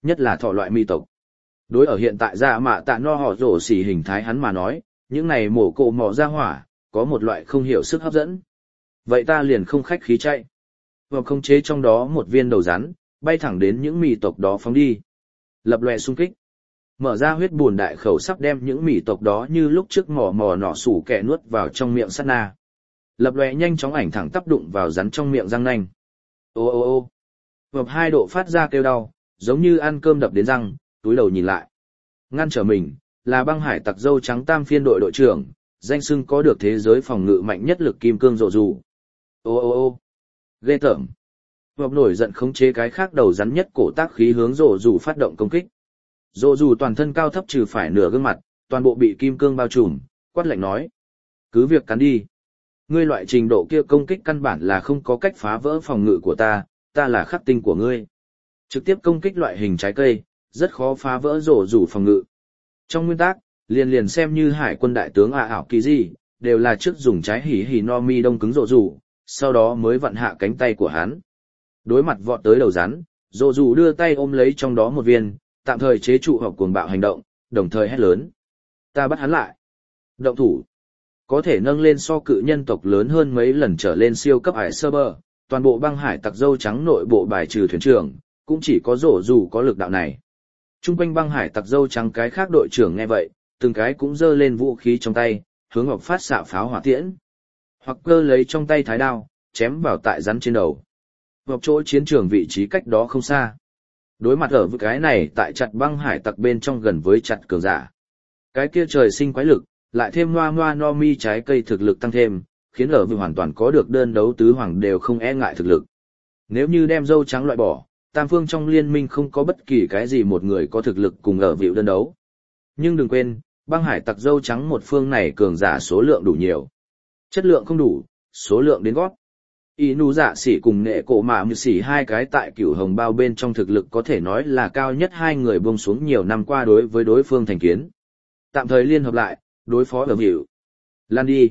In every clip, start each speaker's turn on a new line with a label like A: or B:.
A: nhất là thọ loại mi tộc. Đối ở hiện tại dạ mạ tạ no họ rổ xỉ hình thái hắn mà nói, những này mổ cổ mỏ ra hỏa, có một loại không hiểu sức hấp dẫn. Vậy ta liền không khách khí chạy. Và không chế trong đó một viên đầu rắn, bay thẳng đến những mì tộc đó phóng đi. Lập lòe xung kích. Mở ra huyết buồn đại khẩu sắp đem những mì tộc đó như lúc trước mò mò nỏ sủ kẹ nuốt vào trong miệng sát na. Lập lòe nhanh chóng ảnh thẳng tắp đụng vào rắn trong miệng răng nanh. Ô ô ô. Vập 2 độ phát ra kêu đau, giống như ăn cơm đập đến răng, túi đầu nhìn lại. Ngăn trở mình, là băng hải tặc dâu trắng tam phiên đội đội trưởng, danh xưng có được thế giới phòng ngự mạnh nhất lực kim cương rộ rủ. Ô ô ô. Ghê tởm. Vập nổi giận khống chế cái khác đầu rắn nhất cổ tác khí hướng rộ rủ phát động công kích. Rộ rủ toàn thân cao thấp trừ phải nửa gương mặt, toàn bộ bị kim cương bao trùm, quát lạnh nói. Cứ việc cắn đi. Ngươi loại trình độ kia công kích căn bản là không có cách phá vỡ phòng ngự của ta là khắc tinh của ngươi. Trực tiếp công kích loại hình trái cây, rất khó phá vỡ rổ rủ phòng ngự. Trong nguyên tắc, liền xem như hải quân đại tướng ảo kỳ gì, đều là trước dùng trái hỉ hỉ no mi đông cứng rổ rủ, sau đó mới vặn hạ cánh tay của hắn. Đối mặt vọt tới đầu rắn, rổ rủ đưa tay ôm lấy trong đó một viên, tạm thời chế trụ hợp cuồng bạo hành động, đồng thời hét lớn. Ta bắt hắn lại. Động thủ. Có thể nâng lên so cự nhân tộc lớn hơn mấy lần trở lên siêu cấp hải sơ bờ, toàn bộ băng hải tặc dâu trắng nội bộ bài trừ thuyền trưởng, cũng chỉ có rổ rủ có lực đạo này. Trung quanh băng hải tặc dâu trắng cái khác đội trưởng nghe vậy, từng cái cũng giơ lên vũ khí trong tay, hướng ngọc phát xạ pháo hỏa tiễn. Hoặc cơ lấy trong tay thái đao, chém vào tại rắn trên đầu. Ngọc chỗ chiến trường vị trí cách đó không xa. Đối mặt ở với cái này tại chặt băng hải tặc bên trong gần với chặt cường giả. Cái kia trời sinh quái lực, lại thêm noa no mi trái cây thực lực tăng thêm, khiến ở vừa hoàn toàn có được đơn đấu tứ hoàng đều không e ngại thực lực. Nếu như đem dâu trắng loại bỏ, tam phương trong liên minh không có bất kỳ cái gì một người có thực lực cùng ở vịu đơn đấu. Nhưng đừng quên, băng hải tặc dâu trắng một phương này cường giả số lượng đủ nhiều. Chất lượng không đủ, số lượng đến gót. Inu dạ sỉ cùng nệ cổ mạ mư sỉ hai cái tại cửu hồng bao bên trong thực lực có thể nói là cao nhất hai người buông xuống nhiều năm qua đối với đối phương thành kiến. Tạm thời liên hợp lại, đối phó ở vịu. Lan đi.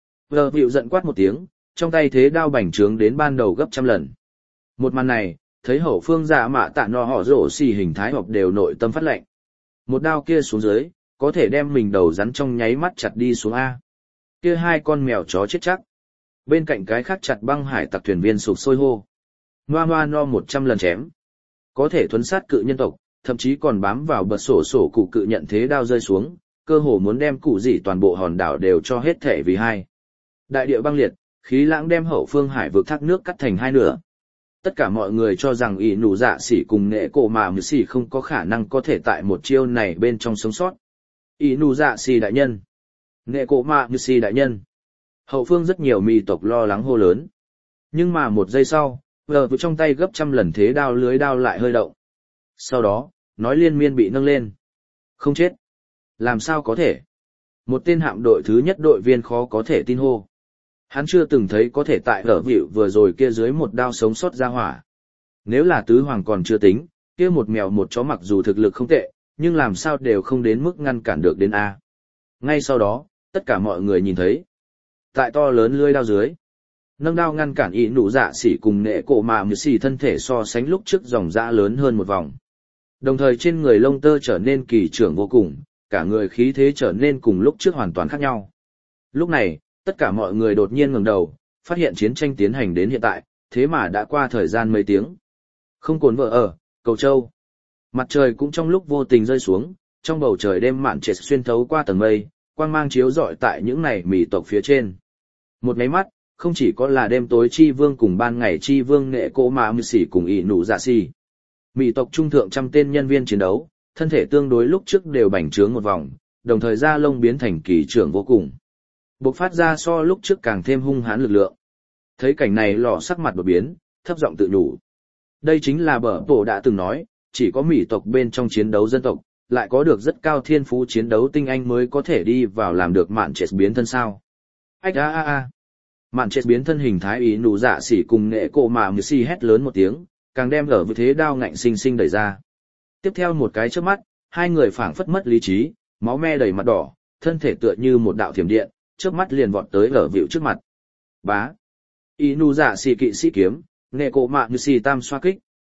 A: Ở vịu giận quát một tiếng, trong tay thế đao bành trướng đến ban đầu gấp 100 lần. Một màn này, thấy hậu phương dạ mạ tạ no họ rổ xì hình thái họp đều nội tâm phát lệnh. Một đao kia xuống dưới, có thể đem mình đầu rắn trong nháy mắt chặt đi xuống A. Kia hai con mèo chó chết chắc. Bên cạnh cái khác chặt băng hải tặc thuyền viên sụp sôi hô. Noa no 100 lần chém. Có thể thuấn sát cự nhân tộc, thậm chí còn bám vào bật sổ cụ cự nhận thế đao rơi xuống, cơ hồ muốn đem cụ gì toàn bộ hòn đảo đều cho hết thể vì hai. Đại địa băng liệt, khí lãng đem hậu phương hải vực thác nước cắt thành hai nửa. Tất cả mọi người cho rằng ỷ nụ dạ sỉ cùng nệ cổ mà mười sỉ không có khả năng có thể tại một chiêu này bên trong sống sót. Ỷ nụ dạ sỉ đại nhân, nệ cổ mà mười sỉ đại nhân. Hậu phương rất nhiều mì tộc lo lắng hô lớn. Nhưng mà một giây sau, vờ với trong tay gấp 100 lần thế đao lưới đao lại hơi động. Sau đó, nói liên miên bị nâng lên. Không chết. Làm sao có thể? Một tên hạm đội thứ nhất đội viên khó có thể tin hô. Hắn chưa từng thấy có thể tại ở vịu vừa rồi kia dưới một đao sống sót ra hỏa. Nếu là tứ hoàng còn chưa tính, kia một mèo một chó mặc dù thực lực không tệ, nhưng làm sao đều không đến mức ngăn cản được đến A. Ngay sau đó, tất cả mọi người nhìn thấy. Tại to lớn lưỡi đao dưới, nâng đao ngăn cản ỷ nụ dạ sỉ cùng nệ cổ mà mười sỉ thân thể so sánh lúc trước dòng dã lớn hơn một vòng. Đồng thời trên người lông tơ trở nên kỳ trưởng vô cùng, cả người khí thế trở nên cùng lúc trước hoàn toàn khác nhau. Lúc này, tất cả mọi người đột nhiên ngẩng đầu, phát hiện chiến tranh tiến hành đến hiện tại, thế mà đã qua thời gian mấy tiếng. Không cồn vợ ở, cầu châu. Mặt trời cũng trong lúc vô tình rơi xuống, trong bầu trời đêm mạn trệt xuyên thấu qua tầng mây, quang mang chiếu rọi tại những này mỉ tộc phía trên. Một máy mắt, không chỉ có là đêm tối chi vương cùng ban ngày chi vương nệ cổ mà mười sỉ cùng ỷ nụ dạ sỉ. Mỉ tộc trung thượng 100 tên nhân viên chiến đấu, thân thể tương đối lúc trước đều bành trướng một vòng, đồng thời da lông biến thành kỳ trưởng vô cùng. Bộc phát ra so lúc trước càng thêm hung hãn lực lượng. Thấy cảnh này lò sắc mặt đột biến, thấp giọng tự nhủ. Đây chính là bở tổ đã từng nói, chỉ có mỉ tộc bên trong chiến đấu dân tộc, lại có được rất cao thiên phú chiến đấu tinh anh mới có thể đi vào làm được mạn trệt biến thân sao. Ách a a a. Mạn trệt biến thân hình thái ý nụ dạ sỉ cùng nệ cổ mà mười sỉ hét lớn một tiếng, càng đem ở với thế đao ngạnh sinh sinh đẩy ra. Tiếp theo một cái chớp mắt, hai người phảng phất mất lý trí, máu me đầy mặt đỏ, thân thể tựa như một đạo thiểm điện, chớp mắt liền vọt tới ở vịu trước mặt. Bá. Inu dạ xì kỵ sĩ kiếm, nệ cổ mạ như xì tam xoa kích,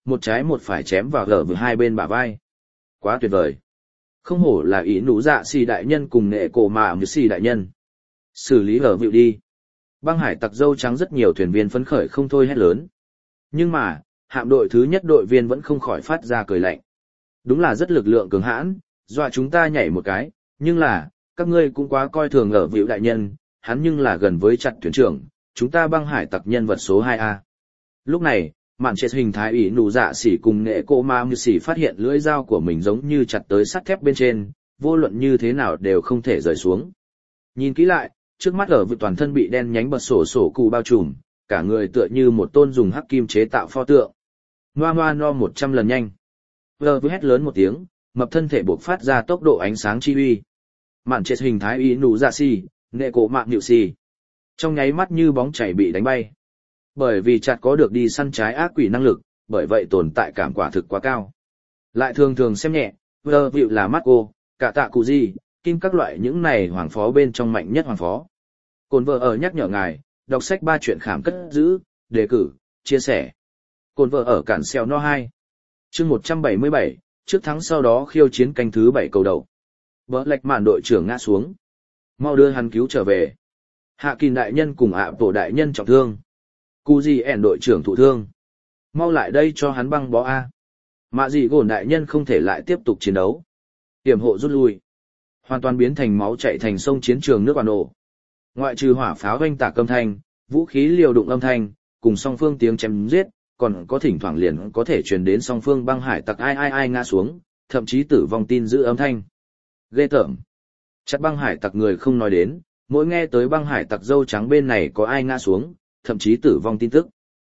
A: một trái một phải chém vào gở vừa hai bên bả vai. Quá tuyệt vời. Không hổ là ý nụ dạ xì đại nhân cùng nệ cổ mạ như xì đại nhân. Xử lý gở vịu đi. Băng hải tặc dâu trắng rất nhiều thuyền viên phấn khởi không thôi hét lớn. Nhưng mà, hạm đội thứ nhất đội viên vẫn không khỏi phát ra cười lạnh. Đúng là rất lực lượng cường hãn, dọa chúng ta nhảy một cái, nhưng là, các ngươi cũng quá coi thường gở vịu đại nhân, hắn nhưng là gần với chặt thuyền trưởng, chúng ta băng hải tặc nhân vật số 2A. Lúc này, mạn chết hình thái ỷ nụ dạ xỉ cùng nghệ cô ma như xỉ phát hiện lưỡi dao của mình giống như chặt tới sắt thép bên trên, vô luận như thế nào đều không thể rời xuống. Nhìn kỹ lại, trước mắt ở vực toàn thân bị đen nhánh bật sổ cụ bao trùm, cả người tựa như một tôn dùng hắc kim chế tạo pho tượng. Ngoa ngoa no 100 lần nhanh. Vờ với hét lớn một tiếng, mập thân thể bộc phát ra tốc độ ánh sáng chi uy. Mạn chết hình thái ỷ nụ dạ xỉ, nghệ cổ mạng nhịu xỉ. Trong nháy mắt như bóng chảy bị đánh bay. Bởi vì chặt có được đi săn trái ác quỷ năng lực, bởi vậy tồn tại cảm quả thực quá cao. Lại thường thường xem nhẹ, vờ vịu là mắt cô, cả tạ cụ gì, kim các loại những này hoàng phó bên trong mạnh nhất hoàng phó. Cồn vợ ở nhắc nhở ngài, đọc sách 3 chuyện khám cất giữ, đề cử, chia sẻ. Cồn vợ ở cản xeo no 2. Chương 177, trước thắng sau đó khiêu chiến canh thứ 7 cầu đầu. Bỡ lệch mạn đội trưởng ngã xuống. Mau đưa hắn cứu trở về. Hạ Kỳ đại nhân cùng ạ bộ đại nhân trọng thương. Cú gì ẻn đội trưởng thụ thương. Mau lại đây cho hắn băng bó A. Mạ gì gồn đại nhân không thể lại tiếp tục chiến đấu. Tiềm hộ rút lui. Hoàn toàn biến thành máu chạy thành sông chiến trường nước bà nổ. Ngoại trừ hỏa pháo oanh tạc âm thanh, vũ khí liều đụng âm thanh, cùng song phương tiếng chém giết, còn có thỉnh thoảng liền có thể truyền đến song phương băng hải tặc ai ngã xuống, thậm chí tử vong tin giữ âm thanh. Ghê tởm. Chặt băng hải tặc người không nói đến, mỗi nghe tới băng hải tặc dâu trắng bên này có ai ngã xuống, thậm chí tử vong tin tức.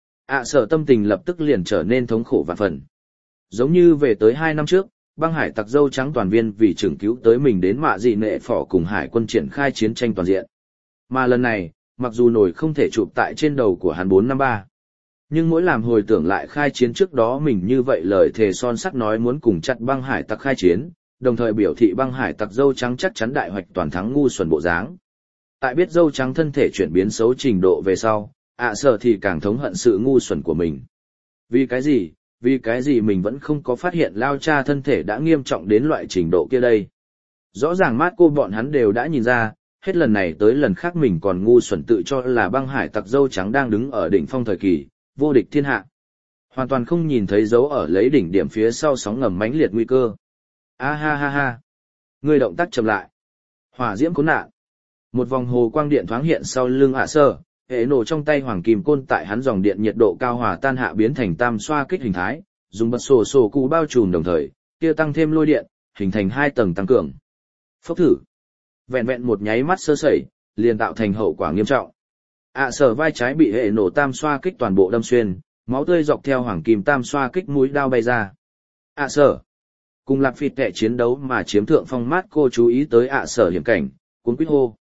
A: Sở tâm tình lập tức liền trở nên thống khổ vạn phần. Giống như về tới 2 năm trước, băng hải tặc dâu trắng toàn viên vì trưởng cứu tới mình đến mạ dị nệ phỏ cùng hải quân triển khai chiến tranh toàn diện. Mà lần này, mặc dù nổi không thể chụp tại trên đầu của hắn 453, nhưng mỗi làm hồi tưởng lại khai chiến trước đó mình như vậy lời thề son sắt nói muốn cùng chặt băng hải tặc khai chiến, đồng thời biểu thị băng hải tặc dâu trắng chắc chắn đại hoạch toàn thắng ngu xuẩn bộ dáng. Tại biết dâu trắng thân thể chuyển biến xấu trình độ về sau, Sở thì càng thống hận sự ngu xuẩn của mình. Vì cái gì mình vẫn không có phát hiện lao cha thân thể đã nghiêm trọng đến loại trình độ kia đây. Rõ ràng mát cô bọn hắn đều đã nhìn ra, hết lần này tới lần khác mình còn ngu xuẩn tự cho là băng hải tặc dâu trắng đang đứng ở đỉnh phong thời kỳ, vô địch thiên hạ. Hoàn toàn không nhìn thấy dấu ở lấy đỉnh điểm phía sau sóng ngầm mãnh liệt nguy cơ. A ha ha ha. Người động tác chậm lại. Hỏa diễm khốn nạn. Một vòng hồ quang điện thoáng hiện sau lưng Sở, hệ nổ trong tay hoàng kim côn tại hắn dòng điện nhiệt độ cao hòa tan hạ biến thành tam xoa kích hình thái, dùng bật sổ cụ bao trùm đồng thời, kia tăng thêm lôi điện, hình thành 2 tầng tăng cường. Phốc thử. Vẹn vẹn một nháy mắt sơ sẩy, liền tạo thành hậu quả nghiêm trọng. Sở vai trái bị hệ nổ tam xoa kích toàn bộ đâm xuyên, máu tươi dọc theo hoàng kim tam xoa kích mũi đao bay ra. Sở. Cùng lạc phịt tệ chiến đấu mà chiếm thượng phong mát cô chú ý tới Sở hiểm cảnh, cuốn quýt hô.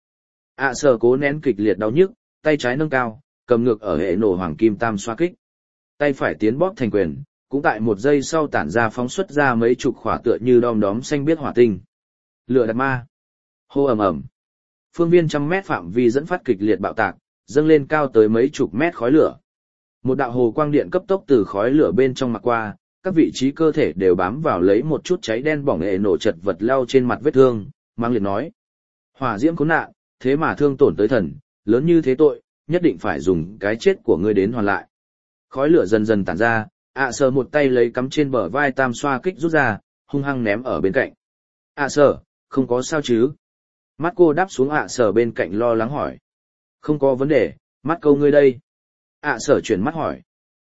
A: Sở cố nén kịch liệt đau nhức, tay trái nâng cao, cầm ngược ở hệ nổ hoàng kim tam xoa kích. Tay phải tiến bóp thành quyền, cũng tại một giây sau tản ra phóng xuất ra mấy chục khỏa tựa như đom đóm xanh biếc hỏa tinh. Lửa đặt ma. Hô ầm ầm. Phương viên 100 mét phạm vi dẫn phát kịch liệt bạo tạc, dâng lên cao tới mấy chục mét khói lửa. Một đạo hồ quang điện cấp tốc từ khói lửa bên trong mặc qua, các vị trí cơ thể đều bám vào lấy một chút cháy đen bỏng hệ nổ chật vật lao trên mặt vết thương, mang liệt nói. Hỏa diễm khốn nạn, thế mà thương tổn tới thần, lớn như thế tội, nhất định phải dùng cái chết của ngươi đến hoàn lại. Khói lửa dần dần tản ra, Sở một tay lấy cắm trên bờ vai tam xoa kích rút ra, hung hăng ném ở bên cạnh. Sở, không có sao chứ? Mắt cô đáp xuống Sở bên cạnh lo lắng hỏi. Không có vấn đề, mắt câu ngươi đây. Sở chuyển mắt hỏi.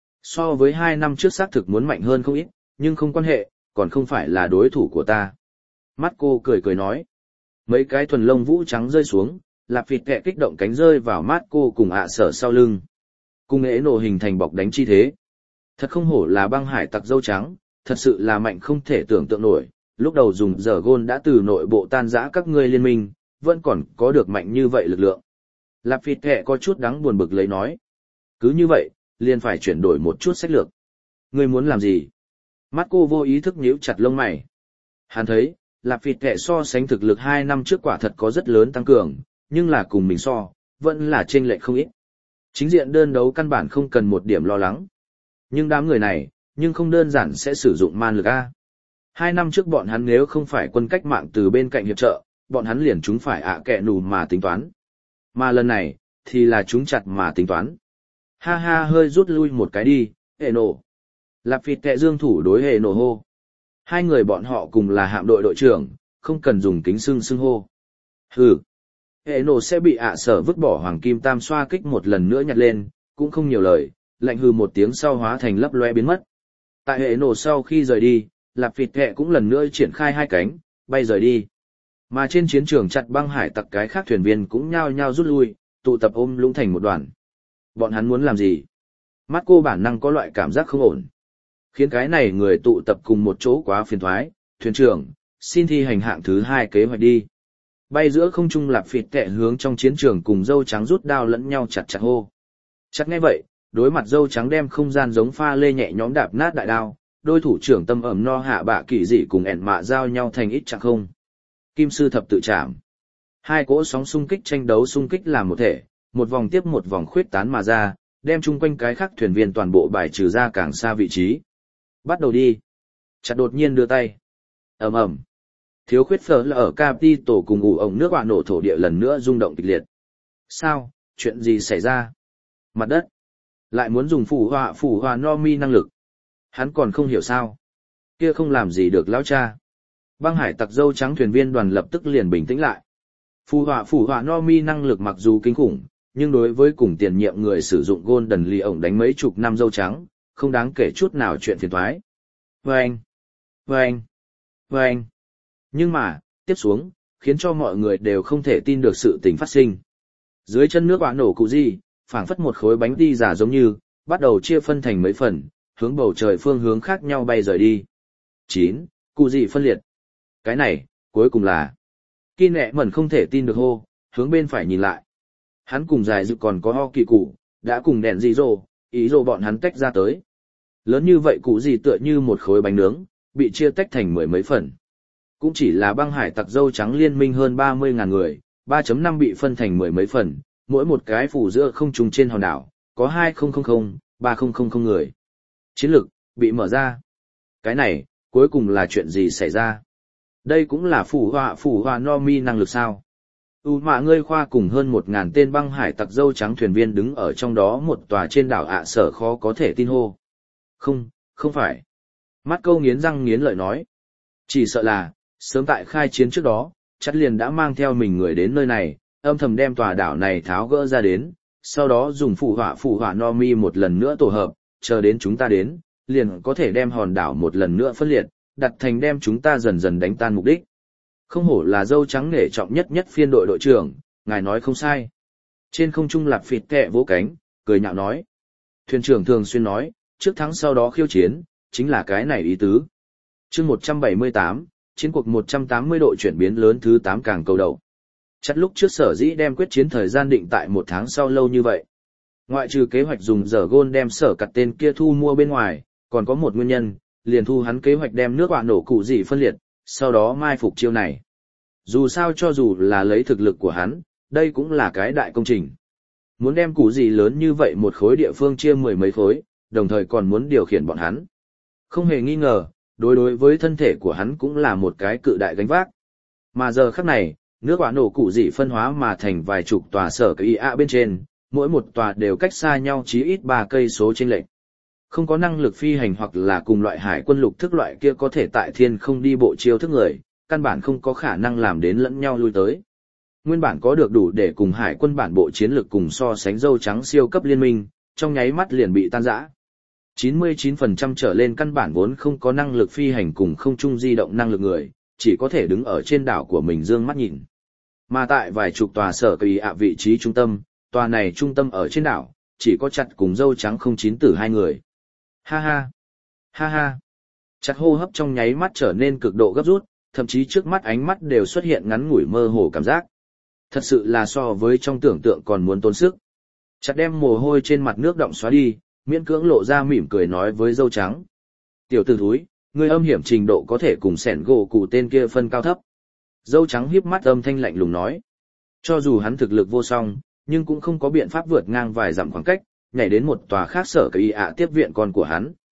A: So với 2 năm trước xác thực muốn mạnh hơn không ít, nhưng không quan hệ, còn không phải là đối thủ của ta. Mắt cô cười cười nói. Mấy cái thuần lông vũ trắng rơi xuống, lạp phịt kẹ kích động cánh rơi vào mắt cô cùng Sở sau lưng. Cùng ế nổ hình thành bọc đánh chi thế. Thật không hổ là băng hải tặc dâu trắng, thật sự là mạnh không thể tưởng tượng nổi. Lúc đầu dùng giờ gôn đã từ nội bộ tan rã các ngươi liên minh, vẫn còn có được mạnh như vậy lực lượng. Lạp phịt kẹ có chút đáng buồn bực lấy nói. Cứ như vậy, liền phải chuyển đổi một chút sách lược. Ngươi muốn làm gì? Mắt cô vô ý thức nhíu chặt lông mày. Hắn thấy, Lạp phịt kẹ so sánh thực lực 2 năm trước quả thật có rất lớn tăng cường, nhưng là cùng mình so, vẫn là chênh lệch không ít. Chính diện đơn đấu căn bản không cần một điểm lo lắng. Nhưng đám người này, Nhưng không đơn giản sẽ sử dụng man lực A. 2 năm trước bọn hắn nếu không phải quân cách mạng từ bên cạnh hiệp trợ, bọn hắn liền chúng phải kẹ nù mà tính toán. Mà lần này, thì là chúng chặt mà tính toán. Ha ha hơi rút lui một cái đi, hệ nổ. Lạp phịt kẹ dương thủ đối hệ nổ hô. Hai người bọn họ cùng là hạm đội đội trưởng, không cần dùng kính xưng hô. Hừ. Hệ nổ sẽ bị sở vứt bỏ hoàng kim tam xoa kích một lần nữa nhặt lên, cũng không nhiều lời, lạnh hừ một tiếng sau hóa thành lấp loe biến mất. Tại hệ nổ sau khi rời đi, Lạp phịt kẹ cũng lần nữa triển khai 2 cánh, bay rời đi. Mà trên chiến trường chặt băng hải tặc cái khác thuyền viên cũng nhao nhao rút lui, tụ tập ôm lũng thành một đoàn. Bọn hắn muốn làm gì? Mắt cô bản năng có loại cảm giác không ổn. Khiến cái này người tụ tập cùng một chỗ quá phiền thoái, thuyền trưởng, xin thi hành hạng thứ 2 kế hoạch đi. Bay giữa không trung Lạp phịt kẹ hướng trong chiến trường cùng dâu trắng rút đao lẫn nhau chặt chặt hô. Chắc nghe vậy, đối mặt dâu trắng đem không gian giống pha lê nhẹ nhõm đạp nát đại đao, đôi thủ trưởng tâm ẩm no hạ bạ kỳ dị cùng ẻn mạ giao nhau thành ít chẳng không. Kim sư thập tự chạm. 2 cỗ sóng xung kích tranh đấu xung kích làm một thể, một vòng tiếp một vòng khuyết tán mà ra, đem chung quanh cái khác thuyền viên toàn bộ bài trừ ra càng xa vị trí. Bắt đầu đi. Chặt đột nhiên đưa tay. Ầm ầm. Thiếu khuyết phở là ở Capi tổ cùng ủ ổng nước hỏa nổ thổ địa lần nữa rung động kịch liệt. Sao, chuyện gì xảy ra? Mặt đất. Lại muốn dùng phủ hỏa no mi năng lực. Hắn còn không hiểu sao. Kia không làm gì được lão cha. Băng hải tặc dâu trắng thuyền viên đoàn lập tức liền bình tĩnh lại. Phủ hỏa no mi năng lực mặc dù kinh khủng, nhưng đối với cùng tiền nhiệm người sử dụng Golden Lee ổng đánh mấy chục năm dâu trắng, không đáng kể chút nào chuyện phiền toái. Vâng! Vâng! Vâng! Nhưng mà, tiếp xuống, khiến cho mọi người đều không thể tin được sự tình phát sinh. Dưới chân nước quả nổ cụ gì, phảng phất một khối bánh đi giả giống như, bắt đầu chia phân thành mấy phần, hướng bầu trời phương hướng khác nhau bay rời đi. 9. Cụ gì phân liệt. Cái này, cuối cùng là... Kỳ nẹ mẩn không thể tin được hô, hướng bên phải nhìn lại. Hắn cùng dài dự còn có ho kỳ cụ, đã cùng đèn gì rồ, ý rồ bọn hắn tách ra tới. Lớn như vậy cụ gì tựa như một khối bánh nướng, bị chia tách thành 10 mấy phần. Cũng chỉ là băng hải tặc dâu trắng liên minh hơn 30.000 người, 3.5 bị phân thành 10 mấy phần, mỗi một cái phủ giữa không trùng trên hòn đảo, có 2000, 3000 người. Chiến lực, bị mở ra. Cái này, cuối cùng là chuyện gì xảy ra? Đây cũng là phủ hỏa no mi năng lực sao? Mà ngươi khoa cùng hơn 1000 tên băng hải tặc dâu trắng thuyền viên đứng ở trong đó một tòa trên đảo sở khó có thể tin hô. Không phải. Mắt câu nghiến răng nghiến lợi nói. Chỉ sợ là, sớm tại khai chiến trước đó, chắc liền đã mang theo mình người đến nơi này, âm thầm đem tòa đảo này tháo gỡ ra đến, sau đó dùng phủ hỏa no mi một lần nữa tổ hợp, chờ đến chúng ta đến, liền có thể đem hòn đảo một lần nữa phân liệt, đặt thành đem chúng ta dần dần đánh tan mục đích. Không hổ là dâu trắng nể trọng nhất phiên đội đội trưởng, ngài nói không sai. Trên không trung Lạp phịt kẹ vỗ cánh, cười nhạo nói. Thuyền trưởng thường xuyên nói, trước thắng sau đó khiêu chiến, chính là cái này ý tứ. Chương 178, chiến cuộc 180 độ chuyển biến lớn thứ 8 càng cầu đầu. Chắc lúc trước sở dĩ đem quyết chiến thời gian định tại 1 tháng sau lâu như vậy. Ngoại trừ kế hoạch dùng giờ gôn đem sở cặt tên kia thu mua bên ngoài, còn có một nguyên nhân, liền thu hắn kế hoạch đem nước quả nổ cụ gì phân liệt, sau đó mai phục chiêu này. Dù sao cho dù là lấy thực lực của hắn, đây cũng là cái đại công trình. Muốn đem cụ gì lớn như vậy một khối địa phương chia 10 mấy khối, đồng thời còn muốn điều khiển bọn hắn. Không hề nghi ngờ, đối với thân thể của hắn cũng là một cái cự đại gánh vác. Mà giờ khắc này, nước quả nổ cụ gì phân hóa mà thành vài chục tòa sở cái IA bên trên, mỗi một tòa đều cách xa nhau chí ít 3 cây số chênh lệch. Không có năng lực phi hành hoặc là cùng loại hải quân lục thức loại kia có thể tại thiên không đi bộ chiêu thức người, căn bản không có khả năng làm đến lẫn nhau lui tới. Nguyên bản có được đủ để cùng hải quân bản bộ chiến lược cùng so sánh dâu trắng siêu cấp liên minh, trong nháy mắt liền bị tan rã. 99% trở lên căn bản vốn không có năng lực phi hành cùng không trung di động năng lực người, chỉ có thể đứng ở trên đảo của mình dương mắt nhìn. Mà tại vài chục tòa sở kỳ ạ vị trí trung tâm, tòa này trung tâm ở trên đảo, chỉ có chặt cùng dâu trắng không chín tử 2 người. Ha ha! Ha ha! Chặt hô hấp trong nháy mắt trở nên cực độ gấp rút, thậm chí trước mắt ánh mắt đều xuất hiện ngắn ngủi mơ hồ cảm giác. Thật sự là so với trong tưởng tượng còn muốn tốn sức. Chặt đem mồ hôi trên mặt nước động xóa đi, miễn cưỡng lộ ra mỉm cười nói với dâu trắng. Tiểu tử thúi, ngươi âm hiểm trình độ có thể cùng sẻn gỗ cụ tên kia phân cao thấp. Dâu trắng híp mắt âm thanh lạnh lùng nói. Cho dù hắn thực lực vô song, nhưng cũng không có biện pháp vượt ngang vài dặm khoảng cách, nhảy đến một tòa khác sở kỳ ạ tiếp viện con của hắn.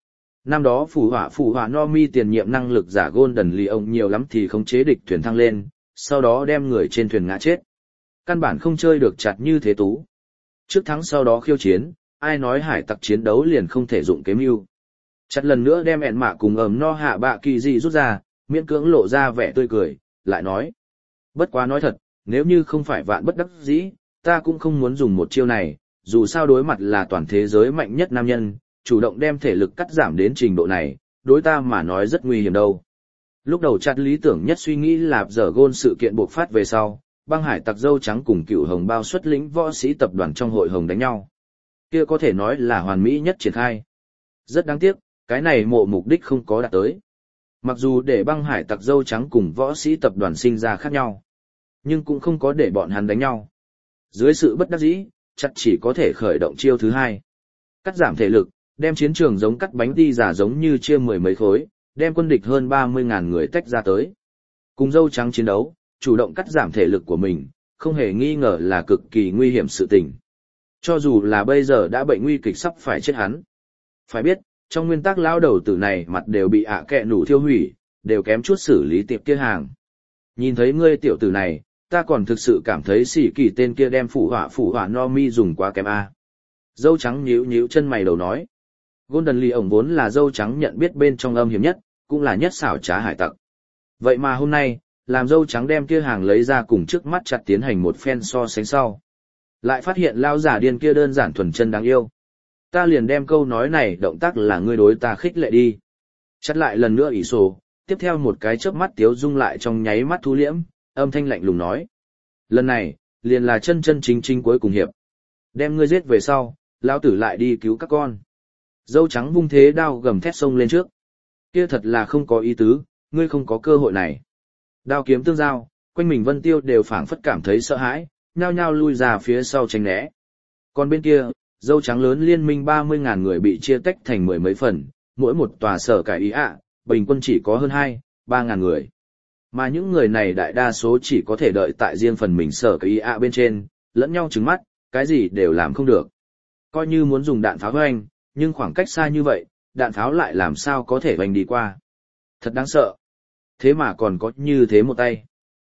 A: Năm đó phủ hỏa no mi tiền nhiệm năng lực giả Golden Leon nhiều lắm thì khống chế địch thuyền thăng lên, sau đó đem người trên thuyền ngã chết. Căn bản không chơi được chặt như thế tú. Trước thắng sau đó khiêu chiến, ai nói hải tặc chiến đấu liền không thể dụng kế mưu. Chặt lần nữa đem ẹn mạ cùng ẩm no hạ bạ kỳ dị rút ra, miễn cưỡng lộ ra vẻ tươi cười, lại nói. Bất quá nói thật, nếu như không phải vạn bất đắc dĩ, ta cũng không muốn dùng một chiêu này, dù sao đối mặt là toàn thế giới mạnh nhất nam nhân, chủ động đem thể lực cắt giảm đến trình độ này, đối ta mà nói rất nguy hiểm đâu. Lúc đầu chặt lý tưởng nhất suy nghĩ là giờ gôn sự kiện buộc phát về sau, băng hải tặc dâu trắng cùng cựu hồng bao xuất lĩnh võ sĩ tập đoàn trong hội hồng đánh nhau. Kia có thể nói là hoàn mỹ nhất triển khai. Rất đáng tiếc, cái này mục đích không có đạt tới. Mặc dù để băng hải tặc dâu trắng cùng võ sĩ tập đoàn sinh ra khác nhau, nhưng cũng không có để bọn hắn đánh nhau. Dưới sự bất đắc dĩ, chặt chỉ có thể khởi động chiêu thứ hai. Cắt giảm thể lực, đem chiến trường giống cắt bánh đi giả giống như chia mười mấy khối, đem quân địch hơn 30.000 người tách ra tới. Cùng dâu trắng chiến đấu, chủ động cắt giảm thể lực của mình, không hề nghi ngờ là cực kỳ nguy hiểm sự tình. Cho dù là bây giờ đã bệnh nguy kịch sắp phải chết hắn. Phải biết, trong nguyên tắc lão đầu tử này mặt đều bị kẹ nủ thiêu hủy, đều kém chút xử lý tiệp kia hàng. Nhìn thấy ngươi tiểu tử này, ta còn thực sự cảm thấy xỉ kỳ tên kia đem phủ hỏa no mi dùng quá kém a. Dâu trắng nhíu nhíu chân mày đầu nói. Golden Lee ổng vốn là dâu trắng nhận biết bên trong âm hiểm nhất, cũng là nhất xảo trá hải tặc. Vậy mà hôm nay, làm dâu trắng đem kia hàng lấy ra cùng trước mắt chặt tiến hành một phen so sánh sau. Lại phát hiện lao giả điên kia đơn giản thuần chân đáng yêu. Ta liền đem câu nói này động tác là ngươi đối ta khích lệ đi. Chặt lại lần nữa ỷ sổ, tiếp theo một cái chớp mắt tiếu dung lại trong nháy mắt thu liễm, âm thanh lạnh lùng nói. Lần này, liền là chân chân chính chính cuối cùng hiệp. Đem ngươi giết về sau, lão tử lại đi cứu các con. Dâu trắng vung thế đao gầm thét xông lên trước. Kia thật là không có ý tứ, ngươi không có cơ hội này. Đao kiếm tương giao, quanh mình Vân Tiêu đều phảng phất cảm thấy sợ hãi, nhao nhao lui ra phía sau tránh né. Còn bên kia, dâu trắng lớn liên minh 30.000 người bị chia tách thành mười mấy phần, mỗi một tòa sở cải ý bình quân chỉ có hơn 2-3 ngàn người. Mà những người này đại đa số chỉ có thể đợi tại riêng phần mình sở cải ý bên trên, lẫn nhau trừng mắt, cái gì đều làm không được. Coi như muốn dùng đạn pháo hoành, nhưng khoảng cách xa như vậy, đạn pháo lại làm sao có thể hoành đi qua. Thật đáng sợ. Thế mà còn có như thế một tay.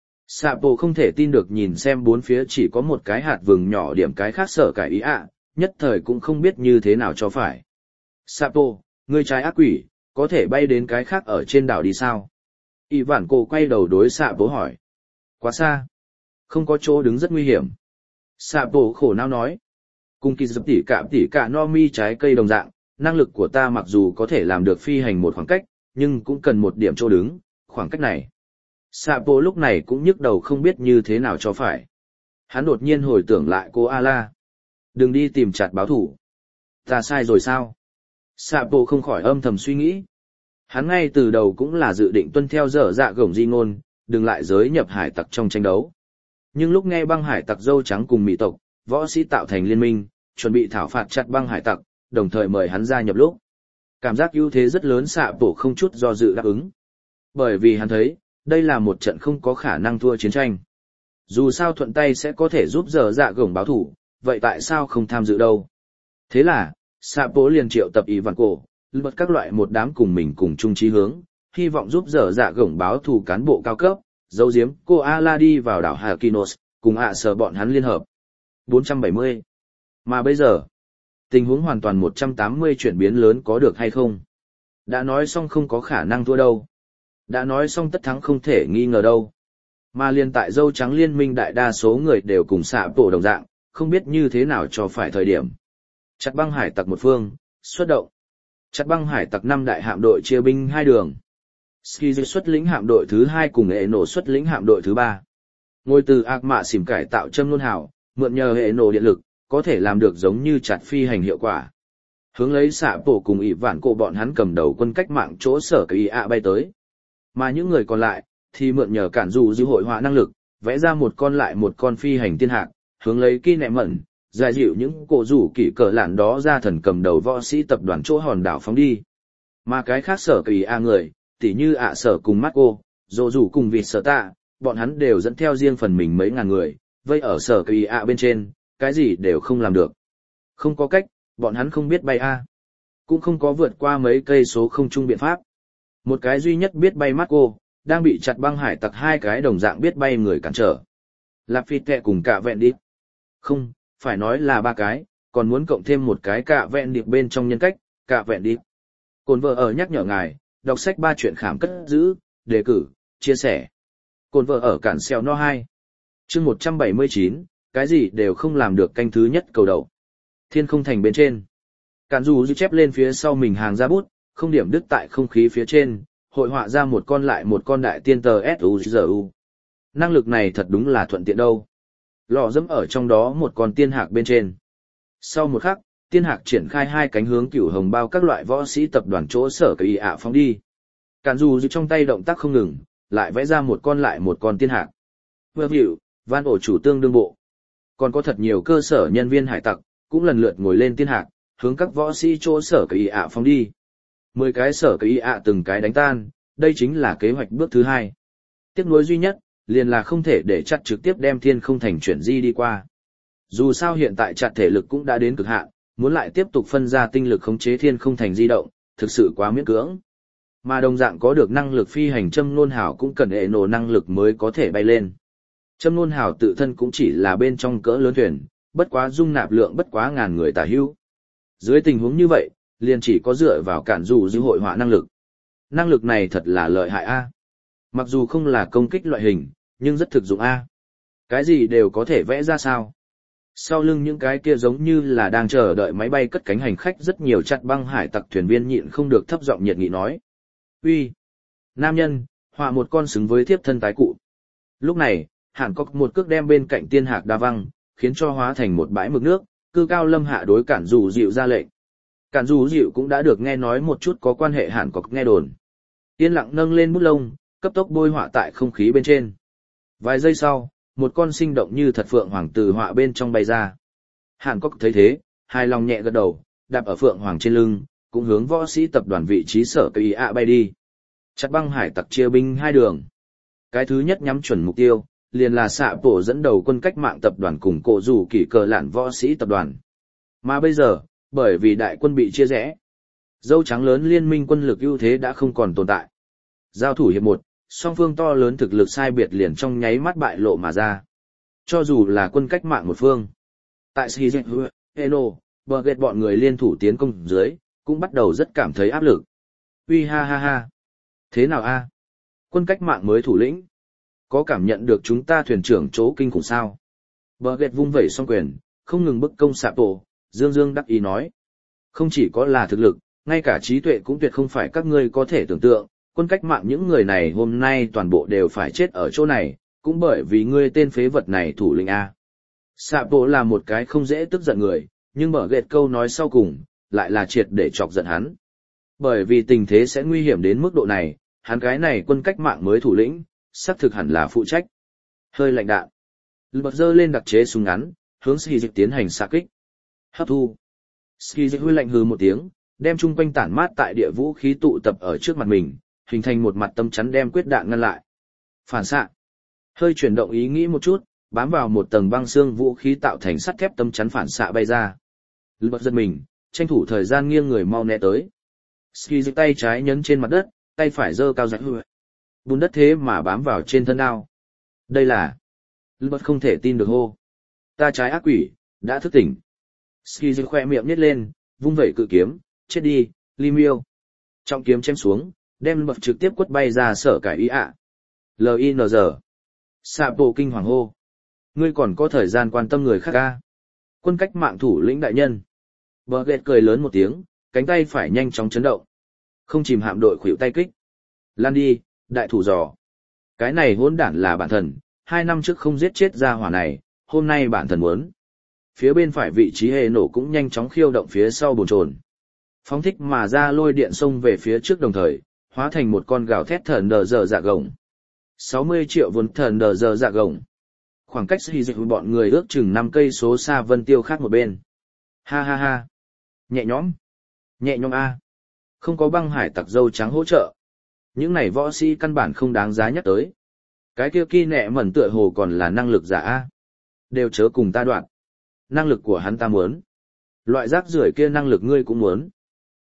A: Sạ bộ không thể tin được nhìn xem bốn phía chỉ có một cái hạt vừng nhỏ điểm cái khác sở cải ý nhất thời cũng không biết như thế nào cho phải. Sạ bộ, ngươi trái ác quỷ, có thể bay đến cái khác ở trên đảo đi sao? Y vản cổ quay đầu đối Sạ bộ hỏi. Quá xa. Không có chỗ đứng rất nguy hiểm. Sạ bộ khổ não nói. Cùng kỳ dập tỉ cả no mi trái cây đồng dạng, năng lực của ta mặc dù có thể làm được phi hành một khoảng cách, nhưng cũng cần một điểm chỗ đứng, khoảng cách này. Sạ bộ lúc này cũng nhức đầu không biết như thế nào cho phải. Hắn đột nhiên hồi tưởng lại cô A-la. Đừng đi tìm chặt báo thủ. Ta sai rồi sao? Sạ bộ không khỏi âm thầm suy nghĩ. Hắn ngay từ đầu cũng là dự định tuân theo dở dạ gổng di ngôn, đừng lại giới nhập hải tặc trong tranh đấu. Nhưng lúc nghe băng hải tặc dâu trắng cùng mỹ tộc, võ sĩ tạo thành liên minh, chuẩn bị thảo phạt chặt băng hải tặc, đồng thời mời hắn gia nhập lúc. Cảm giác ưu thế rất lớn Sạ bộ không chút do dự đáp ứng. Bởi vì hắn thấy, đây là một trận không có khả năng thua chiến tranh. Dù sao thuận tay sẽ có thể giúp dở dạ gổng báo thủ, vậy tại sao không tham dự đâu? Thế là, Sạ bộ liền triệu tập ý vạn cổ, bật các loại một đám cùng mình cùng chung chí hướng, hy vọng giúp dở dạ gổng báo thù cán bộ cao cấp, giấu giếm cô A-la đi vào đảo Hakinos, cùng sở bọn hắn liên hợp. 470. Mà bây giờ, tình huống hoàn toàn 180 chuyển biến lớn có được hay không? Đã nói xong không có khả năng thua đâu. Đã nói xong tất thắng không thể nghi ngờ đâu. Mà liên tại dâu trắng liên minh đại đa số người đều cùng Sạ bộ đồng dạng, không biết như thế nào cho phải thời điểm. Chặt băng hải tặc một phương, xuất động. Chặt băng hải tặc 5 đại hạm đội chia binh 2 đường. Skizu xuất lĩnh hạm đội thứ 2 cùng hệ nổ xuất lĩnh hạm đội thứ 3. Ngôi từ ác mạ xỉm cải tạo châm luân hào, mượn nhờ hệ nổ điện lực, có thể làm được giống như chặt phi hành hiệu quả. Hướng lấy Sạ bộ cùng ỷ vạn cổ bọn hắn cầm đầu quân cách mạng chỗ sở cái bay tới. Mà những người còn lại, thì mượn nhờ cản dù dư hội họa năng lực, vẽ ra một con lại một con phi hành tiên hạc, hướng lấy kỳ nẹ mẩn, giải dịu những cổ rủ kỷ cờ lạn đó ra thần cầm đầu võ sĩ tập đoàn chỗ hòn đảo phóng đi. Mà cái khác sở kỳ người, tỉ như sở cùng Marco, dồ rủ cùng vịt sở tạ, bọn hắn đều dẫn theo riêng phần mình mấy ngàn người, vây ở sở kỳ bên trên, cái gì đều không làm được. Không có cách, bọn hắn không biết bay Cũng không có vượt qua mấy cây số không trung biện pháp. Một cái duy nhất biết bay Marco, đang bị chặt băng hải tặc hai cái đồng dạng biết bay người cản trở. Lạp Phịt Kẹ cùng cả vẹn điệp. Không, phải nói là ba cái, còn muốn cộng thêm một cái cả vẹn điệp bên trong nhân cách, cả vẹn điệp. Cồn vợ ở nhắc nhở ngài, đọc sách ba chuyện khám cất giữ, đề cử, chia sẻ. Cồn vợ ở cản xeo no 2. Chương 179, cái gì đều không làm được canh thứ nhất cầu đầu. Thiên không thành bên trên. Cản dù chép lên phía sau mình hàng ra bút, không điểm đứt tại không khí phía trên, hội họa ra một con lại một con đại tiên tờ S.U.G.U. Năng lực này thật đúng là thuận tiện đâu. Lò dẫm ở trong đó một con tiên hạc bên trên. Sau một khắc, tiên hạc triển khai hai cánh hướng cửu hồng bao các loại võ sĩ tập đoàn chỗ sở kỳ ạ phóng đi. Cản dù trong tay động tác không ngừng, lại vẽ ra một con lại một con tiên hạc. Vừa hiểu, van ổ chủ tương đương bộ. Còn có thật nhiều cơ sở nhân viên hải tặc, cũng lần lượt ngồi lên tiên hạc, hướng các võ sĩ chỗ sở kỳ ạ phóng đi. 10 cái sở kỳ ạ từng cái đánh tan, đây chính là kế hoạch bước thứ 2. Tiếc nuối duy nhất, liền là không thể để chặt trực tiếp đem thiên không thành chuyển di đi qua. Dù sao hiện tại chặt thể lực cũng đã đến cực hạn, muốn lại tiếp tục phân ra tinh lực khống chế thiên không thành di động, thực sự quá miễn cưỡng. Mà đồng dạng có được năng lực phi hành châm nôn hào cũng cần hệ nổ năng lực mới có thể bay lên. Châm nôn hào tự thân cũng chỉ là bên trong cỡ lớn thuyền, bất quá dung nạp lượng bất quá ngàn người tả hữu. Dưới tình huống như vậy, liền chỉ có dựa vào cản dù dư hội họa năng lực. Năng lực này thật là lợi hại a. Mặc dù không là công kích loại hình, nhưng rất thực dụng a. Cái gì đều có thể vẽ ra sao. Sau lưng những cái kia giống như là đang chờ đợi máy bay cất cánh hành khách rất nhiều chặt băng hải tặc thuyền viên nhịn không được thấp giọng nhiệt nghị nói. Uy, nam nhân, họa một con xứng với thiếp thân tái cụ. Lúc này, Hàn Cốc một cước đem bên cạnh tiên hạc đa văng, khiến cho hóa thành một bãi mực nước, cư cao lâm hạ đối cản dù dịu ra lệnh. Cản dù dịu cũng đã được nghe nói một chút có quan hệ Hàn Cốc nghe đồn. Yên lặng nâng lên bút lông, cấp tốc bôi họa tại không khí bên trên. Vài giây sau, một con sinh động như thật phượng hoàng từ họa bên trong bay ra. Hàn Cốc thấy thế, hài lòng nhẹ gật đầu, đạp ở phượng hoàng trên lưng, cũng hướng võ sĩ tập đoàn vị trí sở kỳ ạ bay đi. Chặt băng hải tặc chia binh hai đường. Cái thứ nhất nhắm chuẩn mục tiêu, liền là xạ bộ dẫn đầu quân cách mạng tập đoàn cùng cổ rủ kỷ cờ lạn võ sĩ tập đoàn. Mà bây giờ, bởi vì đại quân bị chia rẽ, dâu trắng lớn liên minh quân lực ưu thế đã không còn tồn tại. Giao thủ hiệp 1, song phương to lớn thực lực sai biệt liền trong nháy mắt bại lộ mà ra. Cho dù là quân cách mạng một phương, tại Shizuku, Eno, Burget bọn người liên thủ tiến công dưới, cũng bắt đầu rất cảm thấy áp lực. Uy ha ha ha. Thế nào a? Quân cách mạng mới thủ lĩnh. Có cảm nhận được chúng ta thuyền trưởng chỗ kinh khủng sao? Burget vung vẩy song quyền, không ngừng bức công sạp tổ, dương dương đắc ý nói. Không chỉ có là thực lực, ngay cả trí tuệ cũng tuyệt không phải các ngươi có thể tưởng tượng, quân cách mạng những người này hôm nay toàn bộ đều phải chết ở chỗ này, cũng bởi vì ngươi tên phế vật này thủ lĩnh A. Sạp tổ là một cái không dễ tức giận người, nhưng Burget câu nói sau cùng, lại là triệt để chọc giận hắn. Bởi vì tình thế sẽ nguy hiểm đến mức độ này, hắn cái này quân cách mạng mới thủ lĩnh, xác thực hẳn là phụ trách. Hơi lạnh đạn. Bật dơ lên đặc chế súng ngắn, hướng Skizik tiến hành xạ kích. Hấp thu. Skizik huy lạnh hừ một tiếng, đem chung quanh tản mát tại địa vũ khí tụ tập ở trước mặt mình, hình thành một mặt tâm chắn đem quyết đạn ngăn lại. Phản xạ. Hơi chuyển động ý nghĩ một chút, bám vào một tầng băng xương vũ khí tạo thành sắt thép tâm chắn phản xạ bay ra. Bật giật mình, tranh thủ thời gian nghiêng người mau né tới. Skizik tay trái nhấn trên mặt đất, tay phải giơ cao giật hư. Bùn đất thế mà bám vào trên thân đao. Đây là... Bật không thể tin được hô. Ta trái ác quỷ, đã thức tỉnh. Skizik khoe miệng nhếch lên, vung vẩy cự kiếm, chết đi, Limiêu. Trọng kiếm chém xuống, đem bật trực tiếp quất bay ra sở cải ý ạ. L.I.N.G. Sạp bộ kinh hoàng hô. Ngươi còn có thời gian quan tâm người khác ca. Quân cách mạng thủ lĩnh đại nhân. Burget cười lớn một tiếng, cánh tay phải nhanh chóng chấn động. Không chìm hạm đội khuỷu tay kích. Lan đi, đại thủ giò. Cái này hỗn đản là bản thần, 2 năm trước không giết chết ra hỏa này, hôm nay bản thần muốn. Phía bên phải vị trí hệ nổ cũng nhanh chóng khiêu động phía sau bồn chồn. Phóng thích mà ra lôi điện xông về phía trước đồng thời, hóa thành một con gào thét thần đờ giờ dạ gồng. 60 triệu vốn thần đờ giờ dạ gồng. Khoảng cách hy dịch bọn người ước chừng 5 cây số xa vân tiêu khác một bên. Ha ha ha. Nhẹ nhõm. Nhẹ nhõm a. Không có băng hải tặc dâu trắng hỗ trợ. Những này võ sĩ căn bản không đáng giá nhắc tới. Cái kia kỳ nẹ mẩn tựa hồ còn là năng lực giả a. Đều chớ cùng ta đoạn. Năng lực của hắn ta muốn. Loại rác rưởi kia năng lực ngươi cũng muốn.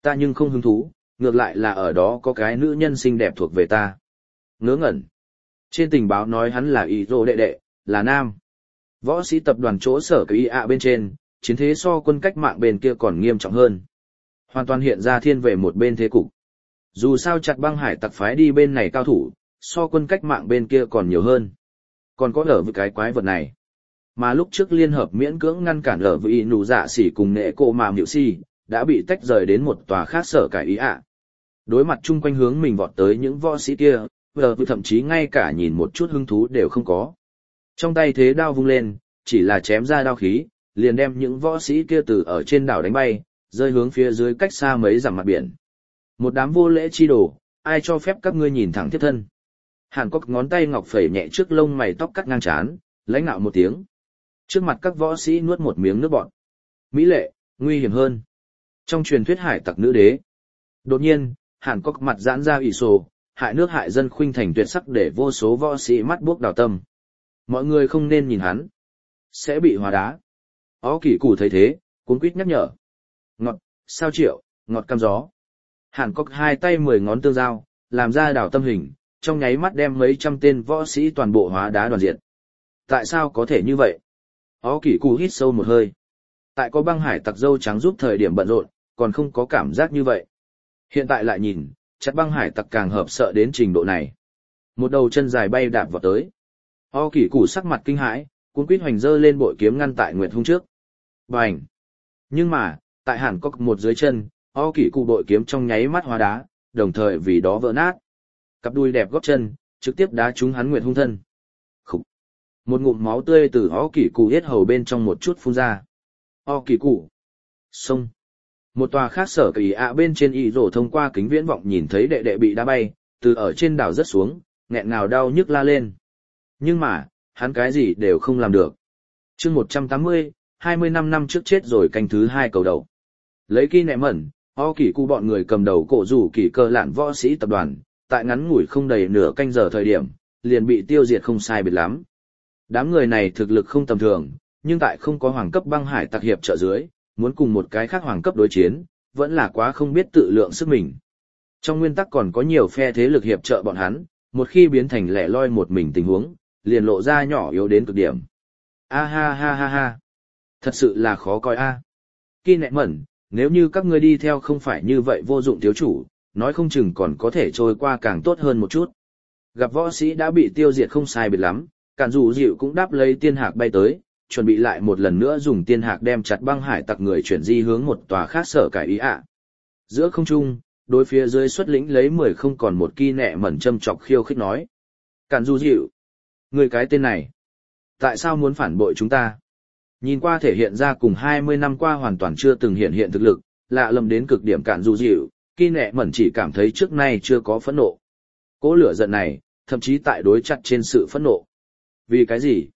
A: Ta nhưng không hứng thú, ngược lại là ở đó có cái nữ nhân xinh đẹp thuộc về ta. Ngớ ngẩn. Trên tình báo nói hắn là ý rô đệ đệ, là nam. Võ sĩ tập đoàn chỗ sở cái ý bên trên, chiến thế so quân cách mạng bên kia còn nghiêm trọng hơn. Hoàn toàn hiện ra thiên về một bên thế cục. Dù sao chặt băng hải tặc phái đi bên này cao thủ, so quân cách mạng bên kia còn nhiều hơn. Còn có ở với cái quái vật này. Mà lúc trước liên hợp miễn cưỡng ngăn cản ở với nụ dạ sỉ cùng nệ cổ mà miệu si, đã bị tách rời đến một tòa khác sở cải ý Đối mặt chung quanh hướng mình vọt tới những võ sĩ kia, vừa thậm chí ngay cả nhìn một chút hứng thú đều không có. Trong tay thế đao vung lên, chỉ là chém ra đao khí, liền đem những võ sĩ kia từ ở trên đảo đánh bay, rơi hướng phía dưới cách xa mấy dặm mặt biển. Một đám vô lễ chi đồ, ai cho phép các ngươi nhìn thẳng thiết thân. Hàn Cốc ngón tay ngọc phẩy nhẹ trước lông mày tóc cắt ngang trán, lãnh nạo một tiếng. Trước mặt các võ sĩ nuốt một miếng nước bọt. Mỹ lệ, nguy hiểm hơn. Trong truyền thuyết hải tặc nữ đế. Đột nhiên, Hàn Cốc mặt giãn ra ỷ sổ, hại nước hại dân khuynh thành tuyệt sắc để vô số võ sĩ mắt buốc đào tâm. Mọi người không nên nhìn hắn. Sẽ bị hóa đá. Ó kỷ củ thấy thế, cuống quýt nhắc nhở. Ngọt, sao triệu, ngọt cam gió. Hàn Cốc hai tay 10 ngón tương giao, làm ra đảo tâm hình, trong nháy mắt đem mấy trăm tên võ sĩ toàn bộ hóa đá đoàn diện. Tại sao có thể như vậy? Ó kỷ củ hít sâu một hơi. Tại có băng hải tặc dâu trắng giúp thời điểm bận rộn, còn không có cảm giác như vậy. Hiện tại lại nhìn, chặt băng hải tặc càng hợp sợ đến trình độ này. Một đầu chân dài bay đạp vào tới. O kỷ củ sắc mặt kinh hãi, cuốn quýt hoành dơ lên bội kiếm ngăn tại Nguyệt Hung trước. Bành! Nhưng mà, tại Hàn Cốc một dưới chân, O kỷ củ bội kiếm trong nháy mắt hóa đá, đồng thời vì đó vỡ nát. Cặp đuôi đẹp gót chân, trực tiếp đá trúng hắn Nguyệt Hung thân. Khục! Một ngụm máu tươi từ O kỷ củ yết hầu bên trong một chút phun ra. O kỷ củ! Xông! Một tòa khác sở kỳ bên trên y rổ thông qua kính viễn vọng nhìn thấy đệ đệ bị đá bay, từ ở trên đảo rớt xuống, nghẹn ngào đau nhức la lên. Nhưng mà, hắn cái gì đều không làm được. chương 180, 25 năm trước chết rồi canh thứ 2 cầu đầu. Lấy kỳ nẹ mẩn, O kỷ cụ bọn người cầm đầu cổ rủ kỳ cơ lạn võ sĩ tập đoàn, tại ngắn ngủi không đầy nửa canh giờ thời điểm, liền bị tiêu diệt không sai biệt lắm. Đám người này thực lực không tầm thường, nhưng tại không có hoàng cấp băng hải tặc hiệp trợ dưới, muốn cùng một cái khác hoàng cấp đối chiến, vẫn là quá không biết tự lượng sức mình. Trong nguyên tắc còn có nhiều phe thế lực hiệp trợ bọn hắn, một khi biến thành lẻ loi một mình tình huống, liền lộ ra nhỏ yếu đến cực điểm. A ha ha ha ha. Thật sự là khó coi a. Kỳ nẹ mẩn, nếu như các ngươi đi theo không phải như vậy vô dụng thiếu chủ, nói không chừng còn có thể trôi qua càng tốt hơn một chút. Gặp võ sĩ đã bị tiêu diệt không sai biệt lắm, cản dù dịu cũng đáp lấy tiên hạc bay tới, chuẩn bị lại một lần nữa dùng tiên hạc đem chặt băng hải tặc người chuyển di hướng một tòa khác sở cải ý Giữa không trung, đối phía dưới xuất lĩnh lấy 10 không còn một kỳ nẹ mẩn châm chọc khiêu khích nói. Cản dù dịu, người cái tên này, tại sao muốn phản bội chúng ta? Nhìn qua thể hiện ra cùng 20 năm qua hoàn toàn chưa từng hiện hiện thực lực, lạ lầm đến cực điểm cản dù dịu, kỳ nẹ mẩn chỉ cảm thấy trước nay chưa có phẫn nộ. Cố lửa giận này, thậm chí tại đối chặt trên sự phẫn nộ. Vì cái gì?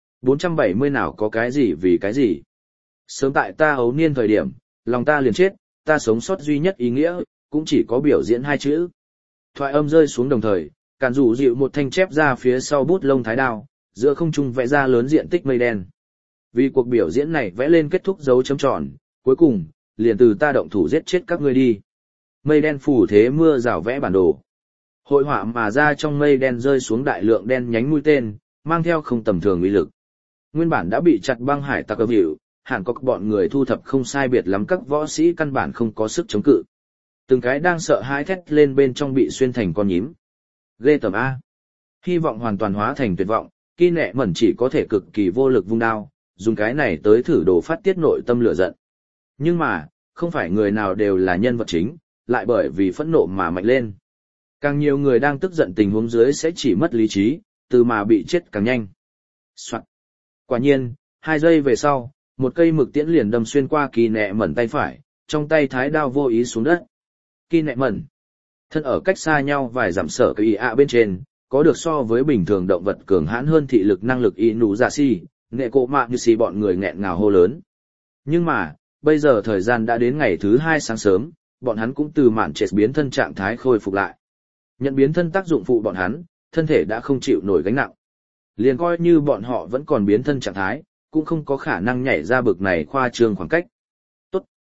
A: 470 nào có cái gì vì cái gì? Sớm tại ta ấu niên thời điểm, lòng ta liền chết, ta sống sót duy nhất ý nghĩa, cũng chỉ có biểu diễn 2 chữ. Thoại âm rơi xuống đồng thời, cản rủ dịu một thanh chép ra phía sau bút lông thái đao, giữa không trung vẽ ra lớn diện tích mây đen. Vì cuộc biểu diễn này vẽ lên kết thúc dấu chấm tròn, cuối cùng, liền từ ta động thủ giết chết các ngươi đi. Mây đen phủ thế mưa rào vẽ bản đồ. Hội họa mà ra trong mây đen rơi xuống đại lượng đen nhánh mũi tên, mang theo không tầm thường uy lực. Nguyên bản đã bị chặt băng hải tặc hiệu, Hàn Cốc bọn người thu thập không sai biệt lắm các võ sĩ căn bản không có sức chống cự. Từng cái đang sợ hãi thét lên bên trong bị xuyên thành con nhím. Ghê tởm A. Hy vọng hoàn toàn hóa thành tuyệt vọng, kỳ nẹ mẩn chỉ có thể cực kỳ vô lực vung đao, dùng cái này tới thử đồ phát tiết nội tâm lửa giận. Nhưng mà, không phải người nào đều là nhân vật chính, lại bởi vì phẫn nộ mà mạnh lên. Càng nhiều người đang tức giận tình huống dưới sẽ chỉ mất lý trí, từ mà bị chết càng nhanh. Soạn. Quả nhiên, 2 giây về sau, một cây mực tiễn liền đâm xuyên qua kỳ nẹ mẩn tay phải, trong tay thái đao vô ý xuống đất. Kỳ nẹ mẩn, thân ở cách xa nhau vài dặm sở kỳ bên trên, có được so với bình thường động vật cường hãn hơn thị lực năng lực nụ dạ si, nghệ cộ mạ như xì bọn người nghẹn ngào hô lớn. Nhưng mà, bây giờ thời gian đã đến ngày thứ 2 sáng sớm, bọn hắn cũng từ mạn chết biến thân trạng thái khôi phục lại. Nhận biến thân tác dụng phụ bọn hắn, thân thể đã không chịu nổi gánh nặng. Liền coi như bọn họ vẫn còn biến thân trạng thái, cũng không có khả năng nhảy ra bực này khoa trương khoảng cách. Tốt,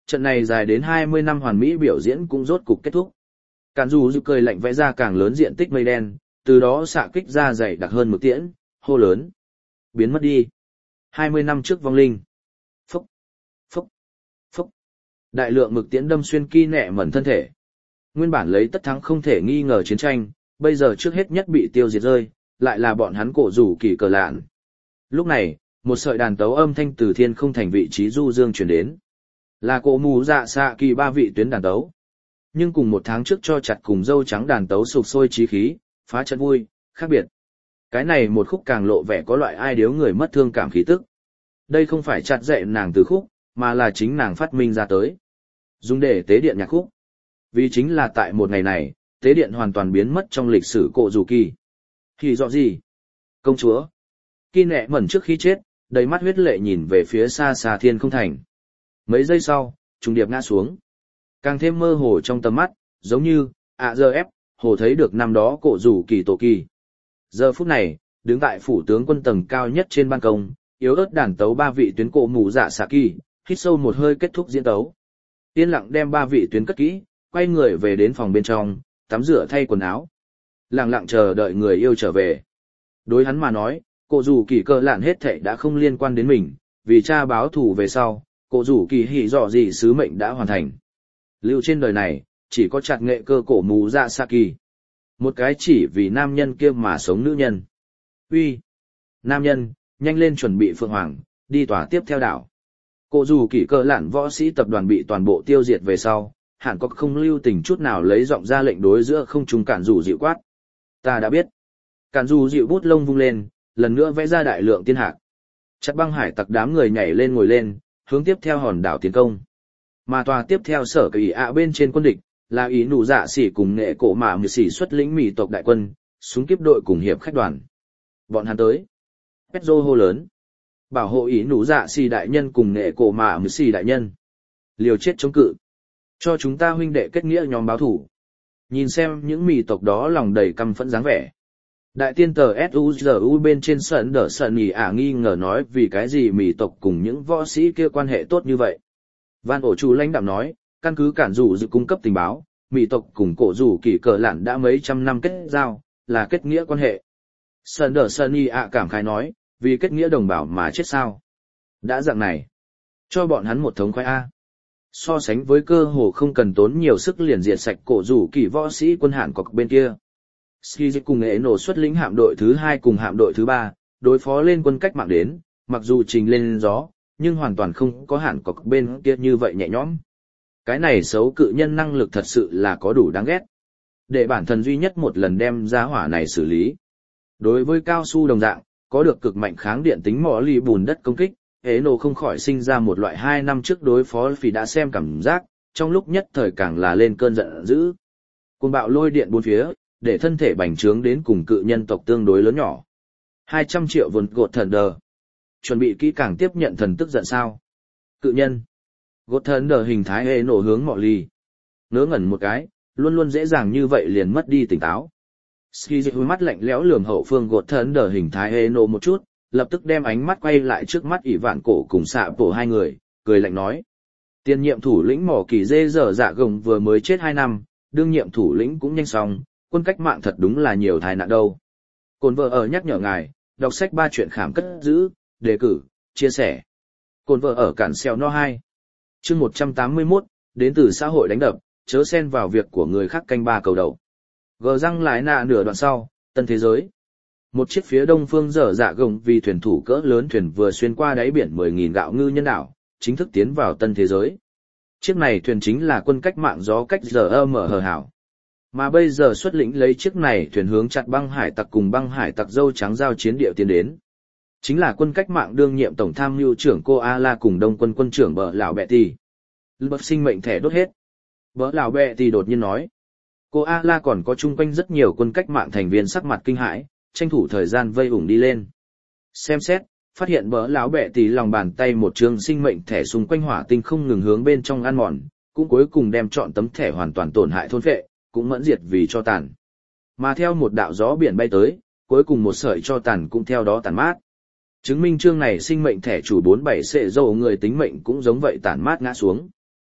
A: Trận này dài đến 20 năm hoàn mỹ biểu diễn cũng rốt cục kết thúc. Cản dù dự cười lạnh vẽ ra càng lớn diện tích mây đen, từ đó xạ kích ra dày đặc hơn mực tiễn, hô lớn. Biến mất đi. 20 năm trước vong linh. Phúc, phúc, phúc. Đại lượng mực tiễn đâm xuyên Kỳ Nẹ Mẩn thân thể. Nguyên bản lấy tất thắng không thể nghi ngờ chiến tranh, bây giờ trước hết nhất bị tiêu diệt rơi, lại là bọn hắn cổ rủ kỳ cờ lạn. Lúc này, một sợi đàn tấu âm thanh từ thiên không thành vị trí du dương truyền đến. Là cổ mù dạ xạ kỳ 3 vị tuyến đàn tấu. Nhưng cùng một tháng trước cho chặt cùng dâu trắng đàn tấu sục sôi chí khí, phá trận vui, khác biệt. Cái này một khúc càng lộ vẻ có loại ai điếu người mất thương cảm khí tức. Đây không phải chặt dạy nàng từ khúc, mà là chính nàng phát minh ra tới. Dùng để tế điện nhạc khúc. Vì chính là tại một ngày này, tế điện hoàn toàn biến mất trong lịch sử cổ dù kỳ. Thì rõ gì? Công chúa. Kỳ Nẹ Mẩn trước khi chết, đầy mắt huyết lệ nhìn về phía xa xa thiên không thành. Mấy giây sau, trùng điệp ngã xuống. Càng thêm mơ hồ trong tầm mắt, giống như, giờ ép, hồ thấy được năm đó cổ rủ kỳ tổ kỳ. Giờ phút này, đứng tại phủ tướng quân tầng cao nhất trên ban công, yếu ớt đàn tấu 3 vị tuyến cổ mù dạ xạ kỳ, hít sâu một hơi kết thúc diễn tấu. Yên lặng đem 3 vị tuyến cất kỹ, quay người về đến phòng bên trong, tắm rửa thay quần áo. Lặng lặng chờ đợi người yêu trở về. Đối hắn mà nói, cổ rủ kỳ cơ lạn hết thảy đã không liên quan đến mình, vì cha báo thù về sau, cổ rủ kỳ hỉ dọ gì sứ mệnh đã hoàn thành. Lưu trên đời này, chỉ có chặt nghệ cơ cổ mù dạ xạ kỳ. Một cái chỉ vì nam nhân kia mà sống nữ nhân. Uy, nam nhân, nhanh lên chuẩn bị phượng hoàng, đi tòa tiếp theo đảo. Cổ rủ kỳ cơ lạn võ sĩ tập đoàn bị toàn bộ tiêu diệt về sau, hẳn có không lưu tình chút nào lấy giọng ra lệnh đối giữa không trung cản rủ dịu quát. Ta đã biết. Cản rủ dịu bút lông vung lên, lần nữa vẽ ra đại lượng tiên hạc. Chặt băng hải tặc đám người nhảy lên ngồi lên, hướng tiếp theo hòn đảo tiến công. Mà tòa tiếp theo sở kỳ ạ bên trên quân địch, là ý nụ dạ xỉ cùng nghệ cổ mạ mười xỉ xuất lĩnh mỹ tộc đại quân, súng kiếp đội cùng hiệp khách đoàn. Bọn hắn tới. Petro hô lớn. Bảo hộ ý nụ dạ xỉ đại nhân cùng nghệ cổ mạ mười xỉ đại nhân. Liều chết chống cự. Cho chúng ta huynh đệ kết nghĩa nhóm báo thủ. Nhìn xem những mỹ tộc đó lòng đầy căm phẫn dáng vẻ. Đại tiên tờ SUZU bên trên sân đỡ sân nhỉ nghi ngờ nói vì cái gì mỹ tộc cùng những võ sĩ kia quan hệ tốt như vậy. Van ổ chủ lãnh đạm nói, căn cứ cản rủ dự cung cấp tình báo, mỹ tộc cùng cổ rủ kỳ cờ lạn đã mấy trăm năm kết giao, là kết nghĩa quan hệ. Sân đỡ sân nhỉ cảm khái nói, vì kết nghĩa đồng bào mà chết sao. Đã dạng này, cho bọn hắn một thống khoái A. So sánh với cơ hồ không cần tốn nhiều sức liền diệt sạch cổ rủ kỳ võ sĩ quân Hàn Cọc bên kia. Skiz cùng nghệ nổ xuất lĩnh hạm đội thứ 2 cùng hạm đội thứ 3, đối phó lên quân cách mạng đến, mặc dù trình lên gió, nhưng hoàn toàn không có Hàn Cọc bên kia như vậy nhẹ nhõm. Cái này xấu cự nhân năng lực thật sự là có đủ đáng ghét. Để bản thân duy nhất một lần đem ra hỏa này xử lý. Đối với cao su đồng dạng, có được cực mạnh kháng điện tính mỏ lì bùn đất công kích, hệ nổ không khỏi sinh ra một loại 2 năm trước đối phó phỉ đã xem cảm giác, trong lúc nhất thời càng là lên cơn giận dữ. Cuồng bạo lôi điện bốn phía, để thân thể bành trướng đến cùng cự nhân tộc tương đối lớn nhỏ. 200 triệu vốn gột thần đờ. Chuẩn bị kỹ càng tiếp nhận thần tức giận sao. Cự nhân. Gột thần đờ hình thái hệ nổ hướng mọ lì. Ngớ ngẩn một cái, luôn luôn dễ dàng như vậy liền mất đi tỉnh táo. Ski hôi mắt lạnh lẽo lườm hậu phương gột thần đờ hình thái hệ nổ một chút, lập tức đem ánh mắt quay lại trước mắt ỷ vạn cổ cùng xạ bổ hai người, cười lạnh nói. Tiền nhiệm thủ lĩnh mỏ kỳ dê dở dạ gồng vừa mới chết 2 năm, đương nhiệm thủ lĩnh cũng nhanh xong, quân cách mạng thật đúng là nhiều tai nạn đâu. Cồn vợ ở nhắc nhở ngài, đọc sách 3 chuyện khám cất giữ, đề cử, chia sẻ. Cồn vợ ở cản xeo no 2. Chương 181, đến từ xã hội đánh đập, chớ xen vào việc của người khác canh ba cầu đầu. Gờ răng lái nạ nửa đoạn sau, tân thế giới. Một chiếc phía đông phương dở dạ gồng vì thuyền thủ cỡ lớn thuyền vừa xuyên qua đáy biển 10.000 gạo ngư nhân đảo, chính thức tiến vào tân thế giới. Chiếc này thuyền chính là quân cách mạng gió cách giờ mở hờ hảo. Mà bây giờ xuất lĩnh lấy chiếc này thuyền hướng chặt băng hải tặc cùng băng hải tặc dâu trắng giao chiến địa tiến đến. Chính là quân cách mạng đương nhiệm tổng tham mưu trưởng cô A-la cùng đông quân quân trưởng bờ lão bẹ tì. Bậc sinh mệnh thẻ đốt hết. Bờ lão bẹ tì đột nhiên nói. Cô A-la còn có chung quanh rất nhiều quân cách mạng thành viên sắc mặt kinh hãi, tranh thủ thời gian vây ủng đi lên. Xem xét, phát hiện bờ lão bẹ tì lòng bàn tay một trường sinh mệnh thẻ xung quanh hỏa tinh không ngừng hướng bên trong ăn mòn, cũng cuối cùng đem chọn tấm thẻ hoàn toàn tổn hại thôn phệ, cũng mẫn diệt vì cho tàn. Mà theo một đạo gió biển bay tới, cuối cùng một sợi cho tàn cũng theo đó tàn mát. Chứng minh chương này sinh mệnh thẻ chủ 47 sệ dầu người tính mệnh cũng giống vậy tàn mát ngã xuống.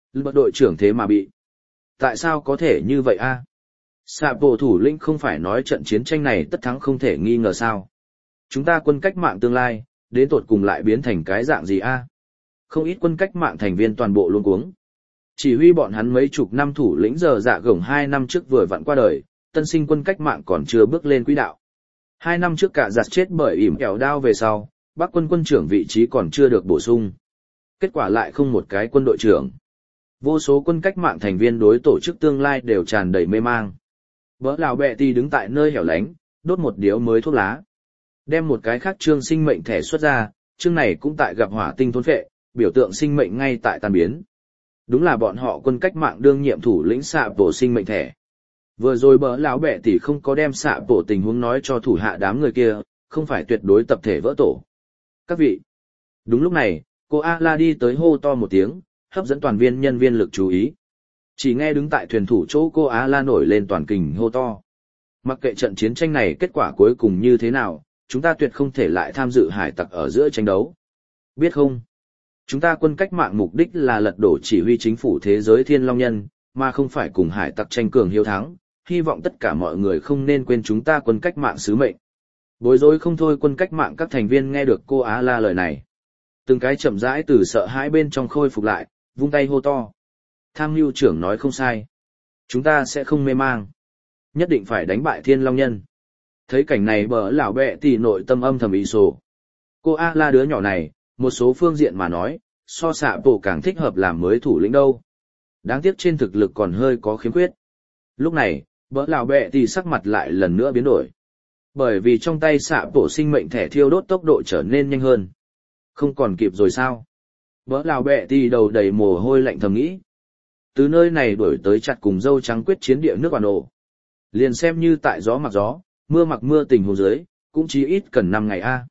A: Bậc đội trưởng thế mà bị. Tại sao có thể như vậy a? Sạ bộ thủ lĩnh không phải nói trận chiến tranh này tất thắng không thể nghi ngờ sao? Chúng ta quân cách mạng tương lai, đến tột cùng lại biến thành cái dạng gì a? Không ít quân cách mạng thành viên toàn bộ luống cuống. Chỉ huy bọn hắn mấy chục năm thủ lĩnh giờ dạ gổng 2 năm trước vừa vặn qua đời, tân sinh quân cách mạng còn chưa bước lên quỹ đạo. 2 năm trước cả giặt chết bởi ỉm kẹo đao về sau, Bắc quân quân trưởng vị trí còn chưa được bổ sung. Kết quả lại không một cái quân đội trưởng. Vô số quân cách mạng thành viên đối tổ chức tương lai đều tràn đầy mê mang. Vỡ lào bẹ ti đứng tại nơi hẻo lánh, đốt một điếu mới thuốc lá. Đem một cái khác chương sinh mệnh thẻ xuất ra, chương này cũng tại gặp hỏa tinh thôn phệ, biểu tượng sinh mệnh ngay tại tan biến. Đúng là bọn họ quân cách mạng đương nhiệm thủ lĩnh xạ bổ sinh mệnh thẻ. Vừa rồi bỡ lão bẹ tỷ không có đem xạ bổ tình huống nói cho thủ hạ đám người kia, không phải tuyệt đối tập thể vỡ tổ. Các vị. Đúng lúc này, cô A-la đi tới hô to một tiếng, hấp dẫn toàn viên nhân viên lực chú ý. Chỉ nghe đứng tại thuyền thủ chỗ cô A-la nổi lên toàn kình hô to. Mặc kệ trận chiến tranh này kết quả cuối cùng như thế nào, chúng ta tuyệt không thể lại tham dự hải tặc ở giữa tranh đấu. Biết không? Chúng ta quân cách mạng mục đích là lật đổ chỉ huy chính phủ thế giới Thiên Long Nhân, mà không phải cùng hải tặc tranh cường hiếu thắng. Hy vọng tất cả mọi người không nên quên chúng ta quân cách mạng sứ mệnh. Bối rối không thôi quân cách mạng các thành viên nghe được cô A-la lời này. Từng cái chậm rãi từ sợ hãi bên trong khôi phục lại, vung tay hô to. Tham mưu trưởng nói không sai. Chúng ta sẽ không mê mang. Nhất định phải đánh bại Thiên Long Nhân. Thấy cảnh này bỡ lão bẹ thì nội tâm âm thầm ý sổ. Cô A-la đứa nhỏ này, một số phương diện mà nói, so xạ bộ càng thích hợp làm mới thủ lĩnh đâu. Đáng tiếc trên thực lực còn hơi có khiếm khuyết. Lúc này, bỡ lão bẹ thì sắc mặt lại lần nữa biến đổi. Bởi vì trong tay xạ bộ sinh mệnh thẻ thiêu đốt tốc độ trở nên nhanh hơn. Không còn kịp rồi sao? Bỡ lão bẹ thì đầu đầy mồ hôi lạnh thầm nghĩ. Từ nơi này đuổi tới chặt cùng dâu trắng quyết chiến địa nước Hoàn ổ. Liền xem như tại gió mặc gió, mưa mặc mưa tình huống dưới, cũng chỉ ít cần 5 ngày a.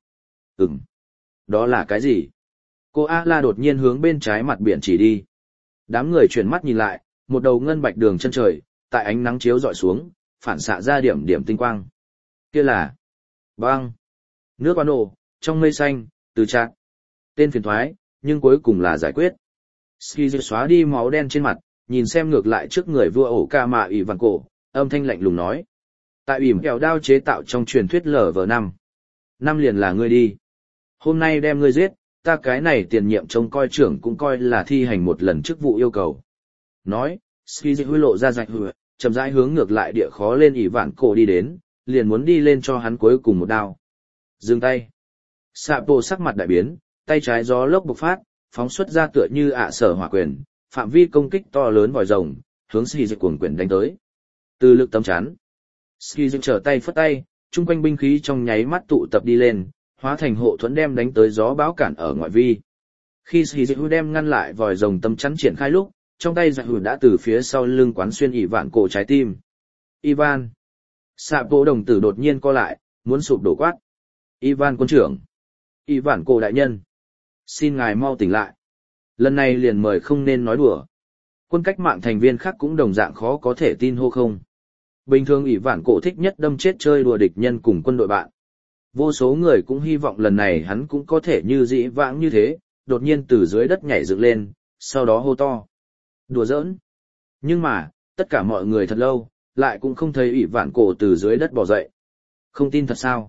A: Đó là cái gì? Cô A-la đột nhiên hướng bên trái mặt biển chỉ đi. Đám người chuyển mắt nhìn lại, một đầu ngân bạch đường chân trời, tại ánh nắng chiếu dọi xuống, phản xạ ra điểm điểm tinh quang. Kia là băng. Nước Hoàn ổ, trong mây xanh, từ chặt. Tên phiền thoái, nhưng cuối cùng là giải quyết. Ski xóa đi máu đen trên mặt, nhìn xem ngược lại trước người vua ổ ca mạ ủy vàng cổ, âm thanh lạnh lùng nói. Tại ỉm kẹo đao chế tạo trong truyền thuyết LV5. Năm liền là ngươi đi. Hôm nay đem ngươi giết, ta cái này tiền nhiệm trông coi trưởng cũng coi là thi hành một lần chức vụ yêu cầu. Nói, Ski huy lộ ra rạch hựa, chậm rãi hướng ngược lại địa khó lên ỉ vạn cổ đi đến, liền muốn đi lên cho hắn cuối cùng một đao. Dừng tay. Sạ bộ sắc mặt đại biến, tay trái gió lốc bộc phát, phóng xuất ra tựa như sở hỏa quyền, phạm vi công kích to lớn vòi rồng, hướng Ski cuồng quyền đánh tới. Từ lực tấm chắn. Ski trở tay phất tay, chung quanh binh khí trong nháy mắt tụ tập đi lên, hóa thành hộ thuẫn đem đánh tới gió bão cản ở ngoại vi. Khi Ski đem ngăn lại vòi rồng tấm chắn triển khai lúc, trong tay giặc hữu đã từ phía sau lưng quán xuyên ỉ vạn cổ trái tim. Ivan. Sạ bộ đồng tử đột nhiên co lại, muốn sụp đổ quát. Ivan quân trưởng. Ivan cổ đại nhân. Xin ngài mau tỉnh lại. Lần này liền mời không nên nói đùa. Quân cách mạng thành viên khác cũng đồng dạng khó có thể tin hô không. Bình thường ỷ vạn cổ thích nhất đâm chết chơi đùa địch nhân cùng quân đội bạn. Vô số người cũng hy vọng lần này hắn cũng có thể như dĩ vãng như thế, đột nhiên từ dưới đất nhảy dựng lên, sau đó hô to. Đùa giỡn. Nhưng mà, tất cả mọi người thật lâu, lại cũng không thấy ỷ vạn cổ từ dưới đất bò dậy. Không tin thật sao?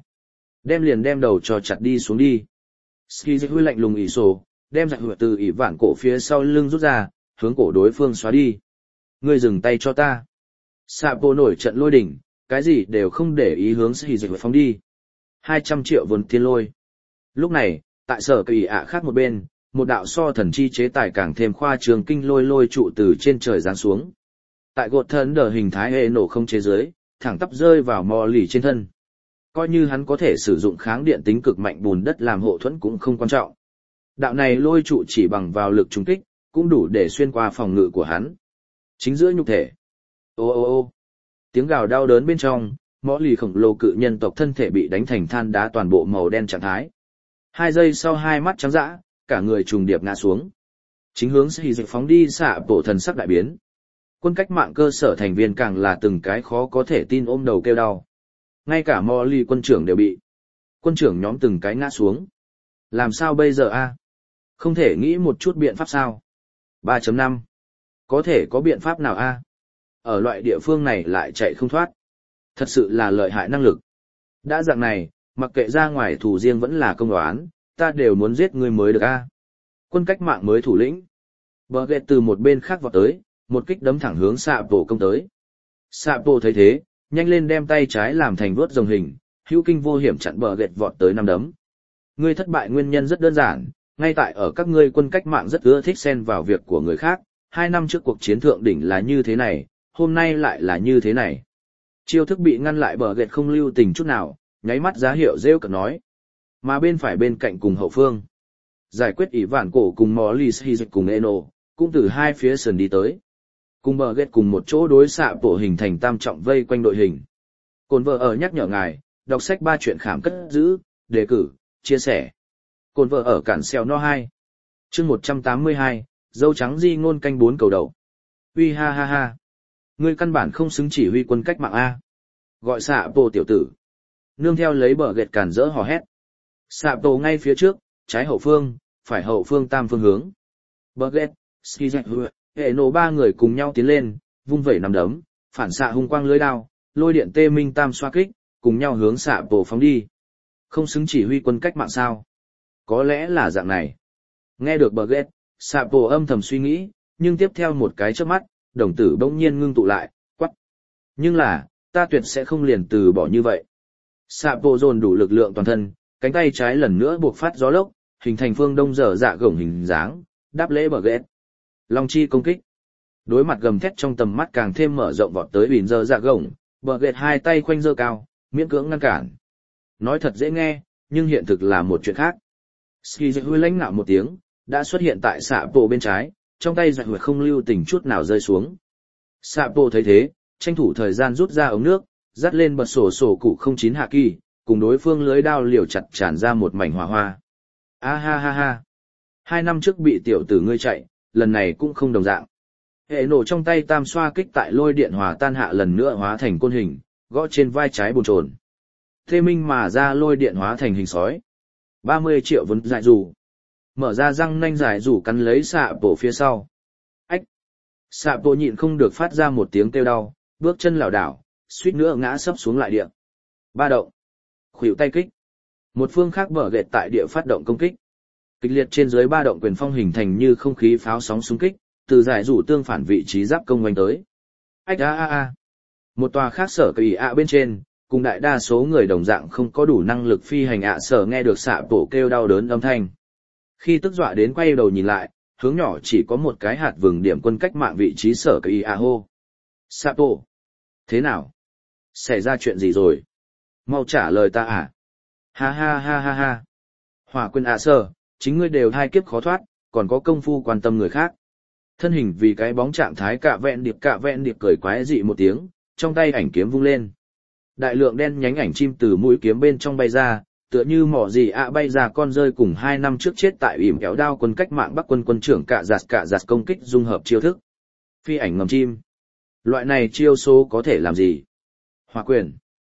A: Đem đầu cho chặt đi xuống đi. Ski huy lạnh lùng ỷ sổ, đem giặc hựa từ ỷ vạn cổ phía sau lưng rút ra, hướng cổ đối phương xóa đi. Ngươi dừng tay cho ta. Sạ bộ nổi trận lôi đỉnh, cái gì đều không để ý hướng Ski phóng đi. 200 triệu vốn thiên lôi. Lúc này, tại sở kỳ ạ khác một bên, một đạo so thần chi chế tài càng thêm khoa trường kinh lôi trụ từ trên trời giáng xuống. Tại gột thân đờ hình thái hệ nổ không chế giới, thẳng tắp rơi vào mò lì trên thân. Coi như hắn có thể sử dụng kháng điện tính cực mạnh bùn đất làm hộ thuẫn cũng không quan trọng. Đạo này lôi trụ chỉ bằng vào lực trúng kích, cũng đủ để xuyên qua phòng ngự của hắn. Chính giữa nhục thể. Ô ô ô. Tiếng gào đau đớn bên trong, mõ lì khổng lồ cự nhân tộc thân thể bị đánh thành than đá toàn bộ màu đen trạng thái. 2 giây sau hai mắt trắng dã, cả người trùng điệp ngã xuống. Chính hướng Ski phóng đi xạ bộ thần sắc đại biến. Quân cách mạng cơ sở thành viên càng là từng cái khó có thể tin ôm đầu kêu đau. Ngay cả Molly quân trưởng đều bị. Quân trưởng nhóm từng cái ngã xuống. Làm sao bây giờ a? Không thể nghĩ một chút biện pháp sao? 3.5 Có thể có biện pháp nào a? Ở loại địa phương này lại chạy không thoát. Thật sự là lợi hại năng lực. Đã dạng này, mặc kệ ra ngoài thủ riêng vẫn là công đoán, ta đều muốn giết ngươi mới được a. Quân cách mạng mới thủ lĩnh. Bờ ghẹt từ một bên khác vọt tới, một kích đấm thẳng hướng xạ bộ công tới. Xạ bộ thấy thế, nhanh lên đem tay trái làm thành vuốt rồng hình, hữu kinh vô hiểm chặn bờ ghẹt vọt tới năm đấm. Ngươi thất bại nguyên nhân rất đơn giản, ngay tại ở các ngươi quân cách mạng rất ưa thích xen vào việc của người khác, 2 năm trước cuộc chiến thượng đỉnh là như thế này, hôm nay lại là như thế này. Chiêu thức bị ngăn lại bờ ghẹt không lưu tình chút nào, nháy mắt giá hiệu rêu cợt nói. Mà bên phải bên cạnh cùng hậu phương. Giải quyết ỷ vạn cổ cùng Mollis Hy Dịch cùng Eno, cũng từ hai phía sườn đi tới. Cùng bờ ghẹt cùng một chỗ đối xạ bộ hình thành tam trọng vây quanh đội hình. Cồn vợ ở nhắc nhở ngài, đọc sách 3 chuyện khám cất giữ, đề cử, chia sẻ. Cồn vợ ở cản xèo no 2. Chương 182, dâu trắng di ngôn canh 4 cầu đầu. Uy ha ha ha. Ngươi căn bản không xứng chỉ huy quân cách mạng A. Gọi xạ bộ tiểu tử. Nương theo lấy bờ ghẹt cản rỡ hò hét. Xạ bộ ngay phía trước, trái hậu phương, phải hậu phương tam phương hướng. Bờ ghẹt, Skizek, hệ nổ 3 người cùng nhau tiến lên, vung vẩy nắm đấm, phản xạ hung quang lưới đao, lôi điện tê minh tam xoa kích, cùng nhau hướng xạ bộ phóng đi. Không xứng chỉ huy quân cách mạng sao? Có lẽ là dạng này. Nghe được bờ ghẹt, xạ bộ âm thầm suy nghĩ, nhưng tiếp theo một cái chớp mắt, đồng tử bỗng nhiên ngưng tụ lại, quắc. Nhưng là, ta tuyệt sẽ không liền từ bỏ như vậy. Xạ bộ dồn đủ lực lượng toàn thân, cánh tay trái lần nữa buộc phát gió lốc, hình thành phương đông dở dạ gổng hình dáng, đáp lễ bờ ghẹt. Long chi công kích. Đối mặt gầm thét trong tầm mắt càng thêm mở rộng vọt tới bìn dở dạ gổng, bờ ghẹt hai tay khoanh giơ cao, miễn cưỡng ngăn cản. Nói thật dễ nghe, nhưng hiện thực là một chuyện khác. Ski huy lãnh ngạo một tiếng, đã xuất hiện tại xạ bộ bên trái, trong tay giặc huyệt không lưu tình chút nào rơi xuống. Xạ bộ thấy thế, tranh thủ thời gian rút ra ống nước, dắt lên bật sổ cụ 09 hạ kỳ, cùng đối phương lưới đao liều chặt tràn ra một mảnh hỏa hoa. A ha ha ha. 2 năm trước bị tiểu tử ngươi chạy, lần này cũng không đồng dạng. Hệ nổ trong tay tam xoa kích tại lôi điện hòa tan hạ lần nữa hóa thành côn hình, gõ trên vai trái bồn chồn. Thê minh mà ra lôi điện hóa thành hình sói. 30 triệu vấn dại rủ. Mở ra răng nanh dài rủ cắn lấy xạ bộ phía sau. Ách! Xạ bộ nhịn không được phát ra một tiếng kêu đau, bước chân lảo đảo, suýt nữa ngã sấp xuống lại địa. Ba động. Khuỷu tay kích. Một phương khác bờ ghẹt tại địa phát động công kích. Kịch liệt trên dưới ba động quyền phong hình thành như không khí pháo sóng xung kích, từ giải rủ tương phản vị trí giáp công quanh tới. Ách a a a. Một tòa khác sở kỳ ạ bên trên, cùng đại đa số người đồng dạng không có đủ năng lực phi hành ạ sở nghe được xạ bộ kêu đau đớn âm thanh. Khi tức dọa đến quay đầu nhìn lại, hướng nhỏ chỉ có một cái hạt vừng điểm quân cách mạng vị trí sở kỳ ạ hô. Xạ bộ. Thế nào? Xảy ra chuyện gì rồi? Mau trả lời ta à? Ha ha ha ha ha. Hỏa quyền ạ sở, chính ngươi đều hai kiếp khó thoát, còn có công phu quan tâm người khác. Thân hình vì cái bóng trạng thái cạ vẹn điệp cười quái dị một tiếng, trong tay ảnh kiếm vung lên. Đại lượng đen nhánh ảnh chim từ mũi kiếm bên trong bay ra, tựa như mỏ gì ạ bay ra con rơi cùng 2 năm trước chết tại ỉm kéo đao quân cách mạng Bắc quân quân trưởng cạ giặt công kích dung hợp chiêu thức. Phi ảnh ngầm chim. Loại này chiêu số có thể làm gì? Hỏa quyền.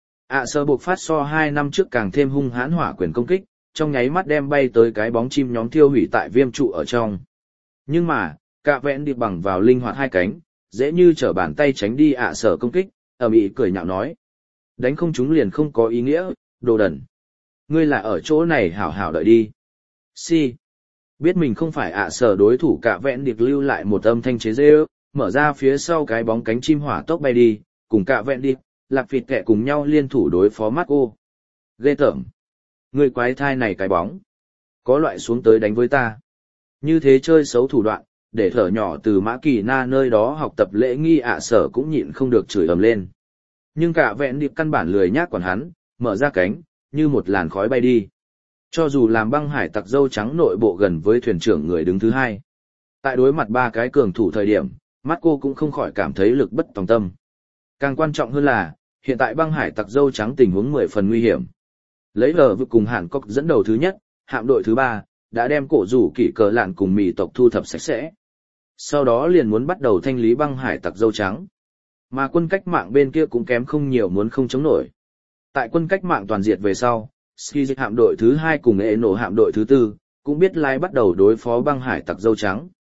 A: Sơ buộc phát so 2 năm trước càng thêm hung hãn hỏa quyền công kích, trong nháy mắt đem bay tới cái bóng chim nhóm thiêu hủy tại viêm trụ ở trong. Nhưng mà, cạ vẹn điệp bằng vào linh hoạt hai cánh, dễ như trở bàn tay tránh đi sở công kích, ầm ĩ cười nhạo nói. Đánh không chúng liền không có ý nghĩa, đồ đần. Ngươi là ở chỗ này hảo hảo đợi đi. Si. Biết mình không phải sở đối thủ cạ vẹn điệp lưu lại một âm thanh chế giễu, mở ra phía sau cái bóng cánh chim hỏa tốc bay đi, cùng cạ vẹn điệp, lạc phịt kẹ cùng nhau liên thủ đối phó Marco. Ghê tởm. Ngươi quái thai này cái bóng. Có loại xuống tới đánh với ta. Như thế chơi xấu thủ đoạn, để thở nhỏ từ Mã Kỳ Na nơi đó học tập lễ nghi sở cũng nhịn không được chửi ầm lên. Nhưng cả vẹn điệp căn bản lười nhác còn hắn, mở ra cánh, như một làn khói bay đi. Cho dù làm băng hải tặc dâu trắng nội bộ gần với thuyền trưởng người đứng thứ 2. Tại đối mặt 3 cái cường thủ thời điểm, Marco cũng không khỏi cảm thấy lực bất tòng tâm. Càng quan trọng hơn là, hiện tại băng hải tặc dâu trắng tình huống 10 phần nguy hiểm. Lấy lờ vực cùng Hàn Cốc dẫn đầu thứ nhất, hạm đội thứ 3, đã đem cổ rủ kỷ cờ lạn cùng mì tộc thu thập sạch sẽ. Sau đó liền muốn bắt đầu thanh lý băng hải tặc dâu trắng. Mà quân cách mạng bên kia cũng kém không nhiều muốn không chống nổi. Tại quân cách mạng toàn diệt về sau, Ski hạm đội thứ 2 cùng Eno hạm đội thứ 4, cũng biết lai bắt đầu đối phó băng hải tặc dâu trắng.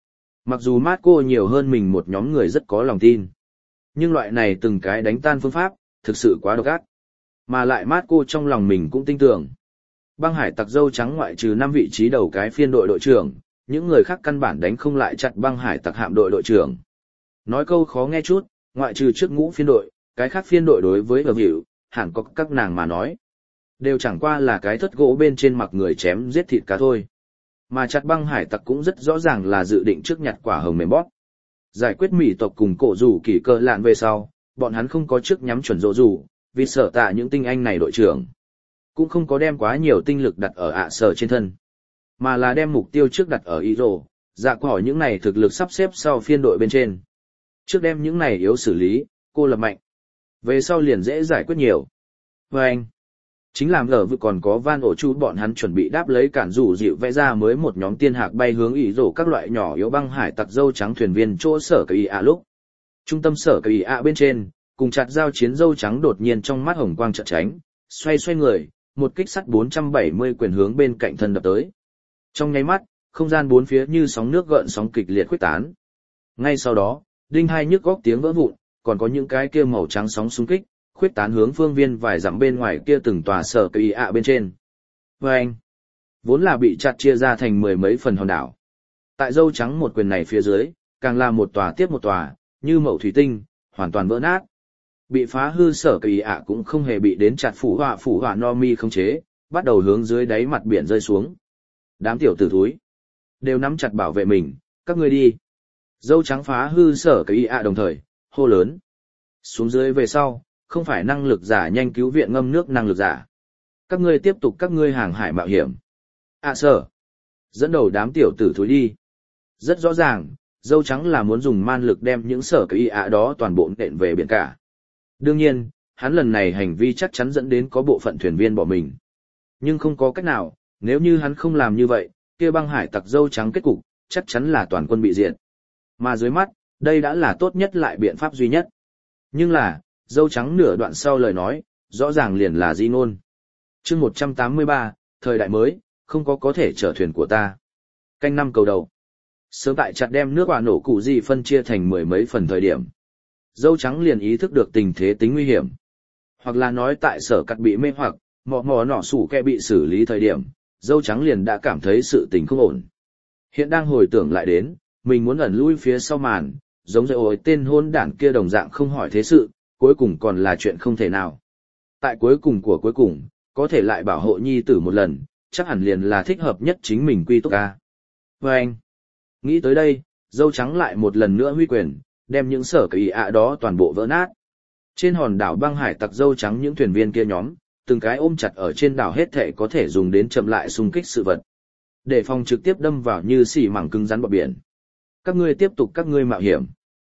A: Mặc dù Marco nhiều hơn mình một nhóm người rất có lòng tin. Nhưng loại này từng cái đánh tan phương pháp, thực sự quá độc ác. Mà lại Marco trong lòng mình cũng tin tưởng. Băng hải tặc dâu trắng ngoại trừ 5 vị trí đầu cái phiên đội đội trưởng, những người khác căn bản đánh không lại chặt băng hải tặc hạm đội đội trưởng. Nói câu khó nghe chút, ngoại trừ trước ngũ phiên đội, cái khác phiên đội đối với hiệu, hẳn có các nàng mà nói. Đều chẳng qua là cái thất gỗ bên trên mặc người chém giết thịt cá thôi. Mà chặt băng hải tặc cũng rất rõ ràng là dự định trước nhặt quả hồng mềm bóp. Giải quyết mỹ tộc cùng cổ rủ kỳ cơ lạn về sau, bọn hắn không có trước nhắm chuẩn rộ rủ, vì sợ tạ những tinh anh này đội trưởng. Cũng không có đem quá nhiều tinh lực đặt ở sở trên thân. Mà là đem mục tiêu trước đặt ở ý rồ, dạ quả những này thực lực sắp xếp sau phiên đội bên trên. Trước đem những này yếu xử lý, cô lập mạnh. Về sau liền dễ giải quyết nhiều. Và anh, chính làm ở vực còn có van ổ chú bọn hắn chuẩn bị đáp lấy cản rủ dịu vẽ ra mới một nhóm tiên hạc bay hướng ý rổ các loại nhỏ yếu băng hải tặc dâu trắng thuyền viên chỗ sở cây lúc. Trung tâm sở cây bên trên, cùng chặt giao chiến dâu trắng đột nhiên trong mắt hồng quang chợt tránh, xoay người, một kích sắt 470 quyền hướng bên cạnh thân đập tới. Trong nháy mắt, không gian bốn phía như sóng nước gợn sóng kịch liệt khuếch tán. Ngay sau đó, đinh hai nhức góc tiếng vỡ vụn, còn có những cái kia màu trắng sóng xung kích, khuếch tán hướng phương viên vài dặm bên ngoài kia từng tòa sở cây bên trên. Và anh, vốn là bị chặt chia ra thành mười mấy phần hòn đảo. Tại dâu trắng một quyền này phía dưới, càng là một tòa tiếp một tòa, như mẩu thủy tinh, hoàn toàn vỡ nát. Bị phá hư sở cây cũng không hề bị đến chặt phủ họa no mi khống chế, bắt đầu hướng dưới đáy mặt biển rơi xuống. Đám tiểu tử thúi, đều nắm chặt bảo vệ mình, các ngươi đi. Dâu trắng phá hư sở cây đồng thời, hô lớn. Xuống dưới về sau, không phải năng lực giả nhanh cứu viện ngâm nước năng lực giả. Các ngươi tiếp tục các ngươi hàng hải mạo hiểm. Sở, dẫn đầu đám tiểu tử thúi đi. Rất rõ ràng, dâu trắng là muốn dùng man lực đem những sở cây đó toàn bộ nện về biển cả. Đương nhiên, hắn lần này hành vi chắc chắn dẫn đến có bộ phận thuyền viên bỏ mình. Nhưng không có cách nào, nếu như hắn không làm như vậy, kia băng hải tặc dâu trắng kết cục, chắc chắn là toàn quân bị diệt. Mà dưới mắt, đây đã là tốt nhất lại biện pháp duy nhất. Nhưng là, dâu trắng nửa đoạn sau lời nói, rõ ràng liền là di ngôn. Chương 183, thời đại mới, không có thể chở thuyền của ta. Canh năm cầu đầu. Sớm tại chặt đem nước quả nổ cụ gì phân chia thành mười mấy phần thời điểm. Dâu trắng liền ý thức được tình thế tính nguy hiểm. Hoặc là nói tại sở cắt bị mê hoặc, mò nỏ sủ kẹ bị xử lý thời điểm, dâu trắng liền đã cảm thấy sự tình không ổn. Hiện đang hồi tưởng lại đến, mình muốn ẩn lui phía sau màn, giống như ôi tên hôn đảng kia đồng dạng không hỏi thế sự, cuối cùng còn là chuyện không thể nào. Tại cuối cùng của cuối cùng, có thể lại bảo hộ nhi tử một lần, chắc hẳn liền là thích hợp nhất chính mình quy túc ca. Và anh, nghĩ tới đây, dâu trắng lại một lần nữa huy quyền, đem những sở cây đó toàn bộ vỡ nát. Trên hòn đảo băng hải tặc dâu trắng những thuyền viên kia nhóm, từng cái ôm chặt ở trên đảo hết thể có thể dùng đến chậm lại xung kích sự vật. Để phòng trực tiếp đâm vào như xỉ mảng cứng rắn bọt biển. Các ngươi tiếp tục các ngươi mạo hiểm.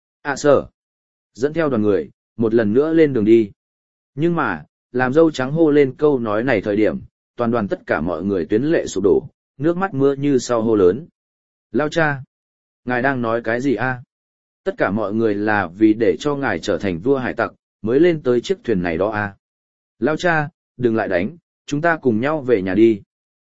A: Sở, dẫn theo đoàn người, một lần nữa lên đường đi. Nhưng mà, làm dâu trắng hô lên câu nói này thời điểm, toàn đoàn tất cả mọi người tuyến lệ sụp đổ, nước mắt mưa như sau hô lớn. Lao cha! Ngài đang nói cái gì a? Tất cả mọi người là vì để cho ngài trở thành vua hải tặc, mới lên tới chiếc thuyền này đó a. Lao cha, đừng lại đánh, chúng ta cùng nhau về nhà đi.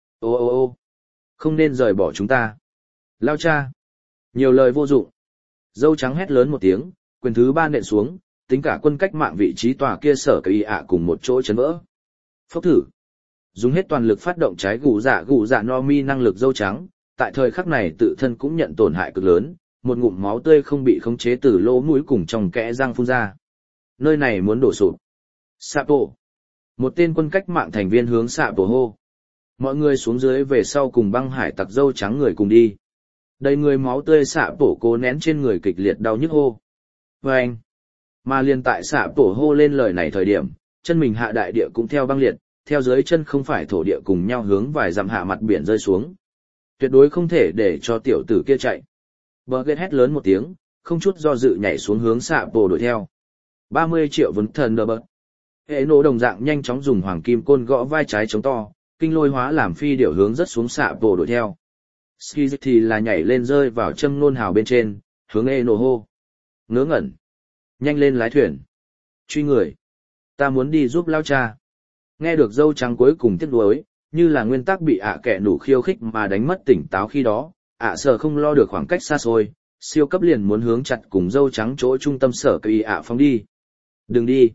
A: Ô, không nên rời bỏ chúng ta. Lao cha! Nhiều lời vô dụng. Dâu trắng hét lớn một tiếng, quyền thứ ba nện xuống, tính cả quân cách mạng vị trí tòa kia sở cây cùng một chỗ chấn vỡ. Phốc thử. Dùng hết toàn lực phát động trái gù dạ no mi năng lực dâu trắng, tại thời khắc này tự thân cũng nhận tổn hại cực lớn, một ngụm máu tươi không bị khống chế từ lỗ mũi cùng trong kẽ răng phun ra. Nơi này muốn đổ sụp. Sapo. Một tên quân cách mạng thành viên hướng Sapo hô. Mọi người xuống dưới về sau cùng băng hải tặc dâu trắng người cùng đi. Đầy người máu tươi Sapo cố nén trên người kịch liệt đau nhức hô. Và anh. Mà liền tại Sapo hô lên lời này thời điểm, chân mình hạ đại địa cũng theo băng liệt, theo dưới chân không phải thổ địa cùng nhau hướng vài dặm hạ mặt biển rơi xuống. Tuyệt đối không thể để cho tiểu tử kia chạy. Burger hét lớn một tiếng, không chút do dự nhảy xuống hướng Sapo đuổi theo. 30 triệu vấn thần đờ bật. Hệ nổ đồng dạng nhanh chóng dùng hoàng kim côn gõ vai trái chống to, kinh lôi hóa làm phi điểu hướng rất xuống Sapo đuổi theo. Ski thì là nhảy lên rơi vào châm nôn hào bên trên, hướng hệ nổ hô. Ngớ ngẩn. Nhanh lên lái thuyền. Truy người. Ta muốn đi giúp lao cha. Nghe được dâu trắng cuối cùng tiếc nuối, như là nguyên tắc bị kẻ nủ khiêu khích mà đánh mất tỉnh táo khi đó, sở không lo được khoảng cách xa xôi, siêu cấp liền muốn hướng chặt cùng dâu trắng chỗ trung tâm sở kỳ ạ phóng đi. Đừng đi.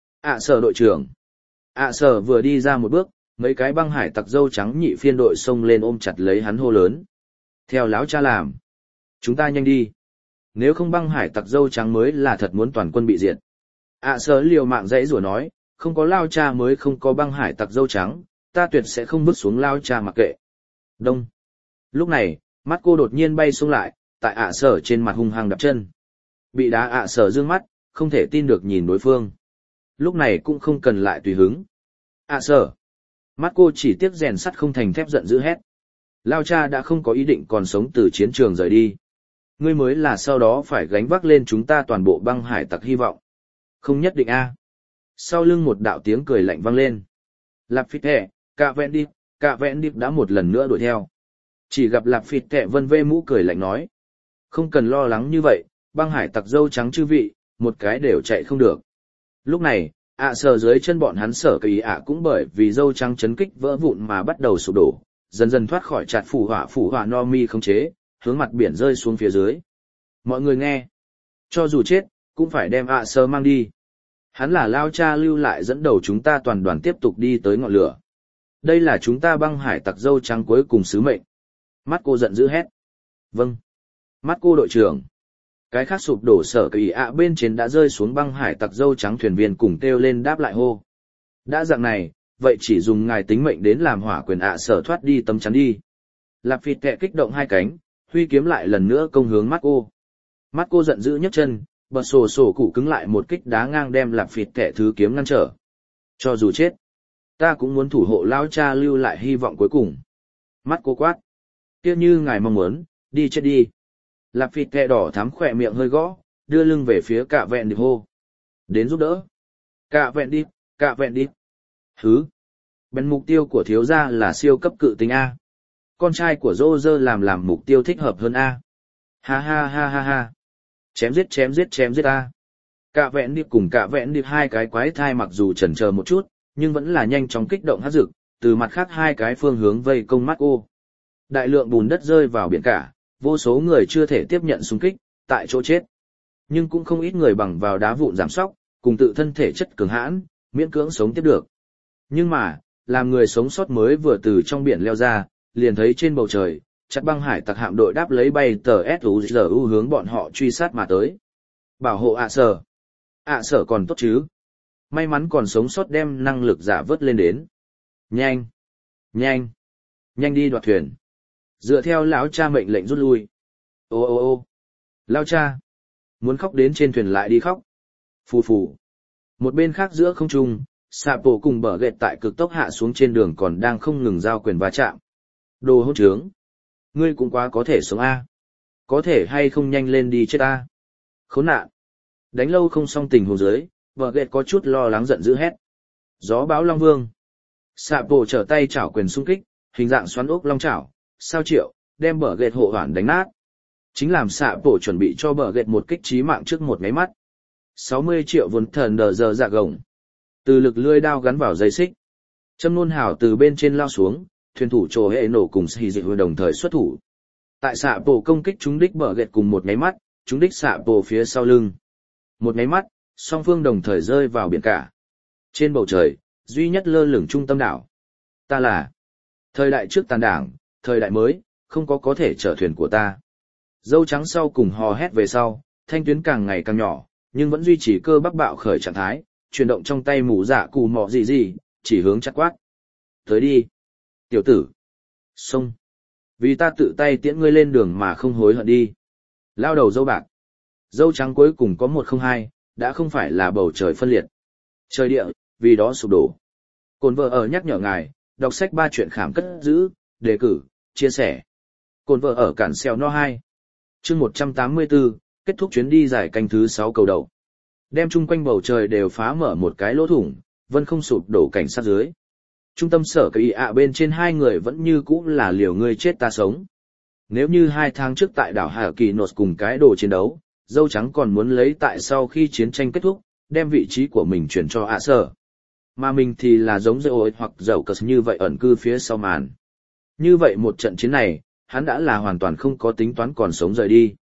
A: Sở đội trưởng. Sở vừa đi ra một bước, mấy cái băng hải tặc dâu trắng nhị phiên đội xông lên ôm chặt lấy hắn hô lớn. Theo láo cha làm. Chúng ta nhanh đi. Nếu không băng hải tặc dâu trắng mới là thật muốn toàn quân bị diệt. Sở liều mạng dãy rủa nói, không có lao cha mới không có băng hải tặc dâu trắng, ta tuyệt sẽ không vứt xuống lao cha mặc kệ. Đông. Lúc này, mắt cô đột nhiên bay xuống lại, tại Sở trên mặt hung hăng đập chân. Bị đá Sở dương mắt, không thể tin được nhìn đối phương. Lúc này cũng không cần lại tùy hứng. Sở. Mắt cô chỉ tiếc rèn sắt không thành thép giận dữ hét. Lao cha đã không có ý định còn sống từ chiến trường rời đi. Ngươi mới là sau đó phải gánh vác lên chúng ta toàn bộ băng hải tặc hy vọng. Không nhất định a. Sau lưng một đạo tiếng cười lạnh vang lên. Lạp Phịt Thẹ, cả vẹn điệp đã một lần nữa đuổi theo. Chỉ gặp Lạp Phịt Thẹ vân vê mũ cười lạnh nói. Không cần lo lắng như vậy, băng hải tặc dâu trắng chư vị, một cái đều chạy không được. Lúc này, Sở dưới chân bọn hắn sở kỳ cũng bởi vì dâu trắng chấn kích vỡ vụn mà bắt đầu sụp đổ, dần dần thoát khỏi chặt phủ hỏa no mi không chế, hướng mặt biển rơi xuống phía dưới. Mọi người nghe, cho dù chết, cũng phải đem Sở mang đi. Hắn là lao cha lưu lại dẫn đầu chúng ta toàn đoàn tiếp tục đi tới ngọn lửa. Đây là chúng ta băng hải tặc dâu trắng cuối cùng sứ mệnh. Mắt cô giận dữ hét. Vâng. Mắt cô đội trưởng. Cái khác sụp đổ sở kỳ bên trên đã rơi xuống băng hải tặc dâu trắng thuyền viên cùng kêu lên đáp lại hô. Đã dạng này, vậy chỉ dùng ngài tính mệnh đến làm hỏa quyền Sở thoát đi tấm chắn đi. Lạp Phịt Thẹ kích động hai cánh, huy kiếm lại lần nữa công hướng mắt cô. Mắt cô giận dữ nhấc chân, bật sổ cụ cứng lại một kích đá ngang đem Lạp Phịt Thẹ thứ kiếm ngăn trở. Cho dù chết, ta cũng muốn thủ hộ lao cha lưu lại hy vọng cuối cùng. Mắt cô quát. Kia như ngài mong muốn, đi chết đi. Lạp Phịt Thẹ đỏ thắm khỏe miệng hơi gõ, đưa lưng về phía cả vẹn điệp hô. Đến giúp đỡ. Cả vẹn điệp. Hứ. Bên mục tiêu của thiếu gia là siêu cấp cự tinh A. Con trai của Roger làm mục tiêu thích hợp hơn A. Ha ha ha ha ha. Chém giết A. Cả vẹn điệp cùng cả vẹn điệp hai cái quái thai mặc dù chần chờ một chút, nhưng vẫn là nhanh chóng kích động hát dực, từ mặt khác hai cái phương hướng vây công mắt ô. Đại lượng bùn đất rơi vào biển cả, vô số người chưa thể tiếp nhận xung kích, tại chỗ chết. Nhưng cũng không ít người bằng vào đá vụn giảm sóc, cùng tự thân thể chất cường hãn, miễn cưỡng sống tiếp được. Nhưng mà, làm người sống sót mới vừa từ trong biển leo ra, liền thấy trên bầu trời, chắc băng hải tặc hạm đội đáp lấy bay tờ SUZU hướng bọn họ truy sát mà tới. Bảo hộ Sở. Sở còn tốt chứ? May mắn còn sống sót đem năng lực giả vớt lên đến. Nhanh đi đoạt thuyền. Dựa theo lão cha mệnh lệnh rút lui. Ô. Lão cha. Muốn khóc đến trên thuyền lại đi khóc. Phù. Một bên khác giữa không trung, Sạ Bộ cùng bờ gệt tại cực tốc hạ xuống trên đường còn đang không ngừng giao quyền va chạm. Đồ hỗn trướng. Ngươi cũng quá có thể sống A. Có thể hay không nhanh lên đi chết A. Khốn nạn. Đánh lâu không xong tình huống dưới, bờ gệt có chút lo lắng giận dữ hét. Gió bão Long Vương. Sạ Bộ trở tay chảo quyền xung kích, hình dạng xoắn ốc long chảo, sao triệu, đem bờ gệt hộ hoàn đánh nát. Chính làm Sạ Bộ chuẩn bị cho bờ gệt một kích chí mạng trước một nháy mắt. 60 triệu vốn thần đờ giờ dạ gồng. Từ lực lưỡi đao gắn vào dây xích. Châm nôn hào từ bên trên lao xuống, thuyền thủ trồ hệ nổ cùng xì dịch đồng thời xuất thủ. Tại Sạ Bộ công kích trúng đích bờ gệt cùng một nháy mắt, trúng đích Sạ Bộ phía sau lưng. Một nháy mắt, song phương đồng thời rơi vào biển cả. Trên bầu trời, duy nhất lơ lửng trung tâm đảo. Ta là thời đại trước tàn đảng, thời đại mới, không có thể chở thuyền của ta. Dâu trắng sau cùng hò hét về sau, thanh tuyến càng ngày càng nhỏ, nhưng vẫn duy trì cơ bắp bạo khởi trạng thái, chuyển động trong tay mũ dạ cù mọ gì, chỉ hướng chắc quát. Tới đi. Tiểu tử. Xông. Vì ta tự tay tiễn ngươi lên đường mà không hối hận đi. Lao đầu dâu bạc. Dâu trắng cuối cùng có 102, đã không phải là bầu trời phân liệt. Trời địa, vì đó sụp đổ. Cồn vợ ở nhắc nhở ngài, đọc sách 3 chuyện khám cất giữ, đề cử, chia sẻ. Cồn vợ ở cản xeo no 2. Chương 184, kết thúc chuyến đi giải canh thứ 6 cầu đầu. Đem chung quanh bầu trời đều phá mở một cái lỗ thủng, vân không sụp đổ cảnh sát dưới. Trung tâm sở kỳ bên trên hai người vẫn như cũ là liều ngươi chết ta sống. Nếu như 2 tháng trước tại đảo Hà Kỳ Nột cùng cái đồ chiến đấu, dâu trắng còn muốn lấy tại sau khi chiến tranh kết thúc, đem vị trí của mình chuyển cho Sở. Mà mình thì là giống dâu hoặc dầu cờ như vậy ẩn cư phía sau màn. Như vậy một trận chiến này, hắn đã là hoàn toàn không có tính toán còn sống rời đi.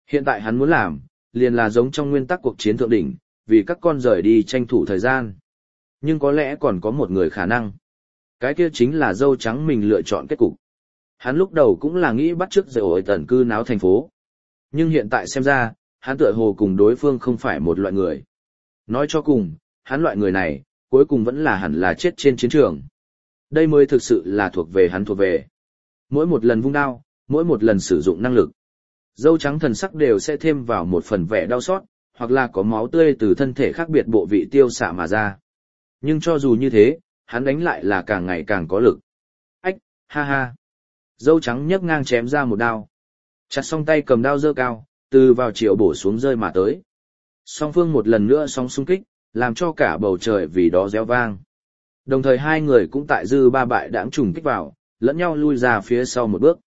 A: Hiện tại hắn muốn làm, liền là giống trong nguyên tắc cuộc chiến thượng đỉnh, vì các con rời đi tranh thủ thời gian. Nhưng có lẽ còn có một người khả năng. Cái kia chính là dâu trắng mình lựa chọn kết cục. Hắn lúc đầu cũng là nghĩ bắt chước dạy ổi tần cư náo thành phố. Nhưng hiện tại xem ra, hắn tựa hồ cùng đối phương không phải một loại người. Nói cho cùng, hắn loại người này, cuối cùng vẫn là hẳn là chết trên chiến trường. Đây mới thực sự là thuộc về hắn thuộc về. Mỗi một lần vung đao, mỗi một lần sử dụng năng lực, dâu trắng thần sắc đều sẽ thêm vào một phần vẻ đau xót, hoặc là có máu tươi từ thân thể khác biệt bộ vị tiêu xạ mà ra. Nhưng cho dù như thế, hắn đánh lại là càng ngày càng có lực. Ách, ha ha. Dâu trắng nhấc ngang chém ra một đao. Chặt xong tay cầm đao giơ cao, từ vào chiều bổ xuống rơi mà tới. Song phương một lần nữa song xung kích, làm cho cả bầu trời vì đó réo vang. Đồng thời hai người cũng tại dư ba bại đãng trùng kích vào, lẫn nhau lui ra phía sau một bước.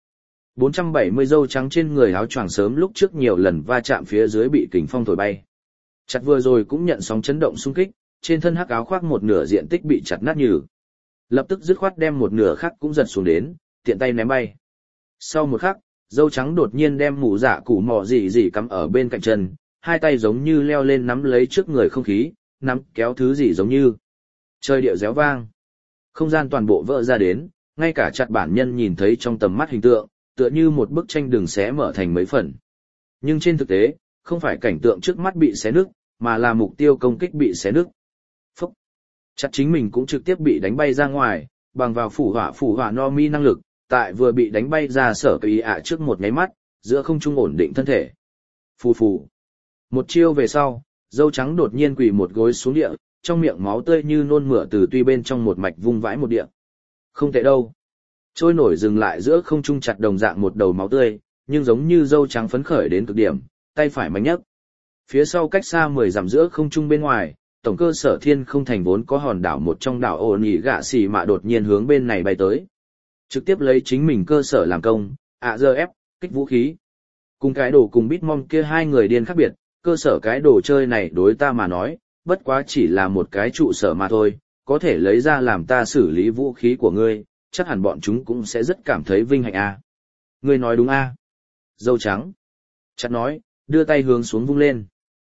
A: 470 dâu trắng trên người áo choàng sớm lúc trước nhiều lần va chạm phía dưới bị kình phong thổi bay. Chặt vừa rồi cũng nhận sóng chấn động xung kích, trên thân hắc áo khoác một nửa diện tích bị chặt nát nhừ. Lập tức dứt khoát đem một nửa khác cũng giật xuống đến, tiện tay ném bay. Sau một khắc, dâu trắng đột nhiên đem mũ dạ củ mỏ gì cắm ở bên cạnh chân, hai tay giống như leo lên nắm lấy trước người không khí, nắm kéo thứ gì giống như. Trời điệu réo vang. Không gian toàn bộ vỡ ra đến, ngay cả chặt bản nhân nhìn thấy trong tầm mắt hình tượng, tựa như một bức tranh đường xé mở thành mấy phần. Nhưng trên thực tế, không phải cảnh tượng trước mắt bị xé nứt, mà là mục tiêu công kích bị xé nứt. Phúc! Chặt chính mình cũng trực tiếp bị đánh bay ra ngoài, bằng vào phủ hỏa no mi năng lực, tại vừa bị đánh bay ra sở kỳ ạ trước một nháy mắt, giữa không trung ổn định thân thể. Phù phù! Một chiêu về sau, dâu trắng đột nhiên quỳ một gối xuống địa, trong miệng máu tươi như nôn mửa từ tuy bên trong một mạch vung vãi một địa. Không tệ đâu. Trôi nổi dừng lại giữa không trung chặt đồng dạng một đầu máu tươi, nhưng giống như dâu trắng phấn khởi đến cực điểm, tay phải mạnh nhất. Phía sau cách xa 10 dặm giữa không trung bên ngoài, tổng cơ sở thiên không thành vốn có hòn đảo một trong đảo ổ nhỉ gạ xì mạ đột nhiên hướng bên này bay tới. Trực tiếp lấy chính mình cơ sở làm công, giờ ép, kích vũ khí. Cùng cái đồ cùng Bitmom kia hai người điên khác biệt, cơ sở cái đồ chơi này đối ta mà nói, bất quá chỉ là một cái trụ sở mà thôi, có thể lấy ra làm ta xử lý vũ khí của ngươi, chắc hẳn bọn chúng cũng sẽ rất cảm thấy vinh hạnh a. Ngươi nói đúng a. Dâu trắng. Chặt nói, đưa tay hướng xuống vung lên.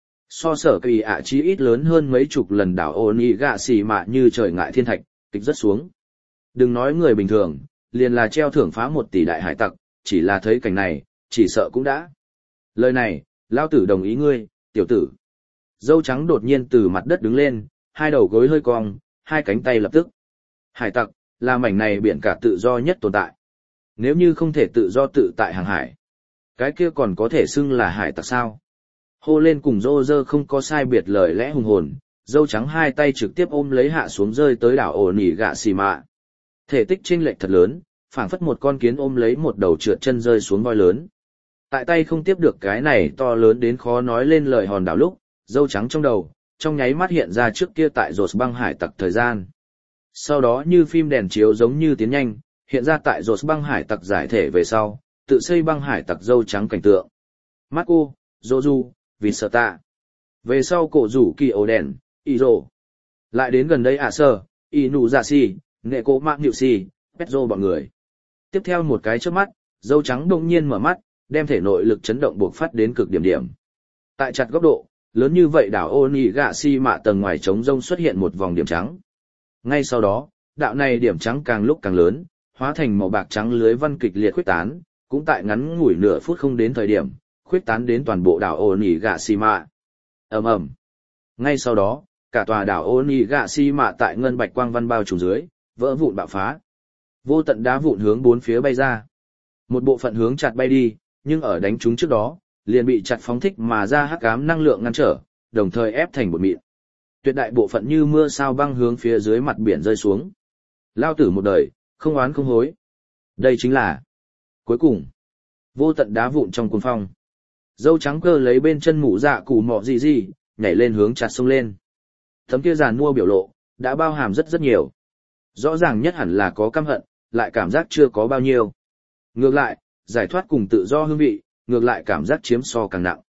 A: So sở kỳ ạ chí ít lớn hơn mấy chục lần đảo ôn y gạ xì mạ như trời ngại thiên thạch, kịch rất xuống. Đừng nói người bình thường, liền là treo thưởng phá 1 tỷ đại hải tặc, chỉ là thấy cảnh này, chỉ sợ cũng đã. Lời này, lao tử đồng ý ngươi, tiểu tử. Dâu trắng đột nhiên từ mặt đất đứng lên, hai đầu gối hơi cong, hai cánh tay lập tức. Hải tặc, là mảnh này biển cả tự do nhất tồn tại. Nếu như không thể tự do tự tại hàng hải, cái kia còn có thể xưng là hải tặc sao? Hô lên cùng rô rơ không có sai biệt lời lẽ hùng hồn, dâu trắng hai tay trực tiếp ôm lấy hạ xuống rơi tới đảo ổ nỉ gạ xì mạ. Thể tích chênh lệch thật lớn, phảng phất một con kiến ôm lấy một đầu trượt chân rơi xuống voi lớn. Tại tay không tiếp được cái này to lớn đến khó nói lên lời hòn đảo lúc, dâu trắng trong đầu, trong nháy mắt hiện ra trước kia tại rột băng hải tặc thời gian. Sau đó như phim đèn chiếu giống như tiến nhanh, hiện ra tại rột băng hải tặc giải thể về sau, tự xây băng hải tặc dâu trắng cảnh tượng. Marco, Joju, Visata. Về sau cổ rủ kỳ ổ đèn, Iro. Lại đến gần đây sơ, Inu dạ si, nghệ cổ mạng nhịu si, Petro bọn người. Tiếp theo một cái trước mắt, dâu trắng đông nhiên mở mắt, đem thể nội lực chấn động buộc phát đến cực điểm điểm. Tại chặt góc độ, lớn như vậy đảo Onigashima mạ tầng ngoài trống rông xuất hiện một vòng điểm trắng. Ngay sau đó, đạo này điểm trắng càng lúc càng lớn, hóa thành màu bạc trắng lưới văn kịch liệt khuyết tán, cũng tại ngắn ngủi nửa phút không đến thời điểm, khuyết tán đến toàn bộ đảo Onigashima. Ầm ầm. Ngay sau đó, cả tòa đảo Onigashima tại ngân bạch quang văn bao trùm dưới, vỡ vụn bạo phá. Vô tận đá vụn hướng bốn phía bay ra. Một bộ phận hướng chặt bay đi, nhưng ở đánh chúng trước đó, liền bị chặt phóng thích mà ra hắc ám năng lượng ngăn trở, đồng thời ép thành bột mịn. Tuyệt đại bộ phận như mưa sao băng hướng phía dưới mặt biển rơi xuống. Lao tử một đời, không oán không hối. Đây chính là cuối cùng vô tận đá vụn trong cuồng phong. Dâu trắng cơ lấy bên chân mũ dạ củ mọ gì, nhảy lên hướng chặt sông lên. Tấm kia giàn mua biểu lộ, đã bao hàm rất nhiều. Rõ ràng nhất hẳn là có căm hận, lại cảm giác chưa có bao nhiêu. Ngược lại, giải thoát cùng tự do hương vị, ngược lại cảm giác chiếm so càng nặng.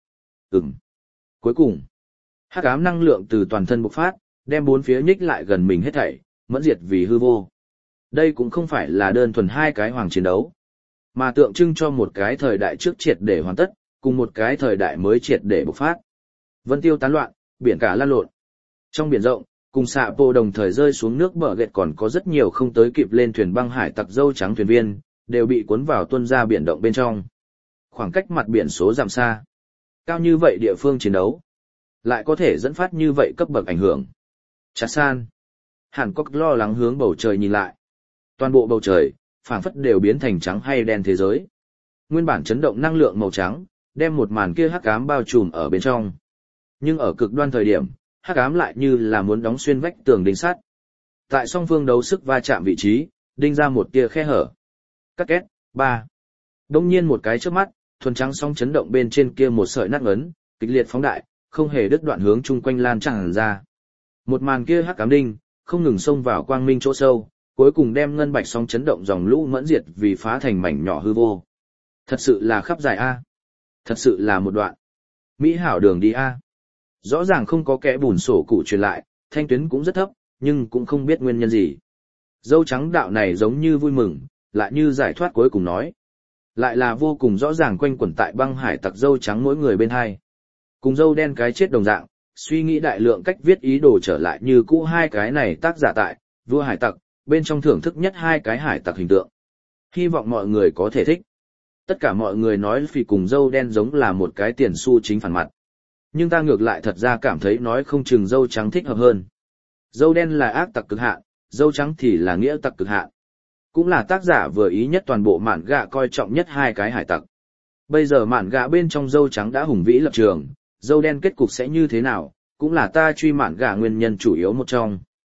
A: Cuối cùng, hắc ám năng lượng từ toàn thân bộc phát, đem bốn phía nhích lại gần mình hết thảy, mẫn diệt vì hư vô. Đây cũng không phải là đơn thuần hai cái hoàng chiến đấu, mà tượng trưng cho một cái thời đại trước triệt để hoàn tất, cùng một cái thời đại mới triệt để bộc phát. Vân tiêu tán loạn, biển cả lan lộn. Trong biển rộng, cùng xạ bộ đồng thời rơi xuống nước bờ ghẹt còn có rất nhiều không tới kịp lên thuyền băng hải tặc dâu trắng thuyền viên, đều bị cuốn vào tuôn ra biển động bên trong. Khoảng cách mặt biển số dặm xa. Cao như vậy địa phương chiến đấu, lại có thể dẫn phát như vậy cấp bậc ảnh hưởng. Chát san. Hàn Cốc lo lắng hướng bầu trời nhìn lại. Toàn bộ bầu trời, phảng phất đều biến thành trắng hay đen thế giới. Nguyên bản chấn động năng lượng màu trắng, đem một màn kia hắc ám bao trùm ở bên trong. Nhưng ở cực đoan thời điểm, hắc ám lại như là muốn đóng xuyên vách tường đinh sắt. Tại song phương đấu sức va chạm vị trí, đinh ra một tia khe hở. Cắt két, 3. Đông nhiên một cái chớp mắt, thuần trắng song chấn động bên trên kia một sợi nát ngấn, kịch liệt phóng đại, không hề đứt đoạn hướng chung quanh lan tràn ra. Một màn kia hắc ám đinh, không ngừng xông vào quang minh chỗ sâu, cuối cùng đem ngân bạch song chấn động dòng lũ mẫn diệt vì phá thành mảnh nhỏ hư vô. Thật sự là khắp dài a. Thật sự là một đoạn mỹ hảo đường đi a. Rõ ràng không có kẽ bùn sổ cụ truyền lại, thanh tuyến cũng rất thấp, nhưng cũng không biết nguyên nhân gì. Dâu trắng đạo này giống như vui mừng, lại như giải thoát cuối cùng nói. Lại là vô cùng rõ ràng quanh quẩn tại băng hải tặc dâu trắng mỗi người bên hai. Cùng dâu đen cái chết đồng dạng, suy nghĩ đại lượng cách viết ý đồ trở lại như cũ hai cái này tác giả tại, vua hải tặc, bên trong thưởng thức nhất hai cái hải tặc hình tượng. Hy vọng mọi người có thể thích. Tất cả mọi người nói vì cùng dâu đen giống là một cái tiền xu chính phản mặt. Nhưng ta ngược lại thật ra cảm thấy nói không chừng dâu trắng thích hợp hơn. Dâu đen là ác tặc cực hạn, dâu trắng thì là nghĩa tặc cực hạn. Cũng là tác giả vừa ý nhất toàn bộ mạn gạ coi trọng nhất hai cái hải tặc. Bây giờ mạn gạ bên trong dâu trắng đã hùng vĩ lập trường, dâu đen kết cục sẽ như thế nào, cũng là ta truy mạn gạ nguyên nhân chủ yếu một trong.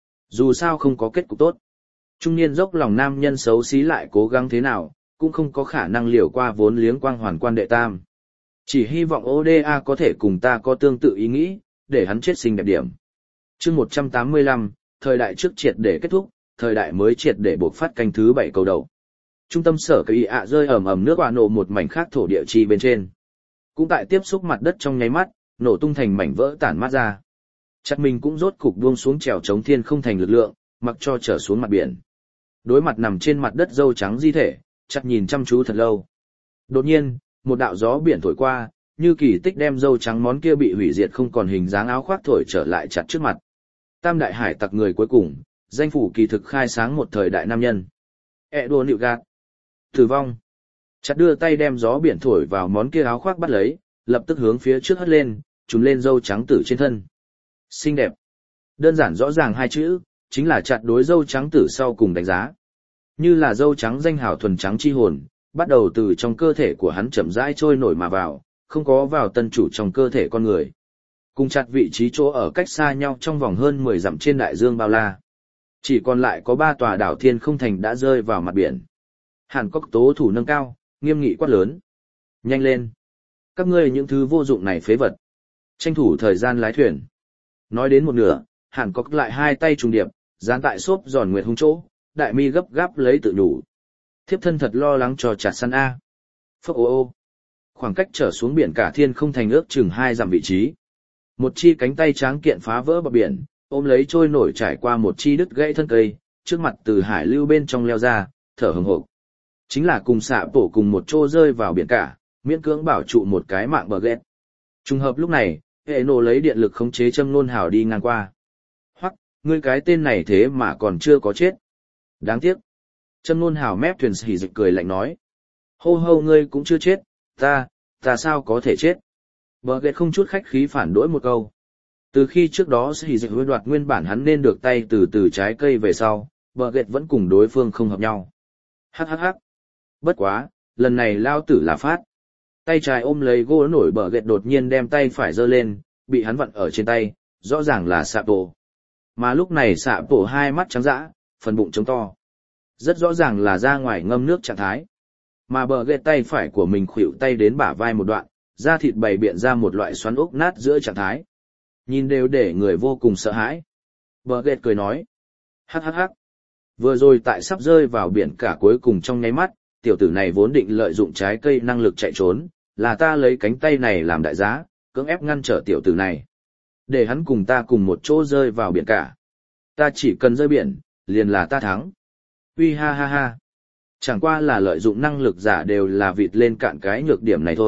A: Dù sao không có kết cục tốt. Trung niên dốc lòng nam nhân xấu xí lại cố gắng thế nào, cũng không có khả năng liều qua vốn liếng quang hoàn quan đệ tam. Chỉ hy vọng ODA có thể cùng ta có tương tự ý nghĩ, để hắn chết xinh đẹp điểm. Chương 185, thời đại trước triệt để kết thúc, thời đại mới triệt để bộc phát canh thứ 7 cầu đầu. Trung tâm sở cây ạ rơi ầm ầm nước quả nổ một mảnh khác thổ địa chi bên trên. Cũng tại tiếp xúc mặt đất trong nháy mắt, nổ tung thành mảnh vỡ tản mát ra. Chắc mình cũng rốt cục buông xuống trèo chống thiên không thành lực lượng, mặc cho trở xuống mặt biển. Đối mặt nằm trên mặt đất dâu trắng di thể, chắc nhìn chăm chú thật lâu. Đột nhiên, một đạo gió biển thổi qua, như kỳ tích đem dâu trắng món kia bị hủy diệt không còn hình dáng áo khoác thổi trở lại chặt trước mặt. Tam đại hải tặc người cuối cùng, danh phủ kỳ thực khai sáng một thời đại nam nhân. Đùa nịu gạt. Tử vong. Chặt đưa tay đem gió biển thổi vào món kia áo khoác bắt lấy, lập tức hướng phía trước hất lên, trùm lên dâu trắng tử trên thân. Xinh đẹp. Đơn giản rõ ràng hai chữ, chính là chặt đối dâu trắng tử sau cùng đánh giá. Như là dâu trắng danh hào thuần trắng chi hồn, bắt đầu từ trong cơ thể của hắn chậm rãi trôi nổi mà vào, không có vào tân chủ trong cơ thể con người. Cùng chặt vị trí chỗ ở cách xa nhau trong vòng hơn 10 dặm trên đại dương bao la. Chỉ còn lại có 3 tòa đảo thiên không thành đã rơi vào mặt biển. Hàn Cốc tố thủ nâng cao, nghiêm nghị quát lớn. Nhanh lên! Các ngươi những thứ vô dụng này phế vật. Tranh thủ thời gian lái thuyền. Nói đến một nửa, Hàn Cốc lại hai tay trùng điệp, dán tại xốp giòn nguyệt hung chỗ, đại mi gấp gáp lấy tự nhủ. Thiếp thân thật lo lắng cho chặt săn A. Phốc ô ô. Khoảng cách trở xuống biển cả thiên không thành ước chừng 2 dặm vị trí. Một chi cánh tay tráng kiện phá vỡ bờ biển, ôm lấy trôi nổi trải qua một chi đứt gãy thân cây, trước mặt từ hải lưu bên trong leo ra, thở hừng hực. Chính là cùng xạ bổ cùng một chỗ rơi vào biển cả, miễn cưỡng bảo trụ một cái mạng bờ ghét. Trùng hợp lúc này, hệ nổ lấy điện lực khống chế châm nôn hào đi ngang qua. Hoắc, ngươi cái tên này thế mà còn chưa có chết. Đáng tiếc. Châm nôn hào mép thuyền hỉ dịch cười lạnh nói. Hô hô ngươi cũng chưa chết, ta sao có thể chết. Bờ ghét không chút khách khí phản đối một câu. Từ khi trước đó hỉ dịch hối đoạt nguyên bản hắn nên được tay từ trái cây về sau, bờ ghét vẫn cùng đối phương không hợp nhau. Hắc hắc hắc. Bất quá, lần này lao tử là phát. Tay trái ôm lấy gỗ nổi bờ ghét đột nhiên đem tay phải giơ lên, bị hắn vặn ở trên tay, rõ ràng là xạ bộ. Mà lúc này xạ bộ hai mắt trắng dã, phần bụng trống to. Rất rõ ràng là ra ngoài ngâm nước trạng thái. Mà bờ ghét tay phải của mình khuỵu tay đến bả vai một đoạn, da thịt bày biện ra một loại xoắn ốc nát giữa trạng thái. Nhìn đều để người vô cùng sợ hãi. Bờ ghét cười nói. Hắc hắc hắc. Vừa rồi tại sắp rơi vào biển cả cuối cùng trong nháy mắt, tiểu tử này vốn định lợi dụng trái cây năng lực chạy trốn, là ta lấy cánh tay này làm đại giá, cưỡng ép ngăn trở tiểu tử này. Để hắn cùng ta cùng một chỗ rơi vào biển cả. Ta chỉ cần rơi biển, liền là ta thắng. Uy ha ha ha. Chẳng qua là lợi dụng năng lực giả đều là vịt lên cạn cái nhược điểm này thôi,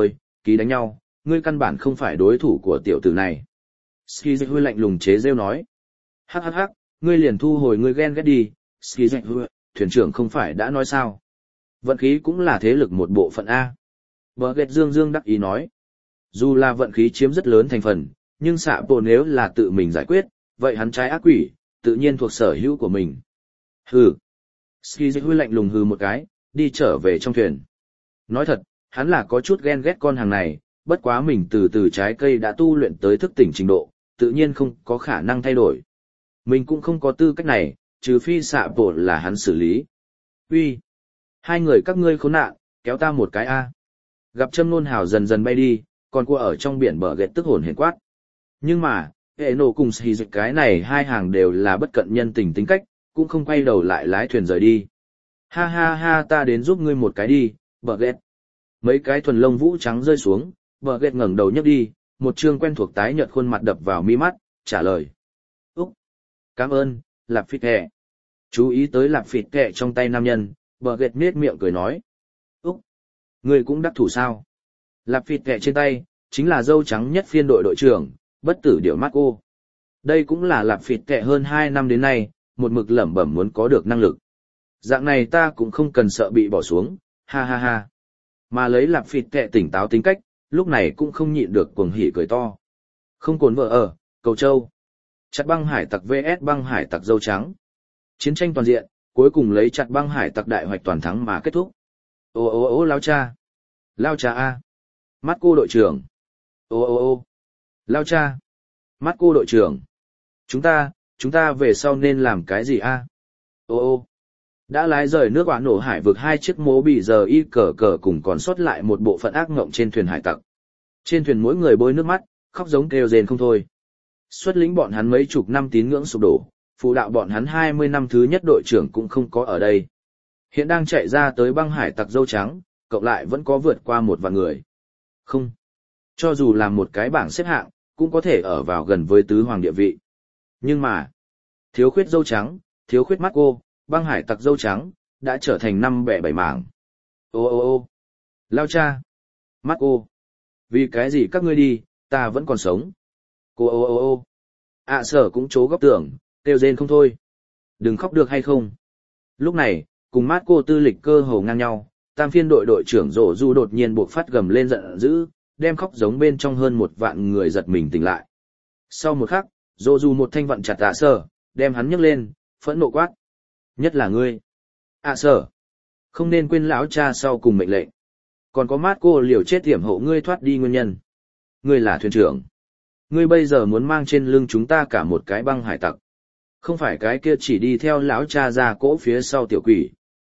A: ký đánh nhau, ngươi căn bản không phải đối thủ của tiểu tử này. Skizu lạnh lùng chế rêu nói. Hắc hắc hắc, ngươi liền thu hồi ngươi ghen ghét đi, Skizu, thuyền trưởng không phải đã nói sao. Vận khí cũng là thế lực một bộ phận A. Bờ dương dương đắc ý nói. Dù là vận khí chiếm rất lớn thành phần, nhưng xạ bộ nếu là tự mình giải quyết, vậy hắn trái ác quỷ, tự nhiên thuộc sở hữu của mình. Hừ. Skizu lạnh lùng hừ một cái, đi trở về trong thuyền. Nói thật, hắn là có chút ghen ghét con hàng này, bất quá mình từ từ trái cây đã tu luyện tới thức tỉnh trình độ, tự nhiên không có khả năng thay đổi. Mình cũng không có tư cách này, trừ phi xạ bộ là hắn xử lý. Uy, hai người các ngươi khốn nạn, kéo ta một cái A. Gặp Châm Nôn Hào dần dần bay đi, còn cua ở trong biển bờ ghét tức hồn hển quát. Nhưng mà, hệ nổ cùng xì dịch cái này hai hàng đều là bất cận nhân tình tính cách, cũng không quay đầu lại lái thuyền rời đi. Ha ha ha, ta đến giúp ngươi một cái đi, bờ ghét. Mấy cái thuần lông vũ trắng rơi xuống, bờ ghét ngẩng đầu nhấc đi, một trương quen thuộc tái nhợt khuôn mặt đập vào mi mắt, trả lời. Úc, cảm ơn, lạp phịt kẹ. Chú ý tới lạp phịt kẹ trong tay nam nhân, bờ ghét nết miệng cười nói. Úc, ngươi cũng đắc thủ sao? Lạp phịt kẹ trên tay, chính là dâu trắng nhất phiên đội đội trưởng, bất tử điểu Marco. Đây cũng là lạp phịt kẹ hơn 2 năm đến nay, một mực lẩm bẩm muốn có được năng lực. Dạng này ta cũng không cần sợ bị bỏ xuống, ha ha ha. Mà lấy lạp phịt kẹ tỉnh táo tính cách, lúc này cũng không nhịn được cuồng hỉ cười to. Không cồn vợ ở, cầu châu. Chặt băng hải tặc vs băng hải tặc dâu trắng. Chiến tranh toàn diện, cuối cùng lấy chặt băng hải tặc đại hoạch toàn thắng mà kết thúc. Ô ô ô lao cha. Lao cha A. Mắt cô đội trưởng. Ô ô ô. Lao cha. Mắt cô đội trưởng. Chúng ta về sau nên làm cái gì A? Ô ô. Đã lái rời nước quả nổ hải vực 2 chiếc mố bị giờ y cờ cờ cùng còn sót lại một bộ phận ác ngộng trên thuyền hải tặc. Trên thuyền mỗi người bôi nước mắt, khóc giống kêu rền không thôi. Xuất lĩnh bọn hắn mấy chục năm tín ngưỡng sụp đổ, phụ đạo bọn hắn 20 năm thứ nhất đội trưởng cũng không có ở đây. Hiện đang chạy ra tới băng hải tặc dâu trắng, cộng lại vẫn có vượt qua 1 vạn người. Không. Cho dù làm một cái bảng xếp hạng, cũng có thể ở vào gần với tứ hoàng địa vị. Nhưng mà, thiếu khuyết dâu trắng, thiếu khuyết mắt cô, băng hải tặc dâu trắng, đã trở thành 5 bẻ 7 mảng. Ô ô ô. Lao cha. Mắt cô. Vì cái gì các ngươi đi, ta vẫn còn sống. Cô ô ô ô. Sở cũng chố góc tường, kêu rên không thôi. Đừng khóc được hay không. Lúc này, cùng mát cô tư lịch cơ hồ ngang nhau, tam phiên đội đội trưởng rổ du đột nhiên buộc phát gầm lên giận dữ, đem khóc giống bên trong hơn 1 vạn người giật mình tỉnh lại. Sau một khắc, rổ du một thanh vặn chặt Sở, đem hắn nhấc lên, phẫn nộ quát. Nhất là ngươi. Sở. Không nên quên lão cha sau cùng mệnh lệnh. Còn có mát cô liều chết tiểm hộ ngươi thoát đi nguyên nhân. Ngươi là thuyền trưởng. Ngươi bây giờ muốn mang trên lưng chúng ta cả một cái băng hải tặc. Không phải cái kia chỉ đi theo lão cha ra cỗ phía sau tiểu quỷ.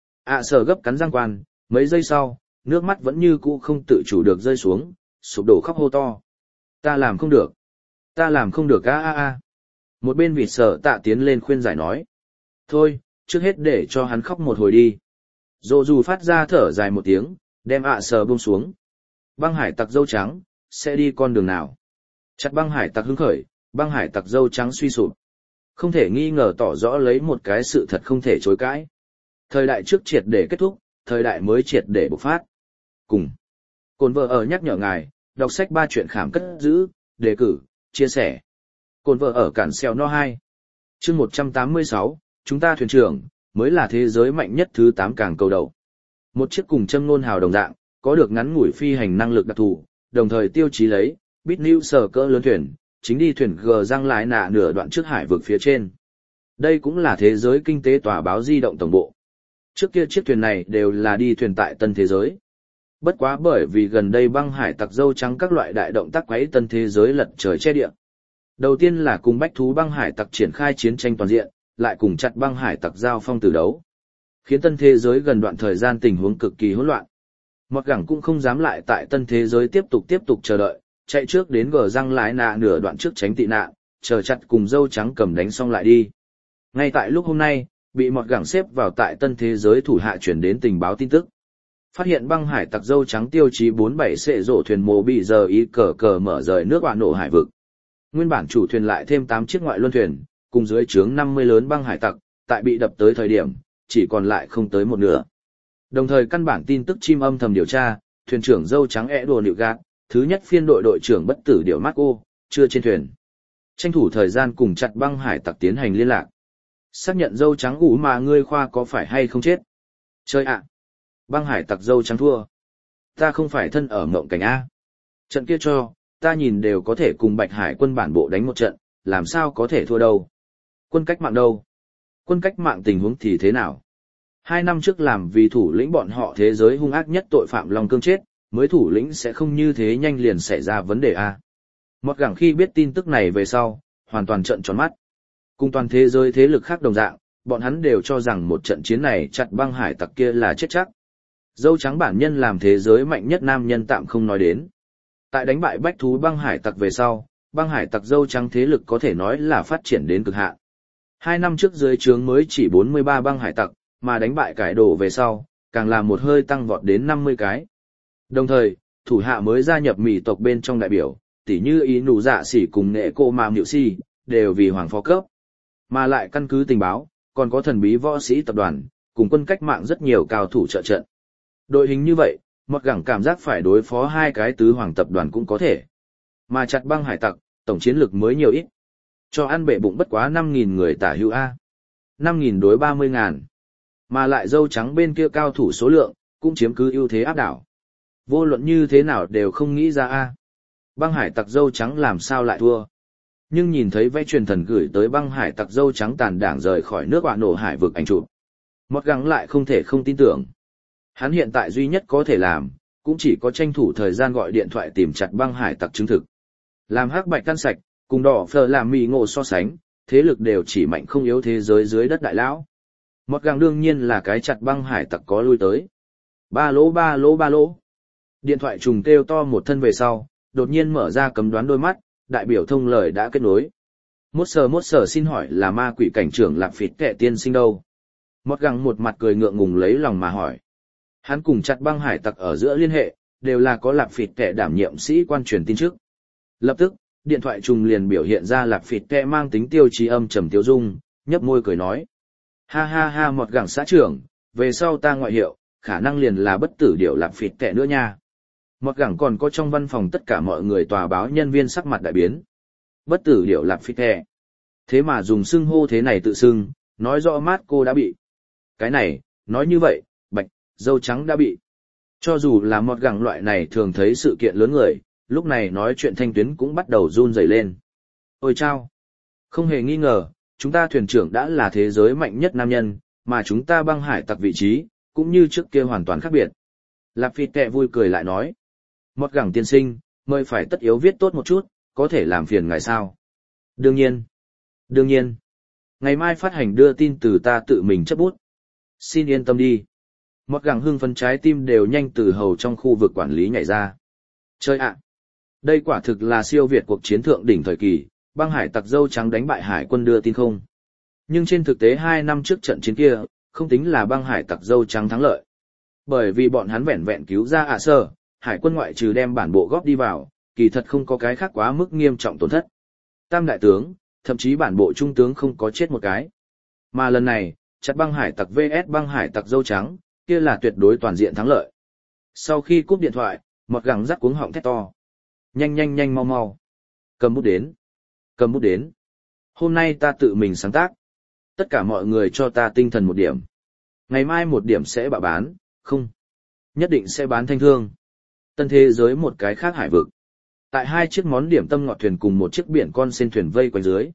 A: Sở gấp cắn răng quan, mấy giây sau, nước mắt vẫn như cũ không tự chủ được rơi xuống, sụp đổ khóc hô to. Ta làm không được. Ta làm không được a. Một bên vịt Sở Tạ tiến lên khuyên giải nói. Thôi, trước hết để cho hắn khóc một hồi đi. Dô dù phát ra thở dài một tiếng, đem Sở buông xuống. Băng hải tặc dâu trắng, sẽ đi con đường nào? Chặt băng hải tặc hứng khởi, băng hải tặc dâu trắng suy sụp. Không thể nghi ngờ tỏ rõ lấy một cái sự thật không thể chối cãi. Thời đại trước triệt để kết thúc, thời đại mới triệt để bộc phát. Cùng. Cồn vợ ở nhắc nhở ngài, đọc sách 3 chuyện khám cất giữ, đề cử, chia sẻ. Cồn vợ ở cản xeo no 2. Chương 186, chúng ta thuyền trưởng, mới là thế giới mạnh nhất thứ 8 càng cầu đầu. Một chiếc cùng Châm Nôn Hào đồng dạng, có được ngắn ngủi phi hành năng lực đặc thù, đồng thời tiêu chí lấy, bít níu sở cỡ lớn thuyền, chính đi thuyền gờ răng lái nạ nửa đoạn trước hải vực phía trên. Đây cũng là thế giới kinh tế tòa báo di động tổng bộ. Trước kia chiếc thuyền này đều là đi thuyền tại tân thế giới. Bất quá bởi vì gần đây băng hải tặc dâu trắng các loại đại động tác quấy tân thế giới lật trời che địa. Đầu tiên là cùng bách thú băng hải tặc triển khai chiến tranh toàn diện, lại cùng chặt băng hải tặc giao phong từ đấu. Khiến tân thế giới gần đoạn thời gian tình huống cực kỳ hỗn loạn. Mọt gẳng cũng không dám lại tại tân thế giới tiếp tục chờ đợi, chạy trước đến gờ răng lái nạ nửa đoạn trước tránh tị nạn, chờ chặt cùng dâu trắng cầm đánh xong lại đi. Ngay tại lúc hôm nay, bị mọt gẳng xếp vào tại tân thế giới thủ hạ chuyển đến tình báo tin tức. Phát hiện băng hải tặc dâu trắng tiêu chí 47 xệ rổ thuyền mồ bị giờ ý cờ cờ mở rời nước quả nổ hải vực. Nguyên bản chủ thuyền lại thêm 8 chiếc ngoại luân thuyền, cùng dưới trướng 50 lớn băng hải tặc, tại bị đập tới thời điểm, chỉ còn lại không tới một nửa. Đồng thời căn bản tin tức chim âm thầm điều tra, thuyền trưởng dâu trắng ẻ đồ nịu gạt, thứ nhất phiên đội đội trưởng bất tử điểu Marco, chưa trên thuyền. Tranh thủ thời gian cùng chặt băng hải tặc tiến hành liên lạc. Xác nhận dâu trắng ủ mà ngươi khoa có phải hay không chết. Chơi ạ! Băng hải tặc dâu trắng thua. Ta không phải thân ở ngộng cảnh A. Trận kia cho, ta nhìn đều có thể cùng Bạch Hải quân bản bộ đánh một trận, làm sao có thể thua đâu. Quân cách mạng đâu? Quân cách mạng tình huống thì thế nào? 2 năm trước làm vì thủ lĩnh bọn họ thế giới hung ác nhất tội phạm Long Cương chết, mới thủ lĩnh sẽ không như thế nhanh liền xảy ra vấn đề A. Mọt gẳng khi biết tin tức này về sau, hoàn toàn trợn tròn mắt. Cùng toàn thế giới thế lực khác đồng dạng, bọn hắn đều cho rằng một trận chiến này chặt băng hải tặc kia là chết chắc. Dâu trắng bản nhân làm thế giới mạnh nhất nam nhân tạm không nói đến. Tại đánh bại bách thú băng hải tặc về sau, băng hải tặc dâu trắng thế lực có thể nói là phát triển đến cực hạn. 2 năm trước dưới trướng mới chỉ 43 băng hải tặc, mà đánh bại cải đồ về sau, càng là một hơi tăng vọt đến 50 cái. Đồng thời, thủ hạ mới gia nhập mỹ tộc bên trong đại biểu, tỉ như ý nụ dạ sỉ cùng nghệ cô mà nhự si, đều vì hoàng phó cấp. Mà lại căn cứ tình báo, còn có thần bí võ sĩ tập đoàn, cùng quân cách mạng rất nhiều cao thủ trợ trận. Đội hình như vậy, Mọt gẳng cảm giác phải đối phó 2 cái tứ hoàng tập đoàn cũng có thể. Mà chặt băng hải tặc, tổng chiến lực mới nhiều ít. Cho ăn bệ bụng bất quá 5.000 người tả hữu A. 5.000 đối 30.000. Mà lại dâu trắng bên kia cao thủ số lượng, cũng chiếm cứ ưu thế áp đảo. Vô luận như thế nào đều không nghĩ ra A. Băng hải tặc dâu trắng làm sao lại thua. Nhưng nhìn thấy vẽ truyền thần gửi tới băng hải tặc dâu trắng tàn đảng rời khỏi nước quả nổ hải vực ảnh chụp. Mọt gẳng lại không thể không tin tưởng. Hắn hiện tại duy nhất có thể làm, cũng chỉ có tranh thủ thời gian gọi điện thoại tìm chặt băng hải tặc chứng thực. Làm hắc bạch tan sạch, cùng đỏ phờ làm mì ngộ so sánh, thế lực đều chỉ mạnh không yếu thế giới dưới đất đại lão. Mọt gẳng đương nhiên là cái chặt băng hải tặc có lui tới. Ba lỗ. Điện thoại trùng kêu to một thân về sau, đột nhiên mở ra cấm đoán đôi mắt, đại biểu thông lời đã kết nối. Mốt sờ xin hỏi là ma quỷ cảnh trưởng Lạp Phịt Kệ tiên sinh đâu? Mọt gẳng một mặt cười ngượng ngùng lấy lòng mà hỏi. Hắn cùng chặt băng hải tặc ở giữa liên hệ, đều là có Lạp Phịt Kệ đảm nhiệm sĩ quan truyền tin trước. Lập tức, điện thoại trùng liền biểu hiện ra Lạp Phịt Kệ mang tính tiêu chí âm trầm tiêu dung, nhấp môi cười nói. Ha Mọt gẳng xã trưởng, về sau ta ngoại hiệu, khả năng liền là bất tử điểu Lạp Phịt Kệ nữa nha. Mọt gẳng còn có trong văn phòng tất cả mọi người tòa báo nhân viên sắc mặt đại biến. Bất tử điểu Lạp Phịt Kệ. Thế mà dùng xưng hô thế này tự xưng, nói rõ mát cô đã bị. Cái này, nói như vậy, bạch, dâu trắng đã bị. Cho dù là Mọt gẳng loại này thường thấy sự kiện lớn người, lúc này nói chuyện thanh tuyến cũng bắt đầu run rẩy lên. Ôi chao! Không hề nghi ngờ, chúng ta thuyền trưởng đã là thế giới mạnh nhất nam nhân, mà chúng ta băng hải tặc vị trí, cũng như trước kia hoàn toàn khác biệt. Lạp Phịt Kệ vui cười lại nói. Mọt gẳng tiên sinh, mời phải tất yếu viết tốt một chút, có thể làm phiền ngài sao? Đương nhiên. Ngày mai phát hành đưa tin từ ta tự mình chấp bút. Xin yên tâm đi. Mọt gẳng hưng phấn trái tim đều nhanh từ hầu trong khu vực quản lý nhảy ra. Chơi ạ! Đây quả thực là siêu việt cuộc chiến thượng đỉnh thời kỳ, băng hải tặc dâu trắng đánh bại hải quân đưa tin không. Nhưng trên thực tế 2 năm trước trận chiến kia, không tính là băng hải tặc dâu trắng thắng lợi. Bởi vì bọn hắn vẹn vẹn cứu ra ạ sơ, hải quân ngoại trừ đem bản bộ góp đi vào, kỳ thật không có cái khác quá mức nghiêm trọng tổn thất. Tam đại tướng, thậm chí bản bộ trung tướng không có chết một cái. Mà lần này, chặt băng hải tặc vs băng hải tặc dâu trắng, kia là tuyệt đối toàn diện thắng lợi. Sau khi cúp điện thoại, Mọt gẳng rắc cuống họng thét to. Nhanh mau. Cầm bút đến. Hôm nay ta tự mình sáng tác. Tất cả mọi người cho ta tinh thần 1 điểm. Ngày mai 1 điểm sẽ bạ bán, không. Nhất định sẽ bán thanh thương. Tân thế giới một cái khác hải vực. Tại 2 chiếc món điểm tâm ngọt thuyền cùng 1 chiếc biển con sen thuyền vây quanh dưới.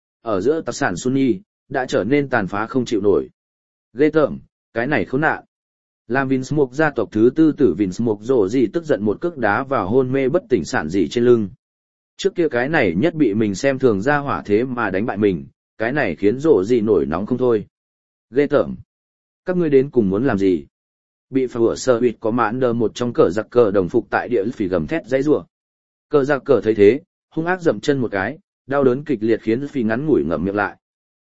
A: Ở giữa tạc sản Sunny, đã trở nên tàn phá không chịu nổi. Ghê tởm, cái này khốn nạn. Làm Vinsmoke gia tộc thứ 4 tử Vinsmoke rồ gì tức giận một cước đá vào hôn mê bất tỉnh sản gì trên lưng. Trước kia cái này nhất bị mình xem thường ra hỏa thế mà đánh bại mình, cái này khiến rồ gì nổi nóng không thôi. Ghê tởm. Các ngươi đến cùng muốn làm gì? Bị phở sơ huyệt có mãn đờ một trong cờ giặc cờ đồng phục tại địa phỉ gầm thét dãy rủa. Cờ giặc cờ thấy thế, hung ác dậm chân một cái, đau đớn kịch liệt khiến phỉ ngắn ngủi ngậm miệng lại.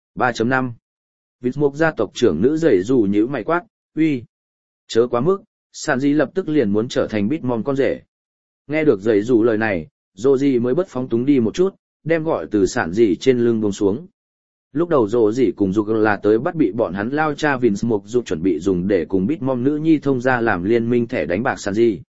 A: 3.5 Vinsmoke gia tộc trưởng nữ rầy rủ nhíu mày quát, uy. Chớ quá mức, sản dị lập tức liền muốn trở thành Bitmom con rể. Nghe được rầy rủ lời này, Rồ dị mới bất phóng túng đi một chút, đem gọi từ sản dị trên lưng buông xuống. Lúc đầu Rồ dị cùng Dục là tới bắt bị bọn hắn lao cha Vinsmoke Dục chuẩn bị dùng để cùng Bitmom nữ nhi thông gia làm liên minh thẻ đánh bạc sản dị.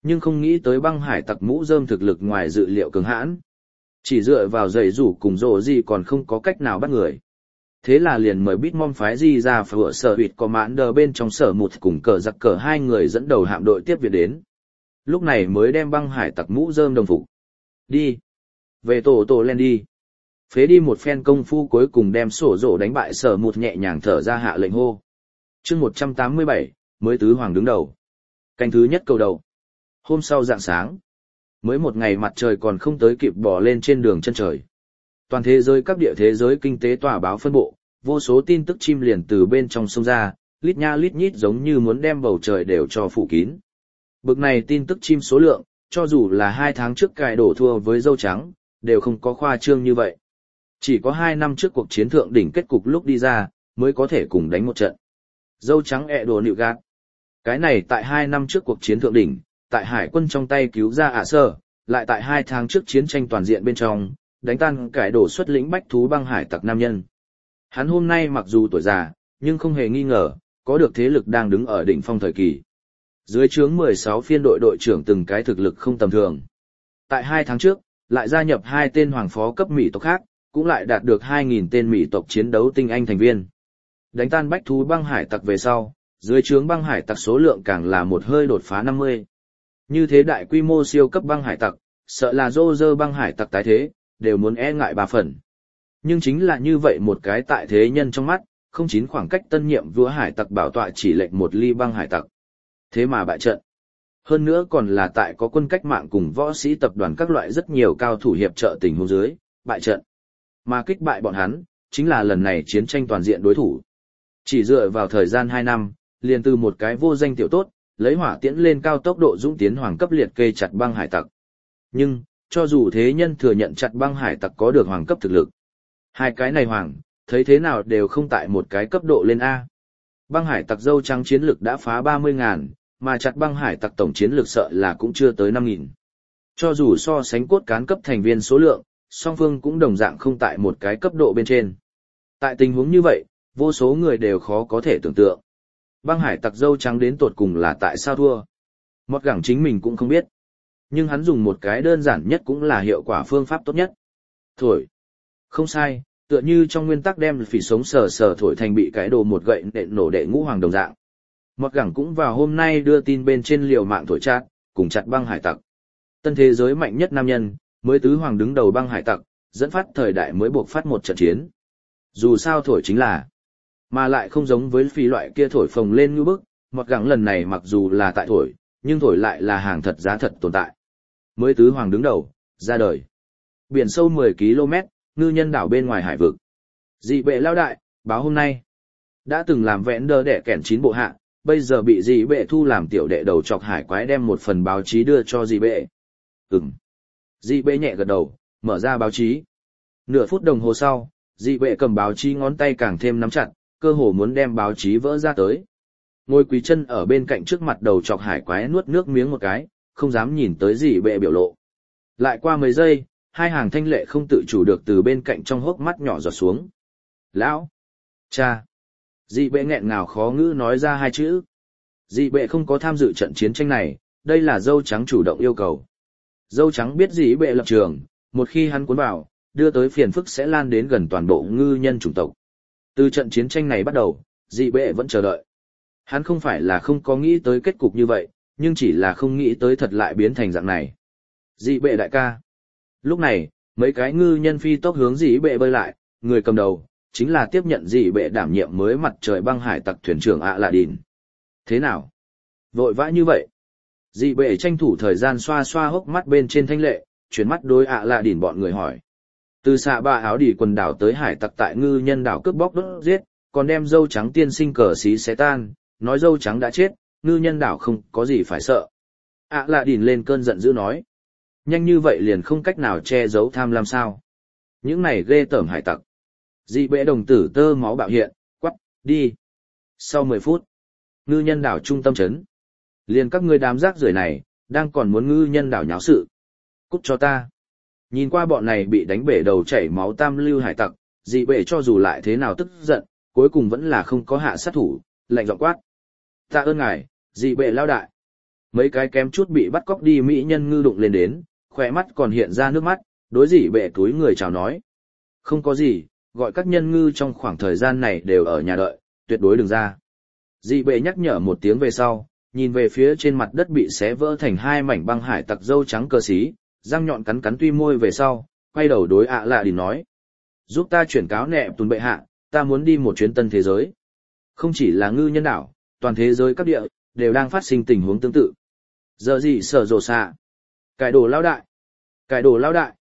A: Nhưng không nghĩ tới băng hải tặc mũ rơm thực lực ngoài dự liệu cường hãn. Chỉ dựa vào giày rủ cùng rổ gì còn không có cách nào bắt người. Thế là liền mời Bitmom phái Di ra phở sở huyệt có mãn đờ bên trong sở một cùng cờ giặc cờ hai người dẫn đầu hạm đội tiếp viện đến. Lúc này mới đem băng hải tặc mũ rơm đồng phục. Đi. Về tổ lên đi. Phế đi một phen công phu cuối cùng đem sổ rổ đánh bại sở một nhẹ nhàng thở ra hạ lệnh hô. chương 187, mới tứ hoàng đứng đầu. Canh thứ nhất cầu đầu. Hôm sau rạng sáng. Mới một ngày mặt trời còn không tới kịp bỏ lên trên đường chân trời. Toàn thế giới các địa thế giới kinh tế tòa báo phân bộ, vô số tin tức chim liền từ bên trong sông ra, lít nha lít nhít giống như muốn đem bầu trời đều cho phủ kín. Bực này tin tức chim số lượng, cho dù là 2 tháng trước cài đổ thua với dâu trắng, đều không có khoa trương như vậy. Chỉ có 2 năm trước cuộc chiến thượng đỉnh kết cục lúc đi ra, mới có thể cùng đánh một trận. Dâu trắng đổ nịu gạt. Cái này tại 2 năm trước cuộc chiến thượng đỉnh, tại hải quân trong tay cứu ra sơ, lại tại 2 tháng trước chiến tranh toàn diện bên trong, đánh tan cải đổ xuất lĩnh bách thú băng hải tặc nam nhân. Hắn hôm nay mặc dù tuổi già, nhưng không hề nghi ngờ, có được thế lực đang đứng ở đỉnh phong thời kỳ. Dưới trướng 16 phiên đội đội trưởng từng cái thực lực không tầm thường. Tại 2 tháng trước, lại gia nhập 2 tên hoàng phó cấp Mỹ tộc khác, cũng lại đạt được 2.000 tên Mỹ tộc chiến đấu tinh anh thành viên. Đánh tan bách thú băng hải tặc về sau, dưới trướng băng hải tặc số lượng càng là một hơi đột phá 50. Như thế đại quy mô siêu cấp băng hải tặc, sợ là rô rơ băng hải tặc tái thế, đều muốn e ngại 3 phần. Nhưng chính là như vậy một cái tại thế nhân trong mắt, không chín khoảng cách tân nhiệm vua hải tặc bảo tọa chỉ lệnh một ly băng hải tặc. Thế mà bại trận. Hơn nữa còn là tại có quân cách mạng cùng võ sĩ tập đoàn các loại rất nhiều cao thủ hiệp trợ tình huống dưới, bại trận. Mà kích bại bọn hắn, chính là lần này chiến tranh toàn diện đối thủ. Chỉ dựa vào thời gian 2 năm, liền từ một cái vô danh tiểu tốt, lấy hỏa tiễn lên cao tốc độ dũng tiến hoàng cấp liệt kê chặt băng hải tặc. Nhưng, cho dù thế nhân thừa nhận chặt băng hải tặc có được hoàng cấp thực lực, 2 cái này hoàng, thấy thế nào đều không tại một cái cấp độ lên A. Băng hải tặc dâu trắng chiến lực đã phá 30.000, mà chặt băng hải tặc tổng chiến lực sợ là cũng chưa tới 5.000. Cho dù so sánh cốt cán cấp thành viên số lượng, song phương cũng đồng dạng không tại một cái cấp độ bên trên. Tại tình huống như vậy, vô số người đều khó có thể tưởng tượng. Băng hải tặc dâu trắng đến tột cùng là tại sao thua? Mót gẳng chính mình cũng không biết. Nhưng hắn dùng một cái đơn giản nhất cũng là hiệu quả phương pháp tốt nhất. Thổi. Không sai, tựa như trong nguyên tắc đem phỉ sống sờ sờ thổi thành bị cái đồ một gậy nện nổ đệ ngũ hoàng đồng dạng. Mót gẳng cũng vào hôm nay đưa tin bên trên liều mạng thổi chát, cùng chặt băng hải tặc. Tân thế giới mạnh nhất nam nhân, mới tứ hoàng đứng đầu băng hải tặc, dẫn phát thời đại mới buộc phát một trận chiến. Dù sao thổi chính là, mà lại không giống với phi loại kia thổi phồng lên như bức, Mót gẳng lần này mặc dù là tại thổi, nhưng thổi lại là hàng thật giá thật tồn tại. Mới tứ hoàng đứng đầu, ra đời. Biển sâu 10 km, ngư nhân đảo bên ngoài hải vực. Dị bệ lao đại, báo hôm nay. Đã từng làm vẽn đơ đẻ kẻn 9 bộ hạ, bây giờ bị dị bệ thu làm tiểu đệ đầu chọc hải quái đem một phần báo chí đưa cho dị bệ. Dị bệ nhẹ gật đầu, mở ra báo chí. Nửa phút đồng hồ sau, dị bệ cầm báo chí ngón tay càng thêm nắm chặt, cơ hồ muốn đem báo chí vỡ ra tới. Ngôi quý chân ở bên cạnh trước mặt đầu chọc hải quái nuốt nước miếng một cái, không dám nhìn tới dị bệ biểu lộ. Lại qua mấy giây, 2 hàng thanh lệ không tự chủ được từ bên cạnh trong hốc mắt nhỏ giọt xuống. Lão! Cha! Dị bệ nghẹn ngào khó ngữ nói ra 2 chữ. Dị bệ không có tham dự trận chiến tranh này, đây là dâu trắng chủ động yêu cầu. Dâu trắng biết dị bệ lập trường, một khi hắn cuốn vào, đưa tới phiền phức sẽ lan đến gần toàn bộ ngư nhân chủng tộc. Từ trận chiến tranh này bắt đầu, dị bệ vẫn chờ đợi. Hắn không phải là không có nghĩ tới kết cục như vậy, nhưng chỉ là không nghĩ tới thật lại biến thành dạng này. Dị bệ đại ca! Lúc này, mấy cái ngư nhân phi tốc hướng dị bệ bơi lại, người cầm đầu, chính là tiếp nhận dị bệ đảm nhiệm mới mặt trời băng hải tặc thuyền trưởng lạ đìn. Thế nào? Vội vã như vậy? Dị bệ tranh thủ thời gian xoa xoa hốc mắt bên trên thanh lệ, chuyển mắt đối lạ đìn bọn người hỏi. Từ xạ ba áo đỉ quần đảo tới hải tặc tại ngư nhân đảo cướp bóc đốt giết, còn đem dâu trắng tiên sinh cờ xí xé tan, nói dâu trắng đã chết, ngư nhân đảo không có gì phải sợ. Lạ đìn lên cơn giận dữ nói. Nhanh như vậy liền không cách nào che giấu tham lam sao. Những này ghê tởm hải tặc. Dị bệ đồng tử tơ máu bạo hiện, quắc, đi. Sau 10 phút, ngư nhân đảo trung tâm trấn. Liền các ngươi đám rác rưởi này, đang còn muốn ngư nhân đảo nháo sự. Cút cho ta. Nhìn qua bọn này bị đánh bể đầu chảy máu tam lưu hải tặc, dị bệ cho dù lại thế nào tức giận, cuối cùng vẫn là không có hạ sát thủ, lạnh giọng quát. Tạ ơn ngài, dị bệ lao đại. Mấy cái kém chút bị bắt cóc đi mỹ nhân ngư đụng lên đến, khỏe mắt còn hiện ra nước mắt, đối dị bệ túi người chào nói. Không có gì, gọi các nhân ngư trong khoảng thời gian này đều ở nhà đợi, tuyệt đối đừng ra. Dị bệ nhắc nhở một tiếng về sau, nhìn về phía trên mặt đất bị xé vỡ thành hai mảnh băng hải tặc dâu trắng cờ xí, răng nhọn cắn cắn tuy môi về sau, quay đầu đối ạ lạ đi nói. Giúp ta chuyển cáo nẹ tùn bệ hạ, ta muốn đi một chuyến tân thế giới. Không chỉ là ngư nhân đảo, toàn thế giới các địa, đều đang phát sinh tình huống tương tự. Giờ gì sở rồ xạ. Cải đồ lao đại. Cải đồ lao đại.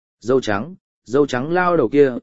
A: Dâu trắng lao đầu kia,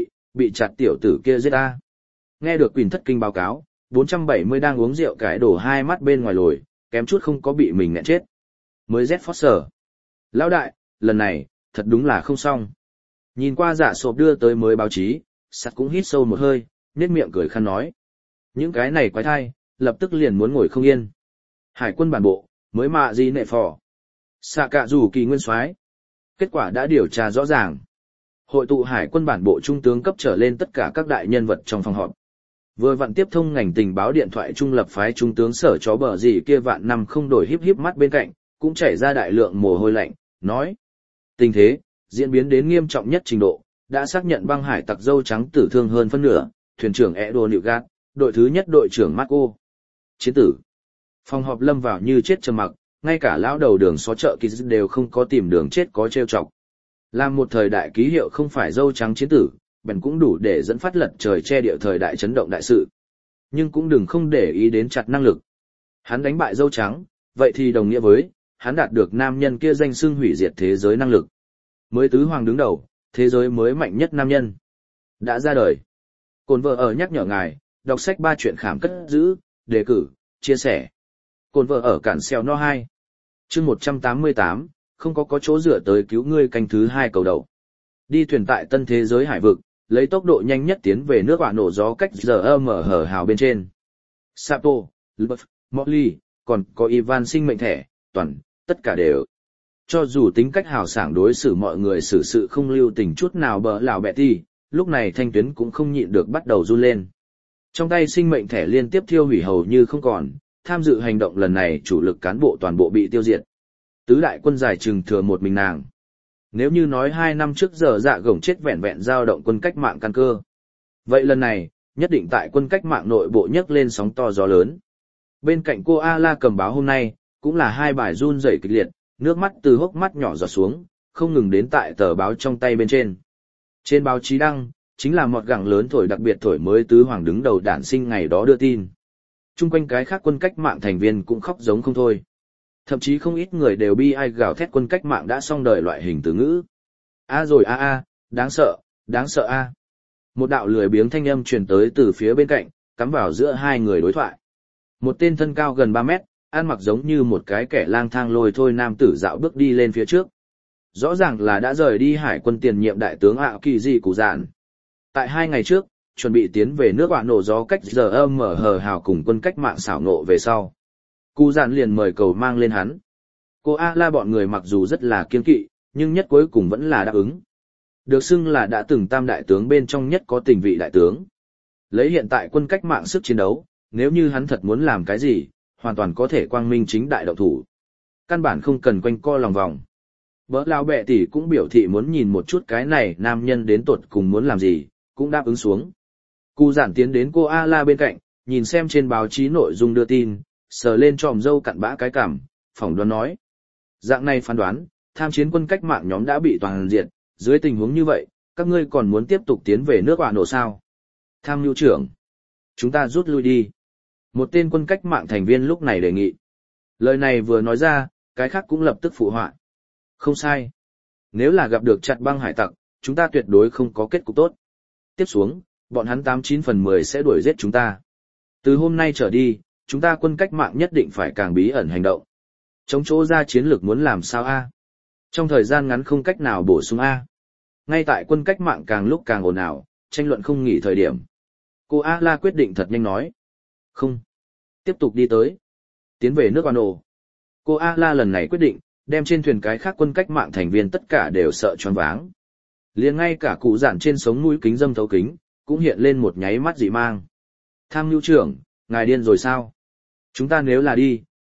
A: bị chặt tiểu tử kia giết ta. Nghe được Quỳnh thất kinh báo cáo, 470 đang uống rượu cải đổ hai mắt bên ngoài lồi, kém chút không có bị mình nghẹn chết. Mới Z Foster. Lão đại, lần này, thật đúng là không xong. Nhìn qua giả sộp đưa tới mới báo chí, sắt cũng hít sâu một hơi, nét miệng cười khăn nói. Những cái này quái thai, lập tức liền muốn ngồi không yên. Hải quân bản bộ, mới mạ gì nệ phò. Xạ cạ rủ kỳ nguyên soái. Kết quả đã điều tra rõ ràng. Hội tụ hải quân bản bộ trung tướng cấp trở lên tất cả các đại nhân vật trong phòng họp. Vừa vặn tiếp thông ngành tình báo điện thoại trung lập phái trung tướng sở chó bờ gì kia vạn năm không đổi híp híp mắt bên cạnh, cũng chảy ra đại lượng mồ hôi lạnh, nói. Tình thế, diễn biến đến nghiêm trọng nhất trình độ, đã xác nhận băng hải tặc dâu trắng tử thương hơn phân nửa, thuyền trưởng Edo Newgard, đội thứ nhất đội trưởng Marco. Chiến tử. Phòng họp lâm vào như chết trầm mặc, ngay cả lão đầu đường xó chợ kỳ đều không có tìm đường chết có trêu chọc. Làm một thời đại ký hiệu không phải dâu trắng chiến tử, bèn cũng đủ để dẫn phát lật trời che địa thời đại chấn động đại sự. Nhưng cũng đừng không để ý đến chặt năng lực. Hắn đánh bại dâu trắng, vậy thì đồng nghĩa với, hắn đạt được nam nhân kia danh xưng hủy diệt thế giới năng lực. Mới tứ hoàng đứng đầu, thế giới mới mạnh nhất nam nhân. Đã ra đời. Cồn vợ ở nhắc nhở ngài, đọc sách 3 chuyện khám cất giữ, đề cử, chia sẻ. Cồn vợ ở cản xeo no 2. Chương 188, không có chỗ dựa tới cứu ngươi canh thứ 2 cầu đầu. Đi thuyền tại tân thế giới hải vực, lấy tốc độ nhanh nhất tiến về nước quả nổ gió cách giờ mở hở hào bên trên. Sapo, Lbuff, Molly, còn có Ivan sinh mệnh thẻ, toàn, tất cả đều. Cho dù tính cách hào sảng đối xử mọi người xử sự không lưu tình chút nào bỡ lào bẹ ti, lúc này thanh tuyến cũng không nhịn được bắt đầu run lên. Trong tay sinh mệnh thẻ liên tiếp thiêu hủy hầu như không còn, tham dự hành động lần này chủ lực cán bộ toàn bộ bị tiêu diệt. Tứ đại quân giải trừng thừa một mình nàng. Nếu như nói 2 năm trước giờ dạ gồng chết vẹn vẹn giao động quân cách mạng căn cơ. Vậy lần này, nhất định tại quân cách mạng nội bộ nhấc lên sóng to gió lớn. Bên cạnh cô A-la cầm báo hôm nay, cũng là 2 bài run rẩy kịch liệt, nước mắt từ hốc mắt nhỏ giọt xuống, không ngừng đến tại tờ báo trong tay bên trên. Trên báo chí đăng, chính là một gẳng lớn thổi đặc biệt thổi mới tứ hoàng đứng đầu đản sinh ngày đó đưa tin. Trung quanh cái khác quân cách mạng thành viên cũng khóc giống không thôi. Thậm chí không ít người đều bi ai gào thét quân cách mạng đã xong đời loại hình từ ngữ. Rồi đáng sợ a. Một đạo lười biếng thanh âm truyền tới từ phía bên cạnh, cắm vào giữa hai người đối thoại. Một tên thân cao gần 3 mét, ăn mặc giống như một cái kẻ lang thang lôi thôi nam tử dạo bước đi lên phía trước. Rõ ràng là đã rời đi hải quân tiền nhiệm đại tướng Kỳ Dị Cụ Dạn. Tại 2 ngày trước, chuẩn bị tiến về nước quả nổ gió cách giờ mở hờ hào cùng quân cách mạng xảo nộ về sau. Cụ Dạn liền mời cầu mang lên hắn. Cô A-la bọn người mặc dù rất là kiên kỵ, nhưng nhất cuối cùng vẫn là đáp ứng. Được xưng là đã từng tam đại tướng bên trong nhất có tình vị đại tướng. Lấy hiện tại quân cách mạng sức chiến đấu, nếu như hắn thật muốn làm cái gì, hoàn toàn có thể quang minh chính đại động thủ. Căn bản không cần quanh co lòng vòng. Bỡ lao bẹ tỷ cũng biểu thị muốn nhìn một chút cái này nam nhân đến tột cùng muốn làm gì, cũng đáp ứng xuống. Cụ Dạn tiến đến cô A-la bên cạnh, nhìn xem trên báo chí nội dung đưa tin, sờ lên tròm râu cặn bã cái cằm, phỏng đoán nói. Dạng này phán đoán, tham chiến quân cách mạng nhóm đã bị toàn diệt, dưới tình huống như vậy, các ngươi còn muốn tiếp tục tiến về nước quả nổ sao? Tham mưu trưởng, chúng ta rút lui đi. Một tên quân cách mạng thành viên lúc này đề nghị. Lời này vừa nói ra, cái khác cũng lập tức phụ họa. Không sai. Nếu là gặp được chặt băng hải tặc, chúng ta tuyệt đối không có kết cục tốt. Tiếp xuống, bọn hắn 89 phần 10 sẽ đuổi giết chúng ta. Từ hôm nay trở đi, chúng ta quân cách mạng nhất định phải càng bí ẩn hành động. Chống chỗ ra chiến lược muốn làm sao a? Trong thời gian ngắn không cách nào bổ sung a. Ngay tại quân cách mạng càng lúc càng ồn ào, tranh luận không nghỉ thời điểm. Cô A-la quyết định thật nhanh nói. Không. Tiếp tục đi tới. Tiến về nước Wano. Cô A-la lần này quyết định, đem trên thuyền cái khác quân cách mạng thành viên tất cả đều sợ choáng váng. Liền ngay cả cụ Dạn trên sống mũi kính dâm thấu kính, cũng hiện lên một nháy mắt dị mang. Tham mưu trưởng, ngài điên rồi sao? Chúng ta nếu là đi,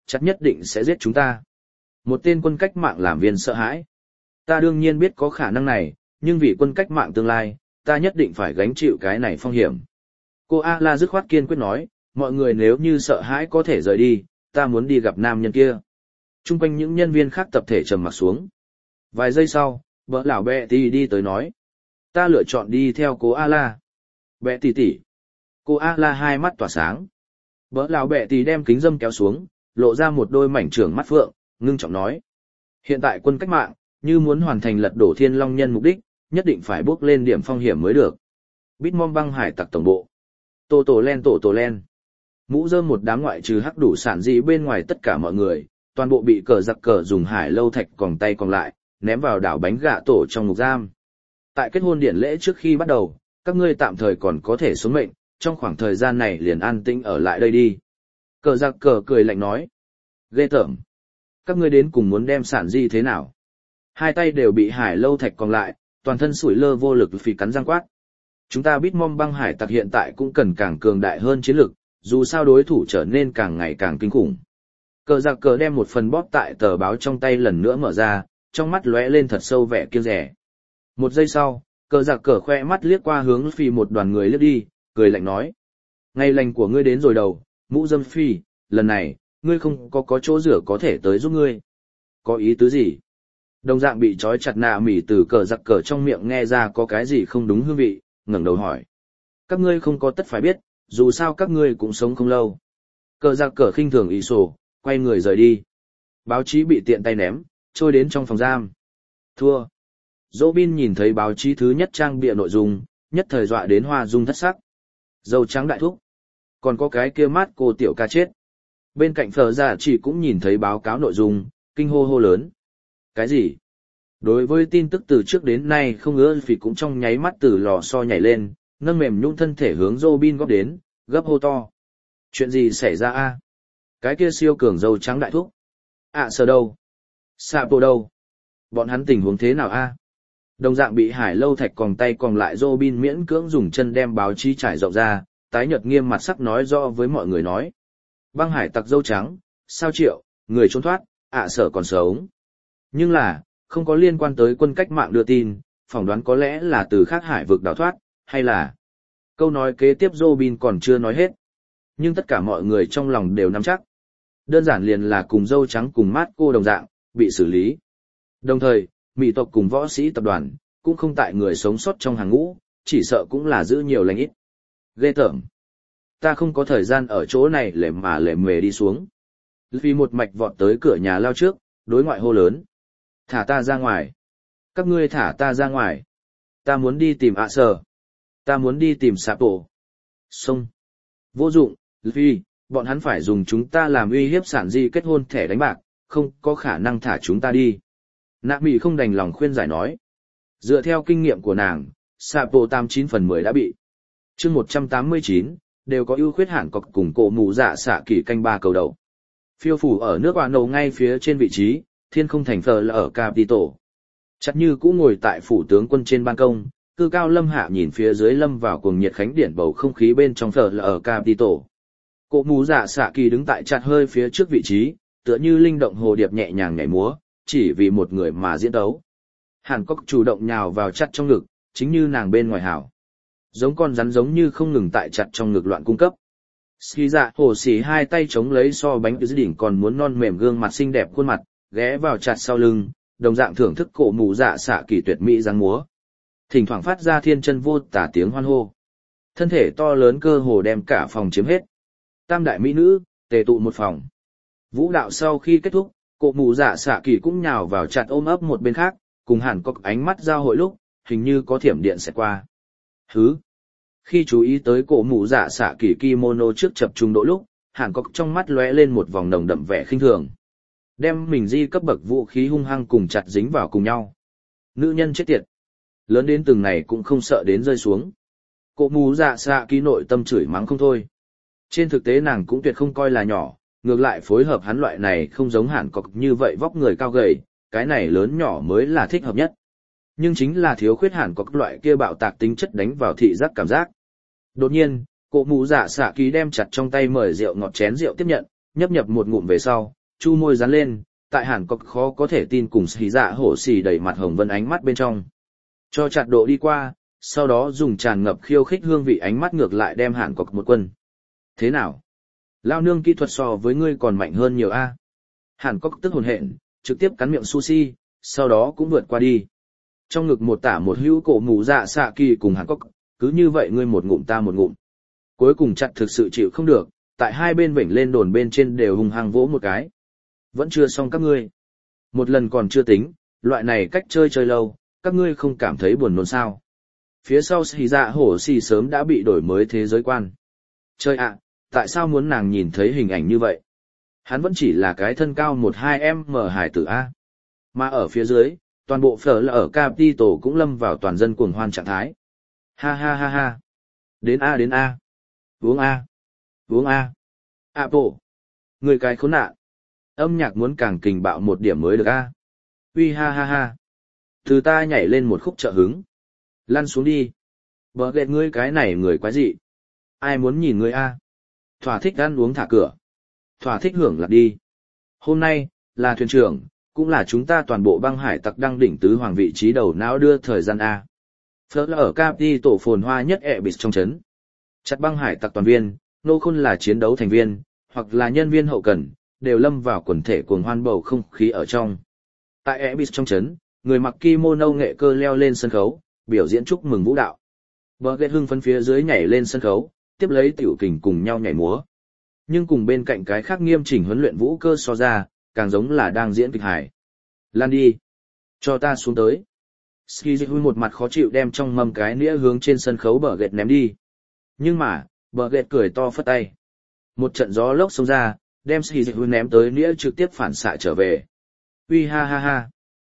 A: chắc nhất định sẽ giết chúng ta. Một tên quân cách mạng làm viên sợ hãi. Ta đương nhiên biết có khả năng này, nhưng vì quân cách mạng tương lai, ta nhất định phải gánh chịu cái này phong hiểm. Cô A-la dứt khoát kiên quyết nói, mọi người nếu như sợ hãi có thể rời đi, ta muốn đi gặp nam nhân kia. Trung quanh những nhân viên khác tập thể trầm mặc xuống. Vài giây sau, vợ lão bẹ tỷ đi tới nói, ta lựa chọn đi theo cô A-la. Bẹ tỷ tỷ. Cô A-la hai mắt tỏa sáng. Vợ lão bẹ tỷ đem kính dâm kéo xuống, lộ ra một đôi mảnh trưởng mắt phượng, ngưng trọng nói. Hiện tại quân cách mạng, như muốn hoàn thành lật đổ Thiên Long Nhân mục đích, nhất định phải bước lên điểm phong hiểm mới được. Bitmom băng hải tặc tổng bộ. Tổ tổ len. Mũ rơm một đám ngoại trừ hắc đủ sản dị bên ngoài tất cả mọi người, toàn bộ bị cờ giặc cờ dùng hải lâu thạch còng tay còng lại, ném vào đảo bánh gạ tổ trong ngục giam. Tại kết hôn điển lễ trước khi bắt đầu, các ngươi tạm thời còn có thể sống mệnh, trong khoảng thời gian này liền an tĩnh ở lại đây đi. Cờ giặc cờ cười lạnh nói. Ghê tởm. Các ngươi đến cùng muốn đem sản di thế nào? Hai tay đều bị hải lâu thạch còng lại, toàn thân sủi lơ vô lực phì cắn răng quát. Chúng ta Bitmom băng hải tặc hiện tại cũng cần càng cường đại hơn chiến lực, dù sao đối thủ trở nên càng ngày càng kinh khủng. Cờ giặc cờ đem một phần bóp tại tờ báo trong tay lần nữa mở ra, trong mắt lóe lên thật sâu vẻ kiêng rẻ. Một giây sau, cờ giặc cờ khoe mắt liếc qua hướng Phi một đoàn người liếc đi, cười lạnh nói. Ngày lành của ngươi đến rồi đầu, mũ dâm Phi, lần này, ngươi không có chỗ rửa có thể tới giúp ngươi. Có ý tứ gì? Đồng dạng bị trói chặt nạ mỉ từ cờ giặc cờ trong miệng nghe ra có cái gì không đúng hương vị, ngẩng đầu hỏi. Các ngươi không có tất phải biết, dù sao các ngươi cũng sống không lâu. Cờ giặc cờ khinh thường ý sổ, quay người rời đi. Báo chí bị tiện tay ném, trôi đến trong phòng giam. Thua. Robin nhìn thấy báo chí thứ nhất trang bìa nội dung, nhất thời dọa đến hoa dung thất sắc. Dâu trắng đại thúc. Còn có cái kia mát cô tiểu ca chết. Bên cạnh Phở Dạ chỉ cũng nhìn thấy báo cáo nội dung, kinh hô hô lớn. Cái gì? Đối với tin tức từ trước đến nay không ngứa Phỉ cũng trong nháy mắt từ lò xo nhảy lên, nâng mềm nhũn thân thể hướng Robin góp đến, gấp hô to. Chuyện gì xảy ra a? Cái kia siêu cường dâu trắng đại thúc. Sờ đâu? Sapo đâu? Bọn hắn tình huống thế nào a? Đồng dạng bị hải lâu thạch còng tay còng lại Robin miễn cưỡng dùng chân đem báo chí trải rộng ra, tái nhợt nghiêm mặt sắc nói rõ với mọi người nói. Băng hải tặc dâu trắng, sao triệu, người trốn thoát, sở còn sống. Nhưng là, không có liên quan tới quân cách mạng đưa tin, phỏng đoán có lẽ là từ khác hải vực đào thoát, hay là... Câu nói kế tiếp Robin còn chưa nói hết. Nhưng tất cả mọi người trong lòng đều nắm chắc. Đơn giản liền là cùng dâu trắng cùng mát cô đồng dạng, bị xử lý. Đồng thời, mỹ tộc cùng võ sĩ tập đoàn, cũng không tại người sống sót trong hàng ngũ, chỉ sợ cũng là giữ nhiều lành ít. Ghê tởm. Ta không có thời gian ở chỗ này lề mề đi xuống. Vì một mạch vọt tới cửa nhà lao trước, đối ngoại hô lớn. Thả ta ra ngoài. Các ngươi thả ta ra ngoài. Ta muốn đi tìm Sở. Ta muốn đi tìm Sapo. Xông. Vô dụng, vì, bọn hắn phải dùng chúng ta làm uy hiếp sản di kết hôn thẻ đánh bạc, không có khả năng thả chúng ta đi. Nạ Mị không đành lòng khuyên giải nói. Dựa theo kinh nghiệm của nàng, Sapo 89/10 đã bị. Chương 189, đều có ưu khuyết hạn cọc cùng cổ mù dạ xạ kỳ canh ba cầu đầu. Phiêu phủ ở nước Hoa Nầu ngay phía trên vị trí, thiên không thành phờ là ở Capitol. Chắc như cũ ngồi tại phủ tướng quân trên ban công, cư cao lâm hạ nhìn phía dưới lâm vào cuồng nhiệt khánh điển bầu không khí bên trong phờ là ở Capitol. Cổ mù dạ xạ kỳ đứng tại chặt hơi phía trước vị trí, tựa như linh động hồ điệp nhẹ nhàng nhảy múa, chỉ vì một người mà diễn đấu. Hàn Cốc chủ động nhào vào chặt trong ngực, chính như nàng bên ngoài hảo. Giống con rắn giống như không ngừng tại chặt trong ngực loạn cung cấp. Ski dạ hồ xỉ hai tay chống lấy so bánh dưới đỉnh còn muốn non mềm gương mặt xinh đẹp khuôn mặt, ghé vào chặt sau lưng, đồng dạng thưởng thức cổ mù dạ xạ kỳ tuyệt mỹ dáng múa. Thỉnh thoảng phát ra thiên chân vô tả tiếng hoan hô. Thân thể to lớn cơ hồ đem cả phòng chiếm hết. Tam đại mỹ nữ, tề tụ một phòng. Vũ đạo sau khi kết thúc, cổ mù dạ xạ kỳ cũng nhào vào chặt ôm ấp một bên khác, cùng Hàn Cốc ánh mắt giao hội lúc, hình như có thiểm điện sẽ qua. Hứ. Khi chú ý tới cổ mù dạ xạ kỳ kimono trước chập trung độ lúc, Hàn Cốc trong mắt lóe lên một vòng nồng đậm vẻ khinh thường. Đem mình di cấp bậc vũ khí hung hăng cùng chặt dính vào cùng nhau. Nữ nhân chết tiệt. Lớn đến từng này cũng không sợ đến rơi xuống. Cổ mù dạ xạ kỳ nội tâm chửi mắng không thôi. Trên thực tế nàng cũng tuyệt không coi là nhỏ, ngược lại phối hợp hắn loại này không giống Hàn Cốc như vậy vóc người cao gầy, cái này lớn nhỏ mới là thích hợp nhất. Nhưng chính là thiếu khuyết Hàn Cốc loại kia bạo tạc tính chất đánh vào thị giác cảm giác. Đột nhiên, cổ mù dạ xạ kỳ đem chặt trong tay mời rượu ngọt chén rượu tiếp nhận, nhấp nhập một ngụm về sau, chu môi dán lên, tại Hàn Cốc khó có thể tin cùng xì dạ hổ xì đầy mặt hồng vân ánh mắt bên trong. Cho chặt độ đi qua, sau đó dùng tràn ngập khiêu khích hương vị ánh mắt ngược lại đem Hàn Cốc một quân. Thế nào? Lao nương kỹ thuật so với ngươi còn mạnh hơn nhiều a. Hàn Cốc tức hồn hện, trực tiếp cắn miệng sushi, sau đó cũng vượt qua đi. Trong ngực một tả một hữu cổ mù dạ xạ kỳ cùng Hàn Cốc, cứ như vậy ngươi một ngụm ta một ngụm. Cuối cùng chặt thực sự chịu không được, tại hai bên vểnh lên đồn bên trên đều hung hăng vỗ một cái. Vẫn chưa xong các ngươi. Một lần còn chưa tính, loại này cách chơi lâu, các ngươi không cảm thấy buồn nôn sao. Phía sau xì dạ hổ xì sớm đã bị đổi mới thế giới quan. Chơi ạ, tại sao muốn nàng nhìn thấy hình ảnh như vậy? Hắn vẫn chỉ là cái thân cao 1-2m hải tử A. Mà ở phía dưới, toàn bộ phở là ở Capital cũng lâm vào toàn dân cuồng hoan trạng thái. Ha ha ha ha. Đến A đến A. Uống A. Uống A. A bộ. Người cái khốn nạn. Âm nhạc muốn càng kình bạo một điểm mới được A. Uy ha ha ha. Từ ta nhảy lên một khúc trợ hứng. Lăn xuống đi. Bờ ghét ngươi cái này người quái dị. Ai muốn nhìn ngươi A. Thỏa thích ăn uống thả cửa. Thỏa thích hưởng lạc đi. Hôm nay, là thuyền trưởng, cũng là chúng ta toàn bộ băng hải tặc đăng đỉnh tứ hoàng vị trí đầu não đưa thời gian A. Phớt là ở Capi tổ phồn hoa nhất Ebis trong chấn. Chặt băng hải tặc toàn viên, nô khôn là chiến đấu thành viên, hoặc là nhân viên hậu cần, đều lâm vào quần thể cuồng hoan bầu không khí ở trong. Tại Ebis trong chấn, người mặc kimono nghệ cơ leo lên sân khấu, biểu diễn chúc mừng vũ đạo. Bờ ghét hưng phấn phía dưới nhảy lên sân khấu, tiếp lấy tiểu kình cùng nhau nhảy múa. Nhưng cùng bên cạnh cái khác nghiêm chỉnh huấn luyện vũ cơ so ra, càng giống là đang diễn kịch hài. Lan đi. Cho ta xuống tới. Skizy một mặt khó chịu đem trong mâm cái nĩa hướng trên sân khấu bờ ghét ném đi. Nhưng mà, bờ ghét cười to phất tay. Một trận gió lốc xông ra, đem Skizy ném tới nĩa trực tiếp phản xạ trở về. Uy ha ha ha.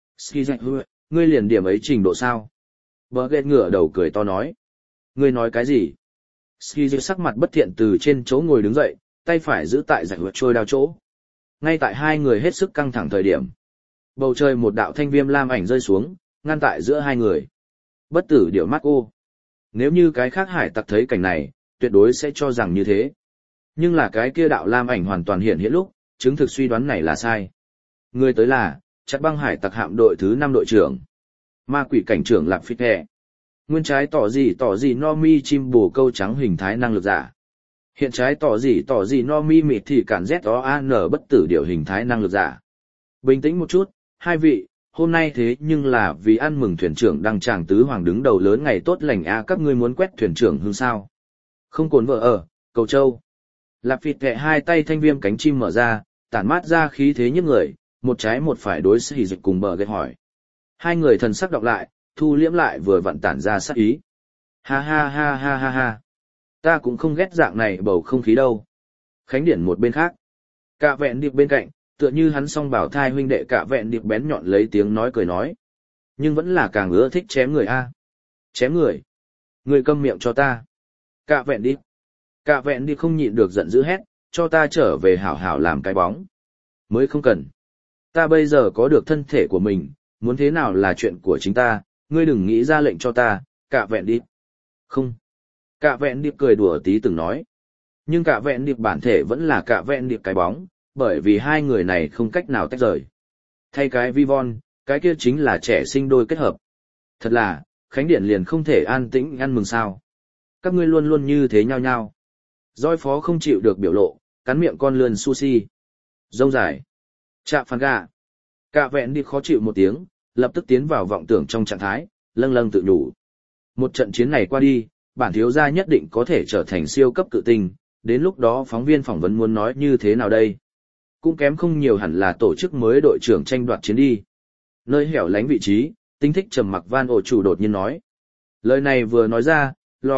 A: Skizy, ngươi liền điểm ấy trình độ sao? Bờ ghét ngửa đầu cười to nói. Ngươi nói cái gì? Skizy sắc mặt bất thiện từ trên chỗ ngồi đứng dậy, tay phải giữ tại giải vượt trôi đao chỗ. Ngay tại hai người hết sức căng thẳng thời điểm. Bầu trời một đạo thanh viêm lam ảnh rơi xuống, ngăn tại giữa hai người. Bất tử điểu mắt ô. Nếu như cái khác hải tặc thấy cảnh này, tuyệt đối sẽ cho rằng như thế. Nhưng là cái kia đạo lam ảnh hoàn toàn hiện hiện lúc, chứng thực suy đoán này là sai. Người tới là, chặt băng hải tặc hạm đội thứ 5 đội trưởng. Ma quỷ cảnh trưởng Lạp Phích Hẹ. Nguyên trái tỏ gì no mi chim bồ câu trắng hình thái năng lực giả. Hiện trái tỏ gì no mi mịt thì cản ZOAN bất tử điểu hình thái năng lực giả. Bình tĩnh một chút, hai vị, hôm nay thế nhưng là vì ăn mừng thuyền trưởng đăng tràng tứ hoàng đứng đầu lớn ngày tốt lành a các ngươi muốn quét thuyền trưởng hương sao. Không cồn vợ ở, cầu châu. Lạp Phịt Kệ hai tay thanh viêm cánh chim mở ra, tản mát ra khí thế nhức người, một trái một phải đối xì dịch cùng bờ ghét hỏi. Hai người thần sắc đọc lại, thu liễm lại vừa vặn tản ra sát ý. Ha ha ha ha ha ha. Ta cũng không ghét dạng này bầu không khí đâu. Khánh điển một bên khác. Cả vẹn điệp bên cạnh, tựa như hắn song bảo thai huynh đệ cả vẹn điệp bén nhọn lấy tiếng nói cười nói. Nhưng vẫn là càng ưa thích chém người a. Chém người. Người câm miệng cho ta. Cả vẹn điệp. Cả vẹn điệp không nhịn được giận dữ hét, cho ta trở về hảo hảo làm cái bóng. Mới không cần. Ta bây giờ có được thân thể của mình, muốn thế nào là chuyện của chính ta, ngươi đừng nghĩ ra lệnh cho ta, cả vẹn điệp. Không. Cả vẹn điệp cười đùa tí từng nói. Nhưng cả vẹn điệp bản thể vẫn là cả vẹn điệp cái bóng, bởi vì hai người này không cách nào tách rời. Thay cái vi von, cái kia chính là trẻ sinh đôi kết hợp. Thật là, Khánh Điển liền không thể an tĩnh ăn mừng sao. Các ngươi luôn luôn như thế nhau nhau. Doi phó không chịu được biểu lộ, cắn miệng con lươn sushi. Rông dài. Chạm phản gà. Cả vẹn điệp khó chịu một tiếng, lập tức tiến vào vọng tưởng trong trạng thái, lâng lâng tự nhủ. Một trận chiến này qua đi, bản thiếu gia nhất định có thể trở thành siêu cấp cự tinh, đến lúc đó phóng viên phỏng vấn muốn nói như thế nào đây? Cũng kém không nhiều hẳn là tổ chức mới đội trưởng tranh đoạt chiến đi. Nơi hẻo lánh vị trí, tinh thích trầm mặc Van ổ chủ đột nhiên nói. Lời này vừa nói ra,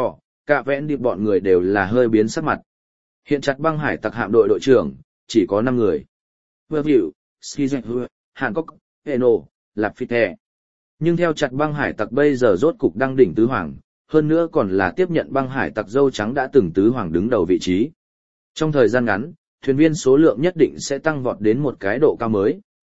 A: cả vẹn điệp bọn người đều là hơi biến sắc mặt. Hiện chặt băng hải tặc hạm đội đội trưởng, chỉ có 5 người. Vừa hiệu, Skizek, Hàn Cốc, Eno, Lạp Phịt Hẹ. Nhưng theo chặt băng hải tặc bây giờ rốt cục đăng đỉnh tứ hoàng, hơn nữa còn là tiếp nhận băng hải tặc dâu trắng đã từng tứ hoàng đứng đầu vị trí. Trong thời gian ngắn, thuyền viên số lượng nhất định sẽ tăng vọt đến một cái độ cao mới.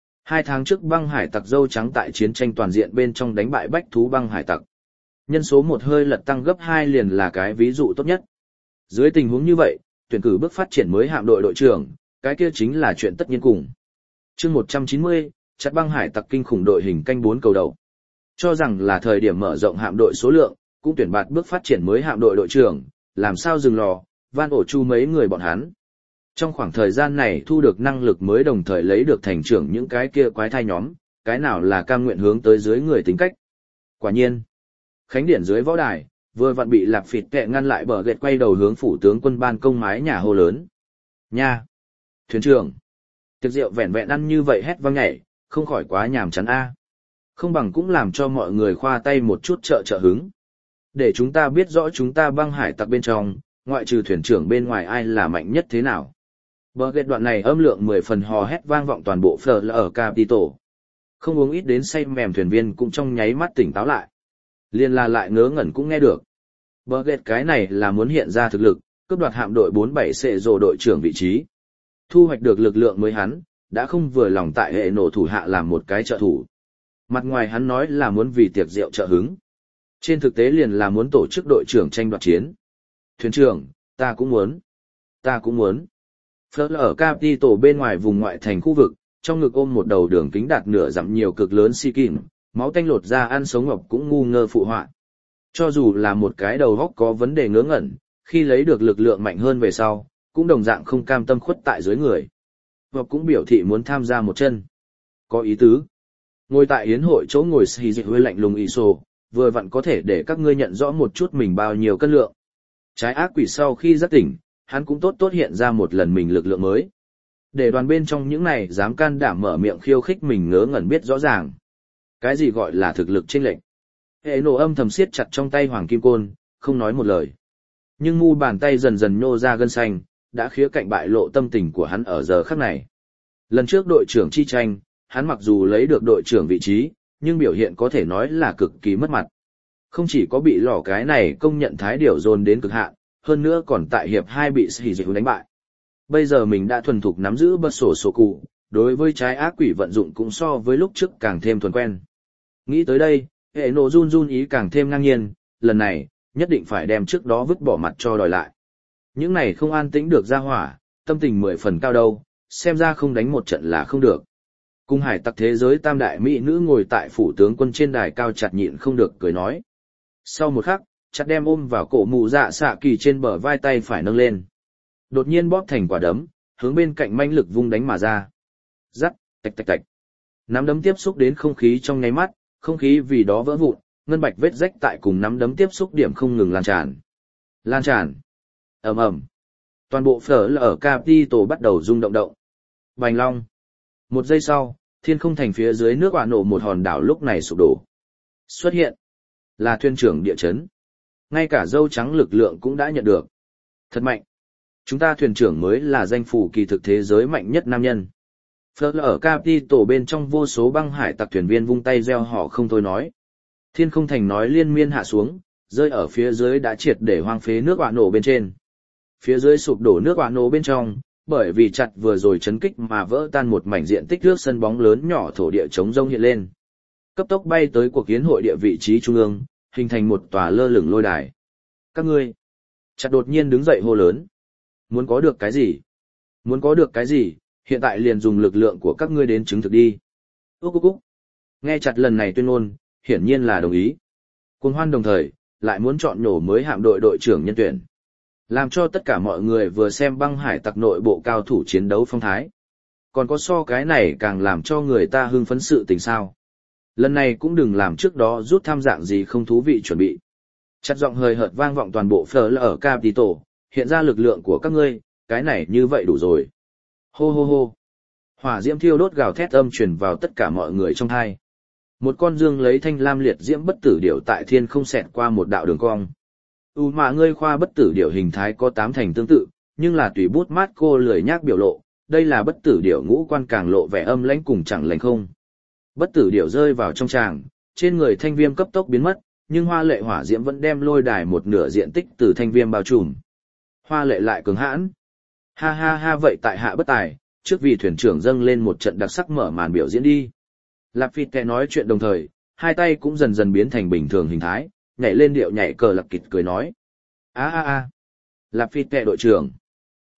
A: 2 tháng trước băng hải tặc dâu trắng tại chiến tranh toàn diện bên trong đánh bại bách thú băng hải tặc. Nhân số một hơi lật tăng gấp 2 liền là cái ví dụ tốt nhất. Dưới tình huống như vậy, tuyển cử bước phát triển mới hạm đội đội trưởng, cái kia chính là chuyện tất nhiên cùng. Chương 190, chặt băng hải tặc kinh khủng đội hình canh 4 cầu đầu. Cho rằng là thời điểm mở rộng hạm đội số lượng, cũng tuyển bạt bước phát triển mới hạm đội đội trưởng, làm sao dừng lò, van ổ chu mấy người bọn hắn. Trong khoảng thời gian này thu được năng lực mới đồng thời lấy được thành trưởng những cái kia quái thai nhóm, cái nào là cam nguyện hướng tới dưới người tính cách. Quả nhiên, khánh điển dưới võ đài, vừa vặn bị Lạp Phịt Kệ ngăn lại bờ gệt quay đầu hướng phủ tướng quân ban công mái nhà hô lớn. Nha! Thuyền trưởng! Tiệc rượu vẹn vẹn ăn như vậy hét vang nhảy, không khỏi quá nhàm chán a. Không bằng cũng làm cho mọi người khoa tay một chút trợ hứng. Để chúng ta biết rõ chúng ta băng hải tặc bên trong, ngoại trừ thuyền trưởng bên ngoài ai là mạnh nhất thế nào. Bờ gệt đoạn này âm lượng 10 phần hò hét vang vọng toàn bộ phở là ở Capitol. Không uống ít đến say mềm thuyền viên cũng trong nháy mắt tỉnh táo lại. Liên là lại ngớ ngẩn cũng nghe được. Bờ gệt cái này là muốn hiện ra thực lực, cướp đoạt hạm đội 47 xệ rồ đội trưởng vị trí. Thu hoạch được lực lượng mới hắn, đã không vừa lòng tại hệ nổ thủ hạ làm một cái trợ thủ. Mặt ngoài hắn nói là muốn vì tiệc rượu trợ hứng. Trên thực tế liền là muốn tổ chức đội trưởng tranh đoạt chiến. Thuyền trưởng, ta cũng muốn. Ta cũng muốn. Phớt ở Capitol bên ngoài vùng ngoại thành khu vực, trong ngực ôm một đầu đường kính đạt nửa dặm nhiều cực lớn si kìm, máu tanh lột ra ăn sống ngọc cũng ngu ngơ phụ họa. Cho dù là một cái đầu góc có vấn đề ngớ ngẩn, khi lấy được lực lượng mạnh hơn về sau, cũng đồng dạng không cam tâm khuất tại dưới người. Và cũng biểu thị muốn tham gia một chân. Có ý tứ. Ngồi tại yến hội chỗ ngồi xì dịch hơi lạnh lùng y sô, vừa vặn có thể để các ngươi nhận rõ một chút mình bao nhiêu cân lượng. Trái ác quỷ sau khi giác tỉnh, hắn cũng tốt hiện ra một lần mình lực lượng mới. Để đoàn bên trong những này dám can đảm mở miệng khiêu khích mình ngớ ngẩn biết rõ ràng. Cái gì gọi là thực lực chênh lệch? Hệ nổ âm thầm siết chặt trong tay hoàng kim côn, không nói một lời. Nhưng mu bàn tay dần dần nhô ra gân xanh, đã khía cạnh bại lộ tâm tình của hắn ở giờ khắc này. Lần trước đội trưởng chi tranh, hắn mặc dù lấy được đội trưởng vị trí, nhưng biểu hiện có thể nói là cực kỳ mất mặt. Không chỉ có bị lò cái này công nhận thái điều dồn đến cực hạn, hơn nữa còn tại hiệp 2 bị Sĩ Dịch đánh bại. Bây giờ mình đã thuần thục nắm giữ bật sổ cụ, đối với trái ác quỷ vận dụng cũng so với lúc trước càng thêm thuần quen. Nghĩ tới đây, hệ nổ run ý càng thêm ngang nhiên, lần này, nhất định phải đem trước đó vứt bỏ mặt cho đòi lại. Những này không an tĩnh được ra hỏa, tâm tình 10 phần cao đâu, xem ra không đánh một trận là không được. Cung hải tặc thế giới tam đại mỹ nữ ngồi tại phủ tướng quân trên đài cao chặt nhịn không được cười nói. Sau một khắc, chặt đem ôm vào cổ mụ dạ xạ kỳ trên bờ vai tay phải nâng lên. Đột nhiên bóp thành quả đấm, hướng bên cạnh manh lực vung đánh mà ra. Rắc, tạch tạch tạch. Nắm đấm tiếp xúc đến không khí trong nháy mắt, không khí vì đó vỡ vụn, ngân bạch vết rách tại cùng nắm đấm tiếp xúc điểm không ngừng lan tràn. Lan tràn. Ầm ầm. Toàn bộ phở là ở Capitol bắt đầu rung động. Bành long. Một giây sau, thiên không thành phía dưới nước quả nổ một hòn đảo lúc này sụp đổ. Xuất hiện. Là thuyền trưởng địa chấn. Ngay cả dâu trắng lực lượng cũng đã nhận được. Thật mạnh. Chúng ta thuyền trưởng mới là danh phủ kỳ thực thế giới mạnh nhất nam nhân. Phớt ở Capitol bên trong vô số băng hải tặc thuyền viên vung tay reo họ không thôi nói. Thiên không thành nói liên miên hạ xuống, rơi ở phía dưới đã triệt để hoang phế nước quả nổ bên trên. Phía dưới sụp đổ nước quả nổ bên trong, bởi vì chặt vừa rồi chấn kích mà vỡ tan một mảnh diện tích nước sân bóng lớn nhỏ thổ địa trống rông hiện lên. Cấp tốc bay tới cuộc kiến hội địa vị trí trung ương, hình thành một tòa lơ lửng lôi đài. Các ngươi, chặt đột nhiên đứng dậy hô lớn. Muốn có được cái gì? Muốn có được cái gì, hiện tại liền dùng lực lượng của các ngươi đến chứng thực đi. Úc. Nghe chặt lần này tuyên ngôn, hiển nhiên là đồng ý. Cuồng hoan đồng thời, lại muốn chọn nhổ mới hạm đội đội trưởng nhân tuyển. Làm cho tất cả mọi người vừa xem băng hải tặc nội bộ cao thủ chiến đấu phong thái. Còn có so cái này càng làm cho người ta hưng phấn sự tình sao. Lần này cũng đừng làm trước đó rút tham dạng gì không thú vị chuẩn bị. Chặt giọng hơi hợt vang vọng toàn bộ phở là ở Capitol, hiện ra lực lượng của các ngươi, cái này như vậy đủ rồi. Hô. Hỏa diễm thiêu đốt gào thét âm truyền vào tất cả mọi người trong tai. Một con dương lấy thanh lam liệt diễm bất tử điểu tại thiên không xẹt qua một đạo đường cong. Mà ngươi khoa bất tử điểu hình thái có 8 thành tương tự, nhưng là tùy bút mát cô lười nhác biểu lộ, đây là bất tử điểu ngũ quan càng lộ vẻ âm lãnh cùng chẳng lành không. Bất tử điểu rơi vào trong tràng, trên người thanh viêm cấp tốc biến mất, nhưng hoa lệ hỏa diễm vẫn đem lôi đài một nửa diện tích từ thanh viêm bao trùm. Hoa lệ lại cường hãn. Ha vậy tại hạ bất tài, trước vì thuyền trưởng dâng lên một trận đặc sắc mở màn biểu diễn đi. Lạp Phịt Kệ nói chuyện đồng thời, hai tay cũng dần dần biến thành bình thường hình thái, nhảy lên điệu nhảy cờ lặc kịt cười nói. A. Lạp Phịt Kệ đội trưởng.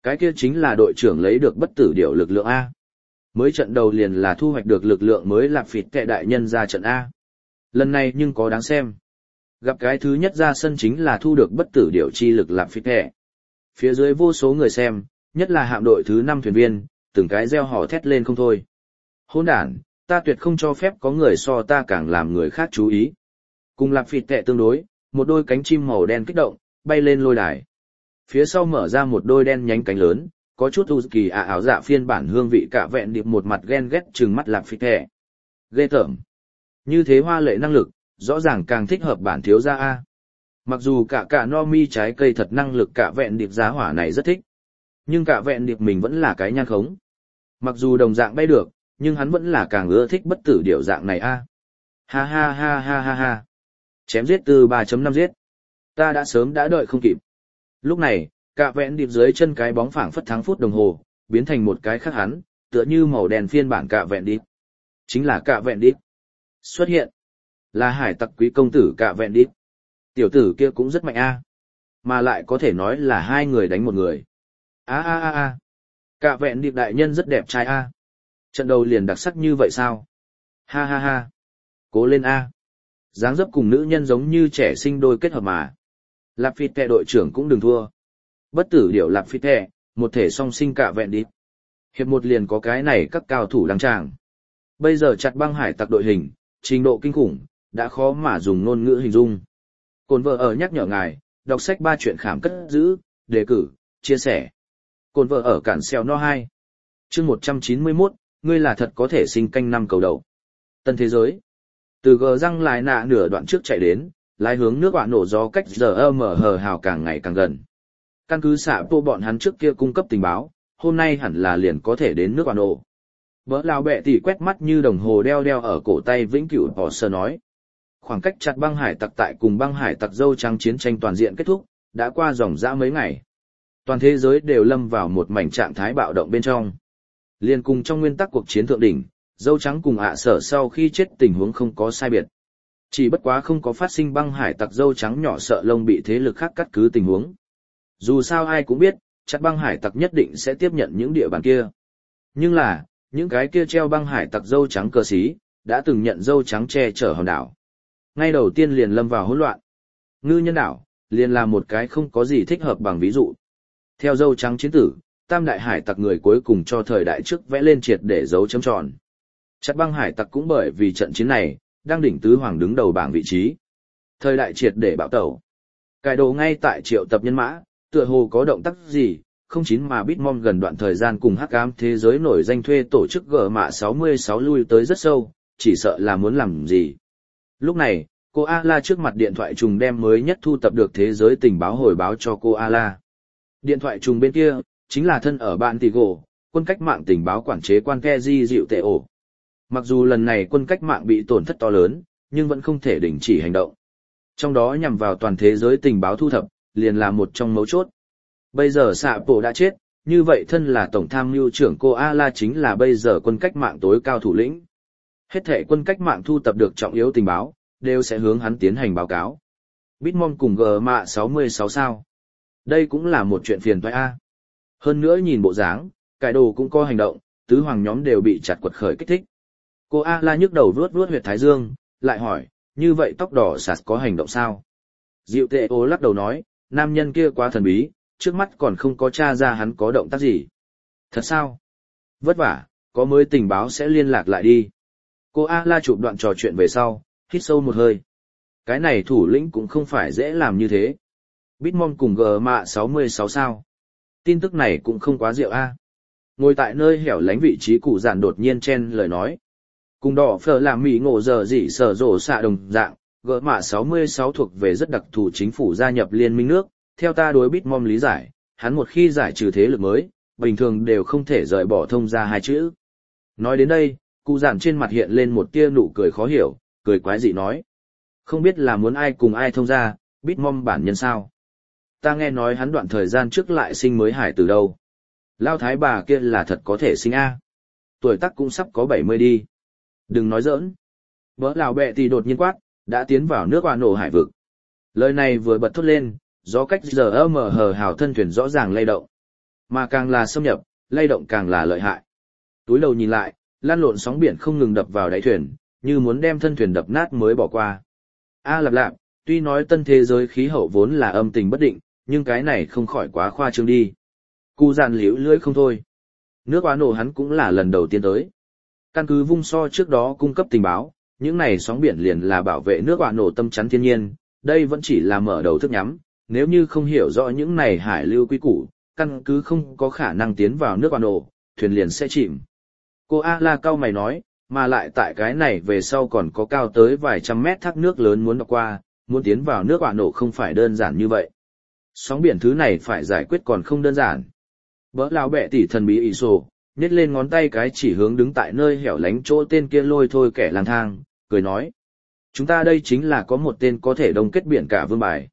A: Cái kia chính là đội trưởng lấy được bất tử điểu lực lượng A. Mới trận đầu liền là thu hoạch được lực lượng mới Lạp Phịt Kệ đại nhân ra trận A. Lần này nhưng có đáng xem. Gặp cái thứ nhất ra sân chính là thu được bất tử điểu chi lực Lạp Phịt Kệ. Phía dưới vô số người xem, nhất là hạm đội thứ 5 thuyền viên, từng cái reo hò thét lên không thôi. Hỗn đản, ta tuyệt không cho phép có người so ta càng làm người khác chú ý. Cùng Lạp Phịt Kệ tương đối, một đôi cánh chim màu đen kích động, bay lên lôi đài. Phía sau mở ra một đôi đen nhánh cánh lớn, có chút kỳ ảo dạ phiên bản hương vị cả vẹn điệp một mặt ghen ghét trừng mắt Lạp Phịt Kệ. Ghê tởm. Như thế hoa lệ năng lực, rõ ràng càng thích hợp bản thiếu gia A. Mặc dù cả no mi trái cây thật năng lực cả vẹn điệp giá hỏa này rất thích. Nhưng cả vẹn điệp mình vẫn là cái nhan khống. Mặc dù đồng dạng bay được, nhưng hắn vẫn là càng ưa thích bất tử điểu dạng này A. Ha ha ha ha ha ha. Chém giết từ 3.5 giết. Ta đã sớm đã đợi không kịp. Lúc này, cả vẹn điệp dưới chân cái bóng phảng phất thắng phút đồng hồ, biến thành một cái khác hắn, tựa như màu đen phiên bản cả vẹn điệp. Chính là cả vẹn điệp. Xuất hiện. Là hải tặc quý công tử cả vẹn điệp. Tiểu tử kia cũng rất mạnh A. Mà lại có thể nói là hai người đánh một người. A a a a. Cả vẹn điệp đại nhân rất đẹp trai A. Trận đầu liền đặc sắc như vậy sao? Ha ha ha. Cố lên A. Dáng dấp cùng nữ nhân giống như trẻ sinh đôi kết hợp mà. Lạp Phịt Kệ đội trưởng cũng đừng thua. Bất tử điểu Lạp Phịt Kệ, một thể song sinh cả vẹn điệp. Hiệp một liền có cái này các cao thủ đăng tràng. Bây giờ chặt băng hải tặc đội hình, trình độ kinh khủng, đã khó mà dùng ngôn ngữ hình dung. Cồn vợ ở nhắc nhở ngài, đọc sách 3 chuyện khám cất giữ, đề cử, chia sẻ. Cồn vợ ở cản xeo no 2. Chương 191, ngươi là thật có thể sinh canh năm cầu đầu. Tân thế giới. Từ gờ răng lại nạ nửa đoạn trước chạy đến, lái hướng nước quả nổ gió cách giờ mở hờ hào càng ngày càng gần. Căn cứ xạ bộ bọn hắn trước kia cung cấp tình báo, hôm nay hẳn là liền có thể đến nước quả nổ. Bỡ lao bẹ tỉ quét mắt như đồng hồ đeo ở cổ tay vĩnh cửu bỏ sơ nói. Khoảng cách chặt băng hải tặc tại cùng băng hải tặc dâu trắng chiến tranh toàn diện kết thúc, đã qua dòng dã mấy ngày. Toàn thế giới đều lâm vào một mảnh trạng thái bạo động bên trong. Liên cùng trong nguyên tắc cuộc chiến thượng đỉnh, dâu trắng cùng ạ sở sau khi chết tình huống không có sai biệt. Chỉ bất quá không có phát sinh băng hải tặc dâu trắng nhỏ sợ lông bị thế lực khác cắt cứ tình huống. Dù sao ai cũng biết, chặt băng hải tặc nhất định sẽ tiếp nhận những địa bàn kia. Nhưng là, những cái kia treo băng hải tặc dâu trắng cờ xí, đã từng nhận dâu trắng che chở hòn đảo. Ngay đầu tiên liền lâm vào hỗn loạn. Ngư nhân đảo, liền là một cái không có gì thích hợp bằng ví dụ. Theo dâu trắng chiến tử, tam đại hải tặc người cuối cùng cho thời đại trước vẽ lên triệt để dấu chấm tròn. Chặt băng hải tặc cũng bởi vì trận chiến này, đang đỉnh tứ hoàng đứng đầu bảng vị trí. Thời đại triệt để bạo tẩu. Cải đồ ngay tại triệu tập nhân mã, tựa hồ có động tác gì, không chín mà Bitmom gần đoạn thời gian cùng hắc ám thế giới nổi danh thuê tổ chức gờ mạ 66 lui tới rất sâu, chỉ sợ là muốn làm gì. Lúc này, cô A-la trước mặt điện thoại trùng đem mới nhất thu tập được thế giới tình báo hồi báo cho cô A-la. Điện thoại trùng bên kia, chính là thân ở bạn tỷ gỗ, quân cách mạng tình báo quản chế quan Keji dịu tệ ổ. Mặc dù lần này quân cách mạng bị tổn thất to lớn, nhưng vẫn không thể đình chỉ hành động. Trong đó nhằm vào toàn thế giới tình báo thu thập, liền là một trong mấu chốt. Bây giờ xạ bộ đã chết, như vậy thân là tổng tham mưu trưởng cô A-la chính là bây giờ quân cách mạng tối cao thủ lĩnh. Hết thể quân cách mạng thu tập được trọng yếu tình báo, đều sẽ hướng hắn tiến hành báo cáo. Bitmom cùng GMA 66 sao. Đây cũng là một chuyện phiền toái A. Hơn nữa nhìn bộ dáng, cải đồ cũng có hành động, tứ hoàng nhóm đều bị chặt quật khởi kích thích. Cô A-la nhức đầu vuốt huyệt thái dương, lại hỏi, như vậy tóc đỏ sạt có hành động sao? Diệu tệ ô lắc đầu nói, nam nhân kia quá thần bí, trước mắt còn không có tra ra hắn có động tác gì. Thật sao? Vất vả, có mới tình báo sẽ liên lạc lại đi. Cô A-la chụp đoạn trò chuyện về sau, hít sâu một hơi. Cái này thủ lĩnh cũng không phải dễ làm như thế. Bitmom cùng GMA 66 sao? Tin tức này cũng không quá rượu a. Ngồi tại nơi hẻo lánh vị trí cụ giản đột nhiên chen lời nói. Cùng đỏ phở làm mỉ ngộ giờ dị sở rổ xạ đồng dạng, GMA 66 thuộc về rất đặc thù chính phủ gia nhập liên minh nước. Theo ta đối Bitmom lý giải, hắn một khi giải trừ thế lực mới, bình thường đều không thể rời bỏ thông ra hai chữ. Nói đến đây, cụ giản trên mặt hiện lên một tia nụ cười khó hiểu, cười quái dị nói. Không biết là muốn ai cùng ai thông ra, Bitmom bản nhân sao? Ta nghe nói hắn đoạn thời gian trước lại sinh mới hải từ đâu. Lao thái bà kia là thật có thể sinh A. Tuổi tác cũng sắp có 70 đi. Đừng nói giỡn. Vỡ lào bẹ thì đột nhiên quát, đã tiến vào nước hoa nổ hải vực. Lời này vừa bật thốt lên, gió cách giờ mở hờ hào thân thuyền rõ ràng lay động. Mà càng là xâm nhập, lay động càng là lợi hại. Túi đầu nhìn lại, lan lộn sóng biển không ngừng đập vào đáy thuyền, như muốn đem thân thuyền đập nát mới bỏ qua. A lạp lạp, tuy nói tân thế giới khí hậu vốn là âm tình bất định, nhưng cái này không khỏi quá khoa trương đi. Cụ dạn liễu lưỡi không thôi. Nước Á nổ hắn cũng là lần đầu tiên tới. Căn cứ vung so trước đó cung cấp tình báo, những này sóng biển liền là bảo vệ nước Á nổ tâm chắn thiên nhiên, đây vẫn chỉ là mở đầu thức nhắm, nếu như không hiểu rõ những này hải lưu quy củ, căn cứ không có khả năng tiến vào nước Á nổ, thuyền liền sẽ chìm. Cô A-la cao mày nói, mà lại tại cái này về sau còn có cao tới vài trăm mét thác nước lớn muốn đọc qua, muốn tiến vào nước Á nổ không phải đơn giản như vậy. Sóng biển thứ này phải giải quyết còn không đơn giản. Bỡ lão bẹ tỷ thần bí ỷ sổ, nhét lên ngón tay cái chỉ hướng đứng tại nơi hẻo lánh chỗ tên kia lôi thôi kẻ lang thang, cười nói. Chúng ta đây chính là có một tên có thể đông kết biển cả vương bài.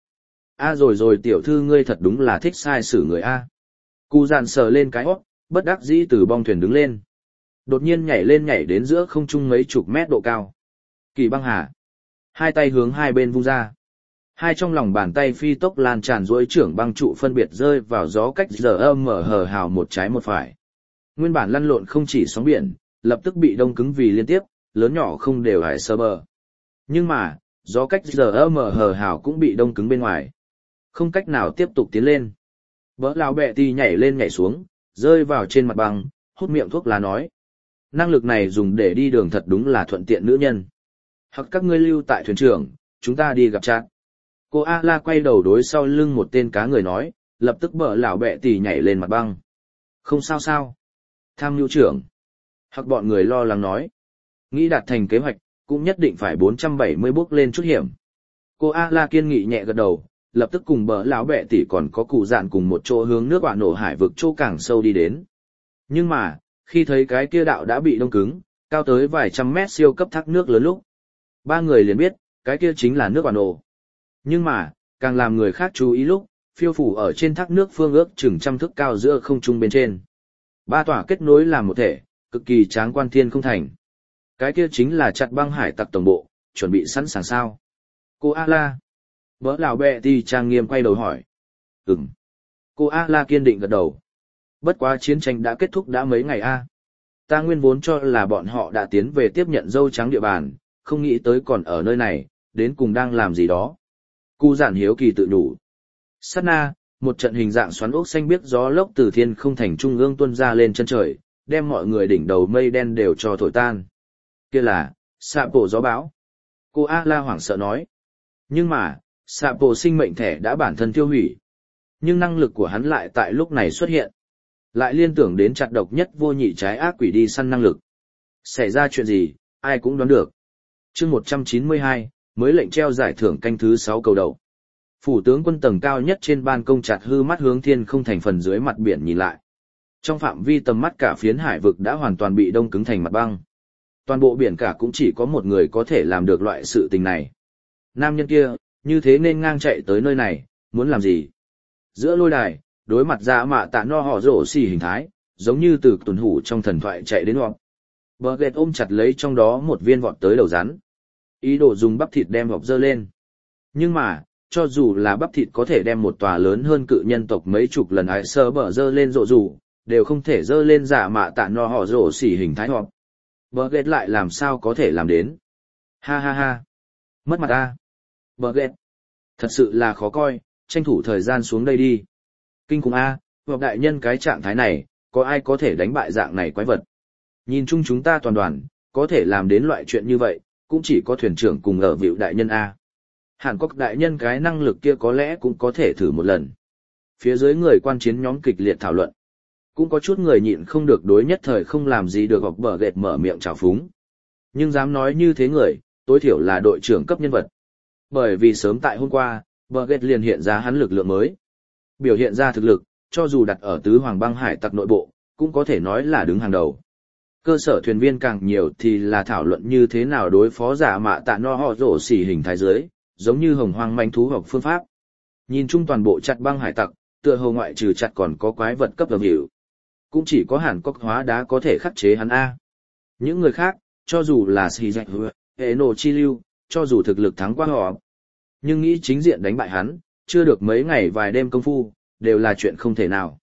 A: Rồi tiểu thư ngươi thật đúng là thích sai xử người A. Cụ dàn sờ lên cái hót, bất đắc dĩ từ bong thuyền đứng lên. Đột nhiên nhảy đến giữa không trung mấy chục mét độ cao. Kỳ băng hà. Hai tay hướng hai bên vung ra. Hai trong lòng bàn tay phi tốc lan tràn duỗi trưởng băng trụ phân biệt rơi vào gió cách giờ mở hờ hào một trái một phải. Nguyên bản lăn lộn không chỉ sóng biển, lập tức bị đông cứng vì liên tiếp, lớn nhỏ không đều hải sơ bờ. Nhưng mà, gió cách giờ mở hờ hào cũng bị đông cứng bên ngoài. Không cách nào tiếp tục tiến lên. Bỡ lão bẹ tì nhảy lên nhảy xuống, rơi vào trên mặt băng, hút miệng thuốc lá nói. Năng lực này dùng để đi đường thật đúng là thuận tiện nữ nhân. Hoặc các ngươi lưu tại thuyền trưởng, chúng ta đi gặp Chát. Cô A-la quay đầu đối sau lưng một tên cá người nói, lập tức bỡ lão bẹ tì nhảy lên mặt băng. Không sao sao. Tham mưu trưởng. Hoặc bọn người lo lắng nói. Nghĩ đạt thành kế hoạch, cũng nhất định phải 470 bước lên chút hiểm. Cô A-la kiên nghị nhẹ gật đầu, lập tức cùng bỡ lão bẹ tỉ còn có cụ dạn cùng một chỗ hướng nước Á nổ hải vực chỗ càng sâu đi đến. Nhưng mà, khi thấy cái kia đạo đã bị đông cứng, cao tới vài trăm mét siêu cấp thác nước lớn lúc, ba người liền biết, cái kia chính là nước Á nổ. Nhưng mà, càng làm người khác chú ý lúc, phiêu phủ ở trên thác nước phương ước chừng trăm thước cao giữa không trung bên trên. Ba tòa kết nối làm một thể, cực kỳ tráng quan thiên không thành. Cái kia chính là chặt băng hải tặc tổng bộ, chuẩn bị sẵn sàng sao. Cô A-la. Bỡ lão bẹ thì trang nghiêm quay đầu hỏi. Ừm. Cô A-la kiên định gật đầu. Bất quá chiến tranh đã kết thúc đã mấy ngày a. Ta nguyên vốn cho là bọn họ đã tiến về tiếp nhận dâu trắng địa bàn, không nghĩ tới còn ở nơi này, đến cùng đang làm gì đó. Cụ giản hiếu kỳ tự nhủ. Sát na, một trận hình dạng xoắn ốc xanh biếc gió lốc từ thiên không thành trung ương tuôn ra lên chân trời, đem mọi người đỉnh đầu mây đen đều cho thổi tan. Kia là, xạ bộ gió bão. Cô A-la hoảng sợ nói. Nhưng mà, xạ bộ sinh mệnh thẻ đã bản thân tiêu hủy. Nhưng năng lực của hắn lại tại lúc này xuất hiện. Lại liên tưởng đến chặt độc nhất vô nhị trái ác quỷ đi săn năng lực. Xảy ra chuyện gì, ai cũng đoán được. Chương 192, mới lệnh treo giải thưởng canh thứ 6 cầu đầu. Phủ tướng quân tầng cao nhất trên ban công chặt hư mắt hướng thiên không thành phần dưới mặt biển nhìn lại. Trong phạm vi tầm mắt cả phiến hải vực đã hoàn toàn bị đông cứng thành mặt băng. Toàn bộ biển cả cũng chỉ có một người có thể làm được loại sự tình này. Nam nhân kia, như thế nên ngang chạy tới nơi này, muốn làm gì? Giữa lôi đài, đối mặt ra mạ tạ no họ rổ xì hình thái, giống như từ tuần hủ trong thần thoại chạy đến hoặc. Bờ ghét ôm chặt lấy trong đó một viên vọt tới đầu rắn. Ý đồ dùng bắp thịt đem vọc dơ lên. Nhưng mà, cho dù là bắp thịt có thể đem một tòa lớn hơn cự nhân tộc mấy chục lần ai sơ bờ dơ lên rộ rủ, đều không thể dơ lên giả mạ tạ no họ rổ xì hình thái hoặc. Bờ ghét lại làm sao có thể làm đến. Ha ha ha. Mất mặt ta. Bờ ghét. Thật sự là khó coi, tranh thủ thời gian xuống đây đi. Kinh khủng A, hoặc đại nhân cái trạng thái này, có ai có thể đánh bại dạng này quái vật. Nhìn chung chúng ta toàn đoàn, có thể làm đến loại chuyện như vậy, cũng chỉ có thuyền trưởng cùng ở vịu đại nhân A. Hàn Quốc đại nhân cái năng lực kia có lẽ cũng có thể thử một lần. Phía dưới người quan chiến nhóm kịch liệt thảo luận. Cũng có chút người nhịn không được đối nhất thời không làm gì được hoặc bờ ghét mở miệng trào phúng. Nhưng dám nói như thế người, tối thiểu là đội trưởng cấp nhân vật. Bởi vì sớm tại hôm qua, bờ ghét liền hiện ra hắn lực lượng mới. Biểu hiện ra thực lực, cho dù đặt ở tứ hoàng băng hải tặc nội bộ, cũng có thể nói là đứng hàng đầu. Cơ sở thuyền viên càng nhiều thì là thảo luận như thế nào đối phó giả mạ tạ no họ rổ xỉ hình thái giới, giống như hồng hoang manh thú hoặc phương pháp. Nhìn chung toàn bộ chặt băng hải tặc, tựa hồ ngoại trừ chặt còn có quái vật cấp hợp hiệu. Cũng chỉ có Hàn Quốc hóa đá có thể khắc chế hắn A. Những người khác, cho dù là xì dạch hứa, hệ nổ chi lưu, cho dù thực lực thắng qua họ, nhưng nghĩ chính diện đánh bại hắn, chưa được mấy ngày vài đêm công phu, đều là chuyện không thể nào.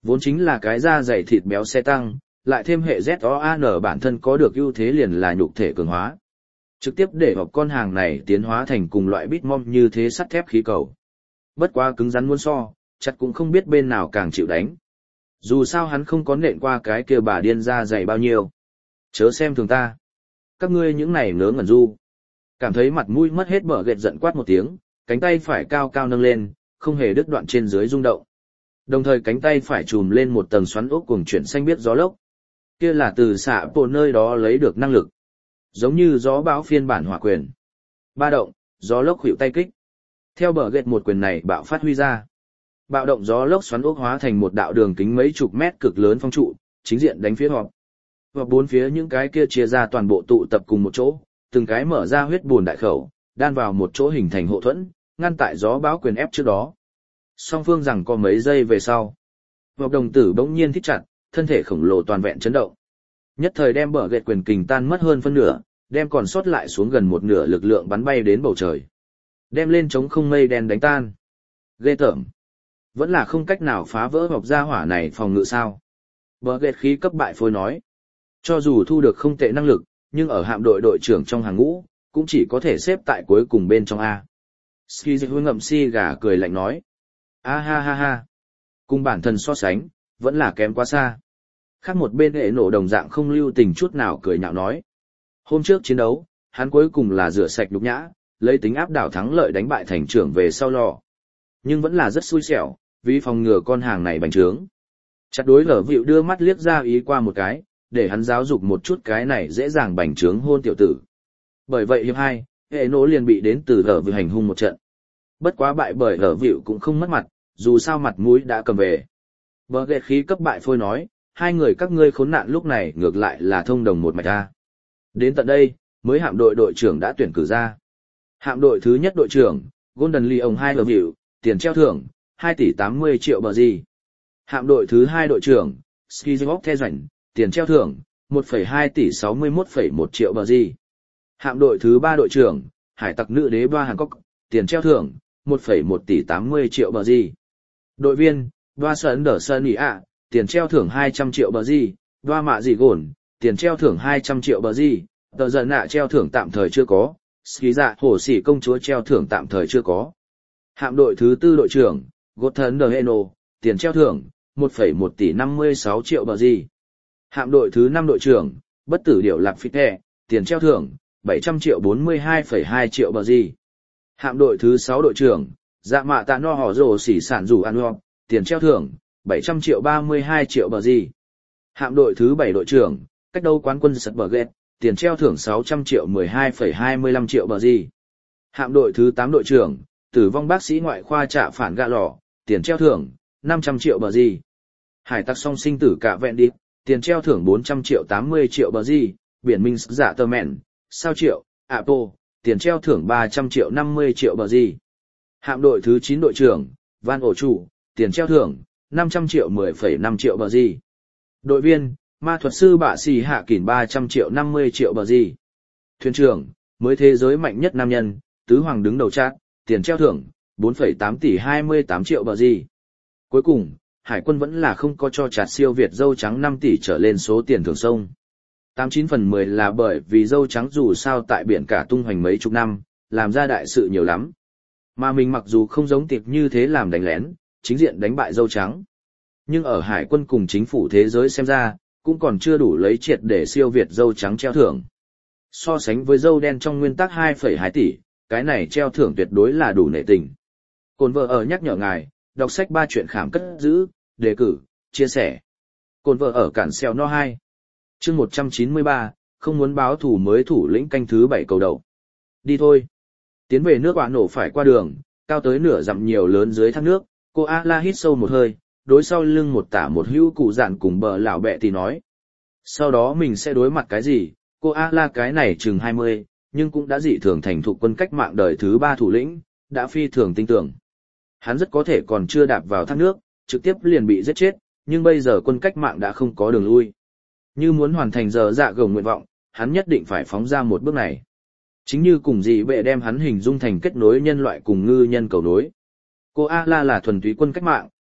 A: Vốn chính là cái da dày thịt béo xe tăng, lại thêm hệ ZOAN bản thân có được ưu thế liền là nhục thể cường hóa. Trực tiếp để hộp con hàng này tiến hóa thành cùng loại Bitmom như thế sắt thép khí cầu. Bất quá cứng rắn muốn so, chắc cũng không biết bên nào càng chịu đánh. Dù sao hắn không có nện qua cái kia bà điên da dày bao nhiêu. Chớ xem thường ta. Các ngươi những này ngớ ngẩn du. Cảm thấy mặt mũi mất hết bở gệt giận quát một tiếng, cánh tay phải cao cao nâng lên, không hề đứt đoạn trên dưới rung động. Đồng thời cánh tay phải trùm lên một tầng xoắn ốc cuồng chuyển xanh biết gió lốc. Kia là từ xạ bộ nơi đó lấy được năng lực. Giống như gió bão phiên bản hỏa quyền. Ba động, gió lốc khuỵu tay kích. Theo bờ gệt một quyền này bạo phát huy ra. Bạo động gió lốc xoắn ốc hóa thành một đạo đường kính mấy chục mét cực lớn phong trụ, chính diện đánh phía họp. Và bốn phía những cái kia chia ra toàn bộ tụ tập cùng một chỗ, từng cái mở ra huyết bùn đại khẩu, đan vào một chỗ hình thành hộ thuẫn, ngăn tại gió bão quyền ép trước đó. Song phương rằng có mấy giây về sau. Vọc đồng tử bỗng nhiên thích chặt, thân thể khổng lồ toàn vẹn chấn động. Nhất thời đem bờ gệt quyền kình tan mất hơn phân nửa, đem còn sót lại xuống gần một nửa lực lượng bắn bay đến bầu trời. Đem lên chống không mây đen đánh tan. Ghê tởm. Vẫn là không cách nào phá vỡ hộp gia hỏa này phòng ngự sao. Bờ gệt khí cấp bại phôi nói. Cho dù thu được không tệ năng lực, nhưng ở hạm đội đội trưởng trong hàng ngũ, cũng chỉ có thể xếp tại cuối cùng bên trong A. Ski dịch hôi ngậm si gà cười lạnh nói. A ha ha ha. Cùng bản thân so sánh, vẫn là kém quá xa. Khác một bên hệ nổ đồng dạng không lưu tình chút nào cười nhạo nói. Hôm trước chiến đấu, hắn cuối cùng là rửa sạch nhục nhã, lấy tính áp đảo thắng lợi đánh bại thành trưởng về sau lò. Nhưng vẫn là rất xui xẻo, vì phòng ngừa con hàng này bành trướng. Chặt đối lở vịu đưa mắt liếc ra ý qua một cái, để hắn giáo dục một chút cái này dễ dàng bành trướng hôn tiểu tử. Bởi vậy hiệp 2, hệ nổ liền bị đến từ lở vịu hành hung một trận. Bất quá bại bởi lở vịu cũng không mất mặt, dù sao mặt mũi đã cầm về. Bờ ghệ khí cấp bại phôi nói, hai người các ngươi khốn nạn lúc này ngược lại là thông đồng một mạch ra. Đến tận đây, mới hạm đội đội trưởng đã tuyển cử ra. Hạm đội thứ nhất đội trưởng, Golden Lion 2 lở vịu, tiền treo thưởng, 2 tỷ 80 triệu bờ gì. Hạm đội thứ hai đội trưởng, Skizok The Doanh, tiền treo thưởng, 1,2 tỷ 61,1 triệu bờ gì. Hạm đội thứ ba đội trưởng, hải tặc nữ đế Đoa Hàn Cốc, tiền treo thưởng, 1,1 tỷ 80 triệu bờ gì. Đội viên, Đoa Sơn Đở Sơn Ý ạ, tiền treo thưởng 200 triệu bờ gì. Đoa Mạ Dị Gồn, tiền treo thưởng 200 triệu bờ gì. Tờ giận nạ treo thưởng tạm thời chưa có, Ski dạ hổ sĩ công chúa treo thưởng tạm thời chưa có. Hạm đội thứ tư đội trưởng, Gotham The Heno, tiền treo thưởng, 1,1 tỷ 56 triệu bờ gì. Hạm đội thứ 5 đội trưởng, bất tử điểu lạc phít hẹ, tiền treo thưởng, 700 triệu 42,2 triệu bờ gì. Hạm đội thứ 6 đội trưởng, dạ mạ tạ no hò rồ xỉ sản rủ ăn họp, tiền treo thưởng, 700 triệu 32 triệu bờ gì. Hạm đội thứ 7 đội trưởng, cách đâu quán quân sật bờ ghét, tiền treo thưởng 600 triệu 12,25 triệu bờ gì. Hạm đội thứ 8 đội trưởng, tử vong bác sĩ ngoại khoa trạ phản gạ lò, tiền treo thưởng, 500 triệu bờ gì. Hải tặc song sinh tử cả vẹn đi, tiền treo thưởng 400 triệu 80 triệu bờ gì. Biển minh giả tơ mẹn, sao triệu, Apple, tiền treo thưởng 300 triệu 50 triệu bờ gì. Hạm đội thứ 9 đội trưởng, Van ổ chủ, tiền treo thưởng, 500 triệu 10,5 triệu bờ gì. Đội viên, ma thuật sư bạ xì hạ kỉn 300 triệu 50 triệu bờ gì. Thuyền trưởng, mới thế giới mạnh nhất nam nhân, tứ hoàng đứng đầu trát, tiền treo thưởng, 4,8 tỷ 28 triệu bờ gì. Cuối cùng, Hải quân vẫn là không có cho chặt siêu Việt dâu trắng 5 tỷ trở lên số tiền thưởng sông. 89/10 là bởi vì dâu trắng dù sao tại biển cả tung hoành mấy chục năm, làm ra đại sự nhiều lắm. Mà mình mặc dù không giống tiệp như thế làm đánh lén, chính diện đánh bại dâu trắng. Nhưng ở Hải quân cùng chính phủ thế giới xem ra, cũng còn chưa đủ lấy triệt để siêu Việt dâu trắng treo thưởng. So sánh với dâu đen trong nguyên tắc 2,2 tỷ, cái này treo thưởng tuyệt đối là đủ nể tình. Cồn vợ ở nhắc nhở ngài, đọc sách 3 chuyện khám cất giữ, đề cử, chia sẻ. Cồn vợ ở cản xeo no 2. Chương 193, không muốn báo thủ mới thủ lĩnh canh thứ 7 cầu đầu. Đi thôi. Tiến về nước quả nổ phải qua đường, cao tới nửa dặm nhiều lớn dưới thác nước, cô A-la hít sâu một hơi, đối sau lưng một tả một hữu cụ dạn cùng bờ lão bẹ thì nói. Sau đó mình sẽ đối mặt cái gì, cô A-la cái này chừng 20, nhưng cũng đã dị thường thành thục quân cách mạng đời thứ 3 thủ lĩnh, đã phi thường tin tưởng. Hắn rất có thể còn chưa đạp vào thác nước, trực tiếp liền bị giết chết, nhưng bây giờ quân cách mạng đã không có đường lui. Như muốn hoàn thành giờ dạ gồng nguyện vọng, hắn nhất định phải phóng ra một bước này. Chính như cùng dị bệ đem hắn hình dung thành kết nối nhân loại cùng ngư nhân cầu nối. Cô A-la là thuần túy quân cách mạng,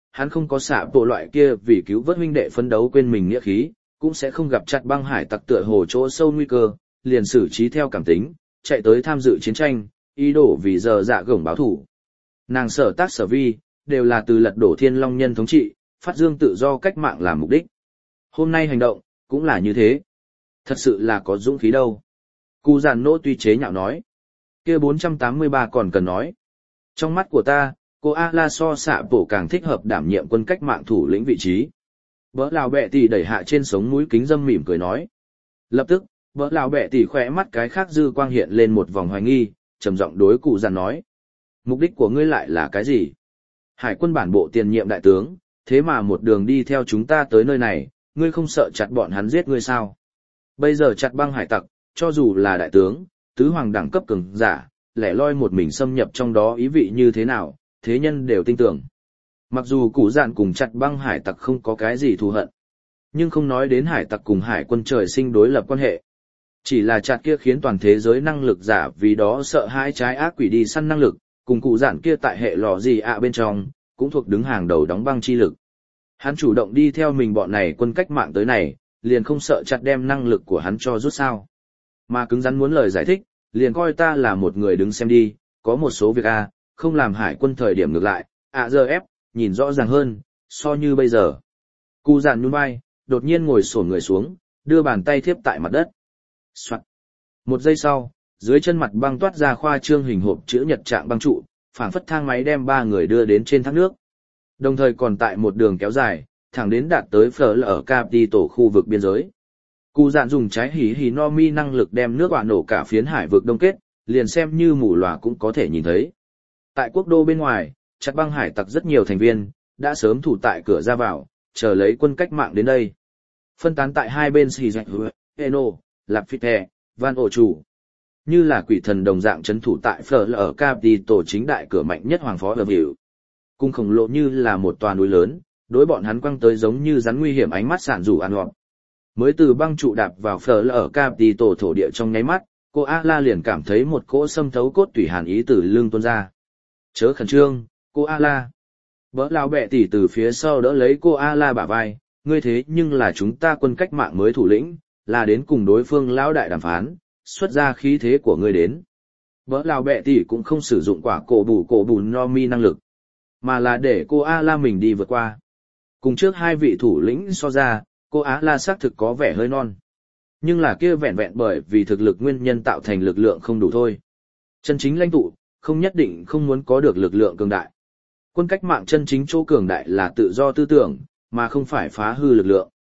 A: hắn không có xạ bộ loại kia vì cứu vớt huynh đệ phấn đấu quên mình nghĩa khí, cũng sẽ không gặp chặt băng hải tặc tựa hồ chỗ sâu nguy cơ, liền xử trí theo cảm tính, chạy tới tham dự chiến tranh, ý đồ vì giờ dạ gổng báo thủ. Nàng sở tác sở vi, đều là từ lật đổ thiên long nhân thống trị, phát dương tự do cách mạng làm mục đích. Hôm nay hành động, cũng là như thế. Thật sự là có dũng khí đâu. Cụ giản nỗ tuy chế nhạo nói. Kia 483 còn cần nói. Trong mắt của ta, cô A-la so xạ bổ càng thích hợp đảm nhiệm quân cách mạng thủ lĩnh vị trí. Bỡ lào bẹ tỷ đẩy hạ trên sống mũi kính dâm mỉm cười nói. Lập tức, bỡ lào bẹ tỷ khỏe mắt cái khác dư quang hiện lên một vòng hoài nghi, trầm giọng đối cụ giản nói. Mục đích của ngươi lại là cái gì? Hải quân bản bộ tiền nhiệm đại tướng, thế mà một đường đi theo chúng ta tới nơi này, ngươi không sợ chặt bọn hắn giết ngươi sao? Bây giờ chặt băng hải tặc, cho dù là đại tướng, tứ hoàng đẳng cấp cường giả, lẻ loi một mình xâm nhập trong đó ý vị như thế nào, thế nhân đều tin tưởng. Mặc dù cụ dạn cùng chặt băng hải tặc không có cái gì thù hận, nhưng không nói đến hải tặc cùng hải quân trời sinh đối lập quan hệ. Chỉ là chặt kia khiến toàn thế giới năng lực giả vì đó sợ hãi trái ác quỷ đi săn năng lực, cùng cụ dạn kia tại hệ lò gì ạ bên trong, cũng thuộc đứng hàng đầu đóng băng chi lực. Hắn chủ động đi theo mình bọn này quân cách mạng tới này, liền không sợ chặt đem năng lực của hắn cho rút sao. Mà cứng rắn muốn lời giải thích, liền coi ta là một người đứng xem đi, có một số việc không làm hải quân thời điểm ngược lại, giờ ép, nhìn rõ ràng hơn, so như bây giờ. Cụ giản nhún vai, đột nhiên ngồi xổm người xuống, đưa bàn tay thiếp tại mặt đất. Soạt. Một giây sau, dưới chân mặt băng toát ra khoa trương hình hộp chữ nhật trạng băng trụ, phảng phất thang máy đem ba người đưa đến trên thác nước. Đồng thời còn tại một đường kéo dài, thẳng đến đạt tới phở ở Capi tổ khu vực biên giới. Cụ dạn dùng trái hỉ hỉ no mi năng lực đem nước quả nổ cả phiến hải vực đông kết, liền xem như mù lòa cũng có thể nhìn thấy. Tại quốc đô bên ngoài, chặt băng hải tặc rất nhiều thành viên, đã sớm thủ tại cửa ra vào, chờ lấy quân cách mạng đến đây. Phân tán tại hai bên xì dạch Eno, Lạp Phi Thè, Van Ổ Chủ. Như là quỷ thần đồng dạng chấn thủ tại phở ở Capi tổ chính đại cửa mạnh nhất hoàng phó ở hiệu. Cung khổng lồ như là một tòa núi lớn, đối bọn hắn quăng tới giống như rắn nguy hiểm ánh mắt sản rủ ăn ngọt. Mới từ băng trụ đạp vào phở ở Capi tổ thổ địa trong nháy mắt, cô A-la liền cảm thấy một cỗ xâm thấu cốt tủy hàn ý từ lưng tuôn ra. Chớ khẩn trương, cô A-la. Bỡ lao bẹ tỉ từ phía sau đỡ lấy cô A-la bả vai, ngươi thế nhưng là chúng ta quân cách mạng mới thủ lĩnh, là đến cùng đối phương lão đại đàm phán, xuất ra khí thế của ngươi đến. Bỡ lao bẹ tỉ cũng không sử dụng quả cổ bù no mi năng lực, mà là để cô A-la mình đi vượt qua. Cùng trước hai vị thủ lĩnh so ra, cô A-la xác thực có vẻ hơi non. Nhưng là kia vẹn vẹn bởi vì thực lực nguyên nhân tạo thành lực lượng không đủ thôi. Chân chính lãnh tụ, không nhất định không muốn có được lực lượng cường đại. Quân cách mạng chân chính chỗ cường đại là tự do tư tưởng, mà không phải phá hư lực lượng.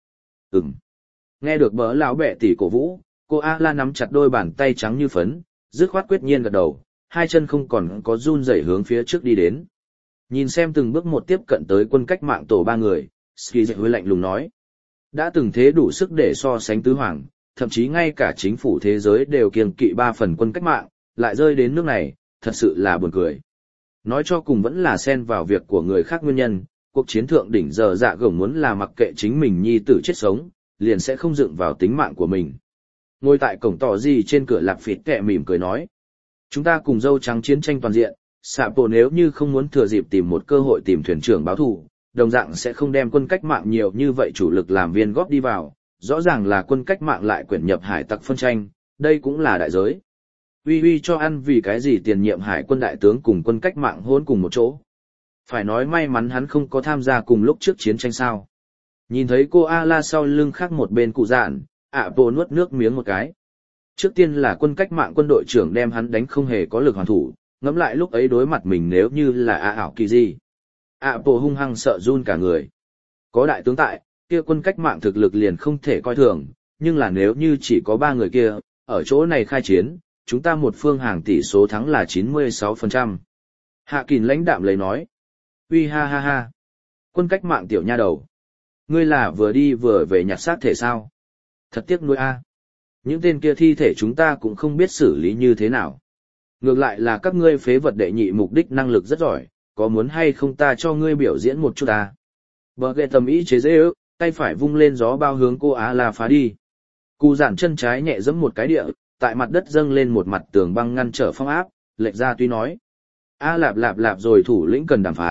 A: Nghe được bỡ lão bẹ tỉ cổ vũ, cô A-la nắm chặt đôi bàn tay trắng như phấn, dứt khoát quyết nhiên gật đầu, hai chân không còn có run rẩy hướng phía trước đi đến. Nhìn xem từng bước một tiếp cận tới quân cách mạng tổ ba người, Ski dạy hơi lạnh lùng nói. Đã từng thế đủ sức để so sánh tứ hoàng, thậm chí ngay cả chính phủ thế giới đều kiêng kỵ 3 phần quân cách mạng, lại rơi đến nước này, thật sự là buồn cười. Nói cho cùng vẫn là xen vào việc của người khác nguyên nhân, cuộc chiến thượng đỉnh giờ dạ gổng muốn là mặc kệ chính mình nhi tử chết sống, liền sẽ không dựng vào tính mạng của mình. Ngồi tại cổng tỏ gì trên cửa Lạc Phịt kẹ mỉm cười nói. Chúng ta cùng dâu trắng chiến tranh toàn diện, xạ bộ nếu như không muốn thừa dịp tìm một cơ hội tìm thuyền trưởng báo thù, đồng dạng sẽ không đem quân cách mạng nhiều như vậy chủ lực làm viên góp đi vào, rõ ràng là quân cách mạng lại quyển nhập hải tặc phân tranh, đây cũng là đại giới. Uy cho ăn vì cái gì tiền nhiệm hải quân đại tướng cùng quân cách mạng hôn cùng một chỗ. Phải nói may mắn hắn không có tham gia cùng lúc trước chiến tranh sao. Nhìn thấy cô A-la sau lưng khác một bên cụ dạn, bộ nuốt nước miếng một cái. Trước tiên là quân cách mạng quân đội trưởng đem hắn đánh không hề có lực hoàn thủ, ngẫm lại lúc ấy đối mặt mình nếu như là ảo kỳ gì. Bộ hung hăng sợ run cả người. Có đại tướng tại, kia quân cách mạng thực lực liền không thể coi thường, nhưng là nếu như chỉ có 3 người kia, ở chỗ này khai chiến, chúng ta một phương hàng tỷ số thắng là 96%. Hạ Kình lãnh đạm lấy nói. Uy ha ha ha. Quân cách mạng tiểu nha đầu. Ngươi là vừa đi vừa về nhặt xác thể sao? Thật tiếc nuối a. Những tên kia thi thể chúng ta cũng không biết xử lý như thế nào. Ngược lại là các ngươi phế vật đệ nhị mục đích năng lực rất giỏi, có muốn hay không ta cho ngươi biểu diễn một chút ta? Bờ ghệ tầm ý chế dễ ước, tay phải vung lên gió bao hướng cô A-la phá đi. Cụ giản chân trái nhẹ giẫm một cái địa, tại mặt đất dâng lên một mặt tường băng ngăn trở phong áp, lệch ra tuy nói. A lạp lạp lạp rồi thủ lĩnh cần đàm phán,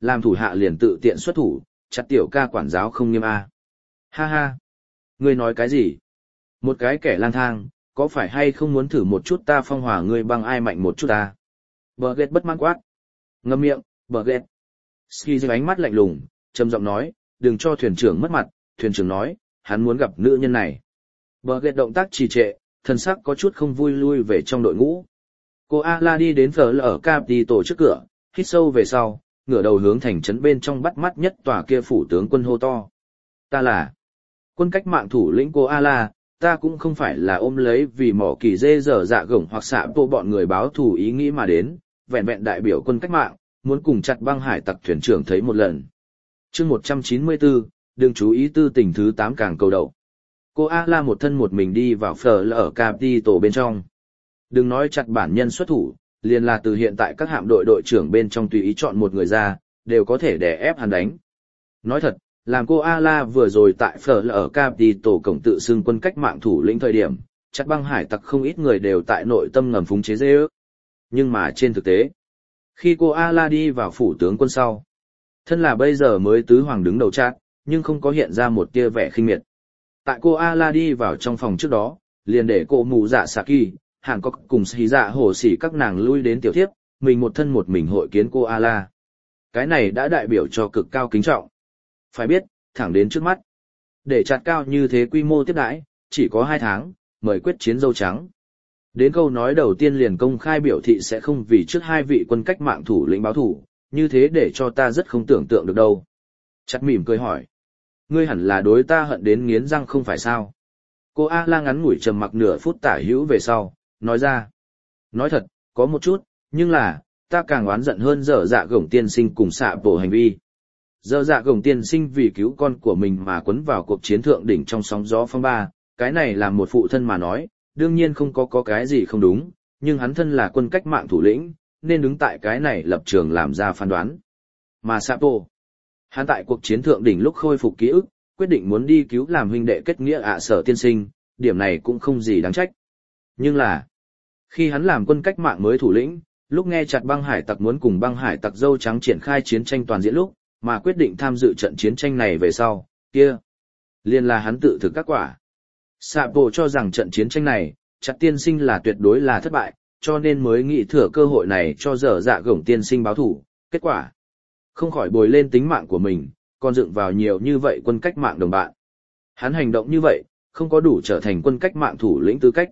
A: làm thủ hạ liền tự tiện xuất thủ, chặt tiểu ca quản giáo không nghiêm a. Ha ha, ngươi nói cái gì? Một cái kẻ lang thang, có phải hay không muốn thử một chút ta phong hỏa ngươi bằng ai mạnh một chút ta? Bờ ghét bất mãn quát. Ngậm miệng, bờ ghét. Ski giơ ánh mắt lạnh lùng, trầm giọng nói, đừng cho thuyền trưởng mất mặt, thuyền trưởng nói, hắn muốn gặp nữ nhân này. Bờ ghét động tác trì trệ, thần sắc có chút không vui lui về trong đội ngũ. Cô A-la đi đến phở ở Capitol trước cửa, hít sâu về sau, ngửa đầu hướng thành trấn bên trong bắt mắt nhất tòa kia phủ tướng quân hô to. Ta là quân cách mạng thủ lĩnh cô A-la, ta cũng không phải là ôm lấy vì mỏ kỳ dê dở dạ gổng hoặc xạ bộ bọn người báo thù ý nghĩ mà đến, vẹn vẹn đại biểu quân cách mạng, muốn cùng chặt băng hải tặc thuyền trưởng thấy một lần. Chương 194, đừng chú ý tư tình thứ 8 càng cầu đầu. Cô A-la một thân một mình đi vào phở ở Capitol bên trong. Đừng nói chặt bản nhân xuất thủ, liền là từ hiện tại các hạm đội đội trưởng bên trong tùy ý chọn một người ra, đều có thể đè ép hắn đánh. Nói thật, làm cô A-la vừa rồi tại phở ở Capitol cổng tự xưng quân cách mạng thủ lĩnh thời điểm, chặt băng hải tặc không ít người đều tại nội tâm ngầm phúng chế dê ước. Nhưng mà trên thực tế, khi cô A-la đi vào phủ tướng quân sau, thân là bây giờ mới tứ hoàng đứng đầu chát, nhưng không có hiện ra một tia vẻ khinh miệt. Tại cô A-la đi vào trong phòng trước đó, liền để cô mù dạ Saki, Hàn Cốc cùng xì dạ hổ xỉ các nàng lui đến tiểu thiếp, mình một thân một mình hội kiến cô A-la. Cái này đã đại biểu cho cực cao kính trọng. Phải biết, thẳng đến trước mắt. Để chặt cao như thế quy mô tiếp đãi, chỉ có 2 tháng, mời quyết chiến dâu trắng. Đến câu nói đầu tiên liền công khai biểu thị sẽ không vì trước 2 vị quân cách mạng thủ lĩnh báo thủ, như thế để cho ta rất không tưởng tượng được đâu. Chặt mỉm cười hỏi. Ngươi hẳn là đối ta hận đến nghiến răng không phải sao? Cô A-la ngắn ngủi trầm mặc nửa phút tả hữu về sau, nói ra. Nói thật, có một chút, nhưng là, ta càng oán giận hơn dở dạ gổng tiên sinh cùng xạ bộ hành vi. Dở dạ gổng tiên sinh vì cứu con của mình mà quấn vào cuộc chiến thượng đỉnh trong sóng gió phong ba, cái này là một phụ thân mà nói, đương nhiên không có cái gì không đúng, nhưng hắn thân là quân cách mạng thủ lĩnh, nên đứng tại cái này lập trường làm ra phán đoán. Mà xạ bộ, hắn tại cuộc chiến thượng đỉnh lúc khôi phục ký ức, quyết định muốn đi cứu làm huynh đệ kết nghĩa sở tiên sinh, điểm này cũng không gì đáng trách. Nhưng là, khi hắn làm quân cách mạng mới thủ lĩnh, lúc nghe chặt băng hải tặc muốn cùng băng hải tặc dâu trắng triển khai chiến tranh toàn diện lúc, mà quyết định tham dự trận chiến tranh này về sau, kia, liền là hắn tự thực các quả. Sạ bộ cho rằng trận chiến tranh này, chặt tiên sinh là tuyệt đối là thất bại, cho nên mới nghĩ thừa cơ hội này cho dở dạ gổng tiên sinh báo thủ, kết quả. Không khỏi bồi lên tính mạng của mình, còn dựng vào nhiều như vậy quân cách mạng đồng bạn. Hắn hành động như vậy, không có đủ trở thành quân cách mạng thủ lĩnh tư cách.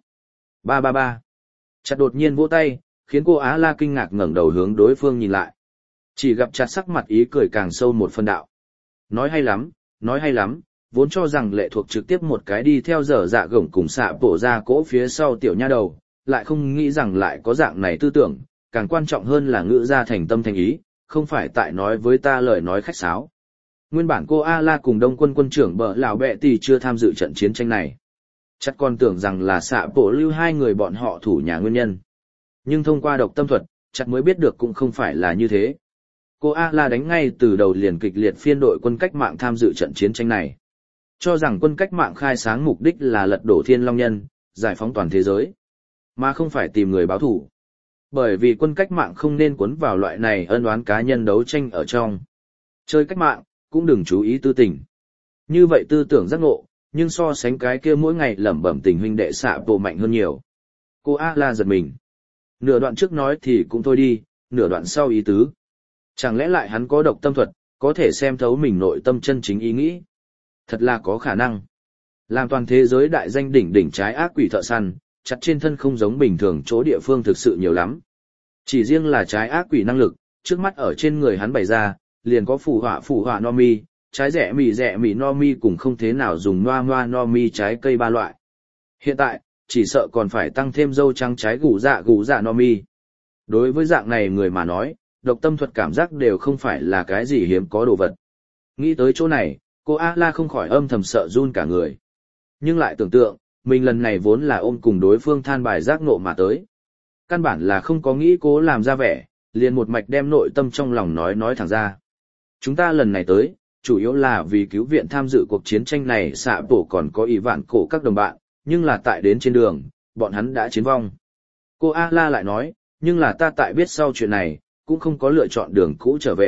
A: 333. Chặt đột nhiên vỗ tay, khiến cô Á-la kinh ngạc ngẩng đầu hướng đối phương nhìn lại. Chỉ gặp chặt sắc mặt ý cười càng sâu một phần đạo. Nói hay lắm, vốn cho rằng lệ thuộc trực tiếp một cái đi theo dở dạ gổng cùng xạ bổ ra cỗ phía sau tiểu nha đầu, lại không nghĩ rằng lại có dạng này tư tưởng, càng quan trọng hơn là ngữ ra thành tâm thành ý, không phải tại nói với ta lời nói khách sáo. Nguyên bản cô A-la cùng đông quân quân trưởng bờ lão bẹ tỷ chưa tham dự trận chiến tranh này. Chắc còn tưởng rằng là xạ bổ lưu 2 người bọn họ thủ nhà nguyên nhân. Nhưng thông qua độc tâm thuật, chắc mới biết được cũng không phải là như thế. Cô A-la đánh ngay từ đầu liền kịch liệt phiên đội quân cách mạng tham dự trận chiến tranh này. Cho rằng quân cách mạng khai sáng mục đích là lật đổ Thiên Long Nhân, giải phóng toàn thế giới, mà không phải tìm người báo thủ. Bởi vì quân cách mạng không nên cuốn vào loại này ân oán cá nhân đấu tranh ở trong. Chơi cách mạng, cũng đừng chú ý tư tình. Như vậy tư tưởng giác ngộ, nhưng so sánh cái kia mỗi ngày lẩm bẩm tình huynh đệ xạ bộ mạnh hơn nhiều. Cô A-la giật mình. Nửa đoạn trước nói thì cũng thôi đi, nửa đoạn sau ý tứ. Chẳng lẽ lại hắn có độc tâm thuật, có thể xem thấu mình nội tâm chân chính ý nghĩ? Thật là có khả năng. Làm toàn thế giới đại danh đỉnh trái ác quỷ thợ săn, chặt trên thân không giống bình thường chỗ địa phương thực sự nhiều lắm. Chỉ riêng là trái ác quỷ năng lực, trước mắt ở trên người hắn bày ra, liền có phù họa no mi, trái rẻ mì no mi cùng không thế nào dùng noa no mi trái cây 3 loại. Hiện tại, chỉ sợ còn phải tăng thêm dâu trắng trái gù dạ no mi. Đối với dạng này người mà nói, độc tâm thuật cảm giác đều không phải là cái gì hiếm có đồ vật. Nghĩ tới chỗ này, cô A-la không khỏi âm thầm sợ run cả người. Nhưng lại tưởng tượng, mình lần này vốn là ôm cùng đối phương than bài giác ngộ mà tới. Căn bản là không có nghĩ cố làm ra vẻ, liền một mạch đem nội tâm trong lòng nói thẳng ra. Chúng ta lần này tới, chủ yếu là vì cứu viện tham dự cuộc chiến tranh này xạ bổ còn có ý vạn cổ các đồng bạn, nhưng là tại đến trên đường, bọn hắn đã chiến vong. Cô A-la lại nói, nhưng là ta tại biết sau chuyện này, cũng không có lựa chọn đường cũ trở về,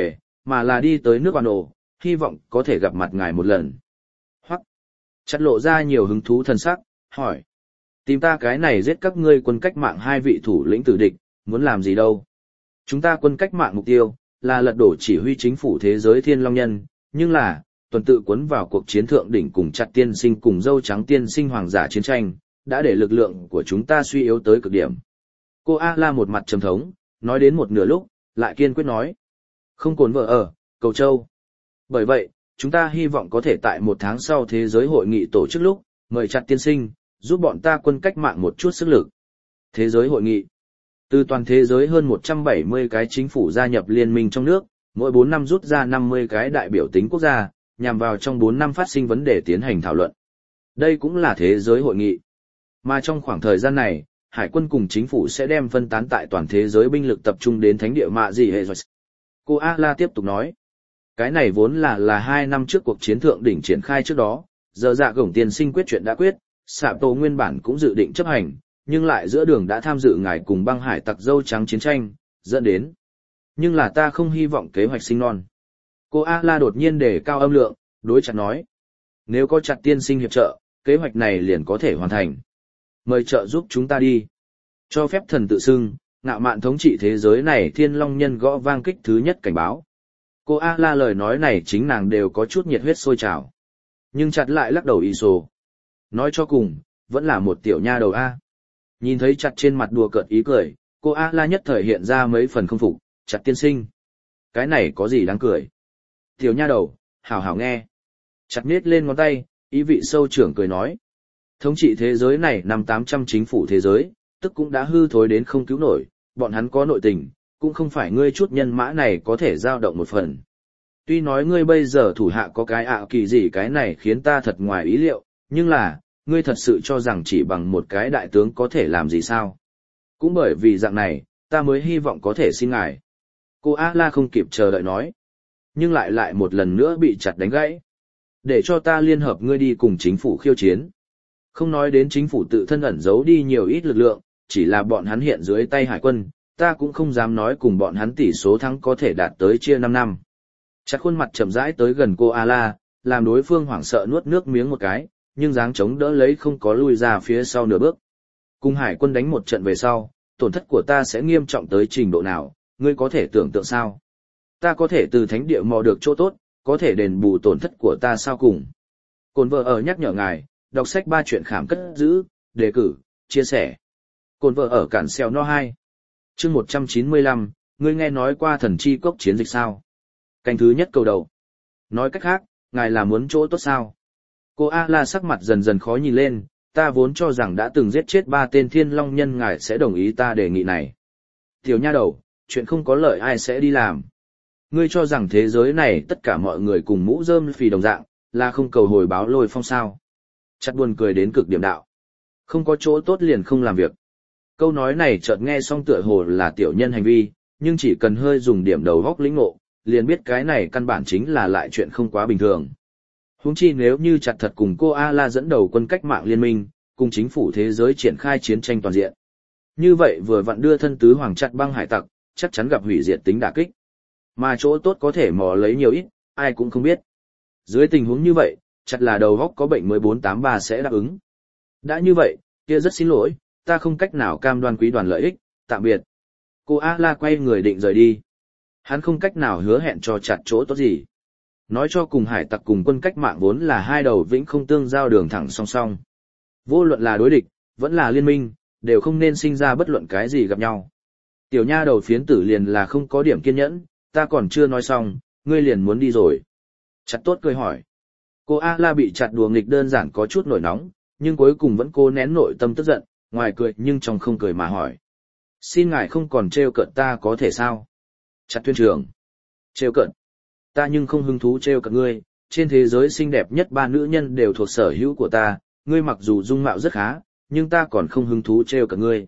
A: mà là đi tới nước Quan Ổ, hy vọng có thể gặp mặt ngài một lần. Hoặc, chặt lộ ra nhiều hứng thú thần sắc, hỏi. Tìm ta cái này giết các ngươi quân cách mạng hai vị thủ lĩnh tử địch, muốn làm gì đâu? Chúng ta quân cách mạng mục tiêu, là lật đổ chỉ huy chính phủ thế giới Thiên Long Nhân, nhưng là, tuần tự cuốn vào cuộc chiến thượng đỉnh cùng chặt tiên sinh cùng dâu trắng tiên sinh hoàng giả chiến tranh, đã để lực lượng của chúng ta suy yếu tới cực điểm. Cô A-la một mặt trầm thống, nói đến một nửa lúc, lại kiên quyết nói. Không cồn vợ ở, cầu châu. Bởi vậy, chúng ta hy vọng có thể tại một tháng sau thế giới hội nghị tổ chức lúc, mời chặt tiên sinh, giúp bọn ta quân cách mạng một chút sức lực. Thế giới hội nghị. Từ toàn thế giới hơn 170 cái chính phủ gia nhập liên minh trong nước, mỗi 4 năm rút ra 50 cái đại biểu tính quốc gia, nhằm vào trong 4 năm phát sinh vấn đề tiến hành thảo luận. Đây cũng là thế giới hội nghị. Mà trong khoảng thời gian này, hải quân cùng chính phủ sẽ đem phân tán tại toàn thế giới binh lực tập trung đến thánh địa mạ gì hệ rồi. Cô A-la tiếp tục nói. Cái này vốn là 2 năm trước cuộc chiến thượng đỉnh triển khai trước đó, giờ dạ gổng tiên sinh quyết chuyện đã quyết, Sạ Tổ nguyên bản cũng dự định chấp hành, nhưng lại giữa đường đã tham dự ngài cùng băng hải tặc dâu trắng chiến tranh, dẫn đến. Nhưng là ta không hy vọng kế hoạch sinh non. Cô A-la đột nhiên đề cao âm lượng, đối chặt nói. Nếu có chặt tiên sinh hiệp trợ, kế hoạch này liền có thể hoàn thành. Mời trợ giúp chúng ta đi. Cho phép thần tự xưng, ngạo mạn thống trị thế giới này Thiên Long Nhân gõ vang kích thứ nhất cảnh báo. Cô A-la lời nói này chính nàng đều có chút nhiệt huyết sôi trào. Nhưng chặt lại lắc đầu y sồ. Nói cho cùng, vẫn là một tiểu nha đầu A. Nhìn thấy chặt trên mặt đùa cợt ý cười, cô A-la nhất thời hiện ra mấy phần không phục, chặt tiên sinh. Cái này có gì đáng cười? Tiểu nha đầu, hảo hảo nghe. Chặt nết lên ngón tay, ý vị sâu trưởng cười nói. Thống trị thế giới này năm 800 chính phủ thế giới, tức cũng đã hư thối đến không cứu nổi, bọn hắn có nội tình, cũng không phải ngươi chút nhân mã này có thể dao động một phần. Tuy nói ngươi bây giờ thủ hạ có cái kỳ gì cái này khiến ta thật ngoài ý liệu, nhưng là, ngươi thật sự cho rằng chỉ bằng một cái đại tướng có thể làm gì sao? Cũng bởi vì dạng này, ta mới hy vọng có thể xin ngài. Cô A-la không kịp chờ đợi nói, nhưng lại một lần nữa bị chặt đánh gãy. Để cho ta liên hợp ngươi đi cùng chính phủ khiêu chiến. Không nói đến chính phủ tự thân ẩn giấu đi nhiều ít lực lượng, chỉ là bọn hắn hiện dưới tay hải quân, ta cũng không dám nói cùng bọn hắn tỷ số thắng có thể đạt tới chia 5 năm. Chặt khuôn mặt chậm rãi tới gần cô A-la, làm đối phương hoảng sợ nuốt nước miếng một cái, nhưng dáng chống đỡ lấy không có lui ra phía sau nửa bước. Cùng hải quân đánh một trận về sau, tổn thất của ta sẽ nghiêm trọng tới trình độ nào, ngươi có thể tưởng tượng sao? Ta có thể từ thánh địa mò được chỗ tốt, có thể đền bù tổn thất của ta sao cùng? Cồn vợ ở nhắc nhở ngài, đọc sách 3 chuyện khám cất giữ, đề cử, chia sẻ. Cồn vợ ở cản xeo no 2. Chương 195, ngươi nghe nói qua thần chi cốc chiến dịch sao? Canh thứ nhất câu đầu. Nói cách khác, ngài là muốn chỗ tốt sao? Cô A-la sắc mặt dần dần khó nhìn lên, ta vốn cho rằng đã từng giết chết 3 tên Thiên Long Nhân ngài sẽ đồng ý ta đề nghị này. Tiểu nha đầu, chuyện không có lợi ai sẽ đi làm. Ngươi cho rằng thế giới này tất cả mọi người cùng mũ rơm phì đồng dạng, là không cầu hồi báo lôi phong sao. Chặt buồn cười đến cực điểm đạo. Không có chỗ tốt liền không làm việc. Câu nói này chợt nghe xong tựa hồ là tiểu nhân hành vi, nhưng chỉ cần hơi dùng điểm đầu góc lĩnh ngộ, liền biết cái này căn bản chính là lại chuyện không quá bình thường. Huống chi nếu như chặt thật cùng cô A-la dẫn đầu quân cách mạng liên minh, cùng chính phủ thế giới triển khai chiến tranh toàn diện. Như vậy vừa vặn đưa thân tứ hoàng chặt băng hải tặc, chắc chắn gặp hủy diệt tính đả kích. Mà chỗ tốt có thể mò lấy nhiều ít, ai cũng không biết. Dưới tình huống như vậy, chặt là đầu góc có bệnh 1483 sẽ đáp ứng. Đã như vậy, kia rất xin lỗi, ta không cách nào cam đoan quý đoàn lợi ích, tạm biệt. Cô A-la quay người định rời đi. Hắn không cách nào hứa hẹn cho chặt chỗ tốt gì. Nói cho cùng hải tặc cùng quân cách mạng vốn là hai đầu vĩnh không tương giao đường thẳng song song. Vô luận là đối địch, vẫn là liên minh, đều không nên sinh ra bất luận cái gì gặp nhau. Tiểu nha đầu phiến tử liền là không có điểm kiên nhẫn, ta còn chưa nói xong, ngươi liền muốn đi rồi. Chặt tốt cười hỏi. Cô A-la bị chặt đùa nghịch đơn giản có chút nổi nóng, nhưng cuối cùng vẫn cố nén nội tâm tức giận, ngoài cười nhưng trong không cười mà hỏi. Xin ngài không còn trêu cợt ta có thể sao? Chặt thuyền trưởng. Trêu cợt. Ta nhưng không hứng thú trêu cợt ngươi, trên thế giới xinh đẹp nhất 3 nữ nhân đều thuộc sở hữu của ta, ngươi mặc dù dung mạo rất khá, nhưng ta còn không hứng thú trêu cợt ngươi.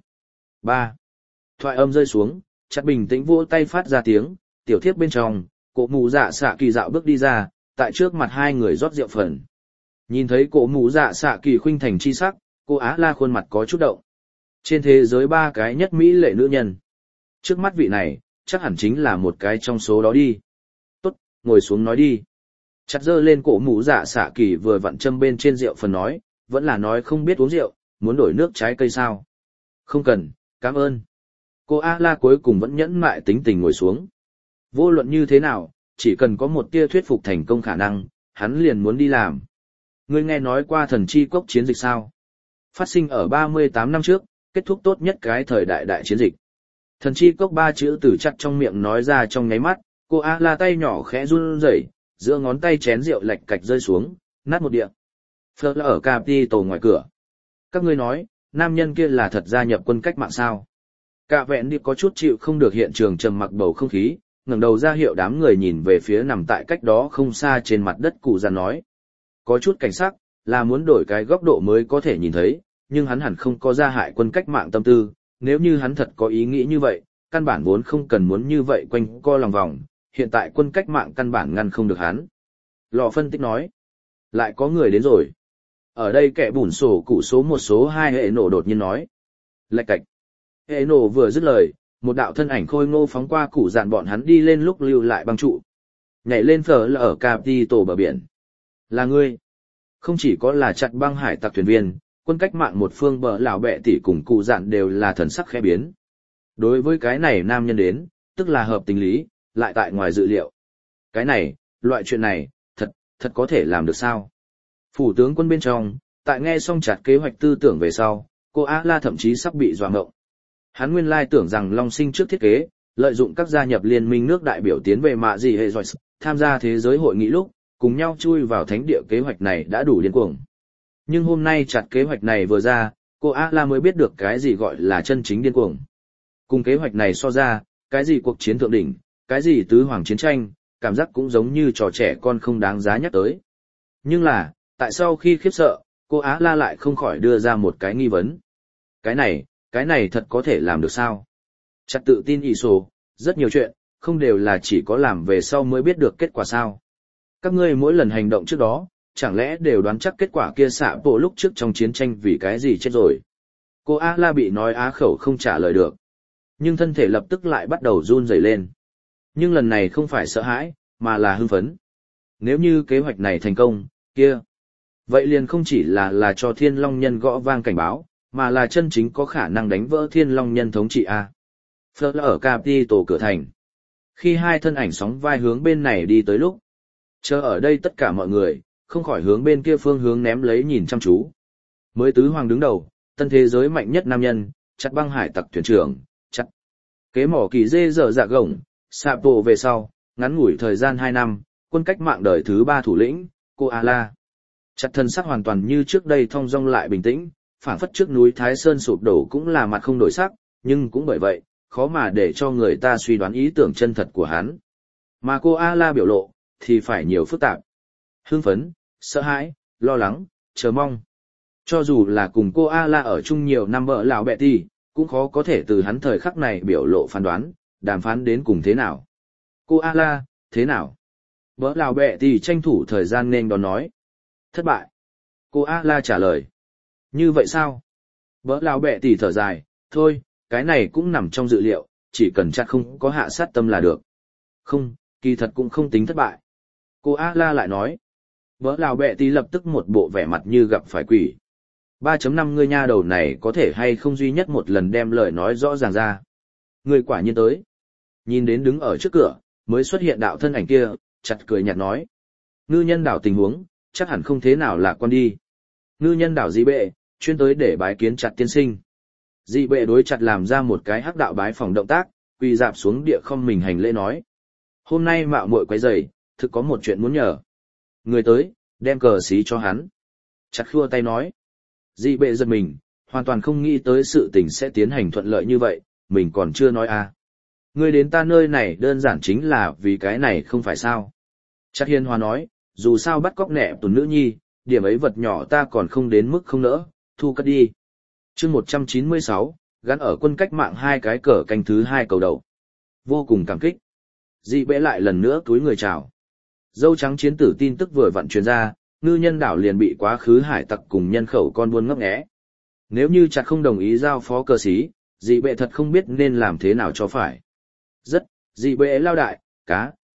A: 3. Thoại âm rơi xuống, chặt bình tĩnh vỗ tay phát ra tiếng, tiểu thiếp bên trong, cổ mù dạ xạ kỳ dạo bước đi ra, tại trước mặt hai người rót rượu phần. Nhìn thấy cổ mù dạ xạ kỳ khuynh thành chi sắc, cô Á-la khuôn mặt có chút động. Trên thế giới 3 cái nhất mỹ lệ nữ nhân. Trước mắt vị này, chắc hẳn chính là một cái trong số đó đi. Tốt, ngồi xuống nói đi. Chặt giơ lên cổ mũ dạ xạ kỳ vừa vặn châm bên trên rượu phần nói, vẫn là nói không biết uống rượu, muốn đổi nước trái cây sao. Không cần, cảm ơn. Cô A-la cuối cùng vẫn nhẫn mại tính tình ngồi xuống. Vô luận như thế nào, chỉ cần có một tia thuyết phục thành công khả năng, hắn liền muốn đi làm. Ngươi nghe nói qua thần chi cốc chiến dịch sao? Phát sinh ở 38 năm trước, kết thúc tốt nhất cái thời đại đại chiến dịch. Thần chi cốc ba chữ từ chặt trong miệng nói ra trong nháy mắt, cô A-la tay nhỏ khẽ run rẩy, giữa ngón tay chén rượu lạch cạch rơi xuống, nát một địa. Phớt ở Capitol ngoài cửa. Các ngươi nói, nam nhân kia là thật gia nhập quân cách mạng sao? Cả vẹn đi có chút chịu không được hiện trường trầm mặc bầu không khí, ngẩng đầu ra hiệu đám người nhìn về phía nằm tại cách đó không xa trên mặt đất cụ già nói. Có chút cảnh sắc, là muốn đổi cái góc độ mới có thể nhìn thấy, nhưng hắn hẳn không có gia hại quân cách mạng tâm tư, nếu như hắn thật có ý nghĩ như vậy, căn bản vốn không cần muốn như vậy quanh co lòng vòng, hiện tại quân cách mạng căn bản ngăn không được hắn. Lò phân tích nói, lại có người đến rồi. Ở đây kẻ bùn sổ cụ số một số hai hệ nổ đột nhiên nói. Lạch cạch. Hệ nổ vừa dứt lời, một đạo thân ảnh khôi ngô phóng qua củ dạn bọn hắn đi lên lúc lưu lại băng trụ. Nhảy lên phở là ở Capitol bờ biển. Là ngươi. Không chỉ có là chặt băng hải tặc thuyền viên, quân cách mạng một phương bờ lão bẹ tỷ cùng cụ dạn đều là thần sắc khẽ biến. Đối với cái này nam nhân đến, tức là hợp tình lý, lại tại ngoài dự liệu. Cái này, loại chuyện này, thật có thể làm được sao? Phủ tướng quân bên trong, tại nghe xong chặt kế hoạch tư tưởng về sau, cô A-la thậm chí sắp bị dọa ngộng. Hắn nguyên lai tưởng rằng Long Sinh trước thiết kế, lợi dụng các gia nhập liên minh nước đại biểu tiến về mạ gì hệ rồi, tham gia thế giới hội nghị lúc, cùng nhau chui vào thánh địa kế hoạch này đã đủ điên cuồng. Nhưng hôm nay chặt kế hoạch này vừa ra, cô A-la mới biết được cái gì gọi là chân chính điên cuồng. Cùng kế hoạch này so ra, cái gì cuộc chiến thượng đỉnh, cái gì tứ hoàng chiến tranh, cảm giác cũng giống như trò trẻ con không đáng giá nhắc tới. Nhưng là, tại sao khi khiếp sợ, cô A-la lại không khỏi đưa ra một cái nghi vấn. Cái này thật có thể làm được sao? Chặt tự tin ỷ sổ, rất nhiều chuyện, không đều là chỉ có làm về sau mới biết được kết quả sao. Các ngươi mỗi lần hành động trước đó, chẳng lẽ đều đoán chắc kết quả kia xạ bộ lúc trước trong chiến tranh vì cái gì chết rồi. Cô A-la bị nói á khẩu không trả lời được. Nhưng thân thể lập tức lại bắt đầu run rẩy lên. Nhưng lần này không phải sợ hãi, mà là hưng phấn. Nếu như kế hoạch này thành công, kia. Vậy liền không chỉ là cho Thiên Long Nhân gõ vang cảnh báo, mà là chân chính có khả năng đánh vỡ Thiên Long Nhân thống trị A. Phớt ở Capitol cửa thành. Khi hai thân ảnh sóng vai hướng bên này đi tới lúc, chờ ở đây tất cả mọi người, không khỏi hướng bên kia phương hướng ném lấy nhìn chăm chú. Mới tứ hoàng đứng đầu, tân thế giới mạnh nhất nam nhân, chặt băng hải tặc thuyền trưởng, chặt. Kế mỏ kỳ dê dở dạ gồng, sạp bộ về sau, ngắn ngủi thời gian 2 năm, quân cách mạng đời thứ 3 thủ lĩnh, cô A-la. Chặt thân sắc hoàn toàn như trước đây thong dong lại bình tĩnh, phảng phất trước núi Thái Sơn sụp đổ cũng là mặt không đổi sắc, nhưng cũng bởi vậy, khó mà để cho người ta suy đoán ý tưởng chân thật của hắn. Mà cô A-la biểu lộ, thì phải nhiều phức tạp. Hưng phấn, sợ hãi, lo lắng, chờ mong. Cho dù là cùng cô A-la ở chung nhiều năm vợ lão bẹ ti, cũng khó có thể từ hắn thời khắc này biểu lộ phán đoán, đàm phán đến cùng thế nào. Cô A-la, thế nào? Vợ lão bẹ ti tranh thủ thời gian nên đón nói. Thất bại. Cô A-la trả lời. Như vậy sao? Vợ lão bẹ ti thở dài, thôi, cái này cũng nằm trong dự liệu, chỉ cần chắc không có hạ sát tâm là được. Không, kỳ thật cũng không tính thất bại. Cô A-la lại nói. Vợ lão bẹ ti lập tức một bộ vẻ mặt như gặp phải quỷ. 3.5 ngươi nha đầu này có thể hay không duy nhất một lần đem lời nói rõ ràng ra. Ngươi quả nhiên tới. Nhìn đến đứng ở trước cửa, mới xuất hiện đạo thân ảnh kia, chặt cười nhạt nói. Ngư nhân đảo tình huống, chắc hẳn không thế nào lạc quan đi. Ngư nhân đảo dị bệ, chuyên tới để bái kiến chặt tiên sinh. Dị bệ đối chặt làm ra một cái hắc đạo bái phòng động tác, quỳ dạp xuống địa không mình hành lễ nói. Hôm nay mạo muội quấy rầy, thực có một chuyện muốn nhờ. Người tới, đem cờ xí cho hắn. Chặt khua tay nói. Dị bệ giật mình, hoàn toàn không nghĩ tới sự tình sẽ tiến hành thuận lợi như vậy, mình còn chưa nói à. Ngươi đến ta nơi này đơn giản chính là vì cái này không phải sao. Chặt hiền hòa nói, dù sao bắt cóc nẹ tuần nữ nhi, điểm ấy vật nhỏ ta còn không đến mức không nỡ, thu cất đi. Chương 196, gắn ở quân cách mạng 2 cái cờ canh thứ 2 cầu đầu. Vô cùng cảm kích. Dị bệ lại lần nữa túi người chào. Dâu trắng chiến tử tin tức vừa vặn truyền ra, ngư nhân đảo liền bị quá khứ hải tặc cùng nhân khẩu con buôn ngấp nghé. Nếu như chặt không đồng ý giao phó cờ xí, dị bệ thật không biết nên làm thế nào cho phải. Dị bệ lao đại, cá,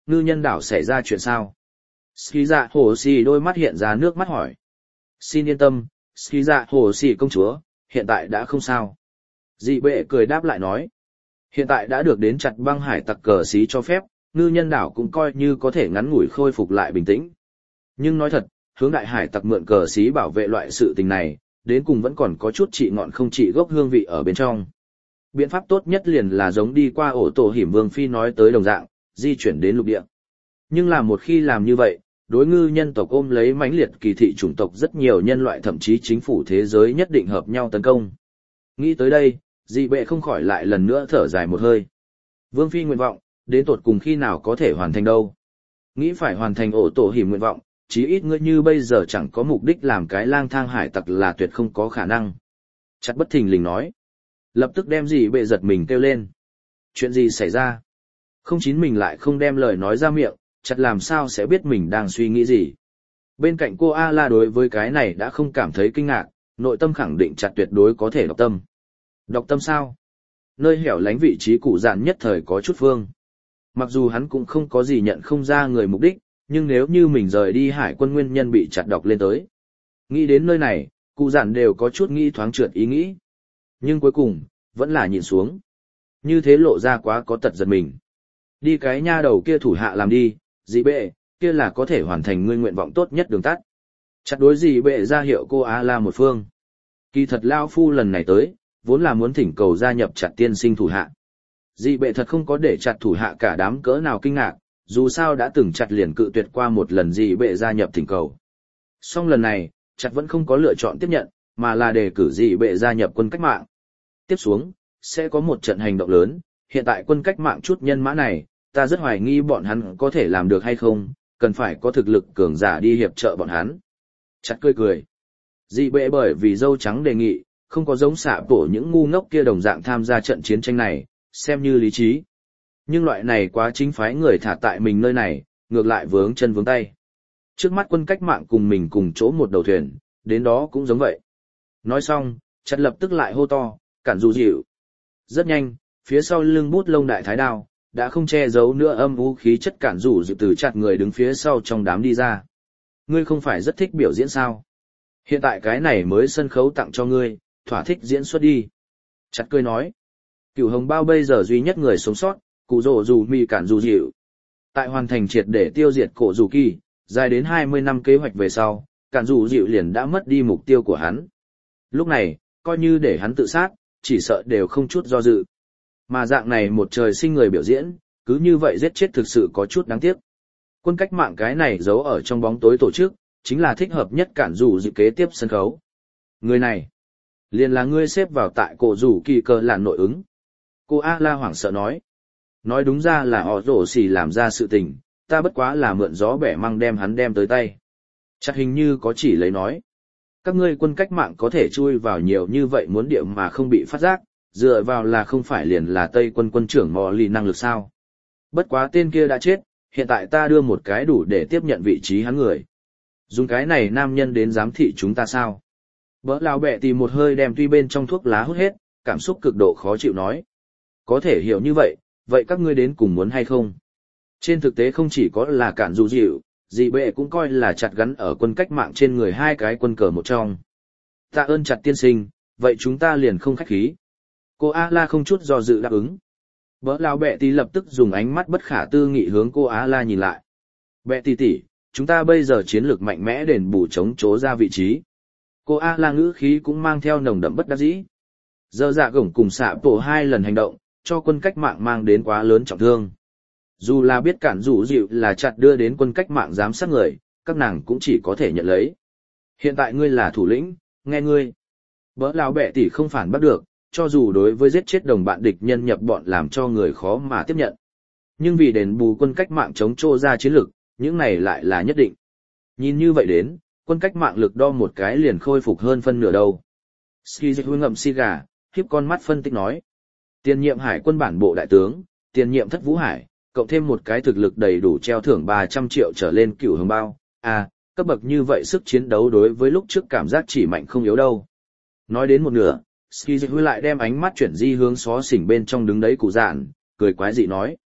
A: ngư nhân đảo xảy ra chuyện sao? Ski dạ hồ xì đôi mắt hiện ra nước mắt hỏi. Xin yên tâm, Ski dạ hồ xì công chúa, hiện tại đã không sao. Dị bệ cười đáp lại nói. Hiện tại đã được đến chặt băng hải tặc cờ xí cho phép, ngư nhân đảo cũng coi như có thể ngắn ngủi khôi phục lại bình tĩnh. Nhưng nói thật, hướng đại hải tặc mượn cờ xí bảo vệ loại sự tình này, đến cùng vẫn còn có chút trị ngọn không trị gốc hương vị ở bên trong. Biện pháp tốt nhất liền là giống đi qua ổ tổ hiểm vương phi nói tới đồng dạng, di chuyển đến lục địa. Nhưng là một khi làm như vậy, đối ngư nhân tộc ôm lấy mãnh liệt kỳ thị chủng tộc rất nhiều nhân loại thậm chí chính phủ thế giới nhất định hợp nhau tấn công. Nghĩ tới đây, dị bệ không khỏi lại lần nữa thở dài một hơi. Vương phi nguyện vọng, đến tột cùng khi nào có thể hoàn thành đâu. Nghĩ phải hoàn thành ổ tổ hiểm nguyện vọng, chí ít ngươi như bây giờ chẳng có mục đích làm cái lang thang hải tặc là tuyệt không có khả năng. Chặt bất thình lình nói. Lập tức đem dị bệ giật mình kêu lên. Chuyện gì xảy ra? Không chín mình lại không đem lời nói ra miệng, chặt làm sao sẽ biết mình đang suy nghĩ gì. Bên cạnh cô A-la đối với cái này đã không cảm thấy kinh ngạc, nội tâm khẳng định chặt tuyệt đối có thể đọc tâm. Đọc tâm sao? Nơi hẻo lánh vị trí cụ dạn nhất thời có chút phương. Mặc dù hắn cũng không có gì nhận không ra người mục đích, nhưng nếu như mình rời đi hải quân nguyên nhân bị chặt đọc lên tới. Nghĩ đến nơi này, cụ dạn đều có chút nghĩ thoáng trượt ý nghĩ. Nhưng cuối cùng, vẫn là nhịn xuống. Như thế lộ ra quá có tật giật mình. Đi cái nha đầu kia thủ hạ làm đi, dị bệ, kia là có thể hoàn thành ngươi nguyện vọng tốt nhất đường tắt. Chặt đối dị bệ ra hiệu cô A-la một phương. Kỳ thật Lao Phu lần này tới, vốn là muốn thỉnh cầu gia nhập chặt tiên sinh thủ hạ. Dị bệ thật không có để chặt thủ hạ cả đám cỡ nào kinh ngạc, dù sao đã từng chặt liền cự tuyệt qua một lần dị bệ gia nhập thỉnh cầu. Song lần này, chặt vẫn không có lựa chọn tiếp nhận, mà là đề cử dị bệ gia nhập quân cách mạng. Tiếp xuống, sẽ có một trận hành động lớn, hiện tại quân cách mạng chút nhân mã này, ta rất hoài nghi bọn hắn có thể làm được hay không, cần phải có thực lực cường giả đi hiệp trợ bọn hắn. Chặt cười cười. Dị bệ bởi vì dâu trắng đề nghị, không có giống xạ bổ những ngu ngốc kia đồng dạng tham gia trận chiến tranh này, xem như lý trí. Nhưng loại này quá chính phái người thả tại mình nơi này, ngược lại vướng chân vướng tay. Trước mắt quân cách mạng cùng mình cùng chỗ một đầu thuyền, đến đó cũng giống vậy. Nói xong, chặt lập tức lại hô to, cản dù dịu. Rất nhanh, phía sau lưng bút lông đại thái đao, đã không che giấu nữa âm u khí chất cản rủ dịu từ chặt người đứng phía sau trong đám đi ra. Ngươi không phải rất thích biểu diễn sao? Hiện tại cái này mới sân khấu tặng cho ngươi, thỏa thích diễn xuất đi. Chặt cười nói. Cửu hồng bao bây giờ duy nhất người sống sót, cụ rổ dù mì cản dù dịu. Tại hoàn thành triệt để tiêu diệt cổ dù kỳ, dài đến 20 năm kế hoạch về sau, cản dù dịu liền đã mất đi mục tiêu của hắn. Lúc này, coi như để hắn tự sát, chỉ sợ đều không chút do dự. Mà dạng này một trời sinh người biểu diễn, cứ như vậy giết chết thực sự có chút đáng tiếc. Quân cách mạng cái này giấu ở trong bóng tối tổ chức, chính là thích hợp nhất cản dù dự kế tiếp sân khấu. Người này, liền là ngươi xếp vào tại cổ rủ kỳ cờ làn nội ứng. Cô A-la hoảng sợ nói. Nói đúng ra là họ rổ xì làm ra sự tình, ta bất quá là mượn gió bẻ măng đem hắn đem tới tay. Chắc hình như có chỉ lấy nói. Các ngươi quân cách mạng có thể chui vào nhiều như vậy muốn điệu mà không bị phát giác, dựa vào là không phải liền là Tây quân quân trưởng mò lì năng lực sao. Bất quá tên kia đã chết, hiện tại ta đưa một cái đủ để tiếp nhận vị trí hắn người. Dùng cái này nam nhân đến giám thị chúng ta sao? Bỡ lão bẹ tìm một hơi đem tuy bên trong thuốc lá hút hết, cảm xúc cực độ khó chịu nói. Có thể hiểu như vậy, vậy các ngươi đến cùng muốn hay không? Trên thực tế không chỉ có là cản dù dịu, dị bệ cũng coi là chặt gắn ở quân cách mạng trên người hai cái quân cờ một trong. Tạ ơn chặt tiên sinh, vậy chúng ta liền không khách khí. Cô A-la không chút do dự đáp ứng. Bỡ lão bẹ tí lập tức dùng ánh mắt bất khả tư nghị hướng cô A-la nhìn lại. Bẹ tí tỷ, chúng ta bây giờ chiến lược mạnh mẽ đền bù chống chố ra vị trí. Cô A-la ngữ khí cũng mang theo nồng đậm bất đắc dĩ. Giờ dạ gổng cùng xạ tổ hai lần hành động, cho quân cách mạng mang đến quá lớn trọng thương. Dù là biết cản rủ dịu là chặt đưa đến quân cách mạng giám sát người, các nàng cũng chỉ có thể nhận lấy. Hiện tại ngươi là thủ lĩnh, nghe ngươi. Bỡ lão bẹ tỷ không phản bắt được, cho dù đối với giết chết đồng bạn địch nhân nhập bọn làm cho người khó mà tiếp nhận. Nhưng vì đền bù quân cách mạng chống trô ra chiến lược, những này lại là nhất định. Nhìn như vậy đến, quân cách mạng lực đo một cái liền khôi phục hơn phân nửa đâu. Ski dịch ngậm xì gà, khiếp con mắt phân tích nói. Tiền nhiệm hải quân bản bộ đại tướng, tiền nhiệm thất vũ hải, cộng thêm một cái thực lực đầy đủ treo thưởng 300 triệu trở lên cửu hồng bao. Cấp bậc như vậy sức chiến đấu đối với lúc trước cảm giác chỉ mạnh không yếu đâu. Nói đến một nửa, Ski dịch lại đem ánh mắt chuyển di hướng xó xỉnh bên trong đứng đấy cụ dạn, cười quái dị nói.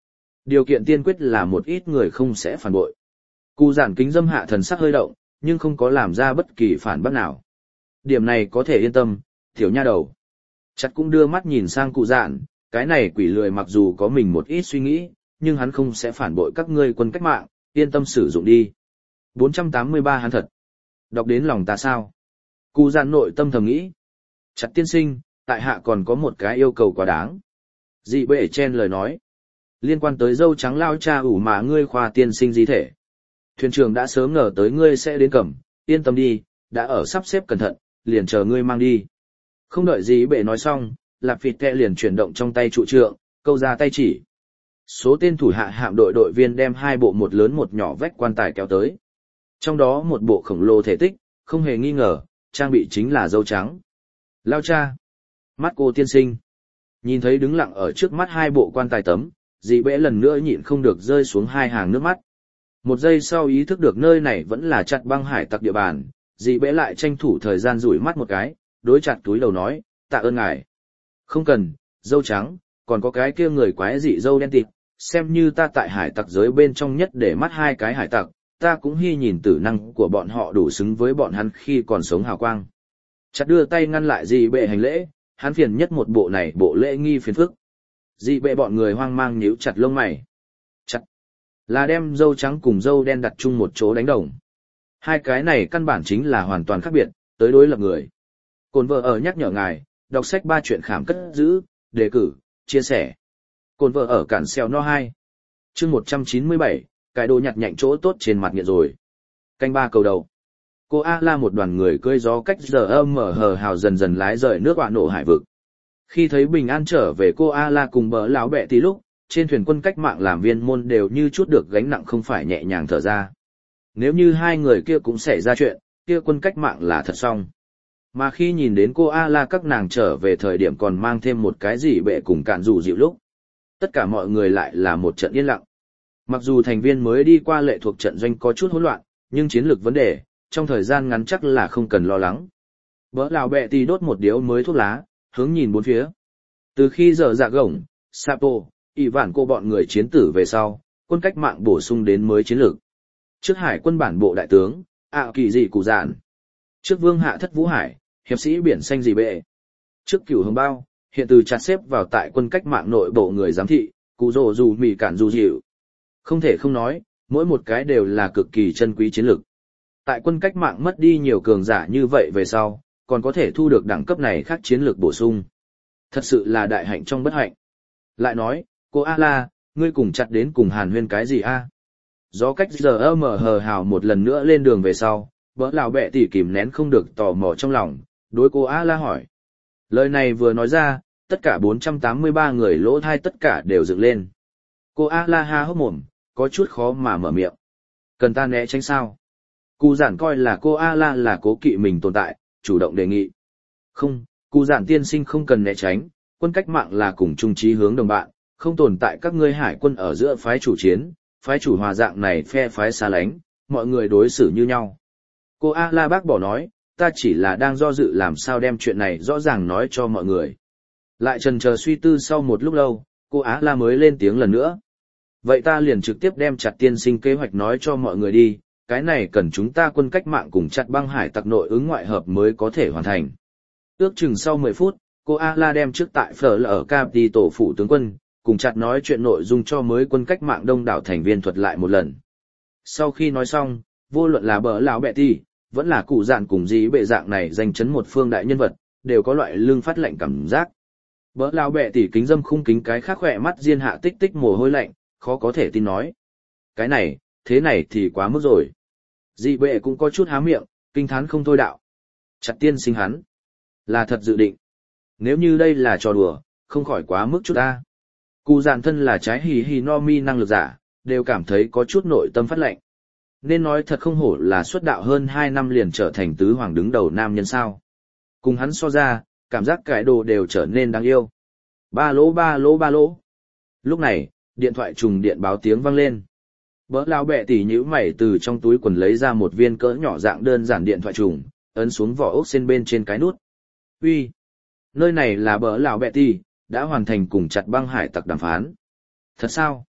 A: Điều kiện tiên quyết là một ít người không sẽ phản bội. Cụ giản kính dâm hạ thần sắc hơi động, nhưng không có làm ra bất kỳ phản bác nào. Điểm này có thể yên tâm, tiểu nha đầu. Chặt cũng đưa mắt nhìn sang cụ giản, cái này quỷ lười mặc dù có mình một ít suy nghĩ, nhưng hắn không sẽ phản bội các ngươi quân cách mạng, yên tâm sử dụng đi. 483 hắn thật. Đọc đến lòng ta sao? Cụ giản nội tâm thầm nghĩ. Chặt tiên sinh, tại hạ còn có một cái yêu cầu quá đáng. Dị bệ chen lời nói. Liên quan tới dâu trắng lao cha ủ mà ngươi khoa tiên sinh di thể. Thuyền trưởng đã sớm ngờ tới ngươi sẽ đến cẩm, yên tâm đi, đã ở sắp xếp cẩn thận, liền chờ ngươi mang đi. Không đợi gì bệ nói xong, Lạp Phịt Kẹ liền chuyển động trong tay trụ trượng, câu ra tay chỉ. Số tên thủ hạ hạm đội đội viên đem hai bộ một lớn một nhỏ vách quan tài kéo tới. Trong đó một bộ khổng lồ thể tích, không hề nghi ngờ, trang bị chính là dâu trắng. Lao cha. Mắt cô tiên sinh. Nhìn thấy đứng lặng ở trước mắt hai bộ quan tài tấm, dị bệ lần nữa nhịn không được rơi xuống hai hàng nước mắt. Một giây sau ý thức được nơi này vẫn là chặt băng hải tặc địa bàn, dị bệ lại tranh thủ thời gian rủi mắt một cái, đối chặt túi đầu nói, tạ ơn ngài. Không cần, dâu trắng, còn có cái kia người quái dị dâu đen tịt, xem như ta tại hải tặc giới bên trong nhất để mắt hai cái hải tặc, ta cũng hy nhìn tử năng của bọn họ đủ xứng với bọn hắn khi còn sống hào quang. Chặt đưa tay ngăn lại dị bệ hành lễ, hắn phiền nhất một bộ này bộ lễ nghi phiền phức. Dị bệ bọn người hoang mang nhíu chặt lông mày. Chặt là đem dâu trắng cùng dâu đen đặt chung một chỗ đánh đồng. Hai cái này căn bản chính là hoàn toàn khác biệt, tới đối lập người. Cồn vợ ở nhắc nhở ngài, đọc sách 3 chuyện khám cất giữ, đề cử, chia sẻ. Cồn vợ ở cản xeo no 2. Chương 197, cái đồ nhặt nhạnh chỗ tốt trên mặt nghiện rồi. Canh 3 cầu đầu. Cô A-la một đoàn người cưỡi gió cách giờ mở hờ hào dần dần lái rời nước quả nổ hải vực. Khi thấy bình an trở về cô A-la cùng bờ lão bẹ tí lúc, trên thuyền quân cách mạng làm viên môn đều như chút được gánh nặng không phải nhẹ nhàng thở ra. Nếu như hai người kia cũng xảy ra chuyện, kia quân cách mạng là thật xong. Mà khi nhìn đến cô A-la các nàng trở về thời điểm còn mang thêm một cái gì bệ cùng cạn rủ dịu lúc. Tất cả mọi người lại là một trận yên lặng. Mặc dù thành viên mới đi qua lệ thuộc trận doanh có chút hỗn loạn, nhưng chiến lược vấn đề, trong thời gian ngắn chắc là không cần lo lắng. Bỡ lão bẹ tì đốt một điếu mới thuốc lá, hướng nhìn bốn phía. Từ khi giờ dạ gổng, Sapo, ỷ vản cô bọn người chiến tử về sau, quân cách mạng bổ sung đến mới chiến lược. Trước hải quân bản bộ đại tướng, kỳ dị cụ dạn. Trước vương hạ thất vũ hải, hiệp sĩ biển xanh dị bệ. Trước cửu hồng bao, hiện từ chặt xếp vào tại quân cách mạng nội bộ người giám thị, cụ rồ dù mì cản dù dịu. Không thể không nói, mỗi một cái đều là cực kỳ chân quý chiến lược. Tại quân cách mạng mất đi nhiều cường giả như vậy về sau, còn có thể thu được đẳng cấp này khác chiến lược bổ sung. Thật sự là đại hạnh trong bất hạnh. Lại nói, cô A-la, ngươi cùng chặt đến cùng hàn huyên cái gì a? Gió cách giờ mở hờ hào một lần nữa lên đường về sau, bỡ lão bẹ tỉ kìm nén không được tò mò trong lòng, đối cô A-la hỏi. Lời này vừa nói ra, tất cả 483 người lỗ thai tất cả đều dựng lên. Cô A-la ha hốc mồm, có chút khó mà mở miệng. Cần ta né tránh sao? Cụ giản coi là cô A-la là cố kỵ mình tồn tại, chủ động đề nghị. Không, cụ giản tiên sinh không cần né tránh, quân cách mạng là cùng chung chí hướng đồng bạn, không tồn tại các ngươi hải quân ở giữa phái chủ chiến, phái chủ hòa dạng này phe phái xa lánh, mọi người đối xử như nhau. Cô A-la bác bỏ nói, ta chỉ là đang do dự làm sao đem chuyện này rõ ràng nói cho mọi người. Lại chần chờ suy tư sau một lúc lâu, cô A-la mới lên tiếng lần nữa. Vậy ta liền trực tiếp đem chặt tiên sinh kế hoạch nói cho mọi người đi, cái này cần chúng ta quân cách mạng cùng chặt băng hải tặc nội ứng ngoại hợp mới có thể hoàn thành. Ước chừng sau 10 phút, cô A-la đem trước tại phở ở Capi tổ phủ tướng quân, cùng chặt nói chuyện nội dung cho mới quân cách mạng đông đảo thành viên thuật lại một lần. Sau khi nói xong, vô luận là bỡ lão bẹ ti, vẫn là cụ dạn cùng dí bệ dạng này danh chấn một phương đại nhân vật, đều có loại lương phát lạnh cảm giác. Bỡ lão bẹ tỉ kính dâm khung kính cái khác khỏe mắt diên hạ tích tích mồ hôi lạnh, khó có thể tin nói. Cái này, thế này thì quá mức rồi. Dị bệ cũng có chút há miệng, kinh thán không thôi đạo. Chặt tiên sinh hắn. Là thật dự định. Nếu như đây là trò đùa, không khỏi quá mức chút ta. Cụ dạn thân là trái hì hì no mi năng lực giả, đều cảm thấy có chút nội tâm phát lệnh. Nên nói thật không hổ là xuất đạo hơn 2 năm liền trở thành tứ hoàng đứng đầu nam nhân sao. Cùng hắn so ra, cảm giác cái đồ đều trở nên đáng yêu. Ba lỗ. Lúc này, điện thoại trùng điện báo tiếng vang lên. Bỡ lão bẹ tỉ nhíu mày từ trong túi quần lấy ra một viên cỡ nhỏ dạng đơn giản điện thoại trùng, ấn xuống vỏ ốc sen bên trên cái nút. Uy, nơi này là bỡ lão bẹ tỉ, đã hoàn thành cùng chặt băng hải tặc đàm phán. Thật sao?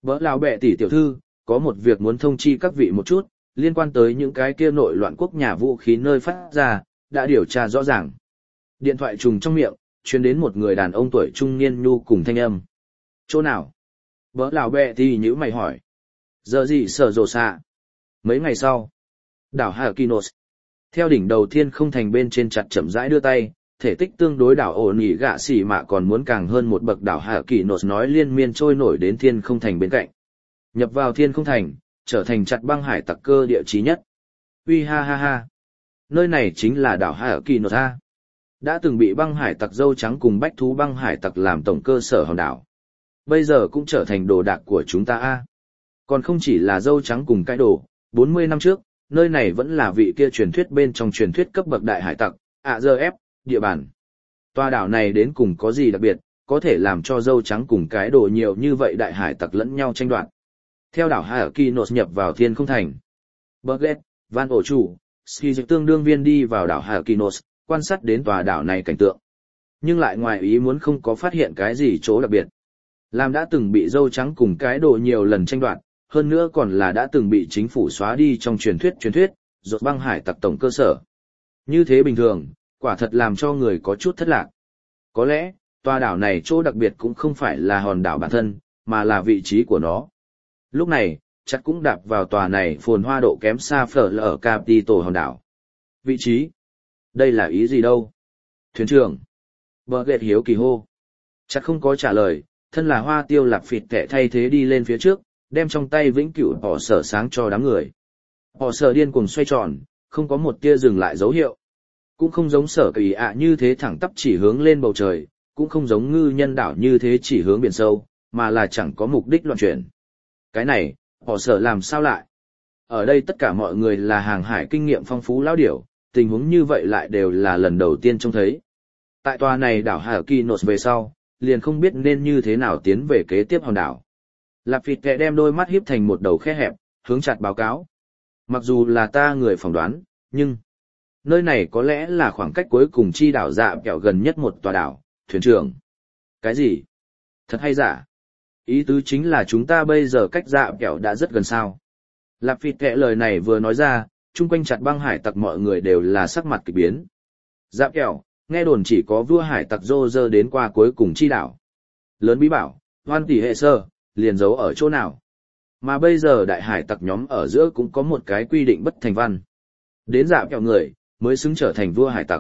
A: Bỡ lão bệ tỷ tiểu thư, có một việc muốn thông chi các vị một chút, liên quan tới những cái kia nội loạn quốc nhà vũ khí nơi phát ra, đã điều tra rõ ràng. Điện thoại trùng trong miệng, truyền đến một người đàn ông tuổi trung niên nhu cùng thanh âm. Chỗ nào? Bỡ lão bệ tỷ nhíu mày hỏi. Giờ gì sở rồ xạ? Mấy ngày sau, đảo Hakinos. Theo đỉnh đầu thiên không thành bên trên chặt chậm rãi đưa tay, thể tích tương đối đảo ổ nỉ gạ xỉ mạ còn muốn càng hơn một bậc đảo Hakinos nói liên miên trôi nổi đến thiên không thành bên cạnh. Nhập vào thiên không thành, trở thành chặt băng hải tặc cơ địa chí nhất. Uy ha ha ha. Nơi này chính là đảo Hakinos ha. Đã từng bị băng hải tặc dâu trắng cùng bách thú băng hải tặc làm tổng cơ sở hòn đảo. Bây giờ cũng trở thành đồ đạc của chúng ta a. Còn không chỉ là dâu trắng cùng cái đồ, 40 năm trước, nơi này vẫn là vị kia truyền thuyết bên trong truyền thuyết cấp bậc đại hải tặc, ép địa bàn. Tòa đảo này đến cùng có gì đặc biệt, có thể làm cho dâu trắng cùng cái đồ nhiều như vậy đại hải tặc lẫn nhau tranh đoạt. Theo đảo Hakinos nhập vào thiên không thành. Burgett, Van ổ chủ, Ski tương đương viên đi vào đảo Hakinos, quan sát đến tòa đảo này cảnh tượng. Nhưng lại ngoài ý muốn không có phát hiện cái gì chỗ đặc biệt. Làm đã từng bị dâu trắng cùng cái đồ nhiều lần tranh đoạt, hơn nữa còn là đã từng bị chính phủ xóa đi trong truyền thuyết, rột băng hải tặc tổng cơ sở. Như thế bình thường, quả thật làm cho người có chút thất lạc. Có lẽ, tòa đảo này chỗ đặc biệt cũng không phải là hòn đảo bản thân, mà là vị trí của nó. Lúc này, chắc cũng đạp vào tòa này phồn hoa độ kém xa phở ở Capitol hòn đảo. Vị trí? Đây là ý gì đâu? Thuyền trưởng. Burgett hiếu kỳ hô. Chắc không có trả lời, thân là hoa tiêu lạp phịt kẻ thay thế đi lên phía trước, đem trong tay vĩnh cửu họ sở sáng cho đám người. Họ sở điên cuồng xoay tròn, không có một tia dừng lại dấu hiệu. Cũng không giống sở kỳ ạ như thế thẳng tắp chỉ hướng lên bầu trời, cũng không giống ngư nhân đảo như thế chỉ hướng biển sâu, mà là chẳng có mục đích loạn chuyển. Cái này, họ sở làm sao lại? Ở đây tất cả mọi người là hàng hải kinh nghiệm phong phú lão điểu, tình huống như vậy lại đều là lần đầu tiên trông thấy. Tại tòa này đảo Hakinos về sau, liền không biết nên như thế nào tiến về kế tiếp hòn đảo. Lạp phịt kẹ đem đôi mắt híp thành một đầu khe hẹp, hướng chặt báo cáo. Mặc dù là ta người phỏng đoán, nhưng nơi này có lẽ là khoảng cách cuối cùng chi đảo dạ kẹo gần nhất một tòa đảo, thuyền trưởng. Cái gì? Thật hay giả? Ý tứ chính là chúng ta bây giờ cách dạ kẹo đã rất gần sao. Lạp phịt kẹ lời này vừa nói ra, chung quanh chặt băng hải tặc mọi người đều là sắc mặt kỳ biến. Dạ kẹo, nghe đồn chỉ có vua hải tặc rô rơ đến qua cuối cùng chi đảo. Lớn bí bảo, hoan tỷ hệ sơ, liền giấu ở chỗ nào. Mà bây giờ đại hải tặc nhóm ở giữa cũng có một cái quy định bất thành văn. Đến dạ kẹo người, mới xứng trở thành vua hải tặc.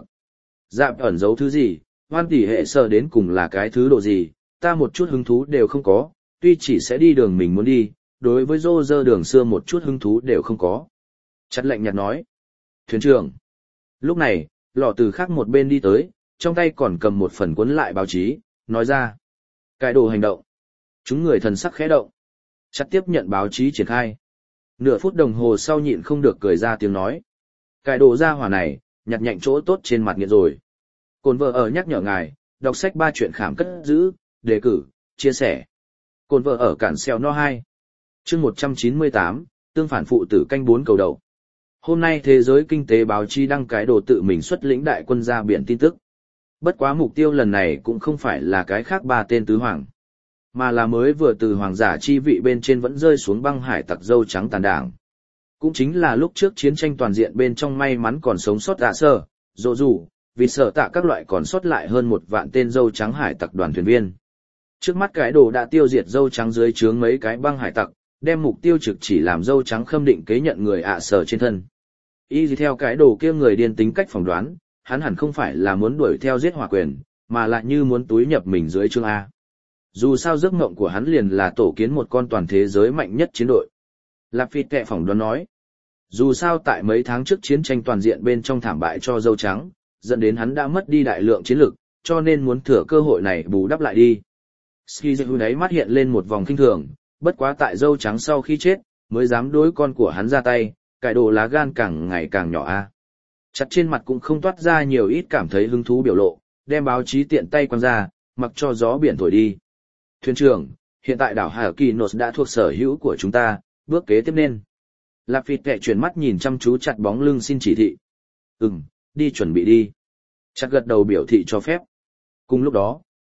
A: Dạ ẩn giấu thứ gì, hoan tỷ hệ sơ đến cùng là cái thứ độ gì, ta một chút hứng thú đều không có, tuy chỉ sẽ đi đường mình muốn đi, đối với rô rơ đường xưa một chút hứng thú đều không có. Chặt lạnh nhạt nói. Thuyền trưởng. Lúc này, lọ từ khác một bên đi tới, trong tay còn cầm một phần cuốn lại báo chí, nói ra. Cái đồ hành động. Chúng người thần sắc khẽ động. Chặt tiếp nhận báo chí triển khai. Nửa phút đồng hồ sau nhịn không được cười ra tiếng nói. Cái đồ ra hỏa này, nhặt nhạnh chỗ tốt trên mặt nghiện rồi. Cồn vợ ở nhắc nhở ngài, đọc sách 3 chuyện khám cất giữ, đề cử, chia sẻ. Cồn vợ ở cản xeo no 2. Chương 198, tương phản phụ tử canh 4 cầu đầu. Hôm nay thế giới kinh tế báo chí đăng cái đồ tự mình xuất lĩnh đại quân ra biển tin tức. Bất quá mục tiêu lần này cũng không phải là cái khác 3 tên tứ hoàng, mà là mới vừa từ hoàng giả chi vị bên trên vẫn rơi xuống băng hải tặc dâu trắng tàn đảng. Cũng chính là lúc trước chiến tranh toàn diện bên trong may mắn còn sống sót dạ sơ, dỗ dù, vì sợ tạ các loại còn sót lại hơn 1 vạn tên dâu trắng hải tặc đoàn thuyền viên. Trước mắt cái đồ đã tiêu diệt dâu trắng dưới trướng mấy cái băng hải tặc, đem mục tiêu trực chỉ làm dâu trắng khâm định kế nhận người sở trên thân. Y gì theo cái đồ kia người điên tính cách phỏng đoán, hắn hẳn không phải là muốn đuổi theo giết hỏa quyền, mà lại như muốn túi nhập mình dưới trương A. Dù sao giấc mộng của hắn liền là tổ kiến một con toàn thế giới mạnh nhất chiến đội. Lạp phịt kẹ phỏng đoán nói. Dù sao tại mấy tháng trước chiến tranh toàn diện bên trong thảm bại cho dâu trắng, dẫn đến hắn đã mất đi đại lượng chiến lực, cho nên muốn thừa cơ hội này bù đắp lại đi. Skizu đấy mắt hiện lên một vòng kinh thường, bất quá tại dâu trắng sau khi chết, mới dám đối con của hắn ra tay, cải đồ lá gan càng ngày càng nhỏ a. Chặt trên mặt cũng không toát ra nhiều ít cảm thấy hứng thú biểu lộ, đem báo chí tiện tay quăng ra, mặc cho gió biển thổi đi. Thuyền trưởng, hiện tại đảo Hakinos đã thuộc sở hữu của chúng ta, bước kế tiếp nên. Lạp phịt kẹ chuyển mắt nhìn chăm chú chặt bóng lưng xin chỉ thị. Đi chuẩn bị đi. Chặt gật đầu biểu thị cho phép. Cùng lúc đó,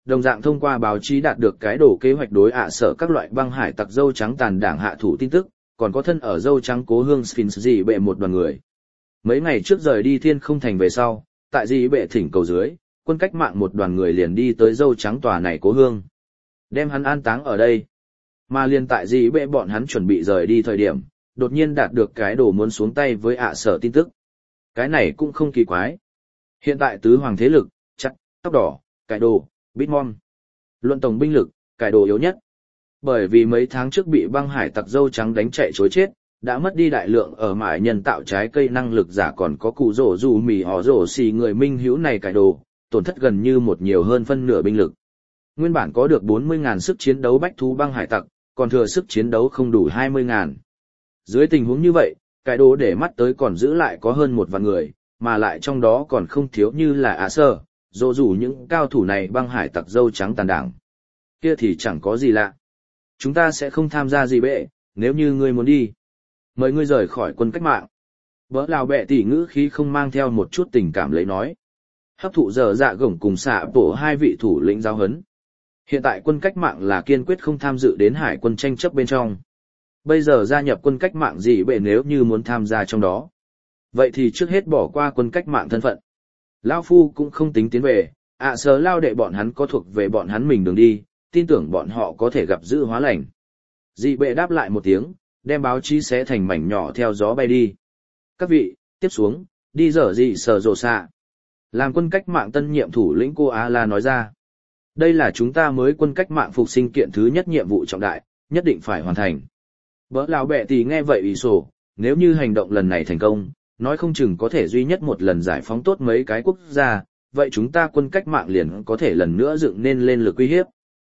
A: đồng dạng thông qua báo chí đạt được cái đồ kế hoạch đối sở các loại băng hải tặc dâu trắng tàn đảng hạ thủ tin tức, còn có thân ở dâu trắng cố hương Sphinx dị bệ một đoàn người. Mấy ngày trước rời đi Thiên Không Thành về sau, tại dị bệ thỉnh cầu dưới, quân cách mạng một đoàn người liền đi tới dâu trắng tòa này cố hương. Đem hắn an táng ở đây. Mà liền tại dị bệ bọn hắn chuẩn bị rời đi thời điểm, đột nhiên đạt được cái đồ muốn xuống tay với sở tin tức. Cái này cũng không kỳ quái. Hiện tại tứ hoàng thế lực, chắc, tóc đỏ, cải đồ, Bitmon. Luận tổng binh lực, cải đồ yếu nhất. Bởi vì mấy tháng trước bị băng hải tặc dâu trắng đánh chạy chối chết, đã mất đi đại lượng ở mải nhân tạo trái cây năng lực giả còn có cụ rổ dù mì họ rổ xì người minh hữu này cải đồ, tổn thất gần như một nhiều hơn phân nửa binh lực. Nguyên bản có được 40.000 sức chiến đấu bách thú băng hải tặc, còn thừa sức chiến đấu không đủ 20.000. Dưới tình huống như vậy, cải đồ để mắt tới còn giữ lại có hơn 1 vạn người, mà lại trong đó còn không thiếu như là sở, dỗ dù những cao thủ này băng hải tặc dâu trắng tàn đảng. Kia thì chẳng có gì lạ. Chúng ta sẽ không tham gia gì bệ, nếu như ngươi muốn đi. Mời ngươi rời khỏi quân cách mạng. Vỡ lào bẹ tỉ ngữ khí không mang theo một chút tình cảm lấy nói. Hấp thụ giờ dạ gổng cùng xạ bổ 2 vị thủ lĩnh giáo huấn. Hiện tại quân cách mạng là kiên quyết không tham dự đến hải quân tranh chấp bên trong. Bây giờ gia nhập quân cách mạng gì bệ nếu như muốn tham gia trong đó. Vậy thì trước hết bỏ qua quân cách mạng thân phận. Lao Phu cũng không tính tiến về, sở lao đệ bọn hắn có thuộc về bọn hắn mình đường đi, tin tưởng bọn họ có thể gặp dữ hóa lành. Dị bệ đáp lại một tiếng, đem báo chí xé thành mảnh nhỏ theo gió bay đi. Các vị, tiếp xuống, đi dở dị sở rồ xạ. Làm quân cách mạng tân nhiệm thủ lĩnh cô A-la nói ra. Đây là chúng ta mới quân cách mạng phục sinh kiện thứ nhất nhiệm vụ trọng đại, nhất định phải hoàn thành. Bỡ lão bẹ thì nghe vậy ủy sổ, nếu như hành động lần này thành công, nói không chừng có thể duy nhất một lần giải phóng tốt mấy cái quốc gia, vậy chúng ta quân cách mạng liền có thể lần nữa dựng nên lên lực uy hiếp.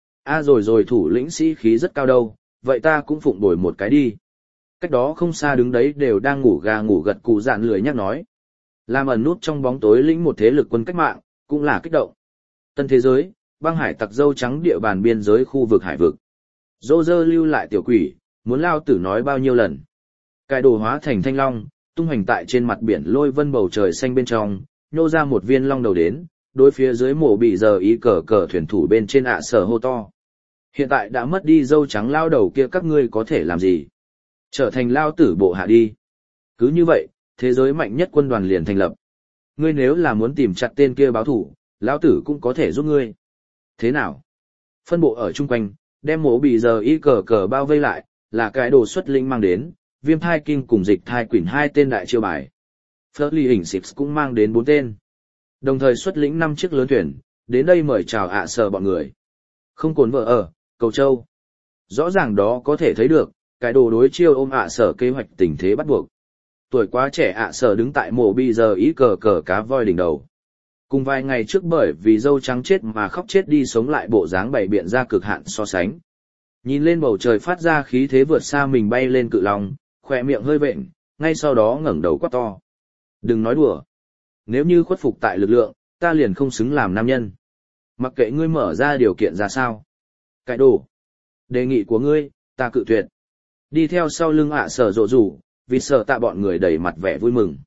A: Rồi thủ lĩnh sĩ khí rất cao đâu, vậy ta cũng phụng bồi một cái đi. Cách đó không xa đứng đấy đều đang ngủ gà ngủ gật cụ dạn lười nhắc nói. Làm ẩn nút trong bóng tối lĩnh một thế lực quân cách mạng, cũng là kích động. Tân thế giới, băng hải tặc dâu trắng địa bàn biên giới khu vực hải vực. Dô dơ lưu lại tiểu quỷ, muốn lao tử nói bao nhiêu lần. Cải đồ hóa thành thanh long, tung hoành tại trên mặt biển lôi vân bầu trời xanh bên trong, nhô ra một viên long đầu đến, đối phía dưới mổ bị giờ ý cờ thuyền thủ bên trên sở hô to. Hiện tại đã mất đi dâu trắng lao đầu kia các ngươi có thể làm gì? Trở thành lao tử bộ hạ đi. Cứ như vậy, thế giới mạnh nhất quân đoàn liền thành lập. Ngươi nếu là muốn tìm chặt tên kia báo thủ, lao tử cũng có thể giúp ngươi. Thế nào? Phân bộ ở chung quanh, đem mổ bị giờ ý cờ bao vây lại, là cái đồ xuất linh mang đến, viêm thai kinh cùng dịch thai quỷ 2 tên đại chiêu bài. Flurly hình Six cũng mang đến 4 tên. Đồng thời xuất lĩnh 5 chiếc lớn thuyền, đến đây mời chào sở bọn người. Không cồn vợ ở, cầu châu. Rõ ràng đó có thể thấy được, cái đồ đối chiêu ôm sở kế hoạch tình thế bắt buộc. Tuổi quá trẻ sở đứng tại mộ bi giờ ý cờ cá voi đỉnh đầu. Cùng vài ngày trước bởi vì dâu trắng chết mà khóc chết đi sống lại bộ dáng bày biện ra cực hạn so sánh. Nhìn lên bầu trời phát ra khí thế vượt xa mình bay lên cự long, khỏe miệng hơi vện, ngay sau đó ngẩng đầu quát to. Đừng nói đùa. Nếu như khuất phục tại lực lượng, ta liền không xứng làm nam nhân. Mặc kệ ngươi mở ra điều kiện ra sao. Cái đồ. Đề nghị của ngươi, ta cự tuyệt. Đi theo sau lưng sở rộ rủ, vì sợ tạ bọn người đầy mặt vẻ vui mừng.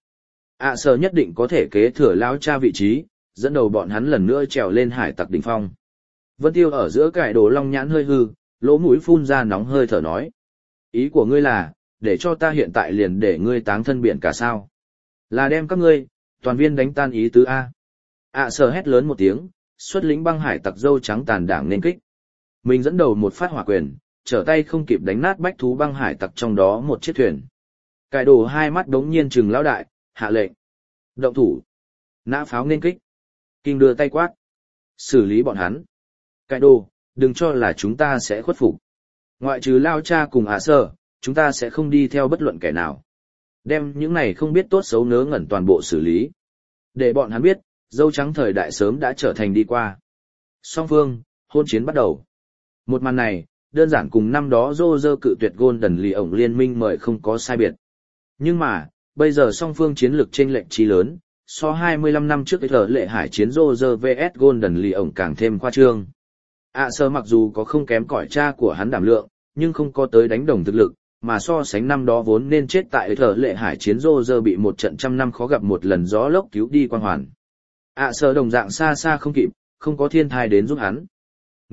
A: Sở nhất định có thể kế thừa lão cha vị trí, dẫn đầu bọn hắn lần nữa trèo lên hải tặc đỉnh phong. Vân Tiêu ở giữa cải đồ long nhãn hơi hư, lỗ mũi phun ra nóng hơi thở nói. Ý của ngươi là, để cho ta hiện tại liền để ngươi táng thân biển cả sao? Là đem các ngươi, toàn viên đánh tan ý tứ A. Sở hét lớn một tiếng, xuất lĩnh băng hải tặc dâu trắng tàn đảng nên kích. Mình dẫn đầu một phát hỏa quyền, trở tay không kịp đánh nát bách thú băng hải tặc trong đó một chiếc thuyền. Cải đồ 2 mắt đống nhiên trừng lão đại, hạ lệnh. Động thủ. Nã pháo nên kích. Kinh đưa tay quát. Xử lý bọn hắn. Cải đồ, đừng cho là chúng ta sẽ khuất phục. Ngoại trừ lao cha cùng sở, chúng ta sẽ không đi theo bất luận kẻ nào. Đem những này không biết tốt xấu ngớ ngẩn toàn bộ xử lý. Để bọn hắn biết, dâu trắng thời đại sớm đã trở thành đi qua. Song phương, hôn chiến bắt đầu. Một màn này, đơn giản cùng năm đó Roger cự tuyệt Golden Lee ổng liên minh mời không có sai biệt. Nhưng mà, bây giờ song phương chiến lược chênh lệch chí lớn, so 25 năm trước lệ hải chiến Roger vs Golden Lee ổng càng thêm khoa trương. Sở mặc dù có không kém cỏi cha của hắn đảm lượng, nhưng không có tới đánh đồng thực lực, mà so sánh năm đó vốn nên chết tại lệ hải chiến Roger bị một trận trăm năm khó gặp một lần gió lốc cứu đi quang hoàn. Sở đồng dạng xa xa không kịp, không có thiên thai đến giúp hắn.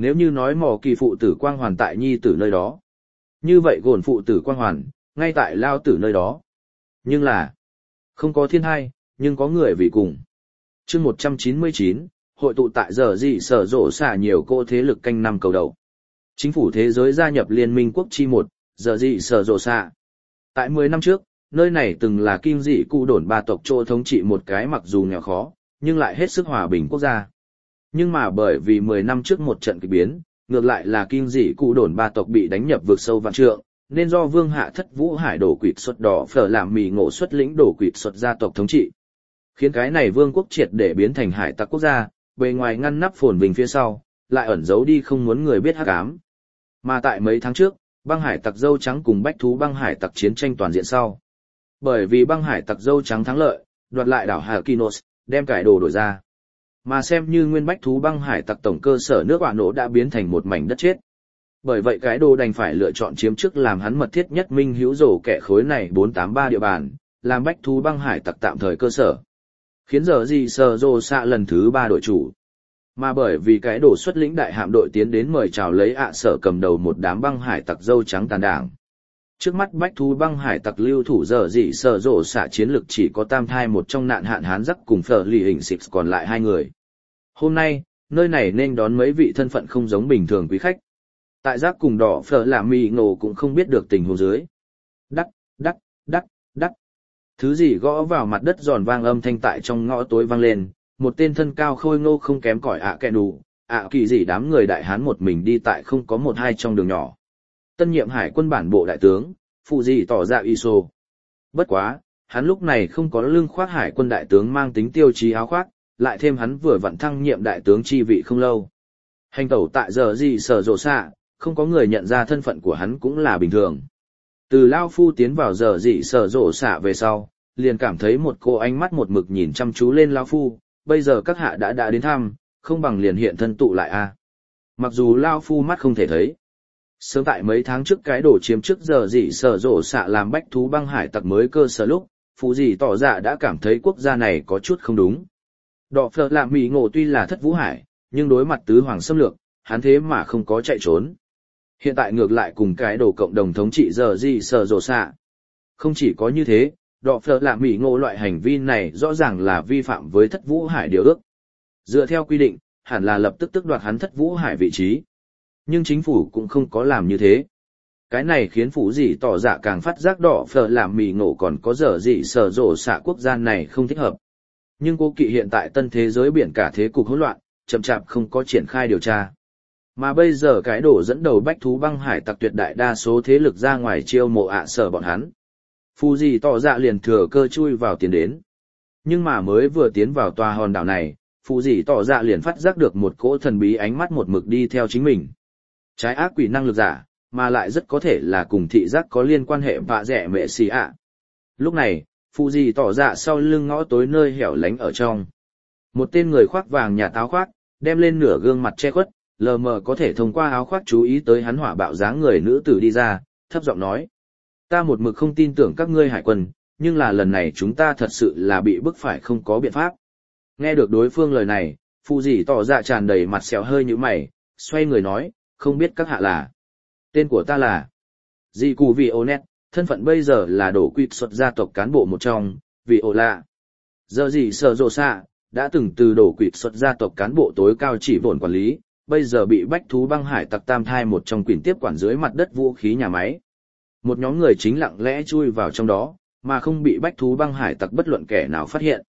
A: Nếu như nói mỏ kỳ phụ tử quang hoàn tại nhi tử nơi đó, như vậy gồn phụ tử quang hoàn, ngay tại lao tử nơi đó. Nhưng là, không có thiên hai, nhưng có người vì cùng. chương 199, hội tụ tại giờ gì sở rộ xả nhiều cô thế lực canh năm cầu đầu. Chính phủ thế giới gia nhập Liên minh quốc chi 1, giờ gì sở rộ xả. Tại 10 năm trước, nơi này từng là kim dị cụ đồn ba tộc chỗ thống trị một cái mặc dù nghèo khó, nhưng lại hết sức hòa bình quốc gia. Nhưng mà bởi vì 10 năm trước một trận kỳ biến, ngược lại là kim dị cụ đồn ba tộc bị đánh nhập vực sâu vạn trượng, nên do vương hạ thất vũ hải đổ quỵt xuất đỏ phở làm mì ngộ xuất lĩnh đổ quỵt xuất gia tộc thống trị. Khiến cái này vương quốc triệt để biến thành hải tặc quốc gia, bề ngoài ngăn nắp phồn vinh phía sau, lại ẩn giấu đi không muốn người biết hắc ám. Mà tại mấy tháng trước, băng hải tặc dâu trắng cùng bách thú băng hải tặc chiến tranh toàn diện sau. Bởi vì băng hải tặc dâu trắng thắng lợi, đoạt lại đảo Hakinos, đem cải đồ đổi ra. Mà xem như nguyên bách thú băng hải tặc tổng cơ sở nước quả nổ đã biến thành một mảnh đất chết. Bởi vậy cái đồ đành phải lựa chọn chiếm trước làm hắn mật thiết nhất minh hữu rổ kẻ khối này 483 địa bàn, làm bách thú băng hải tặc tạm thời cơ sở. Khiến giờ gì sờ rồ xạ lần thứ 3 đội chủ. Mà bởi vì cái đồ xuất lĩnh đại hạm đội tiến đến mời chào lấy sở cầm đầu một đám băng hải tặc dâu trắng tàn đảng. Trước mắt bách thú băng hải tặc lưu thủ giờ dị sở rộ xạ chiến lực chỉ có tam thai một trong nạn hạn hán giắc cùng phở lì hình xịt còn lại 2 người. Hôm nay, nơi này nên đón mấy vị thân phận không giống bình thường quý khách. Tại giáp cùng đỏ phở là mì ngộ cũng không biết được tình huống dưới. Đắc, đắc, đắc, đắc. Thứ gì gõ vào mặt đất giòn vang âm thanh tại trong ngõ tối vang lên, một tên thân cao khôi ngô không kém cỏi kẹ đủ, kỳ gì đám người đại hán một mình đi tại không có một hai trong đường nhỏ. Tân nhiệm hải quân bản bộ đại tướng, phụ gì tỏ ra iso. Bất quá, hắn lúc này không có lưng khoác hải quân đại tướng mang tính tiêu chí áo khoác, lại thêm hắn vừa vặn thăng nhiệm đại tướng chi vị không lâu. Hành tẩu tại giờ gì sở rộ xạ, không có người nhận ra thân phận của hắn cũng là bình thường. Từ Lao Phu tiến vào giờ dị sở rộ xạ về sau, liền cảm thấy một cô ánh mắt một mực nhìn chăm chú lên Lao Phu, bây giờ các hạ đã đến thăm, không bằng liền hiện thân tụ lại a. Mặc dù Lao Phu mắt không thể thấy. Sớm tại mấy tháng trước cái đổ chiếm trước giờ dị sở rộ xạ làm bách thú băng hải tặc mới cơ sở lúc, phụ gì tỏ dạ đã cảm thấy quốc gia này có chút không đúng. Đọ phở làm mì ngộ tuy là thất vũ hải, nhưng đối mặt tứ hoàng xâm lược, hắn thế mà không có chạy trốn. Hiện tại ngược lại cùng cái đồ cộng đồng thống trị giờ gì sở rộ xạ. Không chỉ có như thế, đọ phở làm mì ngộ loại hành vi này rõ ràng là vi phạm với thất vũ hải điều ước. Dựa theo quy định, hẳn là lập tức tước đoạt hắn thất vũ hải vị trí. Nhưng chính phủ cũng không có làm như thế. Cái này khiến phủ gì tỏ dạ càng phát giác đỏ phở làm mì ngộ còn có giờ gì sở rộ xạ quốc gia này không thích hợp. Nhưng cô kỵ hiện tại tân thế giới biển cả thế cục hỗn loạn, chậm chạp không có triển khai điều tra. Mà bây giờ cái đổ dẫn đầu bách thú băng hải tặc tuyệt đại đa số thế lực ra ngoài chiêu mộ sở bọn hắn. Phu gì tỏ dạ liền thừa cơ chui vào tiến đến. Nhưng mà mới vừa tiến vào tòa hòn đảo này, Phu gì tỏ dạ liền phát giác được một cỗ thần bí ánh mắt một mực đi theo chính mình. Trái ác quỷ năng lực giả, mà lại rất có thể là cùng thị giác có liên quan hệ vạ rẻ mẹ xì ạ. Lúc này, Phu gì tỏ dạ sau lưng ngõ tối nơi hẻo lánh ở trong. Một tên người khoác vàng nhà táo khoác, đem lên nửa gương mặt che khuất, lờ mờ có thể thông qua áo khoác chú ý tới hắn hỏa bạo dáng người nữ tử đi ra, thấp giọng nói. Ta một mực không tin tưởng các ngươi hải quân, nhưng là lần này chúng ta thật sự là bị bức phải không có biện pháp. Nghe được đối phương lời này, phụ dì tỏ dạ tràn đầy mặt xéo hơi như mày, xoay người nói, không biết các hạ là. Tên của ta là Dì Cù Vị Ô Nét, thân phận bây giờ là đổ quỵt xuất gia tộc cán bộ một trong, Vị Ô Lạ. Giờ gì sở rộ xạ, đã từng từ đổ quỵt xuất gia tộc cán bộ tối cao chỉ vốn quản lý, bây giờ bị bách thú băng hải tặc tam thai một trong quyền tiếp quản dưới mặt đất vũ khí nhà máy. Một nhóm người chính lặng lẽ chui vào trong đó, mà không bị bách thú băng hải tặc bất luận kẻ nào phát hiện.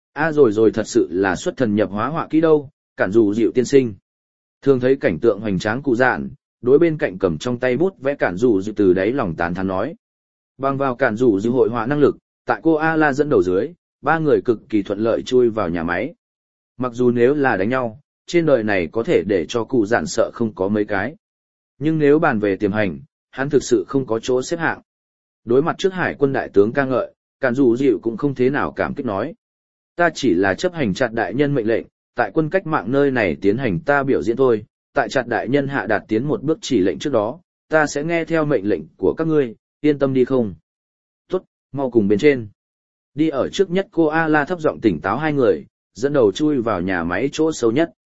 A: Rồi thật sự là xuất thần nhập hóa họa kỹ đâu, cản dù dịu tiên sinh. Thường thấy cảnh tượng hoành tráng cụ dạn, đối bên cạnh cầm trong tay bút vẽ cản dù dịu từ đáy lòng tán thán nói. Bằng vào cản dù dịu hội họa năng lực, tại cô A-la dẫn đầu dưới, 3 người cực kỳ thuận lợi chui vào nhà máy. Mặc dù nếu là đánh nhau, trên đời này có thể để cho cụ dạn sợ không có mấy cái. Nhưng nếu bàn về tiềm hành, hắn thực sự không có chỗ xếp hạng. Đối mặt trước hải quân đại tướng ca ngợi, cản dù dịu cũng không thế nào cảm kích nói. Ta chỉ là chấp hành chặt đại nhân mệnh lệnh, tại quân cách mạng nơi này tiến hành ta biểu diễn thôi, tại chặt đại nhân hạ đạt tiến một bước chỉ lệnh trước đó, ta sẽ nghe theo mệnh lệnh của các ngươi, yên tâm đi không? Tốt, mau cùng bên trên. Đi ở trước nhất cô A-la thấp giọng tỉnh táo 2 người, dẫn đầu chui vào nhà máy chỗ sâu nhất.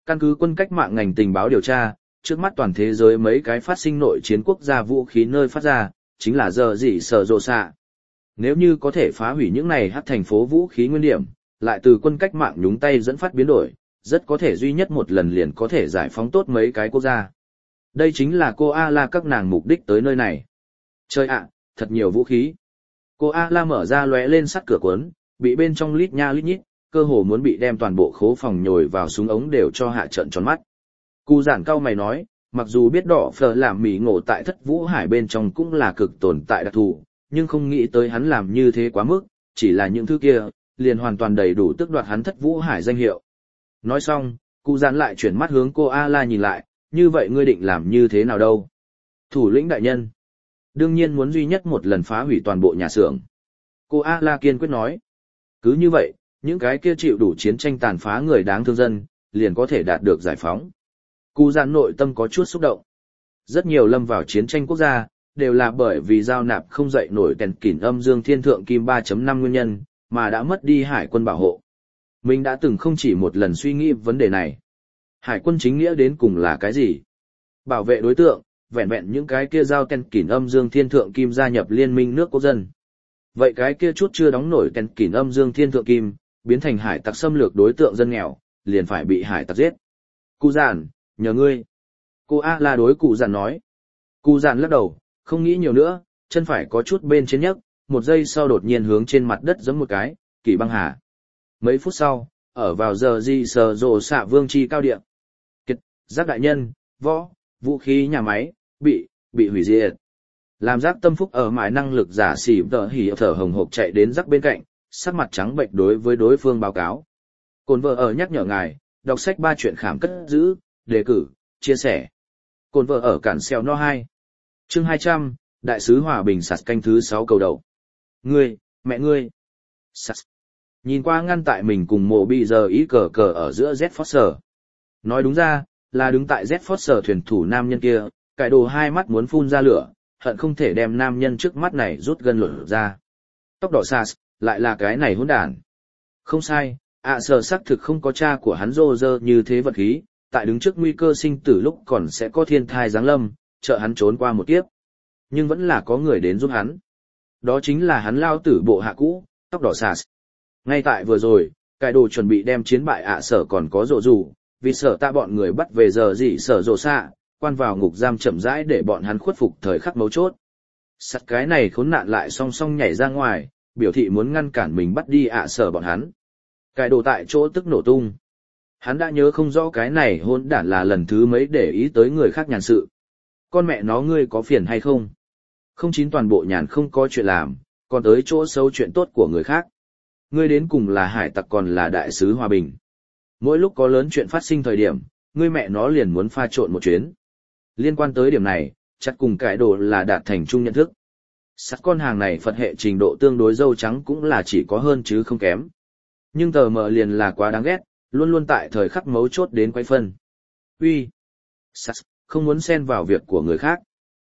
A: Căn cứ quân cách mạng ngành tình báo điều tra, trước mắt toàn thế giới mấy cái phát sinh nội chiến quốc gia vũ khí nơi phát ra, chính là giờ gì sở rộ xạ. Nếu như có thể phá hủy những này hắc thành phố vũ khí nguyên điểm, lại từ quân cách mạng nhúng tay dẫn phát biến đổi, rất có thể duy nhất một lần liền có thể giải phóng tốt mấy cái quốc gia. Đây chính là cô A-la các nàng mục đích tới nơi này. Chơi ạ, thật nhiều vũ khí. Cô A-la mở ra lóe lên sắt cửa cuốn, bị bên trong lít nha lít nhít, cơ hồ muốn bị đem toàn bộ khố phòng nhồi vào súng ống đều cho hạ trận tròn mắt. Cụ giản cao mày nói, mặc dù biết đỏ phở làm mỉ ngộ tại Thất Vũ Hải bên trong cũng là cực tồn tại đặc thù, nhưng không nghĩ tới hắn làm như thế quá mức, chỉ là những thứ kia, liền hoàn toàn đầy đủ tước đoạt hắn Thất Vũ Hải danh hiệu. Nói xong, cụ giản lại chuyển mắt hướng cô A-la nhìn lại, như vậy ngươi định làm như thế nào đâu? Thủ lĩnh đại nhân. Đương nhiên muốn duy nhất một lần phá hủy toàn bộ nhà xưởng. Cô A-la kiên quyết nói. Cứ như vậy, những cái kia chịu đủ chiến tranh tàn phá người đáng thương dân, liền có thể đạt được giải phóng. Cụ giản nội tâm có chút xúc động. Rất nhiều lâm vào chiến tranh quốc gia, đều là bởi vì giao nạp không dậy nổi kèn kỉn âm dương thiên thượng kim 3.5 nguyên nhân, mà đã mất đi hải quân bảo hộ. Mình đã từng không chỉ một lần suy nghĩ vấn đề này. Hải quân chính nghĩa đến cùng là cái gì? Bảo vệ đối tượng, vẹn vẹn những cái kia giao kèn kỉn âm dương thiên thượng kim gia nhập liên minh nước quốc dân. Vậy cái kia chút chưa đóng nổi kèn kỉn âm dương thiên thượng kim, biến thành hải tặc xâm lược đối tượng dân nghèo, liền phải bị hải tặc giết. Cụ giản, nhờ ngươi. Cô A-la đối cụ giản nói. Cụ giản lắc đầu, không nghĩ nhiều nữa, chân phải có chút bên trên nhấc, một giây sau đột nhiên hướng trên mặt đất giẫm một cái, kỳ băng hà. Mấy phút sau, ở vào giờ di sờ rồ xạ vương chi cao địa. Kiệt, giác đại nhân, vũ khí nhà máy, bị hủy diệt. Làm giác tâm phúc ở mãi năng lực giả xỉ tờ hỉ thở hồng hộc chạy đến giác bên cạnh, sắc mặt trắng bệnh đối với đối phương báo cáo. Cồn vợ ở nhắc nhở ngài, đọc sách 3 chuyện khám cất giữ, đề cử, chia sẻ. Cồn vợ ở cản xeo no 2. Chương 200, Đại sứ Hòa Bình sạt canh thứ 6 cầu đầu. Ngươi, mẹ ngươi. Sạt. Nhìn qua ngăn tại mình cùng mộ bị giờ ý cờ ở giữa Z Foster. Nói đúng ra, là đứng tại Z Foster thuyền thủ nam nhân kia, cải đồ hai mắt muốn phun ra lửa, hận không thể đem nam nhân trước mắt này rút gân lột ra. Tóc đỏ sạt, lại là cái này hỗn đản. Không sai, sở xác thực không có cha của hắn rô rơ như thế vật khí, tại đứng trước nguy cơ sinh tử lúc còn sẽ có thiên thai giáng lâm, trợ hắn trốn qua một kiếp. Nhưng vẫn là có người đến giúp hắn. Đó chính là hắn lao tử bộ hạ cũ, tóc đỏ sạt. Ngay tại vừa rồi, cải đồ chuẩn bị đem chiến bại sở còn có rộ rủ, vì sở ta bọn người bắt về giờ gì sở rộ xạ, quan vào ngục giam chậm rãi để bọn hắn khuất phục thời khắc mấu chốt. Sắt cái này khốn nạn lại song song nhảy ra ngoài, biểu thị muốn ngăn cản mình bắt đi sở bọn hắn. Cải đồ tại chỗ tức nổ tung. Hắn đã nhớ không rõ cái này hôn đản là lần thứ mấy để ý tới người khác nhàn sự. Con mẹ nó ngươi có phiền hay không? Không chín toàn bộ nhàn không có chuyện làm, còn tới chỗ xấu chuyện tốt của người khác. Ngươi đến cùng là hải tặc còn là đại sứ hòa bình. Mỗi lúc có lớn chuyện phát sinh thời điểm, ngươi mẹ nó liền muốn pha trộn một chuyến. Liên quan tới điểm này, chắc cùng cải đồ là đạt thành chung nhận thức. Sắt con hàng này Phật hệ trình độ tương đối dâu trắng cũng là chỉ có hơn chứ không kém. Nhưng tờ mờ liền là quá đáng ghét, luôn luôn tại thời khắc mấu chốt đến quay phân. Uy, Sắt, không muốn xen vào việc của người khác.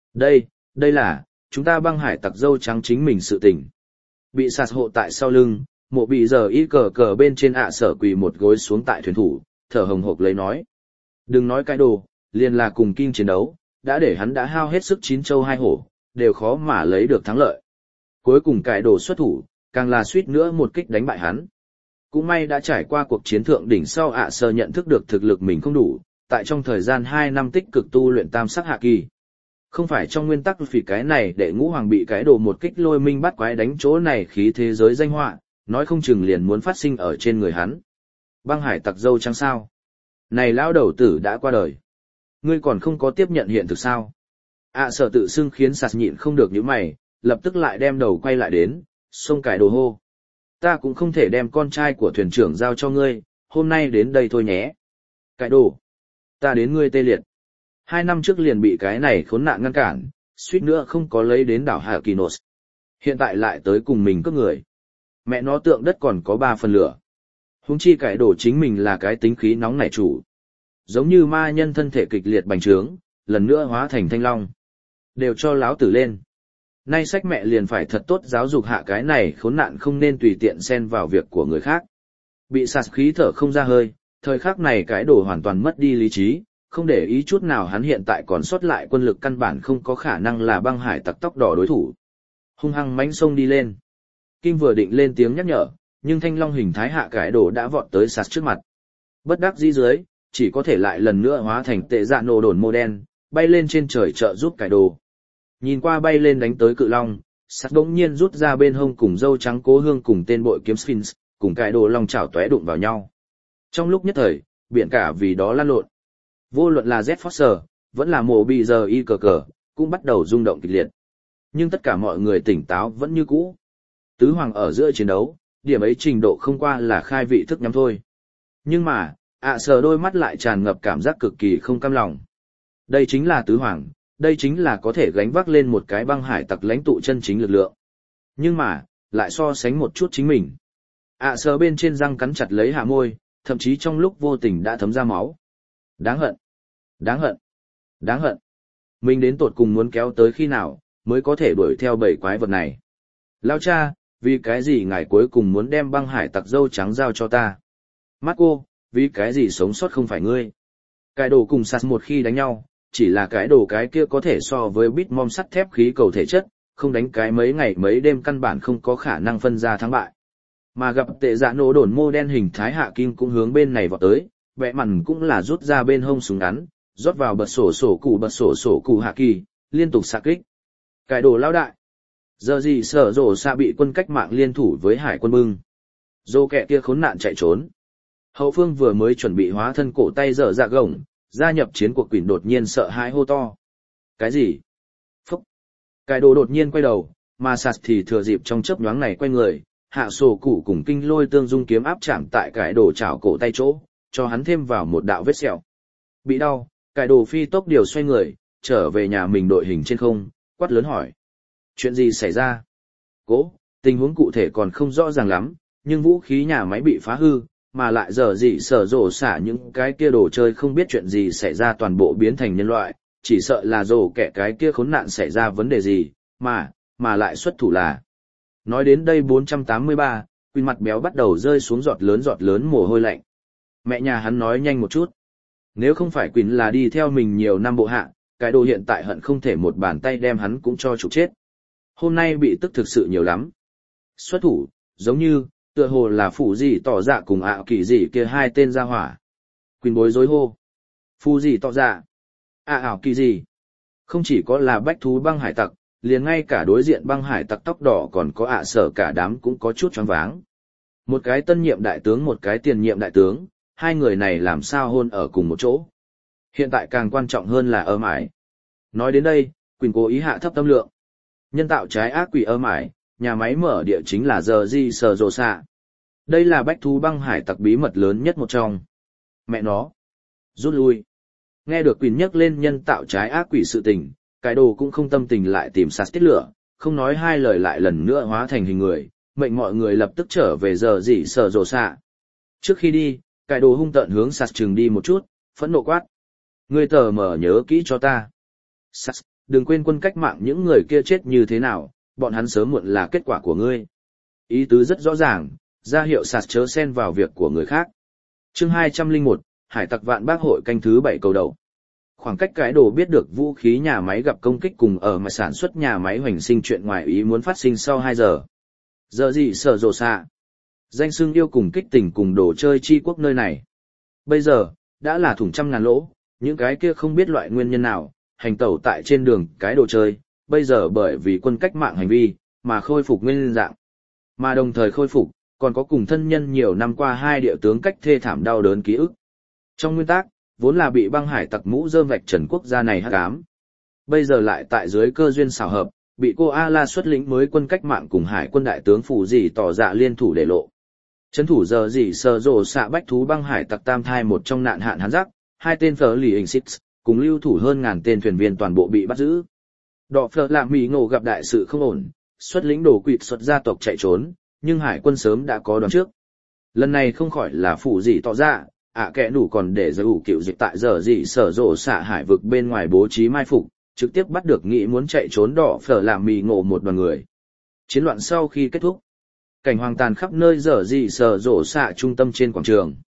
A: Đây là, chúng ta băng hải tặc dâu trắng chính mình sự tình. Bị sạt hộ tại sau lưng, mộ bị giờ ý cờ bên trên sở quỳ một gối xuống tại thuyền thủ, thở hồng hộc lấy nói. Đừng nói cái đồ, liền là cùng kinh chiến đấu, đã để hắn đã hao hết sức 9 châu 2 hổ, đều khó mà lấy được thắng lợi. Cuối cùng cái đồ xuất thủ, càng là suýt nữa một kích đánh bại hắn. Cũng may đã trải qua cuộc chiến thượng đỉnh sau sở nhận thức được thực lực mình không đủ, tại trong thời gian 2 năm tích cực tu luyện tam sắc hạ kỳ. Không phải trong nguyên tắc vì cái này để ngũ hoàng bị cái đồ một kích lôi minh bắt quái đánh chỗ này khí thế giới danh họa, nói không chừng liền muốn phát sinh ở trên người hắn. Băng hải tặc dâu trắng sao? Này lão đầu tử đã qua đời. Ngươi còn không có tiếp nhận hiện thực sao? Sở tự xưng khiến sạt nhịn không được những mày, lập tức lại đem đầu quay lại đến, xông cải đồ hô. Ta cũng không thể đem con trai của thuyền trưởng giao cho ngươi, hôm nay đến đây thôi nhé. Cải đồ. Ta đến ngươi tê liệt. 2 năm trước liền bị cái này khốn nạn ngăn cản, suýt nữa không có lấy đến đảo Hạ Kỳ Nốt. Hiện tại lại tới cùng mình cướp người. Mẹ nó tượng đất còn có 3 phần lửa. Huống chi cải đồ chính mình là cái tính khí nóng nảy chủ. Giống như ma nhân thân thể kịch liệt bành trướng, lần nữa hóa thành thanh long. Đều cho láo tử lên. Nay sách mẹ liền phải thật tốt giáo dục hạ cái này khốn nạn không nên tùy tiện xen vào việc của người khác. Bị sạt khí thở không ra hơi, Thời khắc này cái đồ hoàn toàn mất đi lý trí, không để ý chút nào hắn hiện tại còn sót lại quân lực căn bản không có khả năng là băng hải tặc tóc đỏ đối thủ. Hung hăng mãnh sông đi lên. Kim vừa định lên tiếng nhắc nhở, nhưng thanh long hình thái hạ cái đồ đã vọt tới sạt trước mặt. Bất đắc dĩ dưới, chỉ có thể lại lần nữa hóa thành tệ dạ nổ đồn mô đen, bay lên trên trời trợ giúp cái đồ. Nhìn qua bay lên đánh tới cự long, sạt đống nhiên rút ra bên hông cùng dâu trắng cố hương cùng tên bội kiếm Sphinx, cùng cái đồ long chảo tóe đụng vào nhau. Trong lúc nhất thời, biển cả vì đó lan lộn. Vô luận là Z Forcer, vẫn là mồ bị giờ y cờ cờ, cũng bắt đầu rung động kịch liệt. Nhưng tất cả mọi người tỉnh táo vẫn như cũ. Tứ hoàng ở giữa chiến đấu, điểm ấy trình độ không qua là khai vị thức nhắm thôi. Nhưng mà, sờ đôi mắt lại tràn ngập cảm giác cực kỳ không cam lòng. Đây chính là tứ hoàng, đây chính là có thể gánh vác lên một cái băng hải tặc lãnh tụ chân chính lực lượng. Nhưng mà, lại so sánh một chút chính mình. Sờ bên trên răng cắn chặt lấy hạ môi, thậm chí trong lúc vô tình đã thấm ra máu. Đáng hận, đáng hận, đáng hận. Mình đến tột cùng muốn kéo tới khi nào, mới có thể đuổi theo bầy quái vật này. Lao cha, vì cái gì ngài cuối cùng muốn đem băng hải tặc dâu trắng giao cho ta? Marco, vì cái gì sống sót không phải ngươi? Cái đồ cùng sạt một khi đánh nhau, chỉ là cái đồ cái kia có thể so với bít mom sắt thép khí cầu thể chất, không đánh cái mấy ngày mấy đêm căn bản không có khả năng phân ra thắng bại. Mà gặp tệ dạ nổ đồn mô đen hình thái hạ kim cũng hướng bên này vọt tới, vẽ mằn cũng là rút ra bên hông súng ngắn, rót vào bật sổ cụ hạ kỳ, liên tục xạ kích. Cái đồ lao đại. Giờ gì sở rổ xạ bị quân cách mạng liên thủ với hải quân bưng. Dô kẹ kia khốn nạn chạy trốn. Hậu phương vừa mới chuẩn bị hóa thân cổ tay dở dạ gồng, gia nhập chiến cuộc quỷ đột nhiên sợ hãi hô to. Cái gì? Phúc! Cái đồ đột nhiên quay đầu, mà sạt thì thừa dịp trong chớp nhoáng này quay người, hạ sổ cụ cùng kinh lôi tương dung kiếm áp chạm tại cái đồ chảo cổ tay chỗ, cho hắn thêm vào một đạo vết sẹo. Bị đau, cái đồ phi tốc điều xoay người, trở về nhà mình đội hình trên không, quát lớn hỏi. Chuyện gì xảy ra? Cố, tình huống cụ thể còn không rõ ràng lắm, nhưng vũ khí nhà máy bị phá hư, mà lại giờ gì sở rổ xả những cái kia đồ chơi không biết chuyện gì xảy ra toàn bộ biến thành nhân loại, chỉ sợ là rổ kẻ cái kia khốn nạn xảy ra vấn đề gì, mà lại xuất thủ là. Nói đến đây 483, Quỳnh mặt béo bắt đầu rơi xuống giọt lớn mồ hôi lạnh. Mẹ nhà hắn nói nhanh một chút. Nếu không phải Quỳnh là đi theo mình nhiều năm bộ hạ, cái đồ hiện tại hận không thể một bàn tay đem hắn cũng cho trục chết. Hôm nay bị tức thực sự nhiều lắm. Xuất thủ, giống như, tựa hồ là phụ gì tỏ dạ cùng kỳ gì kia hai tên ra hỏa. Quỳnh bối rối hô. Phụ gì tỏ dạ. Kỳ gì. Không chỉ có là bách thú băng hải tặc, liền ngay cả đối diện băng hải tặc tóc đỏ còn có sở cả đám cũng có chút choáng váng. Một cái tân nhiệm đại tướng một cái tiền nhiệm đại tướng, hai người này làm sao hôn ở cùng một chỗ. Hiện tại càng quan trọng hơn là ôm ải. Nói đến đây, Quỳnh cố ý hạ thấp tâm lượng. Nhân tạo trái ác quỷ ôm ải, nhà máy mở địa chính là giờ di sờ rồ xạ. Đây là bách thú băng hải tặc bí mật lớn nhất một trong. Mẹ nó. Rút lui. Nghe được Quỳnh nhắc lên nhân tạo trái ác quỷ sự tình, cái đồ cũng không tâm tình lại tìm sạt tiết lửa, không nói hai lời lại lần nữa hóa thành hình người, mệnh mọi người lập tức trở về giờ dị sở rồ xạ. Trước khi đi, cái đồ hung tợn hướng sạt chừng đi một chút, phẫn nộ quát. Ngươi tờ mở nhớ kỹ cho ta. Sạt, đừng quên quân cách mạng những người kia chết như thế nào, bọn hắn sớm muộn là kết quả của ngươi. Ý tứ rất rõ ràng, ra hiệu sạt chớ xen vào việc của người khác. Chương 201, Hải tặc vạn bác hội canh thứ 7 cầu đầu. Khoảng cách cái đồ biết được vũ khí nhà máy gặp công kích cùng ở mà sản xuất nhà máy hoành sinh chuyện ngoài ý muốn phát sinh sau 2 giờ. Giờ gì sở rồ xạ. Danh xưng yêu cùng kích tình cùng đồ chơi chi quốc nơi này. Bây giờ, đã là thủng trăm ngàn lỗ, những cái kia không biết loại nguyên nhân nào, hành tẩu tại trên đường cái đồ chơi, bây giờ bởi vì quân cách mạng hành vi, mà khôi phục nguyên dạng. Mà đồng thời khôi phục, còn có cùng thân nhân nhiều năm qua hai địa tướng cách thê thảm đau đớn ký ức. Trong nguyên tắc, vốn là bị băng hải tặc mũ rơm vạch trần quốc gia này hắc ám. Bây giờ lại tại dưới cơ duyên xảo hợp, bị cô A-la xuất lĩnh mới quân cách mạng cùng hải quân đại tướng phủ dì tỏ dạ liên thủ để lộ. Chấn thủ giờ dì sờ rồ xạ bách thú băng hải tặc tam thai một trong nạn hạn hán giác, hai tên phở lì hình xích, cùng lưu thủ hơn ngàn tên thuyền viên toàn bộ bị bắt giữ. Đỏ phở lạ mì ngộ gặp đại sự không ổn, xuất lĩnh đồ quỵt xuất gia tộc chạy trốn, nhưng hải quân sớm đã có đoán trước. Lần này không khỏi là phủ dì tỏ dạ, kẻ đủ còn để giới ủ cựu dịch tại giờ gì sở rộ xạ hải vực bên ngoài bố trí mai phục, trực tiếp bắt được nghĩ muốn chạy trốn đỏ phở làm mì ngộ một đoàn người. Chiến loạn sau khi kết thúc, cảnh hoàng tàn khắp nơi giờ gì sở rộ xạ trung tâm trên quảng trường.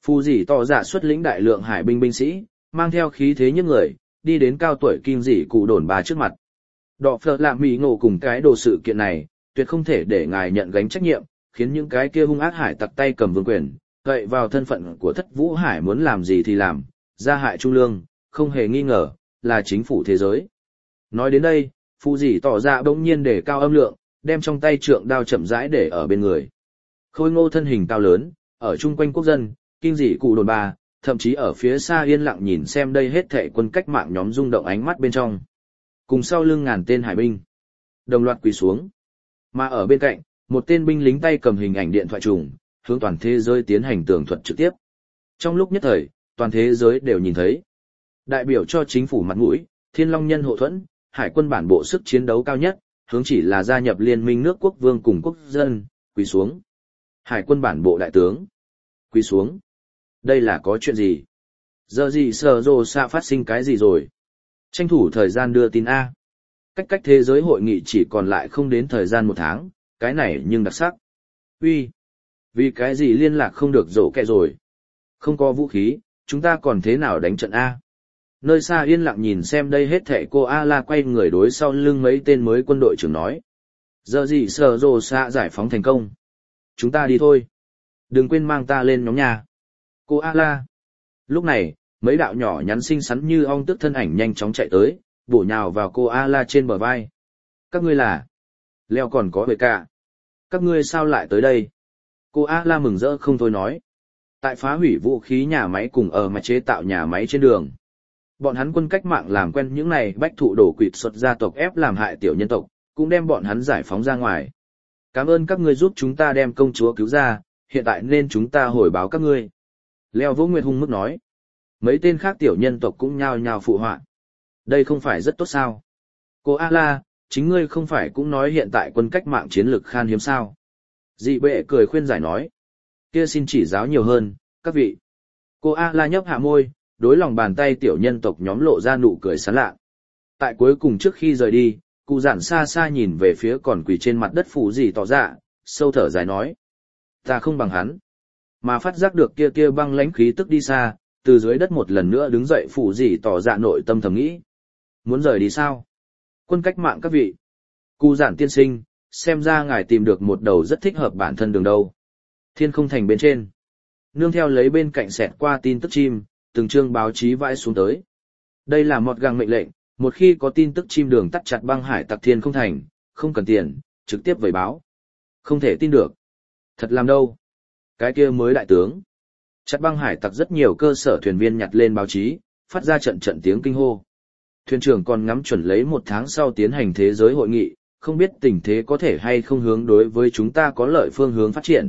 A: Phù dì tỏ dạ xuất lĩnh đại lượng hải binh binh sĩ, mang theo khí thế nhức người, đi đến cao tuổi kim dì cụ đồn bà trước mặt. Đọ phở lạ mỹ ngộ cùng cái đồ sự kiện này, tuyệt không thể để ngài nhận gánh trách nhiệm, khiến những cái kia hung ác hải tặc tay cầm vương quyền, gậy vào thân phận của Thất Vũ Hải muốn làm gì thì làm, gia hại trung lương, không hề nghi ngờ, là chính phủ thế giới. Nói đến đây, phù dì tỏ ra bỗng nhiên để cao âm lượng, đem trong tay trượng đao chậm rãi để ở bên người. Khôi ngô thân hình cao lớn, ở chung quanh quốc dân, kinh dị cụ đồn bà, thậm chí ở phía xa yên lặng nhìn xem đây hết thệ quân cách mạng nhóm rung động ánh mắt bên trong. Cùng sau lưng ngàn tên hải binh, đồng loạt quỳ xuống. Mà ở bên cạnh, một tên binh lính tay cầm hình ảnh điện thoại trùng, hướng toàn thế giới tiến hành tường thuật trực tiếp. Trong lúc nhất thời, toàn thế giới đều nhìn thấy. Đại biểu cho chính phủ mặt mũi, Thiên Long Nhân hộ thuẫn, hải quân bản bộ sức chiến đấu cao nhất, hướng chỉ là gia nhập liên minh nước quốc vương cùng quốc dân, quỳ xuống. Hải quân bản bộ đại tướng, quỳ xuống. Đây là có chuyện gì? Giờ gì sở rồ xạ phát sinh cái gì rồi? Tranh thủ thời gian đưa tin A. Cách thế giới hội nghị chỉ còn lại không đến thời gian 1 tháng, cái này nhưng đặc sắc. Uy, vì cái gì liên lạc không được rổ kẹ rồi? Không có vũ khí, chúng ta còn thế nào đánh trận A? Nơi xa yên lặng nhìn xem đây hết thảy cô A-la quay người đối sau lưng mấy tên mới quân đội trưởng nói. Giờ gì sở rồ xạ giải phóng thành công. Chúng ta đi thôi. Đừng quên mang ta lên nhóm nhà. Cô A-la. Lúc này, mấy đạo nhỏ nhắn xinh xắn như ong tức thân ảnh nhanh chóng chạy tới, bổ nhào vào cô A-la trên bờ vai. Các ngươi là... Leo còn có bề cả. Các ngươi sao lại tới đây? Cô A-la mừng rỡ không thôi nói. Tại phá hủy vũ khí nhà máy cùng ở mà chế tạo nhà máy trên đường. Bọn hắn quân cách mạng làm quen những này bách thụ đổ quỵt xuất gia tộc ép làm hại tiểu nhân tộc, cũng đem bọn hắn giải phóng ra ngoài. Cảm ơn các ngươi giúp chúng ta đem công chúa cứu ra, hiện tại nên chúng ta hồi báo các ngươi. Leo Vô Nguyệt hung mức nói. Mấy tên khác tiểu nhân tộc cũng nhao nhao phụ họa. Đây không phải rất tốt sao? Cô A-la, chính ngươi không phải cũng nói hiện tại quân cách mạng chiến lược khan hiếm sao? Dị bệ cười khuyên giải nói. Kia xin chỉ giáo nhiều hơn, các vị. Cô A-la nhấp hạ môi, đối lòng bàn tay tiểu nhân tộc nhóm lộ ra nụ cười sán lạ. Tại cuối cùng trước khi rời đi, cụ giản xa xa nhìn về phía còn quỳ trên mặt đất phủ gì tỏ dạ, sâu thở dài nói. Ta không bằng hắn. Mà phát giác được kia băng lãnh khí tức đi xa, từ dưới đất một lần nữa đứng dậy phủ gì tỏ dạ nội tâm thầm nghĩ. Muốn rời đi sao? Quân cách mạng các vị. Cụ giản tiên sinh, xem ra ngài tìm được một đầu rất thích hợp bản thân đường đâu. Thiên không thành bên trên. Nương theo lấy bên cạnh xẹt qua tin tức chim, từng chương báo chí vãi xuống tới. Đây là một găng mệnh lệnh, một khi có tin tức chim đường tắt chặt băng hải tặc thiên không thành, không cần tiền, trực tiếp vẩy báo. Không thể tin được. Thật làm đâu. Cái kia mới đại tướng. Chặt băng hải tặc rất nhiều cơ sở thuyền viên nhặt lên báo chí, phát ra trận tiếng kinh hô. Thuyền trưởng còn ngắm chuẩn lấy 1 tháng sau tiến hành thế giới hội nghị, không biết tình thế có thể hay không hướng đối với chúng ta có lợi phương hướng phát triển.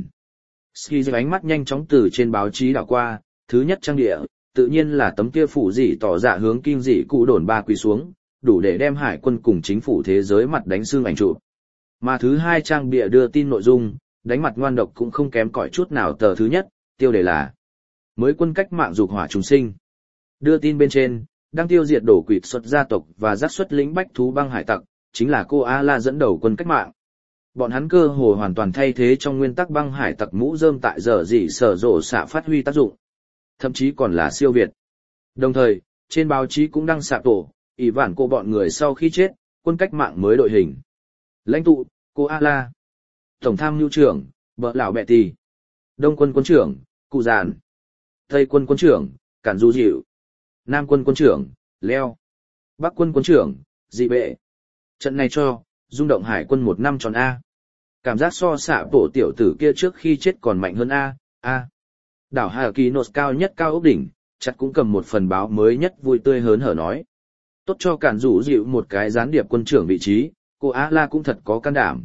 A: Ski ánh mắt nhanh chóng từ trên báo chí đảo qua, thứ nhất trang địa, tự nhiên là tấm kia phủ dị tỏ dạ hướng kim dị cụ đồn ba quỳ xuống, đủ để đem hải quân cùng chính phủ thế giới mặt đánh xương ảnh chụp. Mà thứ hai trang bìa đưa tin nội dung, đánh mặt ngoan độc cũng không kém cỏi chút nào tờ thứ nhất, tiêu đề là mới quân cách mạng dục hỏa trùng sinh. Đưa tin bên trên, đang tiêu diệt đổ quỵt xuất gia tộc và giác xuất lĩnh bách thú băng hải tặc, chính là cô A-la dẫn đầu quân cách mạng. Bọn hắn cơ hồ hoàn toàn thay thế trong nguyên tắc băng hải tặc mũ rơm tại giờ gì sở rộ xạ phát huy tác dụng. Thậm chí còn là siêu việt. Đồng thời, trên báo chí cũng đăng xạ tổ, ỷ vản cô bọn người sau khi chết, quân cách mạng mới đội hình. Lãnh tụ, cô A-la. Tổng tham mưu trưởng, vợ lão bẹ tì. Đông quân quân trưởng, cụ giàn. Tây quân quân trưởng, cản du dịu. Nam quân quân trưởng, leo. Bắc quân quân trưởng, dị bệ. Trận này cho, rung động hải quân 1 năm tròn A. Cảm giác so xạ bộ tiểu tử kia trước khi chết còn mạnh hơn A. Đảo Hà Kỳ Nốt cao nhất cao ốc đỉnh, chặt cũng cầm một phần báo mới nhất vui tươi hớn hở nói. Tốt cho cản rủ dịu một cái gián điệp quân trưởng vị trí, cô A-la cũng thật có can đảm.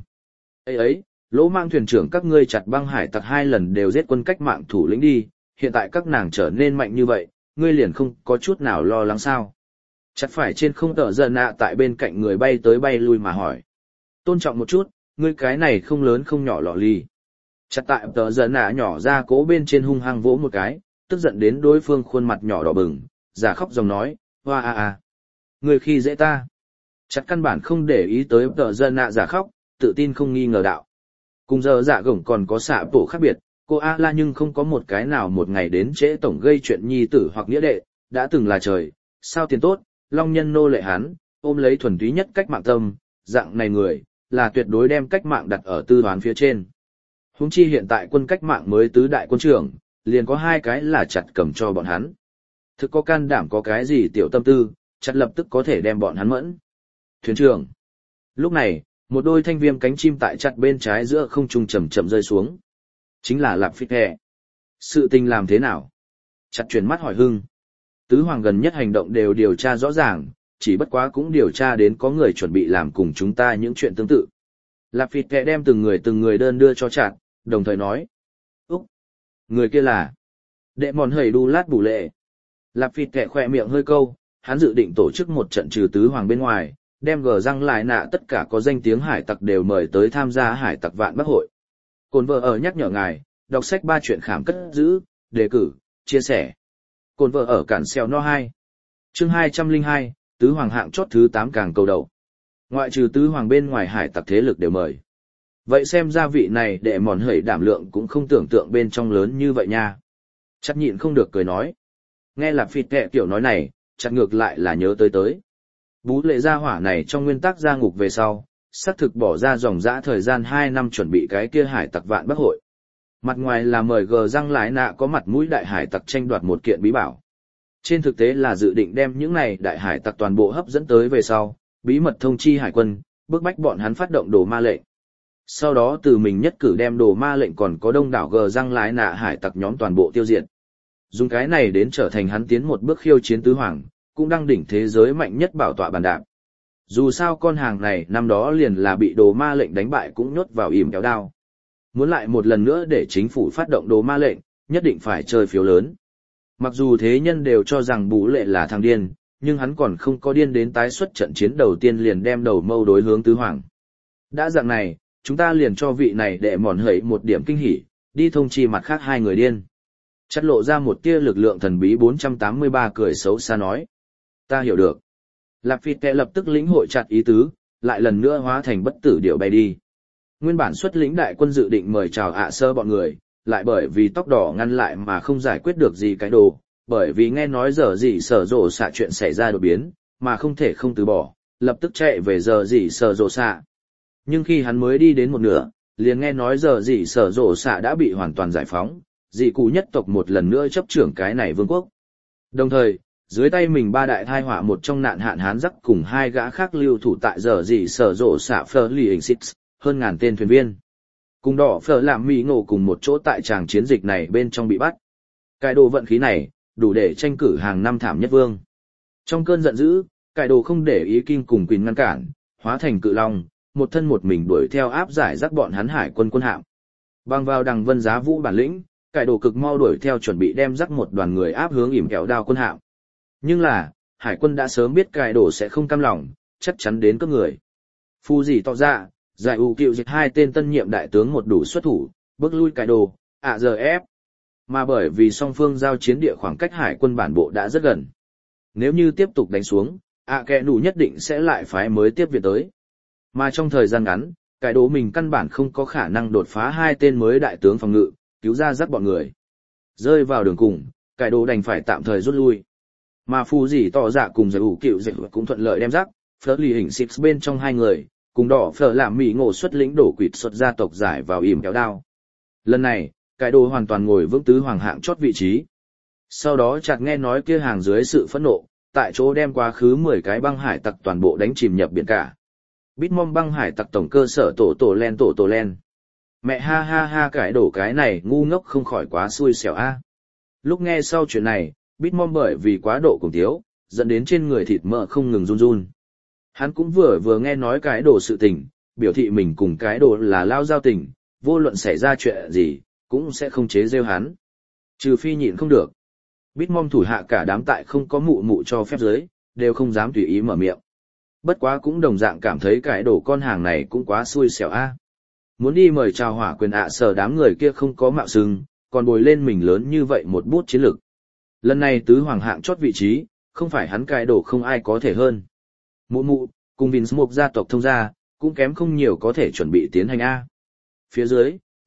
A: Ấy, lỗ mang thuyền trưởng các ngươi chặt băng hải tặc 2 lần đều giết quân cách mạng thủ lĩnh đi, hiện tại các nàng trở nên mạnh như vậy, ngươi liền không có chút nào lo lắng sao. Chặt phải trên không tờ giận nạ tại bên cạnh người bay tới bay lui mà hỏi. Tôn trọng một chút, ngươi cái này không lớn không nhỏ lọ ly. Chặt tại tờ giận nạ nhỏ ra cố bên trên hung hăng vỗ một cái, tức giận đến đối phương khuôn mặt nhỏ đỏ bừng, giả khóc dòng nói, hoa a. Ngươi khi dễ ta. Chặt căn bản không để ý tới tờ giận nạ giả khóc, tự tin không nghi ngờ đạo. Cùng giờ dạ gổng còn có xạ bổ khác biệt, Cô A-la nhưng không có một cái nào một ngày đến trễ tổng gây chuyện nhi tử hoặc nghĩa đệ, đã từng là trời, sao tiền tốt, long nhân nô lệ hắn, ôm lấy thuần túy nhất cách mạng tâm, dạng này người, là tuyệt đối đem cách mạng đặt ở tư toán phía trên. Huống chi hiện tại quân cách mạng mới tứ đại quân trưởng, liền có hai cái là chặt cầm cho bọn hắn. Thực có can đảm có cái gì tiểu tâm tư, chặt lập tức có thể đem bọn hắn mẫn. Thuyền trưởng. Lúc này, một đôi thanh viêm cánh chim tại chặt bên trái giữa không trung chậm chậm rơi xuống. Chính là Lạp Phích Hẹ. Sự tình làm thế nào? Chặt chuyển mắt hỏi Hưng. Tứ hoàng gần nhất hành động đều điều tra rõ ràng, chỉ bất quá cũng điều tra đến có người chuẩn bị làm cùng chúng ta những chuyện tương tự. Lạp Phích Hẹ đem từng người đơn đưa cho chặt, đồng thời nói. Úc! Người kia là... Đệ mòn hầy đu lát bù lệ. Lạp Phích Hẹ khỏe miệng hơi câu, hắn dự định tổ chức một trận trừ tứ hoàng bên ngoài, đem gờ răng lại nạ tất cả có danh tiếng hải tặc đều mời tới tham gia hải tặc vạn bắc hội. Cồn vợ ở nhắc nhở ngài, đọc sách 3 chuyện khám cất giữ, đề cử, chia sẻ. Cồn vợ ở cản xeo no 2. Chương 202, tứ hoàng hạng chót thứ 8 càng cầu đầu. Ngoại trừ tứ hoàng bên ngoài hải tặc thế lực đều mời. Vậy xem ra vị này đệ mòn hẩy đảm lượng cũng không tưởng tượng bên trong lớn như vậy nha. Chắc nhịn không được cười nói. Nghe Lạp Phích Hẹ kiểu nói này, chắc ngược lại là nhớ tới. Bú lệ gia hỏa này trong nguyên tắc ra ngục về sau, xác thực bỏ ra dòng dã thời gian 2 năm chuẩn bị cái kia hải tặc vạn bắc hội. Mặt ngoài là mời gờ răng lái nạ có mặt mũi đại hải tặc tranh đoạt một kiện bí bảo. Trên thực tế là dự định đem những này đại hải tặc toàn bộ hấp dẫn tới về sau, bí mật thông chi hải quân, bức bách bọn hắn phát động đồ ma lệnh. Sau đó từ mình nhất cử đem đồ ma lệnh còn có đông đảo gờ răng lái nạ hải tặc nhóm toàn bộ tiêu diệt. Dùng cái này đến trở thành hắn tiến một bước khiêu chiến tứ hoàng, cũng đăng đỉnh thế giới mạnh nhất bảo tọa bàn đạp. Dù sao con hàng này năm đó liền là bị đồ ma lệnh đánh bại cũng nhốt vào ỉm kéo đao. Muốn lại một lần nữa để chính phủ phát động đồ ma lệnh, nhất định phải chơi phiếu lớn. Mặc dù thế nhân đều cho rằng Bú lệ là thằng điên, nhưng hắn còn không có điên đến tái xuất trận chiến đầu tiên liền đem đầu mâu đối hướng tứ hoàng. Đã dạng này, chúng ta liền cho vị này đệ mòn hẩy một điểm kinh hỉ, đi thông chi mặt khác hai người điên. Chắt lộ ra một tia lực lượng thần bí 483 cười xấu xa nói. Ta hiểu được. Lạp Phích Hẹ lập tức lĩnh hội chặt ý tứ, lại lần nữa hóa thành bất tử điệu bay đi. Nguyên bản xuất lĩnh đại quân dự định mời chào ạ sơ bọn người, lại bởi vì tóc đỏ ngăn lại mà không giải quyết được gì cái đồ, bởi vì nghe nói giờ gì sở rộ xạ chuyện xảy ra đột biến, mà không thể không từ bỏ, lập tức chạy về giờ gì sở rộ xạ. Nhưng khi hắn mới đi đến một nửa, liền nghe nói giờ gì sở rộ xạ đã bị hoàn toàn giải phóng, dị cụ nhất tộc một lần nữa chấp trưởng cái này vương quốc. Đồng thời, dưới tay mình 3 đại thai họa một trong nạn hạn hán giặc cùng 2 gã khác lưu thủ tại giờ gì sở rộ xạ phơ lì hình xích, hơn ngàn tên thuyền viên. Cùng đỏ phở làm mỹ ngộ cùng một chỗ tại tràng chiến dịch này bên trong bị bắt. Cái đồ vận khí này, đủ để tranh cử hàng năm thảm nhất vương. Trong cơn giận dữ, cái đồ không để ý Kim cùng Quỳnh ngăn cản, hóa thành cự long, một thân một mình đuổi theo áp giải dắt bọn hắn hải quân quân hạm. Bằng vào đằng vân giá vũ bản lĩnh, cái đồ cực mau đuổi theo chuẩn bị đem dắt một đoàn người áp hướng ỉm kéo đao quân hạm. Nhưng là, hải quân đã sớm biết cái đồ sẽ không cam lòng, chắc chắn đến cướp người. Phu gì tỏ ra, giải ủ cựu dịch 2 tên tân nhiệm đại tướng một đủ xuất thủ, bước lui cái đồ, giờ ép. Mà bởi vì song phương giao chiến địa khoảng cách hải quân bản bộ đã rất gần. Nếu như tiếp tục đánh xuống, kẻ đủ nhất định sẽ lại phái mới tiếp viện tới. Mà trong thời gian ngắn, cái đồ mình căn bản không có khả năng đột phá 2 tên mới đại tướng phòng ngự, cứu ra dắt bọn người. Rơi vào đường cùng, cái đồ đành phải tạm thời rút lui. Mà phù gì tỏ dạ cùng giải ủ cựu dịch cũng thuận lợi đem dắt, phớt lì hình xích bên trong 2 người, cùng đỏ phở làm mỹ ngộ xuất lĩnh đổ quỵt xuất gia tộc giải vào ỉm kéo đao. Lần này, cái đồ hoàn toàn ngồi vững tứ hoàng hạng chót vị trí. Sau đó chợt nghe nói kia hàng dưới sự phẫn nộ, tại chỗ đem quá khứ 10 cái băng hải tặc toàn bộ đánh chìm nhập biển cả. Bitmom băng hải tặc tổng cơ sở tổ len. Mẹ ha ha ha, cái đổ cái này ngu ngốc không khỏi quá xui xẻo a. Lúc nghe sau chuyện này, Bitmom bởi vì quá độ cùng thiếu, dẫn đến trên người thịt mỡ không ngừng run run. Hắn cũng vừa nghe nói cái đồ sự tình, biểu thị mình cùng cái đồ là lao giao tình, vô luận xảy ra chuyện gì, cũng sẽ không chế rêu hắn. Trừ phi nhịn không được. Bitmom thủ hạ cả đám tại không có mụ mụ cho phép giới, đều không dám tùy ý mở miệng. Bất quá cũng đồng dạng cảm thấy cái đồ con hàng này cũng quá xui xẻo a. Muốn đi mời chào hỏa quyền sở đám người kia không có mạo xưng, còn bồi lên mình lớn như vậy một bút chiến lực. Lần này tứ hoàng hạng chót vị trí, không phải hắn cái đồ không ai có thể hơn. Mụ mụ, cùng Vince một gia tộc thông gia, cũng kém không nhiều có thể chuẩn bị tiến hành A. Phía dưới,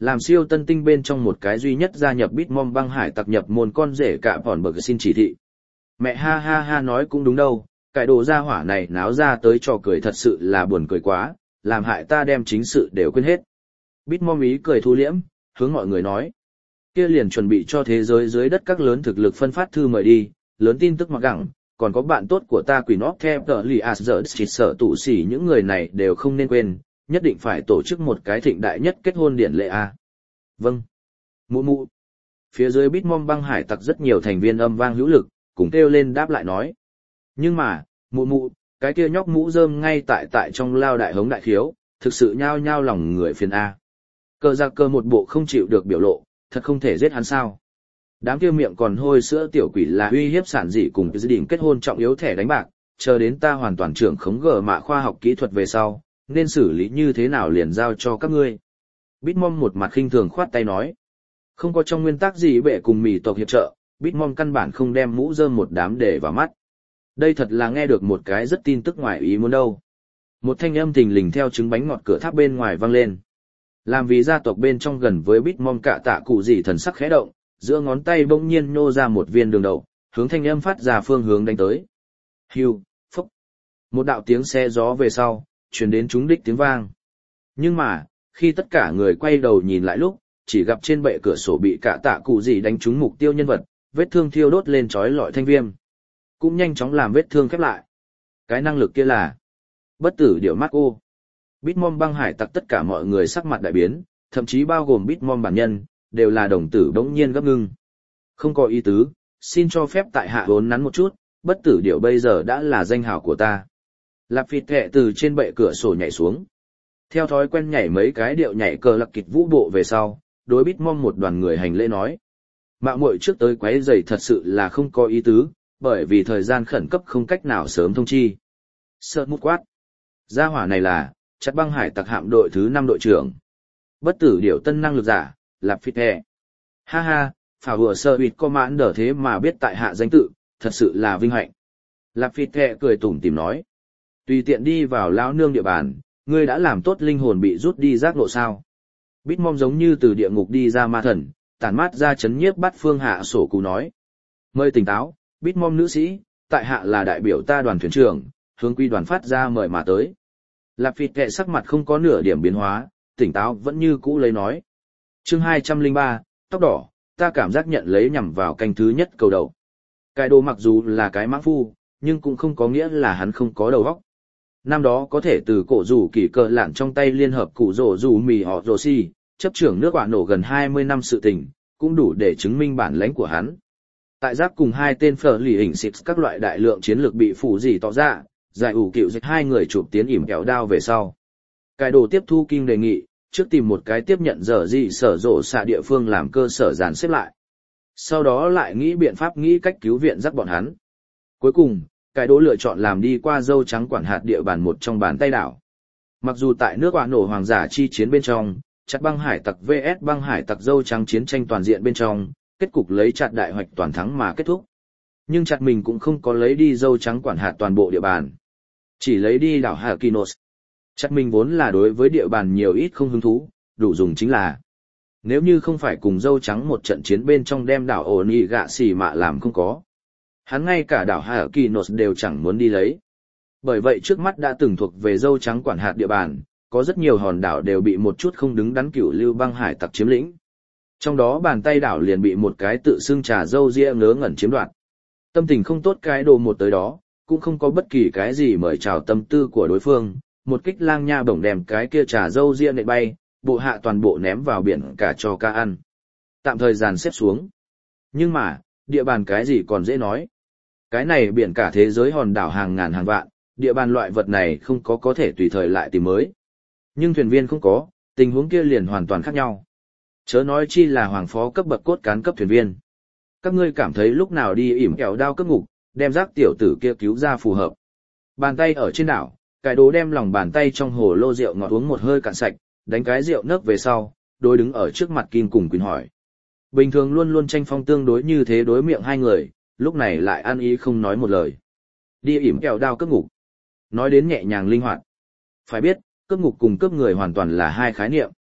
A: Làm siêu tân tinh bên trong một cái duy nhất gia nhập Bitmom băng hải tặc nhập môn con rể cả bọn bờ xin chỉ thị. Mẹ ha ha ha nói cũng đúng đâu, cái đồ gia hỏa này náo ra tới trò cười thật sự là buồn cười quá, làm hại ta đem chính sự đều quên hết. Bitmom ý cười thu liễm, hướng mọi người nói. Kia liền chuẩn bị cho thế giới dưới đất các lớn thực lực phân phát thư mời đi, lớn tin tức mặc gẳng, còn có bạn tốt của ta Quỷ Nóp theo tờ lì giờ chỉ sợ tụ sỉ những người này đều không nên quên, nhất định phải tổ chức một cái thịnh đại nhất kết hôn điển lệ a. Vâng. Mụ mụ. Phía dưới Bitmom băng hải tặc rất nhiều thành viên âm vang hữu lực, cùng kêu lên đáp lại nói. Nhưng mà, mụ mụ, cái kia nhóc mũ rơm ngay tại trong lao đại hống đại khiếu, thực sự nhao nhao lòng người phiền a. Cờ giặc cờ một bộ không chịu được biểu lộ, thật không thể giết hắn sao. Đám kia miệng còn hôi sữa tiểu quỷ là uy hiếp sản dị cùng gia đình kết hôn trọng yếu thẻ đánh bạc, chờ đến ta hoàn toàn trưởng khống gờ mạ khoa học kỹ thuật về sau, nên xử lý như thế nào liền giao cho các ngươi. Bitmom một mặt khinh thường khoát tay nói. Không có trong nguyên tắc gì bệ cùng mỉ tộc hiệp trợ, Bitmom căn bản không đem mũ rơm một đám để vào mắt. Đây thật là nghe được một cái rất tin tức ngoài ý muốn đâu. Một thanh âm thình lình theo trứng bánh ngọt cửa tháp bên ngoài vang lên. Làm vì gia tộc bên trong gần với Bitmom cả tạ cụ gì thần sắc khẽ động, giữa ngón tay bỗng nhiên nhô ra một viên đường đậu, hướng thanh âm phát ra phương hướng đánh tới. Hưu, phốc. Một đạo tiếng xe gió về sau, truyền đến trúng đích tiếng vang. Nhưng mà, khi tất cả người quay đầu nhìn lại lúc, chỉ gặp trên bệ cửa sổ bị cả tạ cụ gì đánh trúng mục tiêu nhân vật, vết thương thiêu đốt lên chói lọi thanh viêm. Cũng nhanh chóng làm vết thương khép lại. Cái năng lực kia là bất tử điệu mắt ô. Bitmom băng hải tặc tất cả mọi người sắc mặt đại biến, thậm chí bao gồm Bitmom bản nhân, đều là đồng tử bỗng nhiên gấp ngưng. Không có ý tứ, xin cho phép tại hạ vốn nắn một chút, bất tử điệu bây giờ đã là danh hào của ta. Lạp phịt thẹ từ trên bệ cửa sổ nhảy xuống. Theo thói quen nhảy mấy cái điệu nhảy cờ lạc kịch vũ bộ về sau, đối Bitmom một đoàn người hành lễ nói. Mạo muội trước tới quấy rầy thật sự là không có ý tứ, bởi vì thời gian khẩn cấp không cách nào sớm thông chi. Sợ mút quát. Gia hỏa này là, chặt băng hải tặc hạm đội thứ 5 đội trưởng. Bất tử điệu tân năng lực giả, Lạp phịt thẹ. Ha ha, phả vừa sơ huyệt có mãn đỡ thế mà biết tại hạ danh tự, thật sự là vinh hạnh. Lạp phịt thẹ cười tủm tỉm nói. Tùy tiện đi vào lão nương địa bàn, ngươi đã làm tốt linh hồn bị rút đi giác ngộ sao. Bitmom giống như từ địa ngục đi ra ma thần, tản mát ra chấn nhiếp bắt phương hạ sổ cụ nói. Mời tỉnh táo, Bitmom nữ sĩ, tại hạ là đại biểu ta đoàn thuyền trưởng, hướng quy đoàn phát ra mời mà tới. Lạp phịt kệ sắc mặt không có nửa điểm biến hóa, tỉnh táo vẫn như cũ lấy nói. Chương 203, tóc đỏ, ta cảm giác nhận lấy nhằm vào canh thứ nhất cầu đầu. Cái đồ mặc dù là cái mãng phu, nhưng cũng không có nghĩa là hắn không có đầu óc. Năm đó có thể từ cổ rủ kỳ cờ lạn trong tay liên hợp cụ rổ rủ mì họ rổ xì, chấp trưởng nước quả nổ gần 20 năm sự tình, cũng đủ để chứng minh bản lãnh của hắn. Tại giác cùng hai tên phở lì hình xịt các loại đại lượng chiến lược bị phủ gì tỏ ra, giải ủ cựu dịch hai người chụp tiến ỉm kẹo đao về sau. Cái đồ tiếp thu kinh đề nghị, trước tìm một cái tiếp nhận dở gì sở rộ xạ địa phương làm cơ sở dàn xếp lại. Sau đó lại nghĩ biện pháp nghĩ cách cứu viện dắt bọn hắn. Cuối cùng, cái đồ lựa chọn làm đi qua dâu trắng quản hạt địa bàn một trong bàn tay đảo. Mặc dù tại nước quả nổ hoàng giả chi chiến bên trong, chặt băng hải tặc vs băng hải tặc dâu trắng chiến tranh toàn diện bên trong, kết cục lấy chặt đại hoạch toàn thắng mà kết thúc. Nhưng chặt mình cũng không có lấy đi dâu trắng quản hạt toàn bộ địa bàn. Chỉ lấy đi đảo Hakinos. Chặt mình vốn là đối với địa bàn nhiều ít không hứng thú, đủ dùng chính là. Nếu như không phải cùng dâu trắng một trận chiến bên trong đem đảo Oni gạ xì mạ làm không có. Hắn ngay cả đảo Hakinos đều chẳng muốn đi lấy. Bởi vậy trước mắt đã từng thuộc về dâu trắng quản hạt địa bàn, có rất nhiều hòn đảo đều bị một chút không đứng đắn cửu lưu băng hải tặc chiếm lĩnh. Trong đó bàn tay đảo liền bị một cái tự xưng trà dâu ria ngớ ngẩn chiếm đoạt. Tâm tình không tốt cái đồ một tới đó, cũng không có bất kỳ cái gì mời chào tâm tư của đối phương, một kích lang nha bổng đem cái kia trà dâu ria nệ bay, bộ hạ toàn bộ ném vào biển cả cho ca ăn. Tạm thời dàn xếp xuống. Nhưng mà, địa bàn cái gì còn dễ nói. Cái này biển cả thế giới hòn đảo hàng ngàn hàng vạn, địa bàn loại vật này không có thể tùy thời lại tìm mới. Nhưng thuyền viên không có, tình huống kia liền hoàn toàn khác nhau. Chớ nói chi là hoàng phó cấp bậc cốt cán cấp thuyền viên. Các ngươi cảm thấy lúc nào đi ỉm kẹo đao cấp ngục, đem rác tiểu tử kia cứu ra phù hợp. Bàn tay ở trên đảo, cái đồ đem lòng bàn tay trong hồ lô rượu ngọt uống một hơi cạn sạch, đánh cái rượu nấc về sau, đối đứng ở trước mặt Kim cùng Quỳnh hỏi. Bình thường luôn luôn tranh phong tương đối như thế đối miệng hai người, lúc này lại ăn ý không nói một lời. Đi ỉm kẹo đao cấp ngục. Nói đến nhẹ nhàng linh hoạt. Phải biết, cướp ngục cùng cướp người hoàn toàn là hai khái niệm.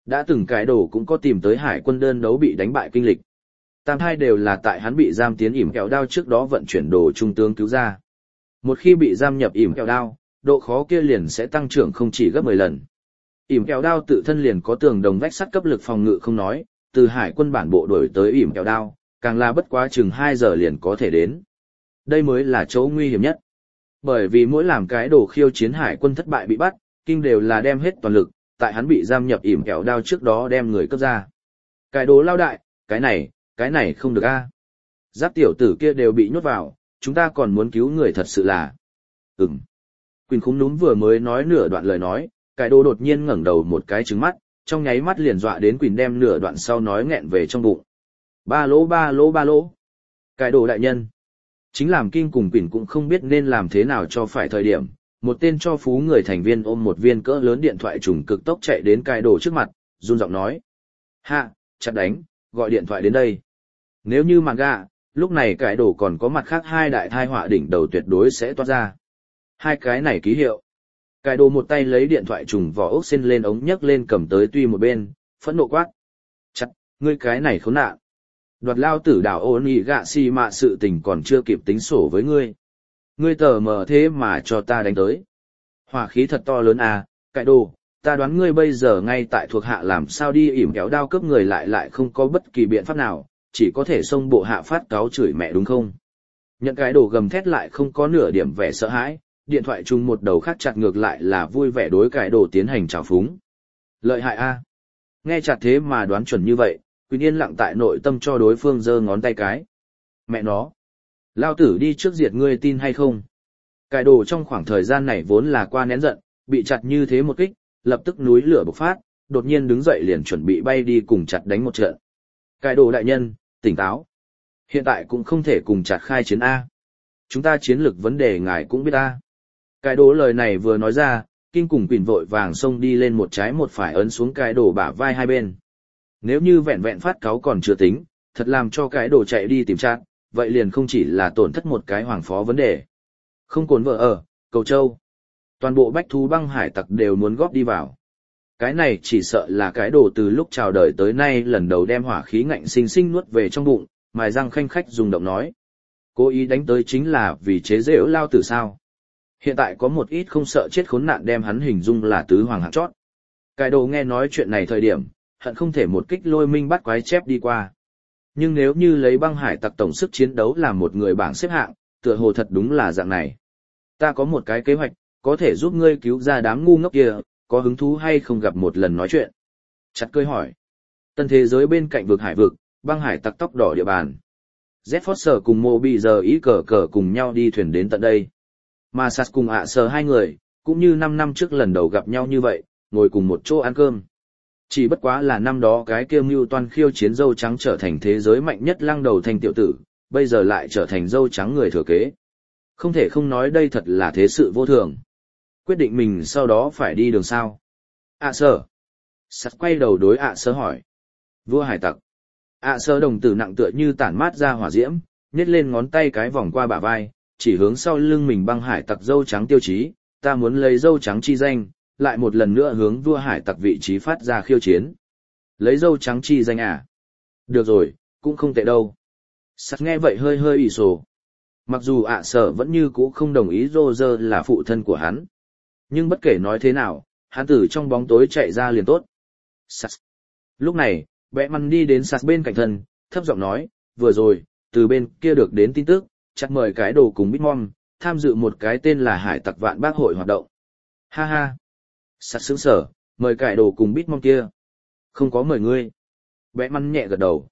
A: Đã từng cái đồ cũng có tìm tới hải quân đơn đấu bị đánh bại kinh lịch. Tam hai đều là tại hắn bị giam tiến ỉm kẹo đao trước đó vận chuyển đồ trung tướng cứu ra. Một khi bị giam nhập ỉm kẹo đao, độ khó kia liền sẽ tăng trưởng không chỉ gấp 10 lần. Ỉm kẹo đao tự thân liền có tường đồng vách sắt cấp lực phòng ngự không nói, từ hải quân bản bộ đổi tới ỉm kẹo đao, càng là bất quá chừng 2 giờ liền có thể đến. Đây mới là chỗ nguy hiểm nhất. Bởi vì mỗi làm cái đồ khiêu chiến hải quân thất bại bị bắt, Kinh đều là đem hết toàn lực, tại hắn bị giam nhập ỉm kẹo đao trước đó đem người cấp ra. Cái đồ lao đại, cái này không được a. Giáp tiểu tử kia đều bị nhốt vào, chúng ta còn muốn cứu người thật sự là. Quỳnh khúng núm vừa mới nói nửa đoạn lời nói, cái đồ đột nhiên ngẩng đầu một cái trứng mắt, trong nháy mắt liền dọa đến Quỳnh đem nửa đoạn sau nói nghẹn về trong bụng. Ba lỗ. Cái đồ đại nhân. Chính làm Kinh cùng Quỳnh cũng không biết nên làm thế nào cho phải thời điểm. Một tên cho phú người thành viên ôm một viên cỡ lớn điện thoại trùng cực tốc chạy đến cái đồ trước mặt, run giọng nói. Hạ, chặt đánh, gọi điện thoại đến đây. Nếu như mà gạ, lúc này cái đồ còn có mặt khác hai đại thai họa đỉnh đầu tuyệt đối sẽ toát ra. Hai cái này ký hiệu. Cái đồ một tay lấy điện thoại trùng vỏ ốc xin lên ống nhấc lên cầm tới tuy một bên, phẫn nộ quát. Chặt, ngươi cái này khốn nạn. Đoạt lao tử đảo ôn ý gạ si mạ sự tình còn chưa kịp tính sổ với ngươi. Ngươi tờ mờ thế mà cho ta đánh tới. Hỏa khí thật to lớn à, cái đồ, ta đoán ngươi bây giờ ngay tại thuộc hạ làm sao đi ỉm kéo đao cướp người lại không có bất kỳ biện pháp nào, chỉ có thể xông bộ hạ phát cáo chửi mẹ đúng không? Nhận cái đồ gầm thét lại không có nửa điểm vẻ sợ hãi, điện thoại chung một đầu khác chặt ngược lại là vui vẻ đối cái đồ tiến hành trào phúng. Lợi hại a. Nghe chặt thế mà đoán chuẩn như vậy, Quỳnh yên lặng tại nội tâm cho đối phương giơ ngón tay cái. Mẹ nó. Lao tử đi trước diệt ngươi tin hay không? Cái đồ trong khoảng thời gian này vốn là qua nén giận, bị chặt như thế một kích, lập tức núi lửa bộc phát, đột nhiên đứng dậy liền chuẩn bị bay đi cùng chặt đánh một trận. Cái đồ đại nhân, tỉnh táo. Hiện tại cũng không thể cùng chặt khai chiến A. Chúng ta chiến lược vấn đề ngài cũng biết A. Cái đồ lời này vừa nói ra, Kinh cùng Quỳnh vội vàng xông đi lên một trái một phải ấn xuống cái đồ bả vai hai bên. Nếu như vẹn vẹn phát cáu còn chưa tính, thật làm cho cái đồ chạy đi tìm chặt, vậy liền không chỉ là tổn thất một cái hoàng phó vấn đề. Không cồn vợ ở, cầu châu. Toàn bộ bách thú băng hải tặc đều muốn góp đi vào. Cái này chỉ sợ là cái đồ từ lúc chào đời tới nay lần đầu đem hỏa khí ngạnh sinh sinh nuốt về trong bụng, mài răng khanh khách rung động nói. Cố ý đánh tới chính là vì chế giễu lao tử sao. Hiện tại có một ít không sợ chết khốn nạn đem hắn hình dung là tứ hoàng hạng chót. Cái đồ nghe nói chuyện này thời điểm, hận không thể một kích lôi minh bắt quái chép đi qua. Nhưng nếu như lấy băng hải tặc tổng sức chiến đấu làm một người bảng xếp hạng, tựa hồ thật đúng là dạng này. Ta có một cái kế hoạch, có thể giúp ngươi cứu ra đám ngu ngốc kia, có hứng thú hay không gặp một lần nói chuyện? Chặt cười hỏi. Tân thế giới bên cạnh vực hải vực, băng hải tặc tóc đỏ địa bàn. Z Foster cùng Moby giờ ý cờ cùng nhau đi thuyền đến tận đây. Mà Sas cùng Sờ hai người, cũng như 5 năm trước lần đầu gặp nhau như vậy, ngồi cùng một chỗ ăn cơm. Chỉ bất quá là năm đó cái kia mưu toan khiêu chiến dâu trắng trở thành thế giới mạnh nhất lăng đầu thành tiểu tử, bây giờ lại trở thành dâu trắng người thừa kế. Không thể không nói đây thật là thế sự vô thường. Quyết định mình sau đó phải đi đường sao? Sơ. Sắt quay đầu đối Sơ hỏi. Vua hải tặc. Sơ đồng tử nặng tựa như tản mát ra hỏa diễm, nhét lên ngón tay cái vòng qua bả vai, chỉ hướng sau lưng mình băng hải tặc dâu trắng tiêu chí, ta muốn lấy dâu trắng chi danh, lại một lần nữa hướng vua hải tặc vị trí phát ra khiêu chiến. Lấy dâu trắng chi danh à? Được rồi, cũng không tệ đâu. Sắt nghe vậy hơi hơi ỉ sổ. Mặc dù Sở vẫn như cũ không đồng ý Roger là phụ thân của hắn. Nhưng bất kể nói thế nào, hắn từ trong bóng tối chạy ra liền tốt. Sắt. Lúc này, bẽ măn đi đến Sắt bên cạnh thân, thấp giọng nói, vừa rồi, từ bên kia được đến tin tức, chắc mời cái đồ cùng Bitmom, tham dự một cái tên là Hải tặc vạn bác hội hoạt động. Ha ha. Sắt sững sở, mời cái đồ cùng Bitmom kia. Không có mời ngươi. Bẽ măn nhẹ gật đầu.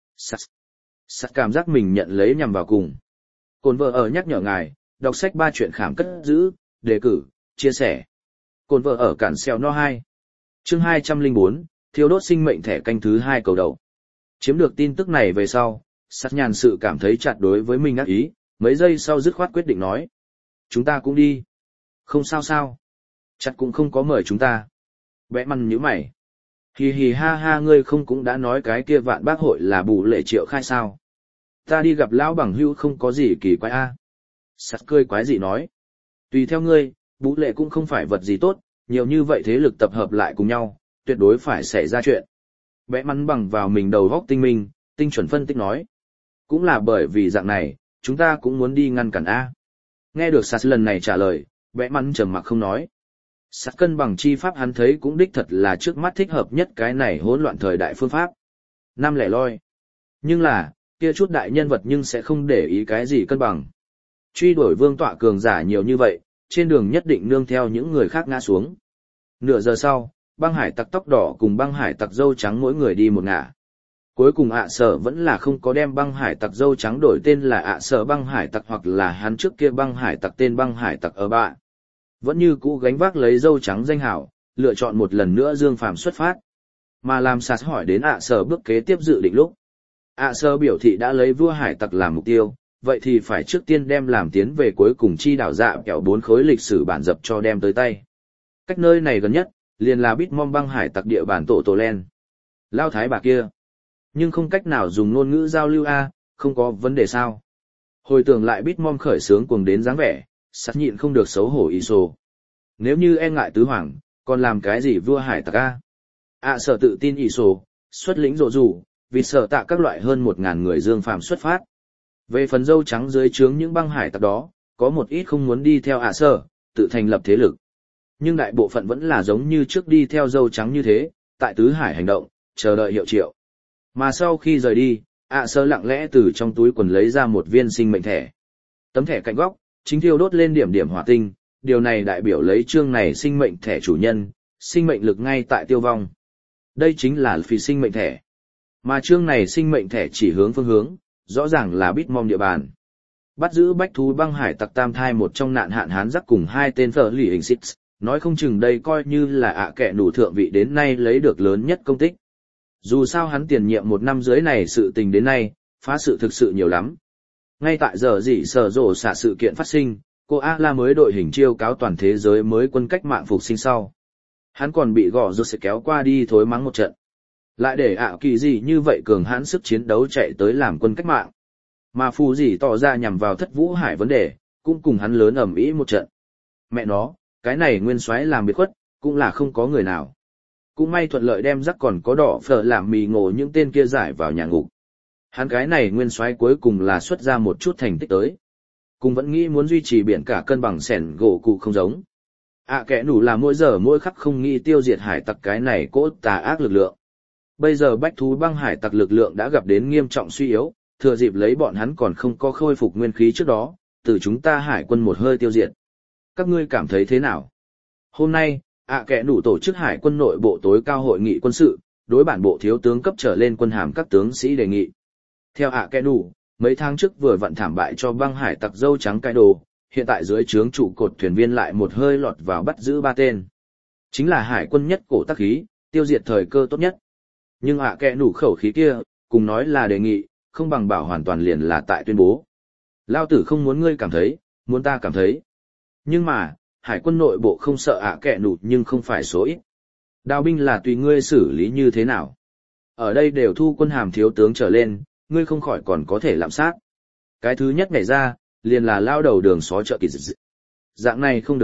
A: Sắt cảm giác mình nhận lấy nhằm vào cùng. Cồn vợ ở nhắc nhở ngài, đọc sách 3 chuyện khám cất giữ, đề cử, chia sẻ. Cồn vợ ở cản xeo no 2. Chương 204, thiêu đốt sinh mệnh thẻ canh thứ 2 cầu đầu. Chiếm được tin tức này về sau, Sắt nhàn sự cảm thấy chặt đối với mình ác ý, mấy giây sau dứt khoát quyết định nói. Chúng ta cũng đi. Không sao sao. Chặt cũng không có mời chúng ta. Bẽ măn nhíu mày. Hì hì ha ha ngươi không cũng đã nói cái kia vạn bác hội là bù lệ triệu khai sao. Ta đi gặp lão bằng hữu không có gì kỳ quái a. Sắt cười quái gì nói. Tùy theo ngươi, bú lệ cũng không phải vật gì tốt, nhiều như vậy thế lực tập hợp lại cùng nhau, tuyệt đối phải xảy ra chuyện. Bẽ mắn bằng vào mình đầu góc tinh minh, tinh chuẩn phân tích nói. Cũng là bởi vì dạng này, chúng ta cũng muốn đi ngăn cản A. Nghe được Sạt lần này trả lời, bẽ mắn trầm mặc không nói. Sạt cân bằng chi pháp hắn thấy cũng đích thật là trước mắt thích hợp nhất cái này hỗn loạn thời đại phương pháp. Năm lẻ loi. Nhưng là, kia chút đại nhân vật nhưng sẽ không để ý cái gì cân bằng. Truy đuổi vương tọa cường giả nhiều như vậy, trên đường nhất định nương theo những người khác ngã xuống. Nửa giờ sau, băng hải tặc tóc đỏ cùng băng hải tặc dâu trắng mỗi người đi một ngả. Cuối cùng sở vẫn là không có đem băng hải tặc dâu trắng đổi tên là sở băng hải tặc hoặc là hắn trước kia băng hải tặc tên băng hải tặc ở bạ. Vẫn như cũ gánh vác lấy dâu trắng danh hảo, lựa chọn một lần nữa Dương Phàm xuất phát. Mà làm Sạt hỏi đến sở bước kế tiếp dự định lúc. Sở biểu thị đã lấy vua hải tặc làm mục tiêu, vậy thì phải trước tiên đem làm tiến về cuối cùng chi đảo dạ kẹo 4 khối lịch sử bản dập cho đem tới tay. Cách nơi này gần nhất, liền là Bitmom băng hải tặc địa bản tổ len. Lao thái bà kia. Nhưng không cách nào dùng ngôn ngữ giao lưu không có vấn đề sao. Hồi tưởng lại Bitmom khởi sướng cuồng đến dáng vẻ, Sạt nhịn không được xấu hổ ý sô. Nếu như e ngại tứ hoàng, còn làm cái gì vua hải tặc sở tự tin ý sô, xuất lĩnh rộ rủ, vì sợ tạ các loại hơn 1.000 người Dương Phàm xuất phát. Về phần dâu trắng dưới trướng những băng hải tặc đó, có một ít không muốn đi theo sở, tự thành lập thế lực. Nhưng đại bộ phận vẫn là giống như trước đi theo dâu trắng như thế, tại tứ hải hành động, chờ đợi hiệu triệu. Mà sau khi rời đi, sở lặng lẽ từ trong túi quần lấy ra một viên sinh mệnh thẻ. Tấm thẻ cạnh góc, chính thiêu đốt lên điểm điểm hỏa tinh, điều này đại biểu lấy chương này sinh mệnh thẻ chủ nhân, sinh mệnh lực ngay tại tiêu vong. Đây chính là phí sinh mệnh thẻ. Mà chương này sinh mệnh thẻ chỉ hướng phương hướng, rõ ràng là Bitmom địa bàn. Bắt giữ bách thú băng hải tặc tam thai một trong nạn hạn hán rắc cùng 2 tên phở lì hình xích, nói không chừng đây coi như là kẻ đủ thượng vị đến nay lấy được lớn nhất công tích. Dù sao hắn tiền nhiệm 1 năm dưới này sự tình đến nay, phá sự thực sự nhiều lắm. Ngay tại giờ dị sở rộ xả sự kiện phát sinh, cô A-la mới đội hình chiêu cáo toàn thế giới mới quân cách mạng phục sinh sau. Hắn còn bị gõ rốt sẽ kéo qua đi thối mắng một trận. Lại để kỳ gì như vậy cường hãn sức chiến đấu chạy tới làm quân cách mạng. Mà phù gì tỏ ra nhằm vào Thất Vũ Hải vấn đề, cũng cùng hắn lớn ầm ĩ một trận. Mẹ nó, cái này nguyên soái làm biệt khuất, cũng là không có người nào. Cũng may thuận lợi đem rắc còn có đỏ phở làm mì ngộ những tên kia giải vào nhà ngục. Hắn cái này nguyên soái cuối cùng là xuất ra một chút thành tích tới. Cũng vẫn nghĩ muốn duy trì biển cả cân bằng sẻn gỗ cụ không giống. Kẻ nủ là mỗi giờ mỗi khắc không nghĩ tiêu diệt hải tặc cái này cỗ tà ác lực lượng. Bây giờ bách thú băng hải tặc lực lượng đã gặp đến nghiêm trọng suy yếu, thừa dịp lấy bọn hắn còn không có khôi phục nguyên khí trước đó, từ chúng ta hải quân một hơi tiêu diệt. Các ngươi cảm thấy thế nào? Hôm nay, kẻ nủ tổ chức hải quân nội bộ tối cao hội nghị quân sự, đối bản bộ thiếu tướng cấp trở lên quân hàm các tướng sĩ đề nghị. Theo kẻ nủ, mấy tháng trước vừa vận thảm bại cho băng hải tặc dâu trắng cai đồ, hiện tại dưới trướng trụ cột thuyền viên lại một hơi lọt vào bắt giữ 3 tên. Chính là hải quân nhất cổ tác khí, tiêu diệt thời cơ tốt nhất. Nhưng kẻ nủ khẩu khí kia, cùng nói là đề nghị, không bằng bảo hoàn toàn liền là tại tuyên bố. Lao tử không muốn ngươi cảm thấy, muốn ta cảm thấy. Nhưng mà, hải quân nội bộ không sợ kẻ nủ nhưng không phải số ít. Đào binh là tùy ngươi xử lý như thế nào. Ở đây đều thu quân hàm thiếu tướng trở lên, ngươi không khỏi còn có thể lạm sát. Cái thứ nhất nhảy ra, liền là lao đầu đường xó chợ kỳ dị. Dạng này không được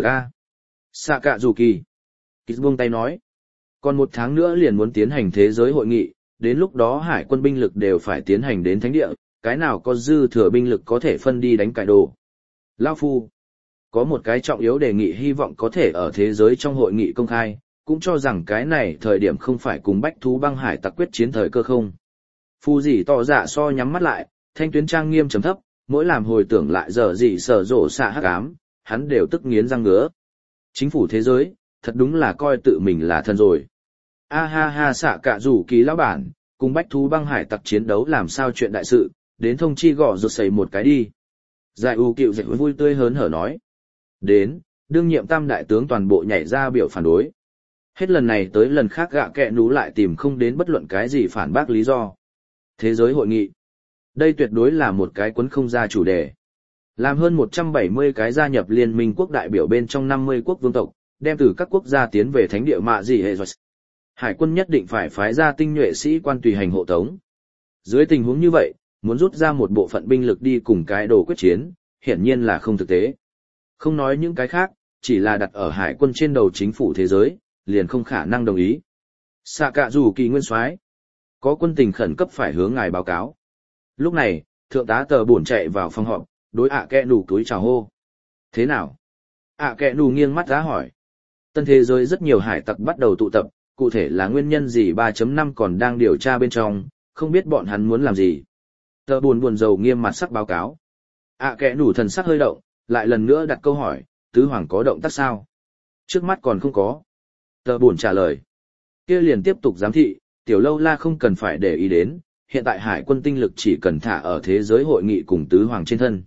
A: Xạ cạ dù kỳ. Kỳ buông tay nói. Còn 1 tháng nữa liền muốn tiến hành thế giới hội nghị, đến lúc đó hải quân binh lực đều phải tiến hành đến thánh địa, cái nào có dư thừa binh lực có thể phân đi đánh cải đồ. Lao phu. Có một cái trọng yếu đề nghị hy vọng có thể ở thế giới trong hội nghị công khai, cũng cho rằng cái này thời điểm không phải cùng bách thú băng hải tặc quyết chiến thời cơ không. Phu dì tỏ dạ so nhắm mắt lại, thanh tuyến trang nghiêm trầm thấp, mỗi làm hồi tưởng lại giờ gì sở rộ xạ hắc ám, hắn đều tức nghiến răng ngứa. Chính phủ thế giới, thật đúng là coi tự mình là thần rồi. Ha ha xạ cả rủ kỳ lão bản, cùng bách thú băng hải tặc chiến đấu làm sao chuyện đại sự, đến thông chi gõ rột sẩy một cái đi. Giải u cựu dạy vui tươi hớn hở nói. Đến, đương nhiệm tam đại tướng toàn bộ nhảy ra biểu phản đối. Hết lần này tới lần khác kẻ nú lại tìm không đến bất luận cái gì phản bác lý do. Thế giới hội nghị. Đây tuyệt đối là một cái quấn không ra chủ đề. Làm hơn 170 cái gia nhập liên minh quốc đại biểu bên trong 50 quốc vương tộc, đem từ các quốc gia tiến về thánh địa mạ gì hệ rồi. Hải quân nhất định phải phái ra tinh nhuệ sĩ quan tùy hành hộ tống. Dưới tình huống như vậy, muốn rút ra một bộ phận binh lực đi cùng cái đồ quyết chiến, hiển nhiên là không thực tế. Không nói những cái khác, chỉ là đặt ở hải quân trên đầu chính phủ thế giới, liền không khả năng đồng ý. Xạ cạ rủ kỳ nguyên soái, có quân tình khẩn cấp phải hướng ngài báo cáo. Lúc này, thượng tá tờ buồn chạy vào phòng họp, đối ạ kẹ nù túi chào hô. Thế nào? ạ kẹ nù nghiêng mắt ra hỏi. Tân thế giới rất nhiều hải tặc bắt đầu tụ tập, cụ thể là nguyên nhân gì 3.5 còn đang điều tra bên trong, không biết bọn hắn muốn làm gì. Tờ buồn buồn rầu nghiêm mặt sắc báo cáo. ạ kẹ nù thần sắc hơi động, lại lần nữa đặt câu hỏi, tứ hoàng có động tác sao? Trước mắt còn không có. Tờ buồn trả lời. Kia liền tiếp tục giám thị, tiểu lâu la không cần phải để ý đến, hiện tại hải quân tinh lực chỉ cần thả ở thế giới hội nghị cùng tứ hoàng trên thân.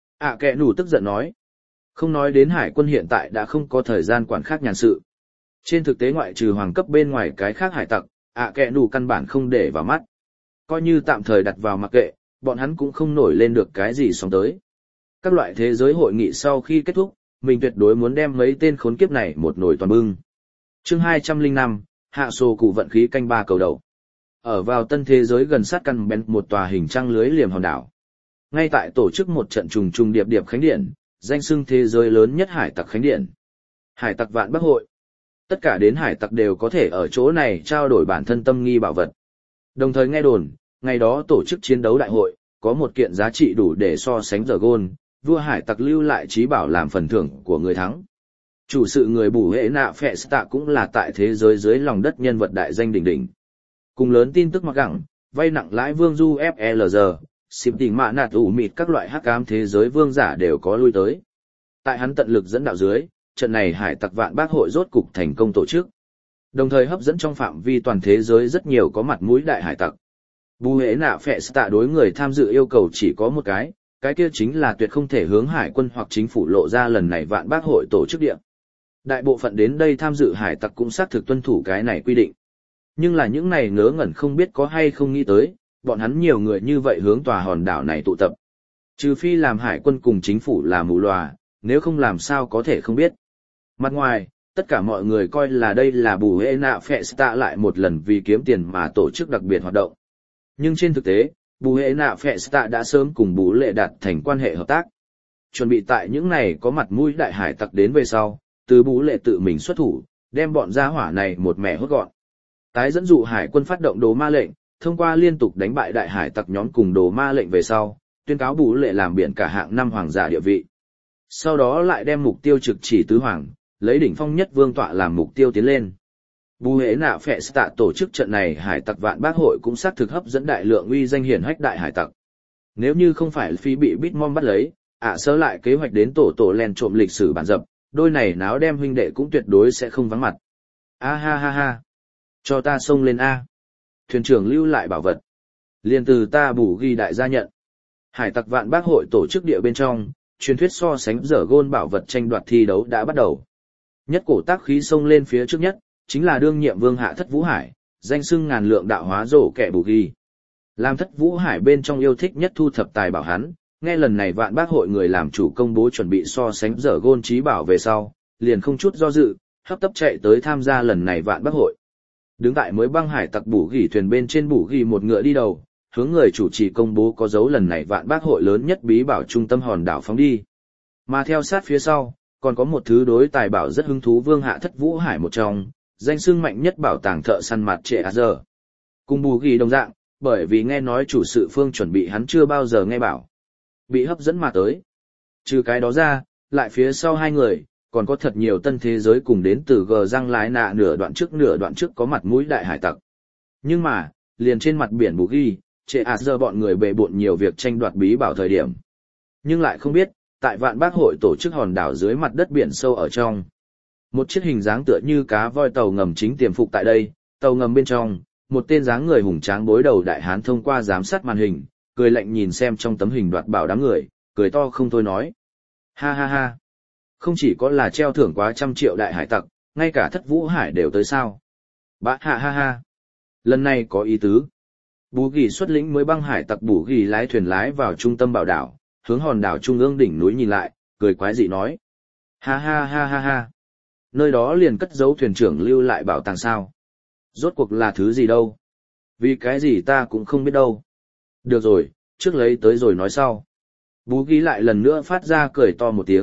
A: Kẹ nù tức giận nói. Không nói đến hải quân hiện tại đã không có thời gian quản khác nhàn sự. Trên thực tế ngoại trừ hoàng cấp bên ngoài cái khác hải tặc, kẹ nù căn bản không để vào mắt. Coi như tạm thời đặt vào mặc kệ, bọn hắn cũng không nổi lên được cái gì sóng tới. Các loại thế giới hội nghị sau khi kết thúc, mình tuyệt đối muốn đem mấy tên khốn kiếp này một nồi toàn bưng. Chương 205, hạ sổ cụ vận khí canh ba cầu đầu. Ở vào tân thế giới gần sát căn bén một tòa hình trăng lưới liềm hòn đảo. Ngay tại tổ chức một trận trùng trùng điệp điệp khánh điện, danh xưng thế giới lớn nhất hải tặc khánh điện. Hải tặc vạn bắc hội. Tất cả đến hải tặc đều có thể ở chỗ này trao đổi bản thân tâm nghi bảo vật. Đồng thời nghe đồn, ngày đó tổ chức chiến đấu đại hội, có một kiện giá trị đủ để so sánh giờ gôn, vua hải tặc lưu lại trí bảo làm phần thưởng của người thắng. Chủ sự người bù hệ nạ phẹ tạ cũng là tại thế giới dưới lòng đất nhân vật đại danh đỉnh đỉnh. Cùng lớn tin tức mặc gẳng, vay nặng lãi vương du FLG, xịp tình mạ nạt ủ mịt các loại hắc ám thế giới vương giả đều có lui tới. Tại hắn tận lực dẫn đạo dưới, trận này hải tặc vạn bác hội rốt cục thành công tổ chức. Đồng thời hấp dẫn trong phạm vi toàn thế giới rất nhiều có mặt mũi đại hải tặc. Bù hệ nạ phẹ tạ đối người tham dự yêu cầu chỉ có một cái kia chính là tuyệt không thể hướng hải quân hoặc chính phủ lộ ra lần này vạn bác hội tổ chức địa. Đại bộ phận đến đây tham dự hải tặc cũng xác thực tuân thủ cái này quy định. Nhưng là những này ngớ ngẩn không biết có hay không nghĩ tới, bọn hắn nhiều người như vậy hướng tòa hòn đảo này tụ tập. Trừ phi làm hải quân cùng chính phủ là mù lòa, nếu không làm sao có thể không biết. Mặt ngoài, tất cả mọi người coi là đây là bù hệ nạ phẹ tạ lại một lần vì kiếm tiền mà tổ chức đặc biệt hoạt động. Nhưng trên thực tế, bù hệ nạ phẹ tạ đã sớm cùng bù lệ đạt thành quan hệ hợp tác. Chuẩn bị tại những này có mặt mũi đại hải tặc đến về sau, từ bù lệ tự mình xuất thủ, đem bọn gia hỏa này một mẻ hốt gọn. Tái dẫn dụ hải quân phát động đồ ma lệnh, thông qua liên tục đánh bại đại hải tặc nhóm cùng đồ ma lệnh về sau, tuyên cáo bù lệ làm biển cả hạng năm hoàng giả địa vị. Sau đó lại đem mục tiêu trực chỉ tứ hoàng, lấy đỉnh phong nhất vương tọa làm mục tiêu tiến lên. Bù hệ nạ phẹ tạ tổ chức trận này hải tặc vạn bác hội cũng xác thực hấp dẫn đại lượng uy danh hiển hách đại hải tặc. Nếu như không phải phi bị Bitmom bắt lấy, sớ lại kế hoạch đến tổ len trộm lịch sử bản dập, đôi này náo đem huynh đệ cũng tuyệt đối sẽ không vắng mặt. A ha ha ha. Cho ta xông lên A. Thuyền trưởng lưu lại bảo vật. Liên từ ta bù ghi đại gia nhận. Hải tặc vạn bác hội tổ chức địa bên trong, truyền thuyết so sánh dở gôn bảo vật tranh đoạt thi đấu đã bắt đầu. Nhất cổ tác khí xông lên phía trước nhất, chính là đương nhiệm vương hạ Thất Vũ Hải, danh xưng ngàn lượng đạo hóa rổ kẻ bù ghi. Làm Thất Vũ Hải bên trong yêu thích nhất thu thập tài bảo hắn, nghe lần này vạn bác hội người làm chủ công bố chuẩn bị so sánh dở gôn trí bảo về sau, liền không chút do dự, hấp tấp chạy tới tham gia lần này vạn bác hội. Đứng tại mới băng hải tặc bù ghi thuyền bên trên bù ghi một ngựa đi đầu, hướng người chủ trì công bố có dấu lần này vạn bác hội lớn nhất bí bảo trung tâm hòn đảo phóng đi. Mà theo sát phía sau, còn có một thứ đối tài bảo rất hứng thú vương hạ Thất Vũ Hải một trong, danh xưng mạnh nhất bảo tàng thợ săn mặt trệ giờ. Cùng bù ghi đồng dạng, bởi vì nghe nói chủ sự phương chuẩn bị hắn chưa bao giờ nghe bảo. Bị hấp dẫn mà tới. Trừ cái đó ra, lại phía sau hai người, còn có thật nhiều tân thế giới cùng đến từ gờ răng lái nạ nửa đoạn trước có mặt mũi đại hải tặc. Nhưng mà, liền trên mặt biển bù ghi, trệ giờ bọn người bề bộn nhiều việc tranh đoạt bí bảo thời điểm. Nhưng lại không biết, tại vạn bác hội tổ chức hòn đảo dưới mặt đất biển sâu ở trong. Một chiếc hình dáng tựa như cá voi tàu ngầm chính tiềm phục tại đây, tàu ngầm bên trong, một tên dáng người hùng tráng bối đầu đại hán thông qua giám sát màn hình, cười lạnh nhìn xem trong tấm hình đoạt bảo đám người, cười to không thôi nói. Ha ha ha, không chỉ có là treo thưởng quá 100 triệu đại hải tặc, ngay cả Thất Vũ Hải đều tới sao. Bạ ha ha ha, lần này có ý tứ. Bù ghi xuất lĩnh mới băng hải tặc bù ghi lái thuyền lái vào trung tâm bảo đảo, hướng hòn đảo trung ương đỉnh núi nhìn lại, cười quái dị nói. Ha ha ha ha ha. Nơi đó liền cất giấu thuyền trưởng lưu lại bảo tàng sao. Rốt cuộc là thứ gì đâu. Vì cái gì ta cũng không biết đâu. Được rồi, trước lấy tới rồi nói sau. Bú ghi lại lần nữa phát ra cười to một tiếng,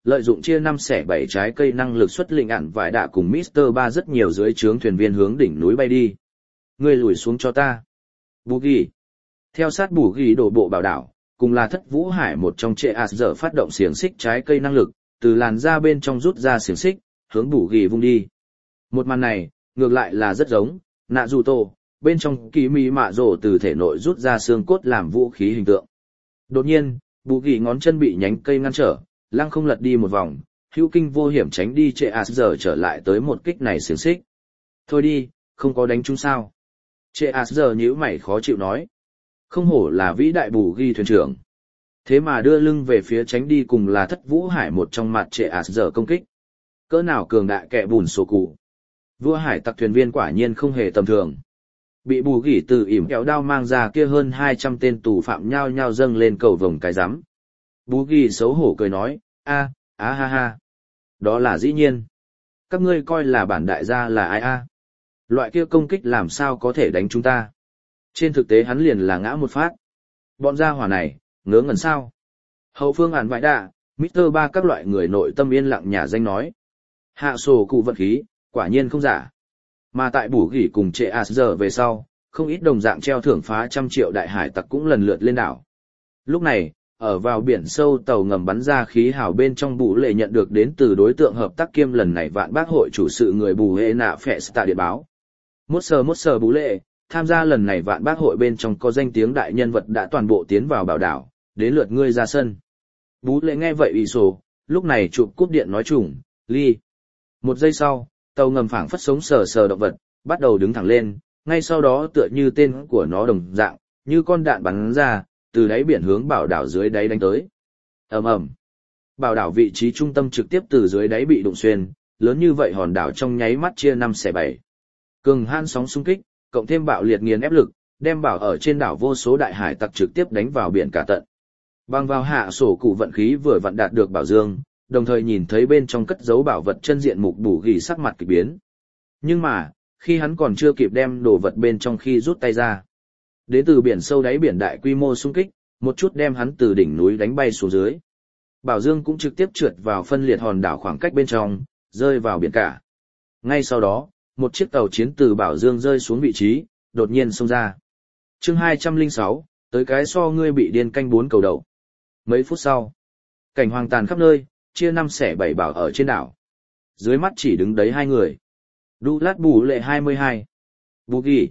A: lợi dụng chia 5 xẻ 7 trái cây năng lực xuất lĩnh ản vải đạ cùng Mr. Ba rất nhiều dưới trướng thuyền viên hướng đỉnh núi bay đi. Ngươi lùi xuống cho ta. Bù ghi. Theo sát bù ghi đổ bộ bảo đảo, cùng là Thất Vũ Hải một trong trệ giờ phát động xiềng xích trái cây năng lực, từ làn da bên trong rút ra xiềng xích, hướng bù ghi vung đi. Một màn này, ngược lại là rất giống, nạ dù tổ, bên trong kỳ mì mạ rổ từ thể nội rút ra xương cốt làm vũ khí hình tượng. Đột nhiên, bù ghi ngón chân bị nhánh cây ngăn trở, lăng không lật đi một vòng, hữu kinh vô hiểm tránh đi trệ giờ trở lại tới một kích này xiềng xích. Thôi đi, không có đánh trúng sao. Trệ giờ nhíu mày khó chịu nói. Không hổ là vĩ đại bù ghi thuyền trưởng. Thế mà đưa lưng về phía tránh đi cùng là Thất Vũ Hải một trong mặt trệ giờ công kích. Cỡ nào cường đại kẻ bùn sổ cụ. Vua hải tặc thuyền viên quả nhiên không hề tầm thường. Bị bù gỉ từ ỉm kéo đao mang ra kia hơn 200 tên tù phạm nhao nhao dâng lên cầu vồng cái rắm. Bù gỉ xấu hổ cười nói, ha ha. Đó là dĩ nhiên. Các ngươi coi là bản đại gia là ai a? Loại kia công kích làm sao có thể đánh chúng ta? Trên thực tế hắn liền là ngã một phát. Bọn gia hỏa này, ngớ ngẩn sao? Hậu phương ản vải đạ, Mr. Ba các loại người nội tâm yên lặng nhà danh nói. Hạ sổ cụ vận khí, quả nhiên không giả. Mà tại bù gỉ cùng trệ giờ về sau, không ít đồng dạng treo thưởng phá 100 triệu đại hải tặc cũng lần lượt lên đảo. Lúc này, ở vào biển sâu tàu ngầm bắn ra khí hào bên trong bù lệ nhận được đến từ đối tượng hợp tác kiêm lần này vạn bác hội chủ sự người bù hệ nạ phẹ tạ điện báo. Mốt sờ bù lệ, tham gia lần này vạn bác hội bên trong có danh tiếng đại nhân vật đã toàn bộ tiến vào bảo đảo, đến lượt ngươi ra sân. Bú lệ nghe vậy ủy sổ, lúc này chụp cúp điện nói trùng, ly. Một giây sau, tàu ngầm phảng phất sống sờ động vật, bắt đầu đứng thẳng lên, ngay sau đó tựa như tên của nó đồng dạng, như con đạn bắn ra, từ đáy biển hướng bảo đảo dưới đáy đánh tới. Ầm. Bảo đảo vị trí trung tâm trực tiếp từ dưới đáy bị đụng xuyên, lớn như vậy hòn đảo trong nháy mắt chia 5 xẻ 7. Cường han sóng xung kích, cộng thêm bạo liệt nghiền ép lực, đem bảo ở trên đảo vô số đại hải tặc trực tiếp đánh vào biển cả tận. Bằng vào hạ sổ cụ vận khí vừa vặn đạt được bảo dương, đồng thời nhìn thấy bên trong cất giấu bảo vật chân diện mục bù gỉ sắc mặt kỳ biến. Nhưng mà, khi hắn còn chưa kịp đem đồ vật bên trong khi rút tay ra. Đến từ biển sâu đáy biển đại quy mô xung kích, một chút đem hắn từ đỉnh núi đánh bay xuống dưới. Bảo dương cũng trực tiếp trượt vào phân liệt hòn đảo khoảng cách bên trong, rơi vào biển cả. Ngay sau đó, một chiếc tàu chiến từ bảo dương rơi xuống vị trí, đột nhiên xông ra. Chương 206, tới cái so ngươi bị điên canh 4 cầu đầu. Mấy phút sau, cảnh hoang tàn khắp nơi, chia 5 xẻ 7 bảo ở trên đảo. Dưới mắt chỉ đứng đấy 2 người. Đu lát bù lệ 22. Bù ghi.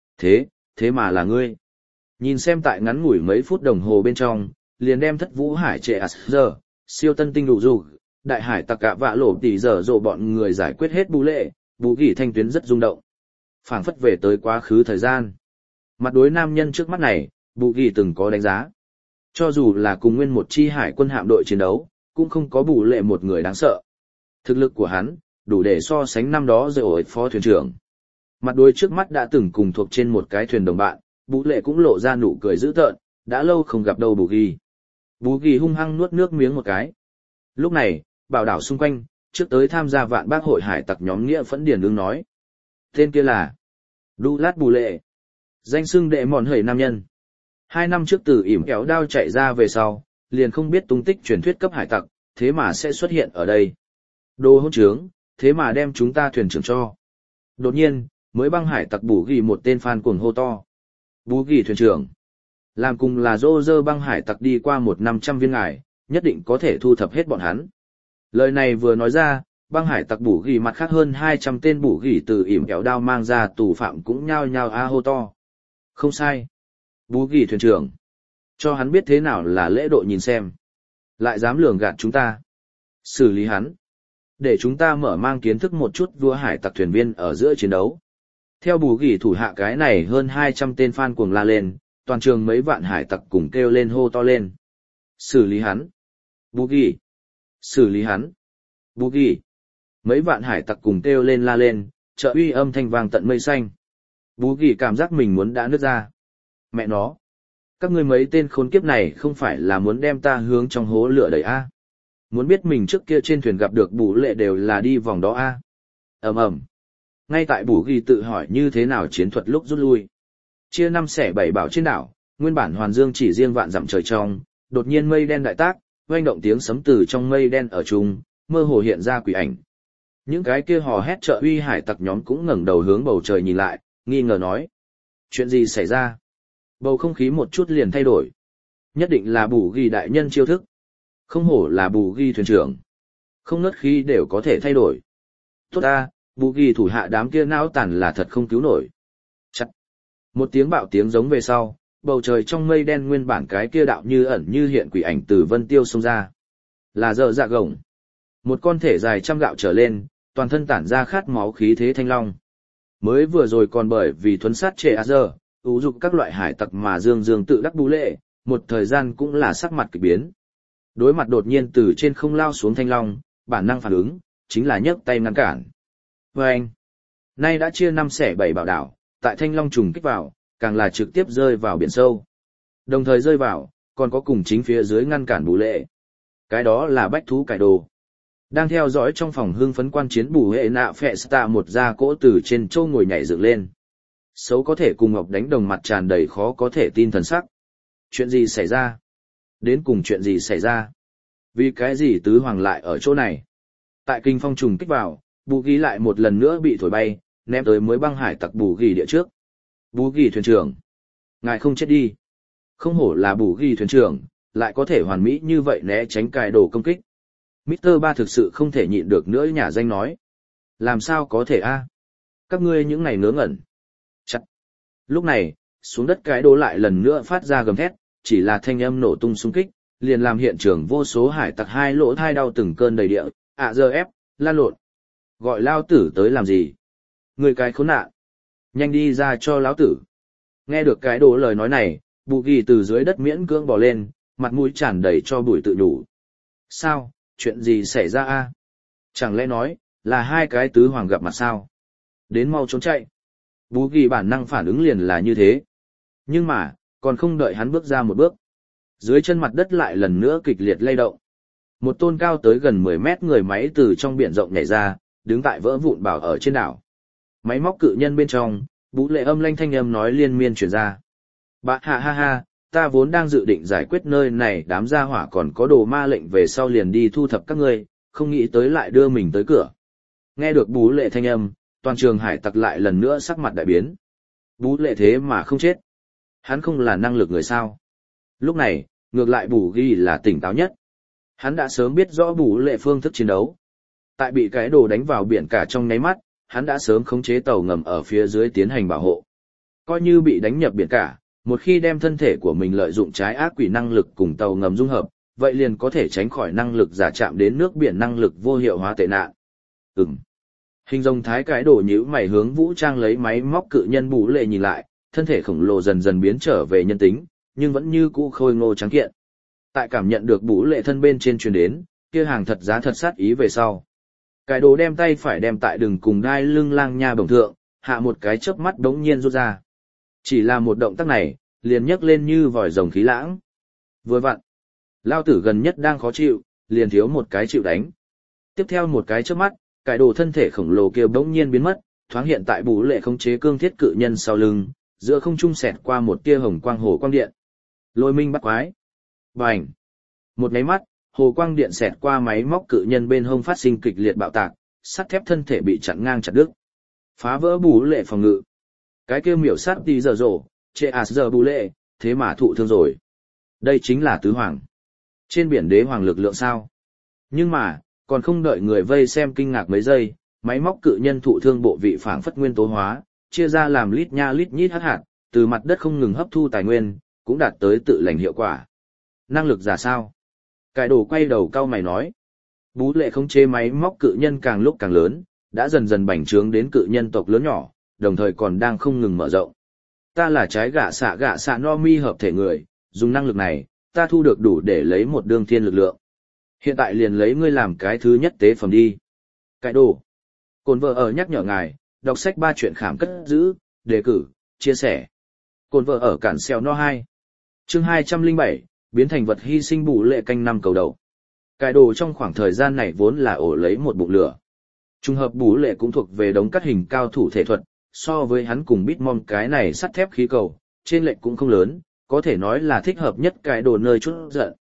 A: Thế mà là ngươi. Nhìn xem tại ngắn ngủi mấy phút đồng hồ bên trong, liền đem Thất Vũ Hải trệ giờ, siêu tân tinh đủ dù, đại hải tặc cả vạ lổ tỷ giờ rộ bọn người giải quyết hết bù lệ, bù ghi thanh tuyến rất rung động. Phảng phất về tới quá khứ thời gian. Mặt đối nam nhân trước mắt này, bù ghi từng có đánh giá. Cho dù là cùng nguyên một chi hải quân hạm đội chiến đấu, cũng không có bù lệ một người đáng sợ. Thực lực của hắn, đủ để so sánh năm đó rồi phó thuyền trưởng. Mặt đối trước mắt đã từng cùng thuộc trên một cái thuyền đồng bạn, bù lệ cũng lộ ra nụ cười dữ tợn, đã lâu không gặp đâu bù ghi. Bù ghi hung hăng nuốt nước miếng một cái. Lúc này, bảo đảo xung quanh, trước tới tham gia vạn bác hội hải tặc nhóm nghĩa phẫn điền ứng nói. Tên kia là Đu Lát Bù Lệ. Danh xưng đệ mòn hởi nam nhân. 2 năm trước từ ỉm kéo đao chạy ra về sau, liền không biết tung tích truyền thuyết cấp hải tặc, thế mà sẽ xuất hiện ở đây. Đồ hỗn trướng, thế mà đem chúng ta thuyền trưởng cho. Đột nhiên, mới băng hải tặc bù ghi một tên fan cuồng hô to. Bù ghi thuyền trưởng. Làm cùng là dô dơ băng hải tặc đi qua 1-500 viên ngải, nhất định có thể thu thập hết bọn hắn. Lời này vừa nói ra, băng hải tặc bù ghi mặt khác hơn 200 tên bù ghi từ ỉm kéo đao mang ra tù phạm cũng nhao nhao a hô to. Không sai. Bù ghi thuyền trưởng. Cho hắn biết thế nào là lễ độ nhìn xem. Lại dám lường gạt chúng ta. Xử lý hắn. Để chúng ta mở mang kiến thức một chút vua hải tặc thuyền viên ở giữa chiến đấu. Theo bù ghi thủ hạ cái này hơn 200 tên fan cuồng la lên, toàn trường mấy vạn hải tặc cùng kêu lên hô to lên. Xử lý hắn. Bù ghi. Xử lý hắn. Bù ghi. Mấy vạn hải tặc cùng kêu lên la lên, trợ uy âm thanh vang tận mây xanh. Bù ghi cảm giác mình muốn đã nứt ra. Mẹ nó. Các ngươi mấy tên khốn kiếp này không phải là muốn đem ta hướng trong hố lửa đẩy a? Muốn biết mình trước kia trên thuyền gặp được bù lệ đều là đi vòng đó a? Ầm. Ngay tại bù ghi tự hỏi như thế nào chiến thuật lúc rút lui. Chia 5 xẻ 7 bảo trên đảo, nguyên bản hoàn dương chỉ riêng vạn dặm trời trong, đột nhiên mây đen đại tác, oanh động tiếng sấm từ trong mây đen ở chung, mơ hồ hiện ra quỷ ảnh. Những cái kia hò hét trợ uy hải tặc nhóm cũng ngẩng đầu hướng bầu trời nhìn lại, nghi ngờ nói. Chuyện gì xảy ra? Bầu không khí một chút liền thay đổi. Nhất định là bù ghi đại nhân chiêu thức. Không hổ là bù ghi thuyền trưởng. Không ngớt khí đều có thể thay đổi. Tốt ta, bù ghi thủ hạ đám kia não tàn là thật không cứu nổi. Chắc. Một tiếng bạo tiếng giống về sau, bầu trời trong mây đen nguyên bản cái kia đạo như ẩn như hiện quỷ ảnh từ vân tiêu xông ra. Là dở dạ gồng. Một con thể dài 100 gạo trở lên, toàn thân tản ra khát máu khí thế thanh long. Mới vừa rồi còn bởi vì thuấn sát trệ giờ, ưu dục các loại hải tặc mà dương tự đắc bú lệ, một thời gian cũng là sắc mặt kỳ biến. Đối mặt đột nhiên từ trên không lao xuống thanh long, bản năng phản ứng, chính là nhấc tay ngăn cản. Và anh, nay đã chia 5 xẻ 7 bảo đảo, tại thanh long trùng kích vào, càng là trực tiếp rơi vào biển sâu. Đồng thời rơi vào, còn có cùng chính phía dưới ngăn cản bú lệ. Cái đó là bách thú cải đồ. Đang theo dõi trong phòng hương phấn quan chiến bù hệ nạ phẹ stạ một da cỗ từ trên châu ngồi nhảy dựng lên. Xấu có thể cùng Ngọc đánh đồng mặt tràn đầy khó có thể tin thần sắc. Chuyện gì xảy ra? Đến cùng chuyện gì xảy ra? Vì cái gì tứ hoàng lại ở chỗ này? Tại kinh phong trùng kích vào, bù ghi lại một lần nữa bị thổi bay, ném tới mới băng hải tặc bù ghi địa trước. Bù ghi thuyền trưởng. Ngài không chết đi. Không hổ là bù ghi thuyền trưởng, lại có thể hoàn mỹ như vậy né tránh cài đồ công kích. Mr. Ba thực sự không thể nhịn được nữa nhà danh nói. Làm sao có thể a? Các ngươi những này ngớ ngẩn. Chắc. Lúc này, xuống đất cái đồ lại lần nữa phát ra gầm thét, chỉ là thanh âm nổ tung xung kích, liền làm hiện trường vô số hải tặc hai lỗ thai đau từng cơn đầy địa, giờ ép, lan lộn. Gọi lao tử tới làm gì? Người cái khốn nạn. Nhanh đi ra cho lão tử. Nghe được cái đồ lời nói này, bù ghi từ dưới đất miễn cưỡng bò lên, mặt mũi tràn đầy cho bụi tự nhủ. Sao, chuyện gì xảy ra a? Chẳng lẽ nói, là hai cái tứ hoàng gặp mặt sao? Đến mau trốn chạy. Bù ghi bản năng phản ứng liền là như thế. Nhưng mà, còn không đợi hắn bước ra một bước. Dưới chân mặt đất lại lần nữa kịch liệt lay động. Một tôn cao tới gần 10 mét người máy từ trong biển rộng nhảy ra, đứng tại vỡ vụn bảo ở trên đảo. Máy móc cự nhân bên trong, bú lệ âm lanh thanh âm nói liên miên truyền ra. Bà ha ha ha, ta vốn đang dự định giải quyết nơi này đám gia hỏa còn có đồ ma lệnh về sau liền đi thu thập các ngươi, không nghĩ tới lại đưa mình tới cửa. Nghe được bú lệ thanh âm, toàn trường hải tặc lại lần nữa sắc mặt đại biến. Bú lệ thế mà không chết. Hắn không là năng lực người sao. Lúc này, ngược lại bù ghi là tỉnh táo nhất. Hắn đã sớm biết rõ bù lệ phương thức chiến đấu. Tại bị cái đồ đánh vào biển cả trong nháy mắt, hắn đã sớm khống chế tàu ngầm ở phía dưới tiến hành bảo hộ. Coi như bị đánh nhập biển cả, một khi đem thân thể của mình lợi dụng trái ác quỷ năng lực cùng tàu ngầm dung hợp, vậy liền có thể tránh khỏi năng lực giả chạm đến nước biển năng lực vô hiệu hóa tệ nạn. Hình rồng thái cái đổ nhíu mày hướng vũ trang lấy máy móc cự nhân bù lệ nhìn lại, thân thể khổng lồ dần dần biến trở về nhân tính, nhưng vẫn như cũ khôi ngô trắng kiện. Tại cảm nhận được bù lệ thân bên trên truyền đến, kia hàng thật giá thật sát ý về sau. Cái đồ đem tay phải đem tại đường cùng đai lưng lang nha bổng thượng, hạ một cái chớp mắt đống nhiên rút ra. Chỉ là một động tác này, liền nhấc lên như vòi rồng khí lãng. Vừa vặn, lao tử gần nhất đang khó chịu, liền thiếu một cái chịu đánh. Tiếp theo một cái chớp mắt, cái đồ thân thể khổng lồ kia bỗng nhiên biến mất, thoáng hiện tại bù lệ khống chế cương thiết cự nhân sau lưng, giữa không trung xẹt qua một tia hồng quang hồ quang điện. Lôi minh bắt quái. Bành. Một máy mắt, hồ quang điện xẹt qua máy móc cự nhân bên hông phát sinh kịch liệt bạo tạc, sắt thép thân thể bị chặn ngang chặt đứt. Phá vỡ bù lệ phòng ngự. Cái kia miểu sát đi giờ rổ, chê giờ bù lệ, thế mà thụ thương rồi. Đây chính là tứ hoàng. Trên biển đế hoàng lực lượng sao? Nhưng mà, còn không đợi người vây xem kinh ngạc mấy giây, máy móc cự nhân thụ thương bộ vị phảng phất nguyên tố hóa, chia ra làm lít nha lít nhít hắc hạt, từ mặt đất không ngừng hấp thu tài nguyên, cũng đạt tới tự lành hiệu quả. Năng lực giả sao? Cái đồ quay đầu cau mày nói. Bú lệ khống chế máy móc cự nhân càng lúc càng lớn, đã dần dần bành trướng đến cự nhân tộc lớn nhỏ, đồng thời còn đang không ngừng mở rộng. Ta là trái gạ xạ no mi hợp thể người, dùng năng lực này, ta thu được đủ để lấy một đương thiên lực lượng. Hiện tại liền lấy ngươi làm cái thứ nhất tế phẩm đi. Cái đồ. Cồn vợ ở nhắc nhở ngài, đọc sách 3 chuyện khám cất giữ, đề cử, chia sẻ. Cồn vợ ở cản xeo no 2. Chương 207, biến thành vật hy sinh bù lệ canh năm cầu đầu. Cái đồ trong khoảng thời gian này vốn là ổ lấy một bụng lửa. Trùng hợp bù lệ cũng thuộc về đống cắt hình cao thủ thể thuật, so với hắn cùng Bitmom cái này sắt thép khí cầu, trên lệnh cũng không lớn, có thể nói là thích hợp nhất cái đồ nơi chút giận.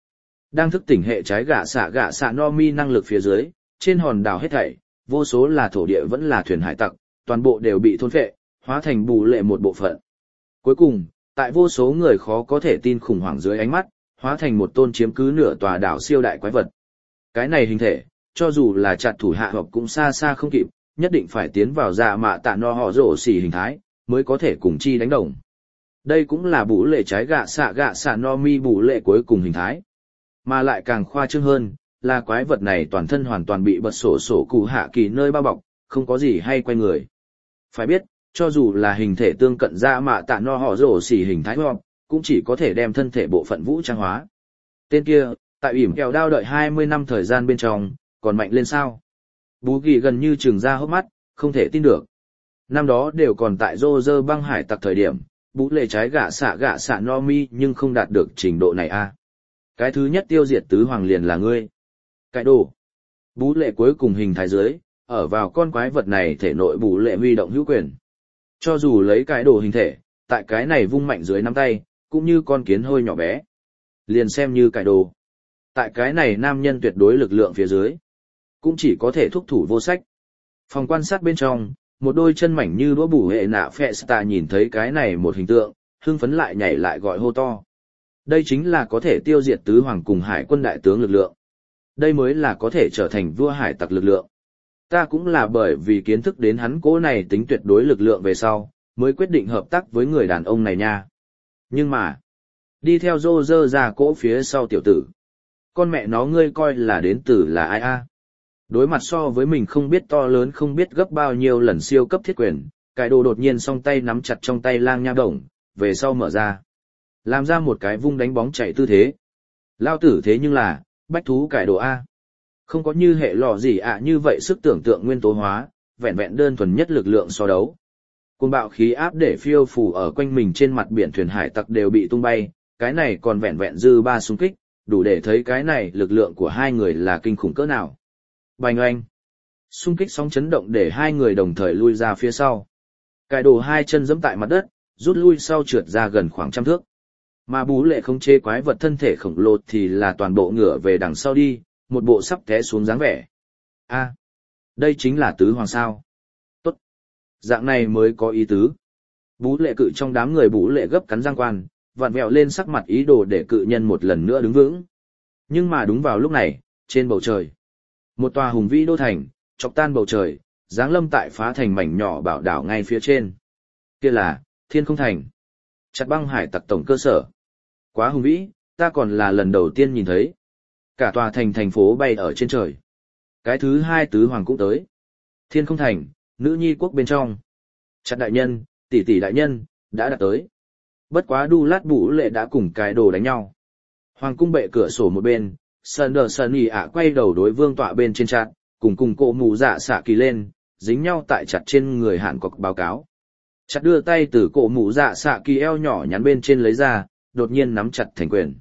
A: Đang thức tỉnh hệ trái gạ xạ no mi năng lực phía dưới, trên hòn đảo hết thảy, vô số là thổ địa vẫn là thuyền hải tặc, toàn bộ đều bị thôn phệ, hóa thành bù lệ một bộ phận. Cuối cùng, tại vô số người khó có thể tin khủng hoảng dưới ánh mắt, hóa thành một tôn chiếm cứ nửa tòa đảo siêu đại quái vật. Cái này hình thể, cho dù là chặt thủ hạ hoặc cũng xa xa không kịp, nhất định phải tiến vào dạ mạ tạ no họ rổ xỉ hình thái, mới có thể cùng chi đánh đồng. Đây cũng là bù lệ trái gạ xạ no mi bù lệ cuối cùng hình thái. Mà lại càng khoa trương hơn, là quái vật này toàn thân hoàn toàn bị bật sổ cụ hạ kỳ nơi bao bọc, không có gì hay quay người. Phải biết, cho dù là hình thể tương cận dạ mạ tạ no họ rổ xỉ hình thái hoặc, cũng chỉ có thể đem thân thể bộ phận vũ trang hóa. Tên kia, tại ỉm kẹo đao đợi 20 năm thời gian bên trong, còn mạnh lên sao? Bú Kỳ gần như trừng ra hốc mắt, không thể tin được. Năm đó đều còn tại rô rơ băng hải tặc thời điểm, bú lệ trái gạ xạ no mi nhưng không đạt được trình độ này a. Cái thứ nhất tiêu diệt tứ hoàng liền là ngươi. Cái đồ. Bú lệ cuối cùng hình thái dưới, ở vào con quái vật này thể nội bú lệ huy động hữu quyền. Cho dù lấy cái đồ hình thể, tại cái này vung mạnh dưới nắm tay, cũng như con kiến hôi nhỏ bé. Liền xem như cái đồ. Tại cái này nam nhân tuyệt đối lực lượng phía dưới, cũng chỉ có thể thúc thủ vô sách. Phòng quan sát bên trong, một đôi chân mảnh như đũa bù hệ nạ Festa nhìn thấy cái này một hình tượng, hưng phấn lại nhảy lại gọi hô to. Đây chính là có thể tiêu diệt tứ hoàng cùng hải quân đại tướng lực lượng. Đây mới là có thể trở thành vua hải tặc lực lượng. Ta cũng là bởi vì kiến thức đến hắn cố này tính tuyệt đối lực lượng về sau, mới quyết định hợp tác với người đàn ông này nha. Nhưng mà, đi theo rô rơ ra cỗ phía sau tiểu tử. Con mẹ nó ngươi coi là đến từ là ai a? Đối mặt so với mình không biết to lớn không biết gấp bao nhiêu lần siêu cấp thiết quyền, cái đồ đột nhiên song tay nắm chặt trong tay lang nha đồng, về sau mở ra. Làm ra một cái vung đánh bóng chạy tư thế. Lao tử thế nhưng là, bách thú cải đồ A. Không có như hệ lò gì ạ như vậy sức tưởng tượng nguyên tố hóa, vẹn vẹn đơn thuần nhất lực lượng so đấu. Cuồng bạo khí áp để phiêu phù ở quanh mình trên mặt biển thuyền hải tặc đều bị tung bay, cái này còn vẹn vẹn dư ba xung kích, đủ để thấy cái này lực lượng của hai người là kinh khủng cỡ nào. Bành oanh. Xung kích sóng chấn động để hai người đồng thời lui ra phía sau. Cải đồ hai chân giẫm tại mặt đất, rút lui sau trượt ra gần khoảng 100 thước. Mà bú lệ không chê quái vật thân thể khổng lồ thì là toàn bộ ngửa về đằng sau đi, một bộ sắp té xuống dáng vẻ. A, đây chính là tứ hoàng sao. Tốt. Dạng này mới có ý tứ. Bú lệ cự trong đám người bú lệ gấp cắn răng quan, vặn vẹo lên sắc mặt ý đồ để cự nhân một lần nữa đứng vững. Nhưng mà đúng vào lúc này, trên bầu trời, một tòa hùng vĩ đô thành, chọc tan bầu trời, giáng lâm tại phá thành mảnh nhỏ bảo đảo ngay phía trên. Kia là Thiên Không Thành, Chặt băng hải tặc tổng cơ sở. Quá hùng vĩ, ta còn là lần đầu tiên nhìn thấy. Cả tòa thành phố bay ở trên trời. Cái thứ hai tứ hoàng cũng tới. Thiên Không Thành, nữ nhi quốc bên trong. Chặt đại nhân, tỷ đại nhân, đã đạt tới. Bất quá đu lát bú lệ đã cùng cái đồ đánh nhau. Hoàng cung bệ cửa sổ một bên, Sơn ỉ ạ quay đầu đối vương tọa bên trên chặt, cùng cổ mù dạ xạ kỳ lên, dính nhau tại chặt trên người hạn cọc báo cáo. Chặt đưa tay từ cổ mù dạ xạ kỳ eo nhỏ nhắn bên trên lấy ra, đột nhiên nắm chặt thành quyền.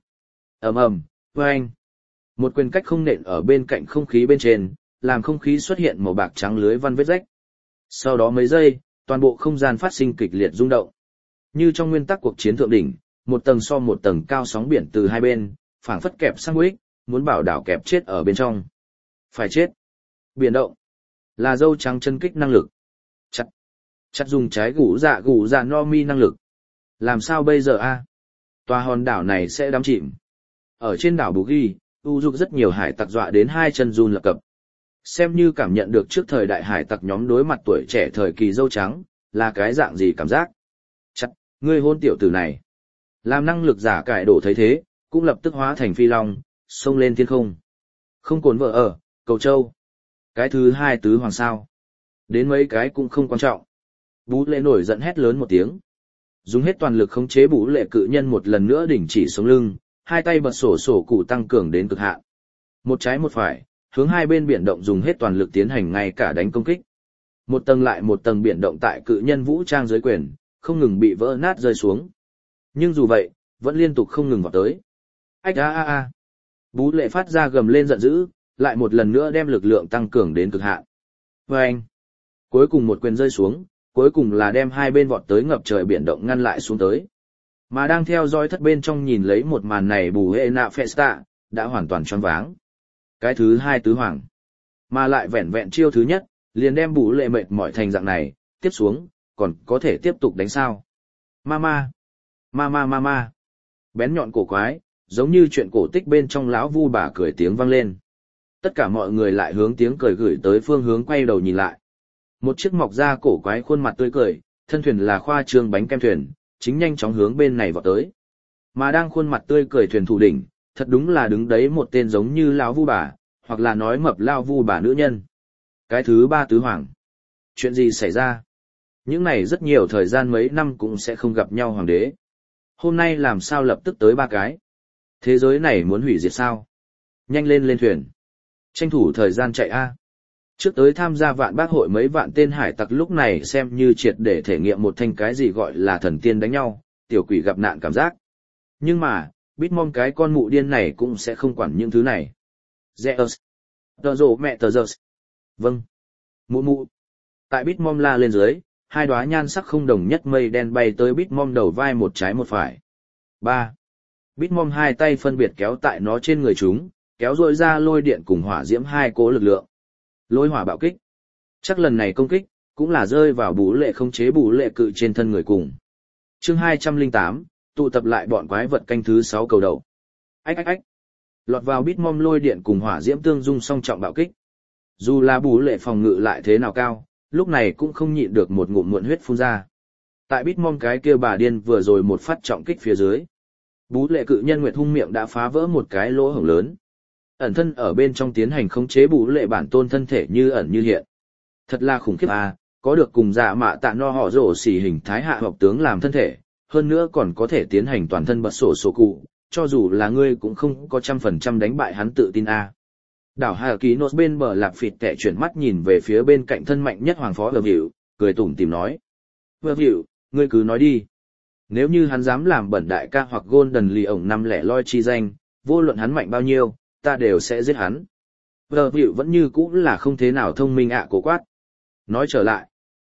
A: ầm vang. Một quyền cách không nện ở bên cạnh không khí bên trên, làm không khí xuất hiện màu bạc trắng lưới văn vết rách. Sau đó mấy giây, toàn bộ không gian phát sinh kịch liệt rung động. Như trong nguyên tắc cuộc chiến thượng đỉnh, một tầng so một tầng cao sóng biển từ hai bên, phảng phất kẹp sandwich, muốn bảo đảo kẹp chết ở bên trong. Phải chết. Biển động. Là dâu trắng chân kích năng lực. Chặt dùng trái gủ dạ no mi năng lực. Làm sao bây giờ a? Tòa hòn đảo này sẽ đắm chìm. Ở trên đảo Bù Ghi, u dục rất nhiều hải tặc dọa đến hai chân run lập cập. Xem như cảm nhận được trước thời đại hải tặc nhóm đối mặt tuổi trẻ thời kỳ dâu trắng, là cái dạng gì cảm giác. Chặt, ngươi hôn tiểu tử này. Làm năng lực giả cải đổ thấy thế, cũng lập tức hóa thành phi long, xông lên thiên không. Không cồn vợ ở, cầu châu. Cái thứ hai tứ hoàng sao. Đến mấy cái cũng không quan trọng. Bú lệ nổi giận hét lớn một tiếng. Dùng hết toàn lực khống chế bú lệ cự nhân một lần nữa đỉnh chỉ sống lưng, hai tay bật sổ cụ tăng cường đến cực hạn. Một trái một phải, hướng hai bên biển động dùng hết toàn lực tiến hành ngay cả đánh công kích. Một tầng lại một tầng biển động tại cự nhân vũ trang dưới quyền, không ngừng bị vỡ nát rơi xuống. Nhưng dù vậy, vẫn liên tục không ngừng vào tới. Ách a. Bú lệ phát ra gầm lên giận dữ, lại một lần nữa đem lực lượng tăng cường đến cực hạn. Vâng! Cuối cùng một quyền rơi xuống, cuối cùng là đem hai bên vọt tới ngập trời biển động ngăn lại xuống tới. Mà đang theo dõi thất bên trong nhìn lấy một màn này bù hệ nạ Festa, đã hoàn toàn choáng váng. Cái thứ hai tứ hoàng, mà lại vẹn vẹn chiêu thứ nhất, liền đem Bú Lệ mệt mỏi thành dạng này, tiếp xuống, còn có thể tiếp tục đánh sao. Mama, mama mama, bén nhọn cổ quái, giống như chuyện cổ tích bên trong lão vu bà cười tiếng vang lên. Tất cả mọi người lại hướng tiếng cười gửi tới phương hướng quay đầu nhìn lại. Một chiếc mọc ra cổ quái khuôn mặt tươi cười, thân thuyền là khoa trương bánh kem thuyền, chính nhanh chóng hướng bên này vọt tới. Mà đang khuôn mặt tươi cười thuyền thủ đỉnh, thật đúng là đứng đấy một tên giống như lão vu bà, hoặc là nói mập lão vu bà nữ nhân. Cái thứ ba tứ hoàng. Chuyện gì xảy ra? Những này rất nhiều thời gian mấy năm cũng sẽ không gặp nhau hoàng đế. Hôm nay làm sao lập tức tới ba cái? Thế giới này muốn hủy diệt sao? Nhanh lên lên thuyền. Tranh thủ thời gian chạy a. Trước tới tham gia vạn bác hội mấy vạn tên hải tặc lúc này xem như triệt để thể nghiệm một thanh cái gì gọi là thần tiên đánh nhau, tiểu quỷ gặp nạn cảm giác. Nhưng mà, Bitmom cái con mụ điên này cũng sẽ không quản những thứ này. Zeus. Tờ rộ mẹ tờ Zeus. Vâng. Mụ mụ. Tại Bitmom la lên dưới, hai đóa nhan sắc không đồng nhất mây đen bay tới Bitmom đầu vai một trái một phải. 3. Bitmom hai tay phân biệt kéo tại nó trên người chúng, kéo rội ra lôi điện cùng hỏa diễm hai cố lực lượng. Lôi hỏa bạo kích. Chắc lần này công kích, cũng là rơi vào Bú Lệ không chế Bú Lệ cự trên thân người cùng. Chương 208, tụ tập lại bọn quái vật canh thứ 6 cầu đầu. Ách ách ách. Lọt vào Bitmom lôi điện cùng hỏa diễm tương dung song trọng bạo kích. Dù là Bú Lệ phòng ngự lại thế nào cao, lúc này cũng không nhịn được một ngụm muộn huyết phun ra. Tại Bitmom cái kia bà điên vừa rồi một phát trọng kích phía dưới. Bú Lệ cự nhân Nguyệt hung miệng đã phá vỡ một cái lỗ hổng lớn. Ẩn thân ở bên trong tiến hành khống chế Bú Lệ bản tôn thân thể như ẩn như hiện. Thật là khủng khiếp à, có được cùng dạ mạ tạ no họ rổ xỉ hình thái hạ học tướng làm thân thể, hơn nữa còn có thể tiến hành toàn thân bật sổ sổ cụ, cho dù là ngươi cũng không có 100% đánh bại hắn tự tin à. Đảo Hà Ký Nốt bên bờ Lạp Phịt tệ chuyển mắt nhìn về phía bên cạnh thân mạnh nhất hoàng phó Vợ Vịu, cười tủm tìm nói. Vợ Vịu, ngươi cứ nói đi. Nếu như hắn dám làm bẩn đại ca hoặc Golden lì ổng năm lẻ loi chi danh, vô luận hắn mạnh bao nhiêu, ta đều sẽ giết hắn. Vợ Vịu vẫn như cũ là không thế nào thông minh cổ quát. Nói trở lại.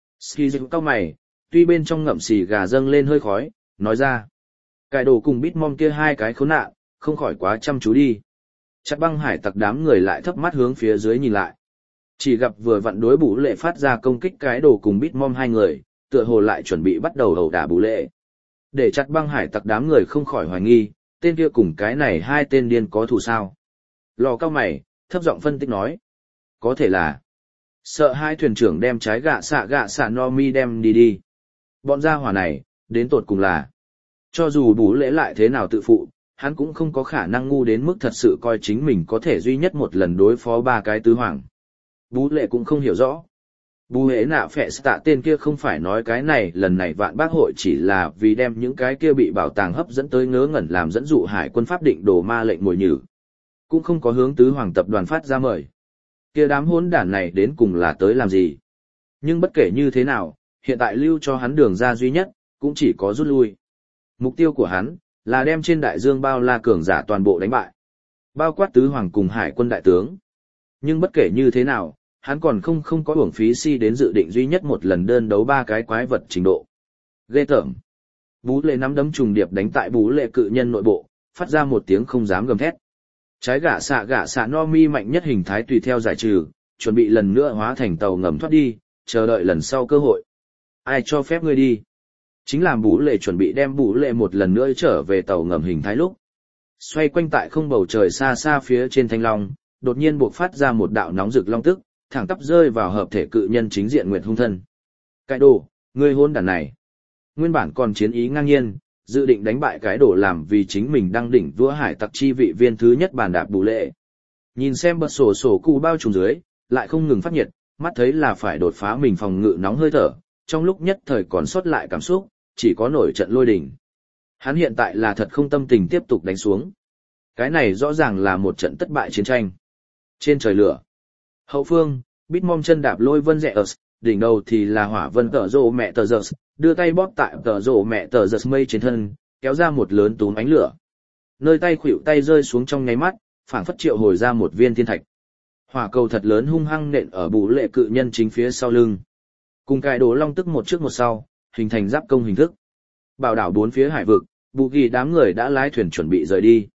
A: Ski cao mày, tuy bên trong ngậm xì gà dâng lên hơi khói, nói ra. Cải đồ cùng Bitmom kia hai cái khốn nạn, không khỏi quá chăm chú đi. Chặt băng hải tặc đám người lại thấp mắt hướng phía dưới nhìn lại. Chỉ gặp vừa vặn đối Bú Lệ phát ra công kích cái đồ cùng Bitmom hai người, tựa hồ lại chuẩn bị bắt đầu ẩu đả Bú Lệ. Để chặt băng hải tặc đám người không khỏi hoài nghi, tên kia cùng cái này hai tên điên có thù sao. Lò cao mày, thấp giọng phân tích nói. Có thể là sợ hai thuyền trưởng đem trái gạ xạ no mi đem đi. Bọn gia hỏa này, đến tột cùng là. Cho dù Bú Lệ lại thế nào tự phụ, hắn cũng không có khả năng ngu đến mức thật sự coi chính mình có thể duy nhất một lần đối phó ba cái tứ hoàng. Bú Lệ cũng không hiểu rõ. Bú Hễ nạ phệ tạ tên kia không phải nói cái này lần này vạn bác hội chỉ là vì đem những cái kia bị bảo tàng hấp dẫn tới ngớ ngẩn làm dẫn dụ hải quân pháp định đồ ma lệnh mồi nhử. Cũng không có hướng tứ hoàng tập đoàn phát ra mời. Kia đám hỗn đản này đến cùng là tới làm gì. Nhưng bất kể như thế nào, hiện tại lưu cho hắn đường ra duy nhất, cũng chỉ có rút lui. Mục tiêu của hắn, là đem trên đại dương bao la cường giả toàn bộ đánh bại. Bao quát tứ hoàng cùng hải quân đại tướng. Nhưng bất kể như thế nào, hắn còn không có uổng phí đến dự định duy nhất một lần đơn đấu ba cái quái vật trình độ. Ghê tởm. Bú Lệ nắm đấm trùng điệp đánh tại Bú Lệ cự nhân nội bộ, phát ra một tiếng không dám gầm thét. Trái gạ xạ no mi mạnh nhất hình thái tùy theo giải trừ, chuẩn bị lần nữa hóa thành tàu ngầm thoát đi, chờ đợi lần sau cơ hội. Ai cho phép ngươi đi? Chính là Bú Lệ chuẩn bị đem Bú Lệ một lần nữa trở về tàu ngầm hình thái lúc. Xoay quanh tại không bầu trời xa xa phía trên thanh long, đột nhiên buộc phát ra một đạo nóng rực long tức, thẳng tắp rơi vào hợp thể cự nhân chính diện Nguyệt hung thân. Cái đồ, ngươi hôn đàn này. Nguyên bản còn chiến ý ngang nhiên, dự định đánh bại cái đồ làm vì chính mình đăng đỉnh vua hải tặc chi vị viên thứ nhất bàn đạp Bú Lệ. Nhìn xem bật sổ cụ bao trùm dưới, lại không ngừng phát nhiệt, mắt thấy là phải đột phá mình phòng ngự nóng hơi thở, trong lúc nhất thời còn sót lại cảm xúc, chỉ có nổi trận lôi đình. Hắn hiện tại là thật không tâm tình tiếp tục đánh xuống. Cái này rõ ràng là một trận thất bại chiến tranh. Trên trời lửa. Hậu phương, Bitmom chân đạp lôi vân rẽ ớt, đỉnh đầu thì là hỏa vân tờ rồ mẹ tờ giật, đưa tay bóp tại tờ rồ mẹ tờ giật mây trên thân, kéo ra một lớn túm ánh lửa. Nơi tay khuỷu tay rơi xuống trong nháy mắt, phảng phất triệu hồi ra một viên thiên thạch. Hỏa cầu thật lớn hung hăng nện ở Bú Lệ cự nhân chính phía sau lưng. Cùng cài đồ long tức một trước một sau, hình thành giáp công hình thức. Bảo đảo bốn phía hải vực, Bù Kỳ đám người đã lái thuyền chuẩn bị rời đi.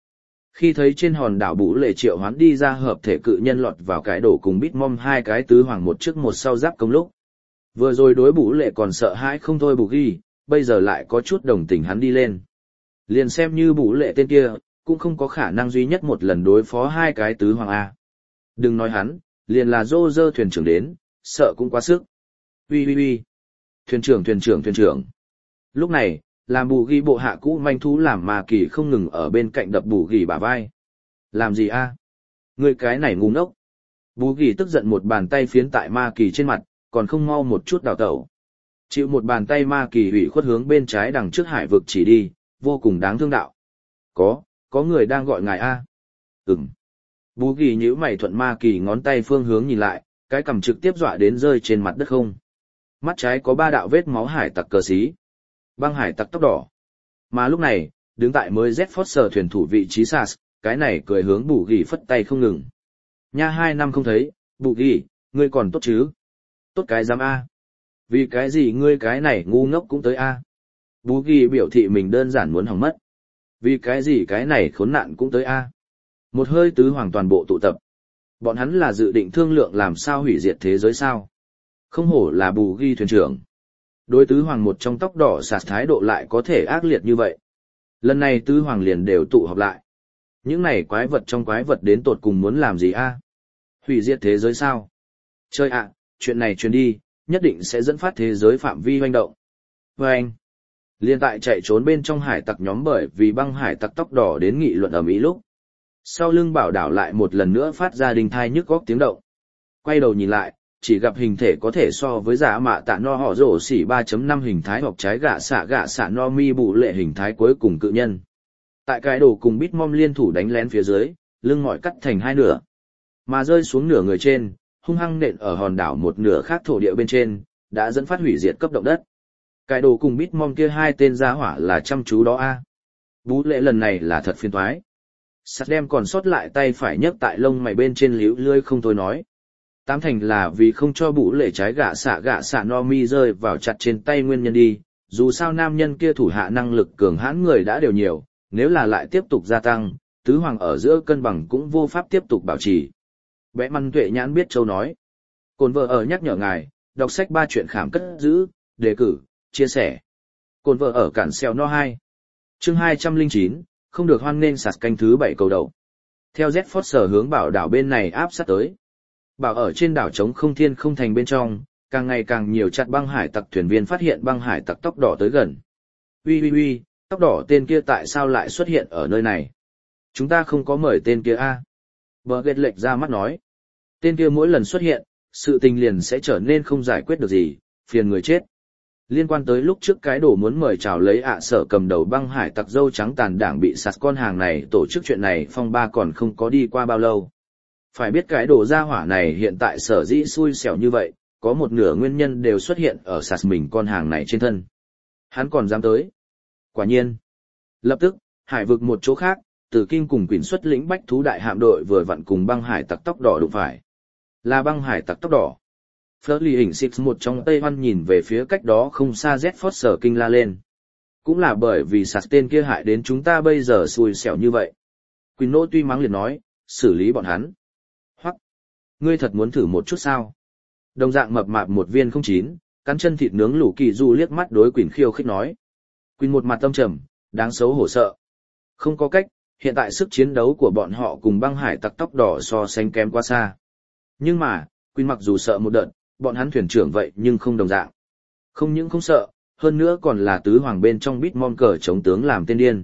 A: Khi thấy trên hòn đảo Bụ Lệ triệu hoán đi ra hợp thể cự nhân lọt vào cái đổ cùng Bitmom hai cái tứ hoàng một trước một sau giáp công lúc. Vừa rồi đối Bụ Lệ còn sợ hãi không thôi Bù Ghi, bây giờ lại có chút đồng tình hắn đi lên. Liền xem như Bụ Lệ tên kia, cũng không có khả năng duy nhất một lần đối phó hai cái tứ hoàng A. Đừng nói hắn, liền là dô dơ thuyền trưởng đến, sợ cũng quá sức. Ui. Thuyền trưởng. Lúc này, làm Bù Ghi bộ hạ cũ manh thú làm mà kỳ không ngừng ở bên cạnh đập Bù Ghi bả vai. Làm gì a? Ngươi cái này ngu ngốc. Bù Ghi tức giận một bàn tay phiến tại ma kỳ trên mặt, còn không mau một chút đào tẩu. Chịu một bàn tay ma kỳ ủy khuất hướng bên trái đằng trước hải vực chỉ đi, vô cùng đáng thương đạo. Có người đang gọi ngài a. Ừm. Bù Ghi nhíu mày thuận ma kỳ ngón tay phương hướng nhìn lại, cái cằm trực tiếp dọa đến rơi trên mặt đất không. Mắt trái có 3 đạo vết máu hải tặc cờ xí. Băng hải tặc tóc đỏ. Mà lúc này, đứng tại mới Z Foster thuyền thủ vị trí Sas, cái này cười hướng Bù Ghi phất tay không ngừng. Nha 2 năm không thấy, Bù Ghi, ngươi còn tốt chứ? Tốt cái giám A. Vì cái gì ngươi cái này ngu ngốc cũng tới A? Bù Ghi biểu thị mình đơn giản muốn hỏng mất. Vì cái gì cái này khốn nạn cũng tới A? Một hơi tứ hoàng toàn bộ tụ tập. Bọn hắn là dự định thương lượng làm sao hủy diệt thế giới sao? Không hổ là Bù Ghi thuyền trưởng. Đối tứ hoàng một trong tóc đỏ sạt thái độ lại có thể ác liệt như vậy. Lần này tứ hoàng liền đều tụ họp lại. Những này quái vật trong quái vật đến tột cùng muốn làm gì a? Hủy diệt thế giới sao? Chơi ạ, chuyện này truyền đi, nhất định sẽ dẫn phát thế giới phạm vi hoành động. Vâng! Liên tại chạy trốn bên trong hải tặc nhóm bởi vì băng hải tặc tóc đỏ đến nghị luận ở Mỹ lúc. Sau lưng bảo đảo lại một lần nữa phát ra đình thai nhức góc tiếng động. Quay đầu nhìn lại, chỉ gặp hình thể có thể so với giả mạ tạ no họ rổ xỉ 3.5 hình thái hoặc trái gạ xạ no mi Bụ Lệ hình thái cuối cùng cự nhân. Tại cái đồ cùng Bitmom liên thủ đánh lén phía dưới, lưng mỏi cắt thành hai nửa. Mà rơi xuống nửa người trên, hung hăng nện ở hòn đảo một nửa khác thổ địa bên trên, đã dẫn phát hủy diệt cấp động đất. Cái đồ cùng Bitmom kia hai tên gia hỏa là chăm chú đó a. Bụ Lệ lần này là thật phiền toái. Sắt đem còn sót lại tay phải nhấc tại lông mày bên trên líu lươi không thôi nói. Tám thành là vì không cho Bụ Lệ trái gạ xạ no mi rơi vào chặt trên tay nguyên nhân đi, dù sao nam nhân kia thủ hạ năng lực cường hãn người đã đều nhiều, nếu là lại tiếp tục gia tăng, tứ hoàng ở giữa cân bằng cũng vô pháp tiếp tục bảo trì. Bẽ Măn Tuệ Nhãn biết châu nói. Cồn vợ ở nhắc nhở ngài, đọc sách 3 chuyện khảm cất giữ, đề cử, chia sẻ. Cồn vợ ở cản xeo no 2. Chương 209, không được hoan nghênh sạt canh thứ 7 cầu đầu. Theo Z Foster hướng bảo đảo bên này áp sát tới. Bảo ở trên đảo trống không thiên không thành bên trong, càng ngày càng nhiều chặt băng hải tặc thuyền viên phát hiện băng hải tặc tóc đỏ tới gần. Uy, tóc đỏ tên kia tại sao lại xuất hiện ở nơi này? Chúng ta không có mời tên kia a. Bờ ghét lệch ra mắt nói. Tên kia mỗi lần xuất hiện, sự tình liền sẽ trở nên không giải quyết được gì, phiền người chết. Liên quan tới lúc trước cái đổ muốn mời chào lấy sở cầm đầu băng hải tặc dâu trắng tàn đảng bị sạt con hàng này tổ chức chuyện này phong ba còn không có đi qua bao lâu. Phải biết cái đồ gia hỏa này hiện tại sở dĩ xui xẻo như vậy, có một nửa nguyên nhân đều xuất hiện ở sạt mình con hàng này trên thân. Hắn còn dám tới. Quả nhiên. Lập tức, hải vực một chỗ khác, Tử Kim cùng Quỷ xuất lĩnh bách thú đại hạm đội vừa vặn cùng băng hải tặc tóc đỏ đụng phải. Là băng hải tặc tóc đỏ. Flurly hình Six một trong Tây Văn nhìn về phía cách đó không xa Z Foster kinh la lên. Cũng là bởi vì sạt tên kia hại đến chúng ta bây giờ xui xẻo như vậy. Quỷ nô tuy mắng liền nói, xử lý bọn hắn. Hoặc, ngươi thật muốn thử một chút sao? Đồng dạng mập mạp một viên 09, cắn chân thịt nướng lũ kỳ du liếc mắt đối Quỷ khiêu khích nói. Quỷ một mặt tâm trầm, đáng xấu hổ sợ. Không có cách, hiện tại sức chiến đấu của bọn họ cùng băng hải tặc tóc đỏ so sánh kém quá xa. Nhưng mà, Quỷ mặc dù sợ một đợt, bọn hắn thuyền trưởng vậy nhưng không đồng dạng. Không những không sợ, hơn nữa còn là tứ hoàng bên trong Bitmom cờ chống tướng làm tên điên.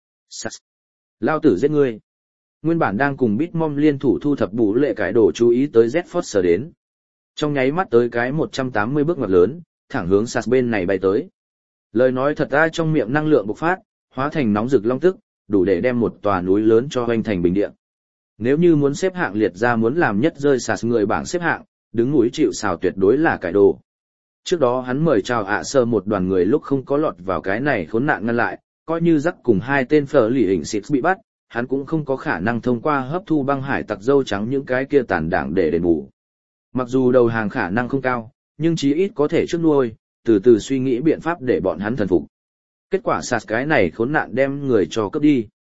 A: Lao tử giết ngươi. Nguyên bản đang cùng Bitmom liên thủ thu thập Bụ Lệ cái đổ chú ý tới Z Foster đến. Trong nháy mắt tới cái 180 bước ngoặt lớn, thẳng hướng sạt bên này bay tới. Lời nói thật ra trong miệng năng lượng bộc phát, hóa thành nóng rực long tức, đủ để đem một tòa núi lớn cho hoành thành bình địa. Nếu như muốn xếp hạng liệt ra muốn làm nhất rơi sạt người bảng xếp hạng, đứng núi chịu sào tuyệt đối là cải đồ. Trước đó hắn mời chào sơ một đoàn người lúc không có lọt vào cái này khốn nạn ngăn lại, coi như rắc cùng hai tên phở lì hình xịt bị bắt, hắn cũng không có khả năng thông qua hấp thu băng hải tặc dâu trắng những cái kia tàn đảng để đền bù. Mặc dù đầu hàng khả năng không cao, nhưng chí ít có thể trước nuôi, từ từ suy nghĩ biện pháp để bọn hắn thần phục. Kết quả sạt cái này khốn nạn đem người cho cướp đi.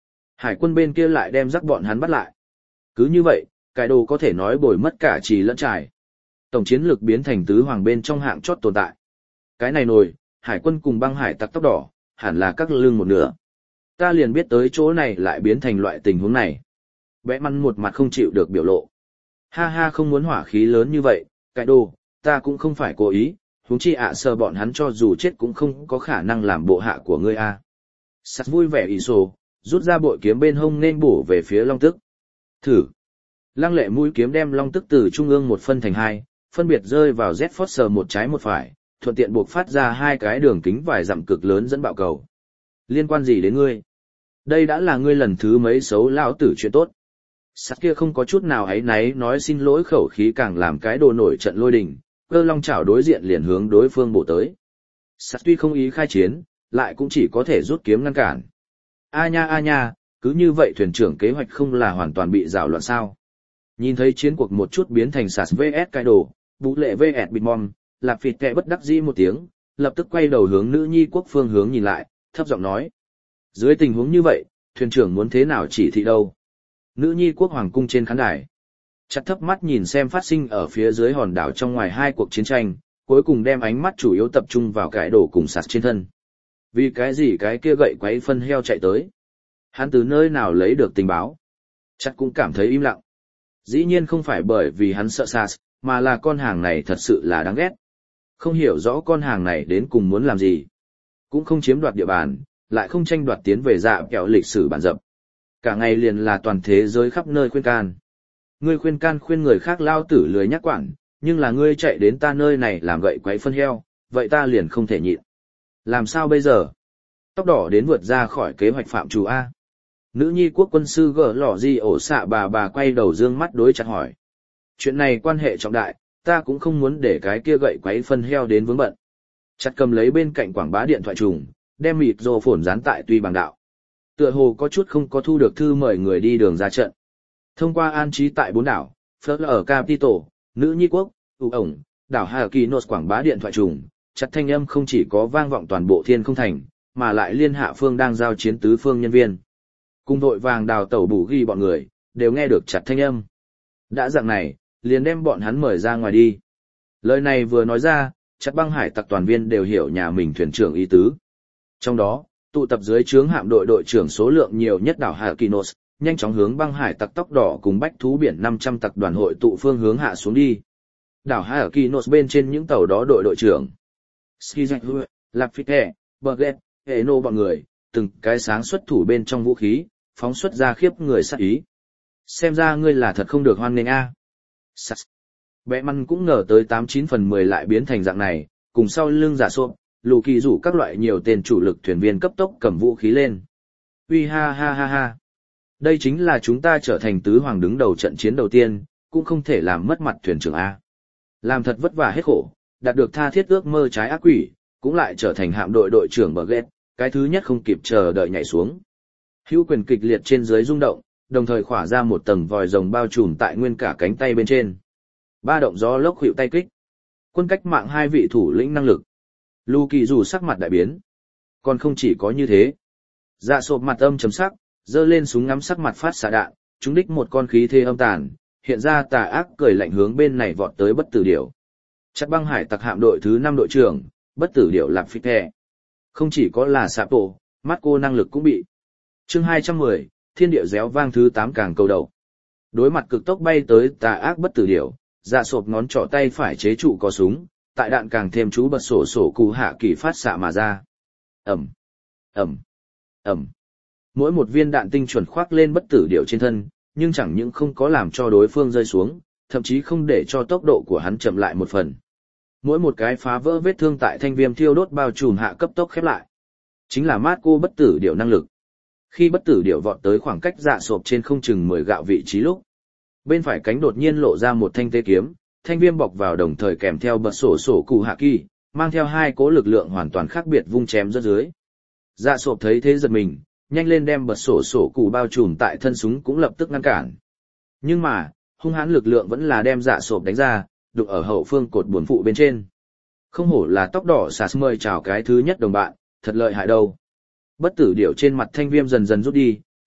A: Hải quân bên kia lại đem rắc bọn hắn bắt lại. Cứ như vậy, cải đồ có thể nói bồi mất cả trì lẫn trải. Tổng chiến lược biến thành tứ hoàng bên trong hạng chót tồn tại. Cái này nổi, hải quân cùng băng hải tặc tóc đỏ, hẳn là các lưng một nửa. Ta liền biết tới chỗ này lại biến thành loại tình huống này. Bẽ măn một mặt không chịu được biểu lộ. Ha ha, không muốn hỏa khí lớn như vậy, cải đồ, ta cũng không phải cố ý, huống chi sờ bọn hắn cho dù chết cũng không có khả năng làm bộ hạ của ngươi a. Sắt vui vẻ ỷ sổ, rút ra bội kiếm bên hông nên bổ về phía long tức. Thử. Lăng lệ mũi kiếm đem long tức từ trung ương một phân thành hai, phân biệt rơi vào Z Force một trái một phải, thuận tiện buộc phát ra hai cái đường kính vài dặm cực lớn dẫn bạo cầu. Liên quan gì đến ngươi? Đây đã là ngươi lần thứ mấy xấu lão tử chuyện tốt. Sắt kia không có chút nào áy náy nói xin lỗi, khẩu khí càng làm cái đồ nổi trận lôi đình, cơ long chảo đối diện liền hướng đối phương bổ tới. Sắt tuy không ý khai chiến, lại cũng chỉ có thể rút kiếm ngăn cản. A nha, cứ như vậy thuyền trưởng kế hoạch không là hoàn toàn bị rào loạn sao? Nhìn thấy chiến cuộc một chút biến thành sạt vs cái đồ, Vũ Lệ vs Bitmom, Lạp Phịt kẹ bất đắc dĩ một tiếng, lập tức quay đầu hướng nữ nhi quốc phương hướng nhìn lại, thấp giọng nói. Dưới tình huống như vậy, thuyền trưởng muốn thế nào chỉ thị đâu? Nữ nhi quốc hoàng cung trên khán đài. Chặt thấp mắt nhìn xem phát sinh ở phía dưới hòn đảo trong ngoài hai cuộc chiến tranh, cuối cùng đem ánh mắt chủ yếu tập trung vào cái đồ cùng sạt trên thân. Vì cái gì cái kia gậy quấy phân heo chạy tới? Hắn từ nơi nào lấy được tình báo? Chặt cũng cảm thấy im lặng. Dĩ nhiên không phải bởi vì hắn sợ sạt, mà là con hàng này thật sự là đáng ghét. Không hiểu rõ con hàng này đến cùng muốn làm gì. Cũng không chiếm đoạt địa bàn, lại không tranh đoạt tiến về dạ kẹo lịch sử bản dập. Cả ngày liền là toàn thế giới khắp nơi khuyên can. Ngươi khuyên can khuyên người khác lao tử lười nhắc quản, nhưng là ngươi chạy đến ta nơi này làm gậy quấy phân heo, vậy ta liền không thể nhịn. Làm sao bây giờ? Tóc đỏ đến vượt ra khỏi kế hoạch phạm trù A. Nữ nhi quốc quân sư gỡ lỏ gì ổ xạ bà quay đầu dương mắt đối chặt hỏi. Chuyện này quan hệ trọng đại, ta cũng không muốn để cái kia gậy quấy phân heo đến vướng bận. Chặt cầm lấy bên cạnh quảng bá điện thoại trùng, đem mịt rồ phồn dán tại tuy bằng đạo. Tựa hồ có chút không có thu được thư mời người đi đường ra trận. Thông qua an trí tại 4 đảo, Phớt ở Capitol, Nữ nhi quốc, ổng, đảo Hakinos quảng bá điện thoại trùng, chặt thanh âm không chỉ có vang vọng toàn bộ thiên không thành, mà lại liên hạ phương đang giao chiến tứ phương nhân viên. Cùng đội vàng đào tẩu bù ghi bọn người, đều nghe được chặt thanh âm. Đã dạng này, liền đem bọn hắn mời ra ngoài đi. Lời này vừa nói ra, chặt băng hải tặc toàn viên đều hiểu nhà mình thuyền trưởng ý tứ. Trong đó, tụ tập dưới trướng hạm đội đội trưởng số lượng nhiều nhất đảo Hakinos, nhanh chóng hướng băng hải tặc tóc đỏ cùng bách thú biển 500 tặc đoàn hội tụ phương hướng hạ xuống đi. Đảo Hakinos bên trên những tàu đó đội trưởng Skizak, Lafite, Burget, Eno bọn người, từng cái sáng xuất thủ bên trong vũ khí, phóng xuất ra khiếp người sát ý. Xem ra ngươi là thật không được hoan nghênh a. Bẽ măn cũng ngờ tới 89 phần 10 lại biến thành dạng này, cùng sau lưng giả sộp, lù kỳ rủ các loại nhiều tên chủ lực thuyền viên cấp tốc cầm vũ khí lên. Uy ha ha ha ha. Đây chính là chúng ta trở thành tứ hoàng đứng đầu trận chiến đầu tiên, cũng không thể làm mất mặt thuyền trưởng A. Làm thật vất vả hết khổ, đạt được tha thiết ước mơ trái ác quỷ, cũng lại trở thành hạm đội đội trưởng Burget, cái thứ nhất không kịp chờ đợi nhảy xuống. Hữu quyền kịch liệt trên dưới rung động, đồng thời khỏa ra một tầng vòi rồng bao trùm tại nguyên cả cánh tay bên trên. Ba động gió lốc khuỵu tay kích. Quân cách mạng hai vị thủ lĩnh năng lực. Lù kỳ dù sắc mặt đại biến. Còn không chỉ có như thế. Dạ sộp mặt âm chấm sắc, giơ lên súng ngắm sắc mặt phát xạ đạn, trúng đích một con khí thế âm tàn, hiện ra tà ác cười lạnh hướng bên này vọt tới bất tử điểu. Chặt băng hải tặc hạm đội thứ 5 đội trưởng, bất tử điểu Lạp Phịt Kẹ. Không chỉ có là sạp tổ, mắt cô năng lực cũng bị. Chương 210, thiên địa réo vang thứ 8 càng cầu đầu. Đối mặt cực tốc bay tới tà ác bất tử điểu, dạ sộp ngón trỏ tay phải chế trụ có súng, tại đạn càng thêm chú bật sổ cụ hạ kỳ phát xạ mà ra. Ẩm, Ẩm, Ẩm. Mỗi một viên đạn tinh chuẩn khoác lên bất tử điểu trên thân, nhưng chẳng những không có làm cho đối phương rơi xuống, thậm chí không để cho tốc độ của hắn chậm lại một phần. Mỗi một cái phá vỡ vết thương tại thanh viêm thiêu đốt bao trùm hạ cấp tốc khép lại. Chính là mát cô bất tử điểu năng lực. Khi bất tử điểu vọt tới khoảng cách dạ sộp trên không chừng 10 gạo vị trí lúc, bên phải cánh đột nhiên lộ ra một thanh tế kiếm, thanh viêm bọc vào đồng thời kèm theo bật sổ cụ hạ kỳ, mang theo hai cỗ lực lượng hoàn toàn khác biệt vung chém rất dưới. Dạ sộp thấy thế giật mình, nhanh lên đem bật sổ cụ bao trùm tại thân súng cũng lập tức ngăn cản. Nhưng mà, hung hãn lực lượng vẫn là đem dạ sộp đánh ra, đụng ở hậu phương cột buồn phụ bên trên. Không hổ là tóc đỏ xà mời chào cái thứ nhất đồng bạn, thật lợi hại đâu. Bất tử điểu trên mặt thanh viêm dần dần rút đi,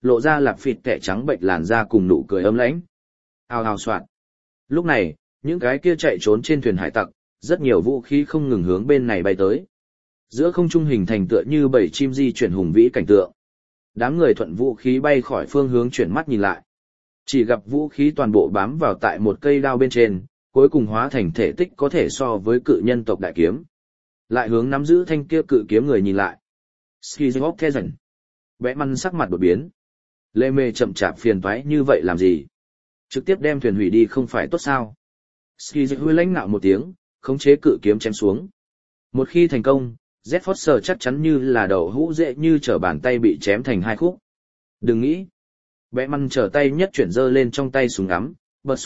A: lộ ra lạp phịt kẻ trắng bệnh làn da cùng nụ cười ấm lãnh. Hào hào soạn. Lúc này, những cái kia chạy trốn trên thuyền hải tặc, rất nhiều vũ khí không ngừng hướng bên này bay tới. Giữa không trung hình thành tựa như bầy chim di chuyển hùng vĩ cảnh tượng. Đám người thuận vũ khí bay khỏi phương hướng chuyển mắt nhìn lại. Chỉ gặp vũ khí toàn bộ bám vào tại một cây đao bên trên, cuối cùng hóa thành thể tích có thể so với cự nhân tộc đại kiếm. Lại hướng nắm giữ thanh kia cự kiếm người nhìn lại. Skizop the dần. Vẽ măn sắc mặt đột biến. Lê mê chậm chạp phiền toái như vậy làm gì? Trực tiếp đem thuyền hủy đi không phải tốt sao? Skizop huy lãnh nạo một tiếng, khống chế cự kiếm chém xuống. Một khi thành công, Z Foster chắc chắn như là đậu hũ dễ như trở bàn tay bị chém thành hai khúc. Đừng nghĩ. Vẽ măn trở tay nhất chuyển dơ lên trong tay súng ngắm, bật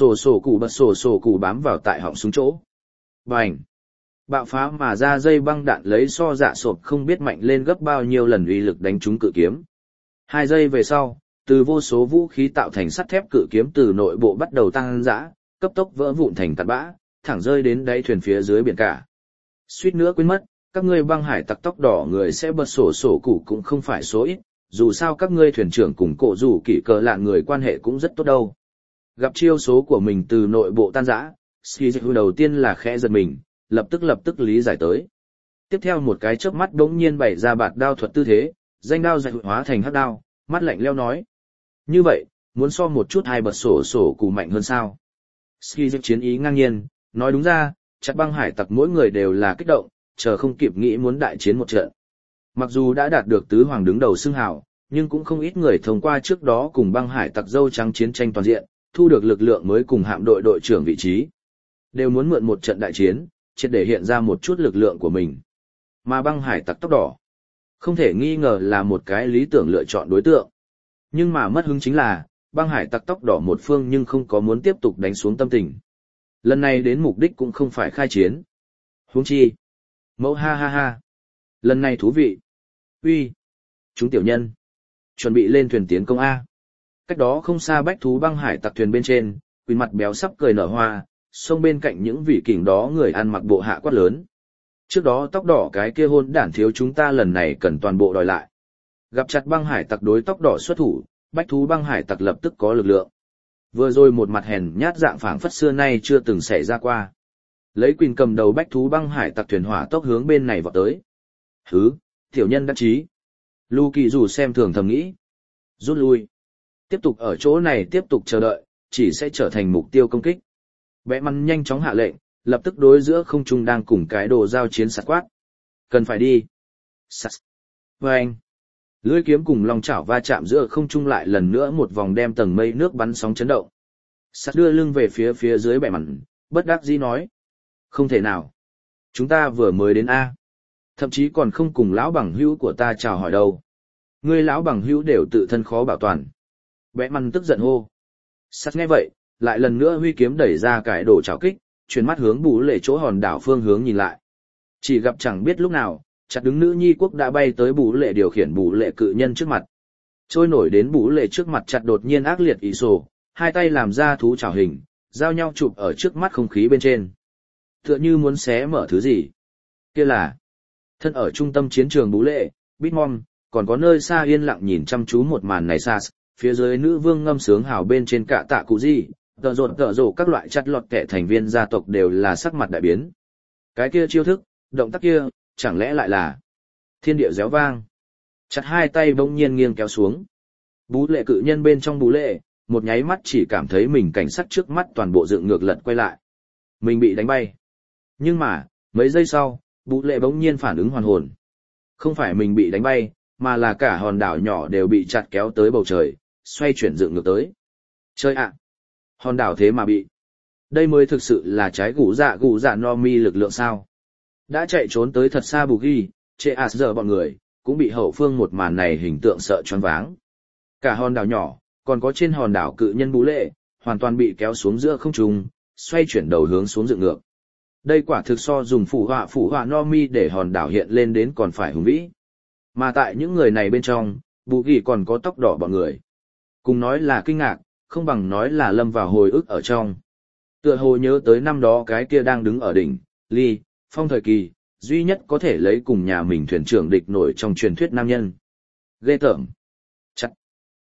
A: sổ cụ bám vào tại họng súng chỗ. Bành! Bạo phá mà ra dây băng đạn lấy so dạ sộp không biết mạnh lên gấp bao nhiêu lần uy lực đánh trúng cự kiếm. 2 giây về sau, từ vô số vũ khí tạo thành sắt thép cự kiếm từ nội bộ bắt đầu tăng dã, cấp tốc vỡ vụn thành tạt bã, thẳng rơi đến đáy thuyền phía dưới biển cả. Suýt nữa quên mất, các ngươi băng hải tặc tóc đỏ người sẽ bật sổ cụ cũng không phải số ít, dù sao các ngươi thuyền trưởng cùng cổ rủ kỷ cờ lạn người quan hệ cũng rất tốt đâu. Gặp chiêu số của mình từ nội bộ tan rã, Skizu đầu tiên là khẽ giật mình, lập tức lý giải tới. Tiếp theo một cái chớp mắt đống nhiên bày ra bạt đao thuật tư thế, danh đao dạy hóa thành hắc đao, mắt lạnh leo nói. Như vậy, muốn so một chút hai bật sổ cụ mạnh hơn sao? Skizu chiến ý ngang nhiên, nói đúng ra, chặt băng hải tặc mỗi người đều là kích động, chờ không kịp nghĩ muốn đại chiến một trận. Mặc dù đã đạt được tứ hoàng đứng đầu xưng hào, nhưng cũng không ít người thông qua trước đó cùng băng hải tặc dâu trắng chiến tranh toàn diện, thu được lực lượng mới cùng hạm đội đội trưởng vị trí. Đều muốn mượn một trận đại chiến, triệt để hiện ra một chút lực lượng của mình. Mà băng hải tặc tóc đỏ, không thể nghi ngờ là một cái lý tưởng lựa chọn đối tượng. Nhưng mà mất hứng chính là, băng hải tặc tóc đỏ một phương nhưng không có muốn tiếp tục đánh xuống tâm tình. Lần này đến mục đích cũng không phải khai chiến. Huống chi. Mẫu ha ha ha. Lần này thú vị. Uy, chúng tiểu nhân. Chuẩn bị lên thuyền tiến công A. Cách đó không xa bách thú băng hải tặc thuyền bên trên, quỷ mặt béo sắp cười nở hoa, xông bên cạnh những vị kình đó người ăn mặc bộ hạ quát lớn. Trước đó tóc đỏ cái kia hôn đản thiếu chúng ta lần này cần toàn bộ đòi lại. Gặp chặt băng hải tặc đối tóc đỏ xuất thủ, bách thú băng hải tặc lập tức có lực lượng. Vừa rồi một mặt hèn nhát dạng phảng phất xưa nay chưa từng xảy ra qua. Lấy quyền cầm đầu bách thú băng hải tặc thuyền hỏa tốc hướng bên này vọt tới. Hứ, tiểu nhân đắc chí. Lu Kỳ dù xem thường thầm nghĩ. Rút lui. Tiếp tục ở chỗ này tiếp tục chờ đợi, chỉ sẽ trở thành mục tiêu công kích. Bẽ măn nhanh chóng hạ lệnh, lập tức đối giữa không trung đang cùng cái đồ giao chiến sạt quát. Cần phải đi. Sạt. Vâng. Lưỡi kiếm cùng long chảo va chạm giữa không trung lại lần nữa một vòng đem tầng mây nước bắn sóng chấn động. Sạt đưa lưng về phía dưới bẻ mặn, bất đắc dĩ nói. Không thể nào. Chúng ta vừa mới đến A. Thậm chí còn không cùng lão bằng hữu của ta chào hỏi đâu. Ngươi lão bằng hữu đều tự thân khó bảo toàn. Bẽ măn tức giận hô. Sắt nghe vậy, lại lần nữa huy kiếm đẩy ra cái đồ chảo kích, chuyển mắt hướng bù lệ chỗ hòn đảo phương hướng nhìn lại. Chỉ gặp chẳng biết lúc nào, chặt đứng nữ nhi quốc đã bay tới bù lệ điều khiển bù lệ cự nhân trước mặt. Trôi nổi đến bù lệ trước mặt chặt đột nhiên ác liệt ý sổ, hai tay làm ra thú chảo hình, giao nhau chụp ở trước mắt không khí bên trên. Tựa như muốn xé mở thứ gì. Kia là thân ở trung tâm chiến trường bú lệ, Bitmom, còn có nơi xa yên lặng nhìn chăm chú một màn này xa, phía dưới nữ vương ngâm sướng hào bên trên cả tạ cụ gì, tợ rột các loại chặt lọt kẻ thành viên gia tộc đều là sắc mặt đại biến. Cái kia chiêu thức, động tác kia, chẳng lẽ lại là thiên địa réo vang. Chặt hai tay bỗng nhiên nghiêng kéo xuống. Bú lệ cự nhân bên trong bú lệ, một nháy mắt chỉ cảm thấy mình cảnh sắc trước mắt toàn bộ dựng ngược lật quay lại. Mình bị đánh bay. Nhưng mà, mấy giây sau, bú lệ bỗng nhiên phản ứng hoàn hồn. Không phải mình bị đánh bay, mà là cả hòn đảo nhỏ đều bị chặt kéo tới bầu trời, xoay chuyển dựng ngược tới. Chơi ạ! Hòn đảo thế mà bị. Đây mới thực sự là trái gù dạ no mi lực lượng sao. Đã chạy trốn tới thật xa bù ghi, chê giờ bọn người, cũng bị hậu phương một màn này hình tượng sợ choáng váng. Cả hòn đảo nhỏ, còn có trên hòn đảo cự nhân bú lệ, hoàn toàn bị kéo xuống giữa không trung, xoay chuyển đầu hướng xuống dựng ngược. Đây quả thực so dùng phủ họa no mi để hòn đảo hiện lên đến còn phải hùng vĩ. Mà tại những người này bên trong, bù ghi còn có tóc đỏ bọn người. Cùng nói là kinh ngạc, không bằng nói là lâm vào hồi ức ở trong. Tựa hồ nhớ tới năm đó cái kia đang đứng ở đỉnh, ly, phong thời kỳ, duy nhất có thể lấy cùng nhà mình thuyền trưởng địch nổi trong truyền thuyết nam nhân. Ghê tởm. Chắc.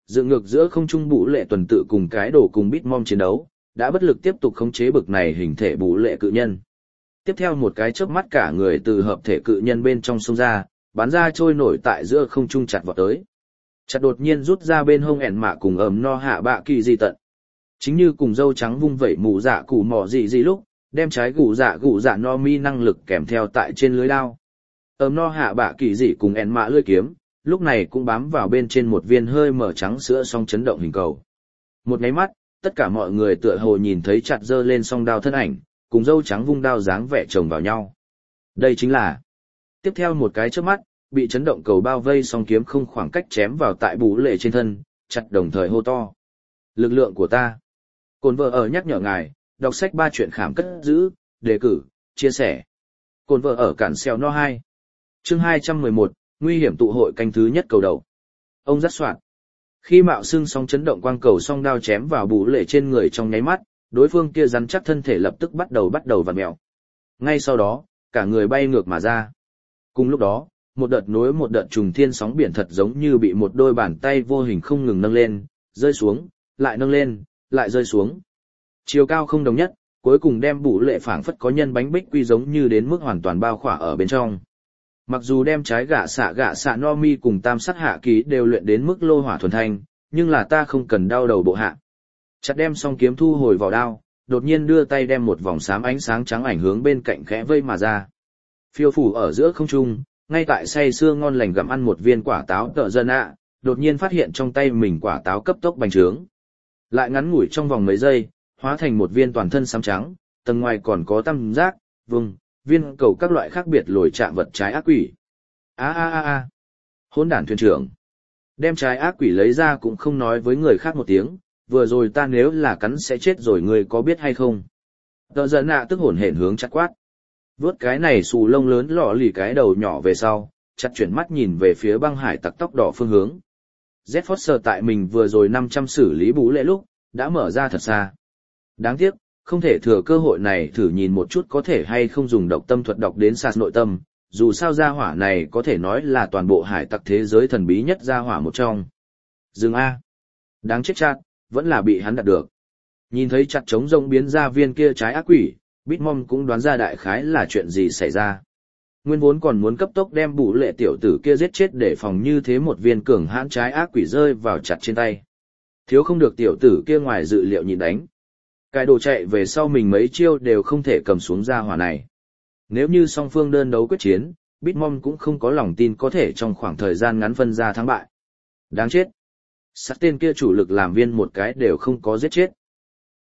A: Dựng ngược giữa không trung bụ lệ tuần tự cùng cái đồ cùng Bitmom chiến đấu, đã bất lực tiếp tục khống chế bực này hình thể bụ lệ cự nhân. Tiếp theo một cái chớp mắt cả người từ hợp thể cự nhân bên trong sông ra, bắn ra trôi nổi tại giữa không trung chặt vọt tới. Chặt đột nhiên rút ra bên hông ẻn mạ cùng ấm no hạ bạ kỳ di tận. Chính như cùng dâu trắng vung vẩy mù dạ củ mỏ gì lúc, đem trái gù dạ no mi năng lực kèm theo tại trên lưới đao. Ấm no hạ bạ kỳ dị cùng ẻn mạ lưỡi kiếm, lúc này cũng bám vào bên trên một viên hơi mở trắng sữa song chấn động hình cầu. Một nháy mắt, tất cả mọi người tựa hồ nhìn thấy chặt dơ lên song đao thân ảnh, cùng dâu trắng vung đao dáng vẻ chồng vào nhau. Đây chính là. Tiếp theo một cái chớp mắt, bị chấn động cầu bao vây song kiếm không khoảng cách chém vào tại bú lệ trên thân, chặt đồng thời hô to. Lực lượng của ta. Cồn vợ ở nhắc nhở ngài, đọc sách 3 chuyện khám cất giữ, đề cử, chia sẻ. Cồn vợ ở cản xèo no 2. Chương 211, nguy hiểm tụ hội canh thứ nhất cầu đầu. Ông rắc soạn. Khi mạo xưng song chấn động quang cầu song đao chém vào bú lệ trên người trong nháy mắt, đối phương kia rắn chắc thân thể lập tức bắt đầu vặn mèo. Ngay sau đó, cả người bay ngược mà ra. Cùng lúc đó, một đợt nối một đợt trùng thiên sóng biển thật giống như bị một đôi bàn tay vô hình không ngừng nâng lên, rơi xuống, lại nâng lên, lại rơi xuống. Chiều cao không đồng nhất, cuối cùng đem bú lệ phảng phất có nhân bánh bích quy giống như đến mức hoàn toàn bao khỏa ở bên trong. Mặc dù đem trái gạ xạ no mi cùng tam sát hạ ký đều luyện đến mức lô hỏa thuần thanh, nhưng là ta không cần đau đầu bộ hạ. Chặt đem song kiếm thu hồi vào đao, đột nhiên đưa tay đem một vòng xám ánh sáng trắng ảnh hướng bên cạnh khẽ vây mà ra. Phiêu phủ ở giữa không trung, ngay tại say sưa ngon lành gặm ăn một viên quả táo tợ dân ạ, đột nhiên phát hiện trong tay mình quả táo cấp tốc bành trướng. Lại ngắn ngủi trong vòng mấy giây, hóa thành một viên toàn thân xám trắng, tầng ngoài còn có tam giác, vùng, viên cầu các loại khác biệt lồi chạm vật trái ác quỷ. Hỗn đản thuyền trưởng. Đem trái ác quỷ lấy ra cũng không nói với người khác một tiếng, vừa rồi ta nếu là cắn sẽ chết rồi người có biết hay không. Tợ giận nạ tức hổn hển hướng chặt quát. Vớt cái này xù lông lớn lọ lì cái đầu nhỏ về sau, chặt chuyển mắt nhìn về phía băng hải tặc tóc đỏ phương hướng. Z Foster tại mình vừa rồi 500 xử lý bú lệ lúc, đã mở ra thật xa. Đáng tiếc, không thể thừa cơ hội này thử nhìn một chút có thể hay không dùng độc tâm thuật đọc đến sạt nội tâm, dù sao gia hỏa này có thể nói là toàn bộ hải tặc thế giới thần bí nhất gia hỏa một trong. Dừng A. Đáng chết chặt, vẫn là bị hắn đạt được. Nhìn thấy chặt trống rông biến ra viên kia trái ác quỷ, Bitmom cũng đoán ra đại khái là chuyện gì xảy ra. Nguyên vốn còn muốn cấp tốc đem bú lệ tiểu tử kia giết chết để phòng như thế một viên cường hãn trái ác quỷ rơi vào chặt trên tay. Thiếu không được tiểu tử kia ngoài dự liệu nhịn đánh. Cái đồ chạy về sau mình mấy chiêu đều không thể cầm xuống ra hỏa này. Nếu như song phương đơn đấu quyết chiến, Bitmom cũng không có lòng tin có thể trong khoảng thời gian ngắn phân ra thắng bại. Đáng chết. Sát tên kia chủ lực làm viên một cái đều không có giết chết.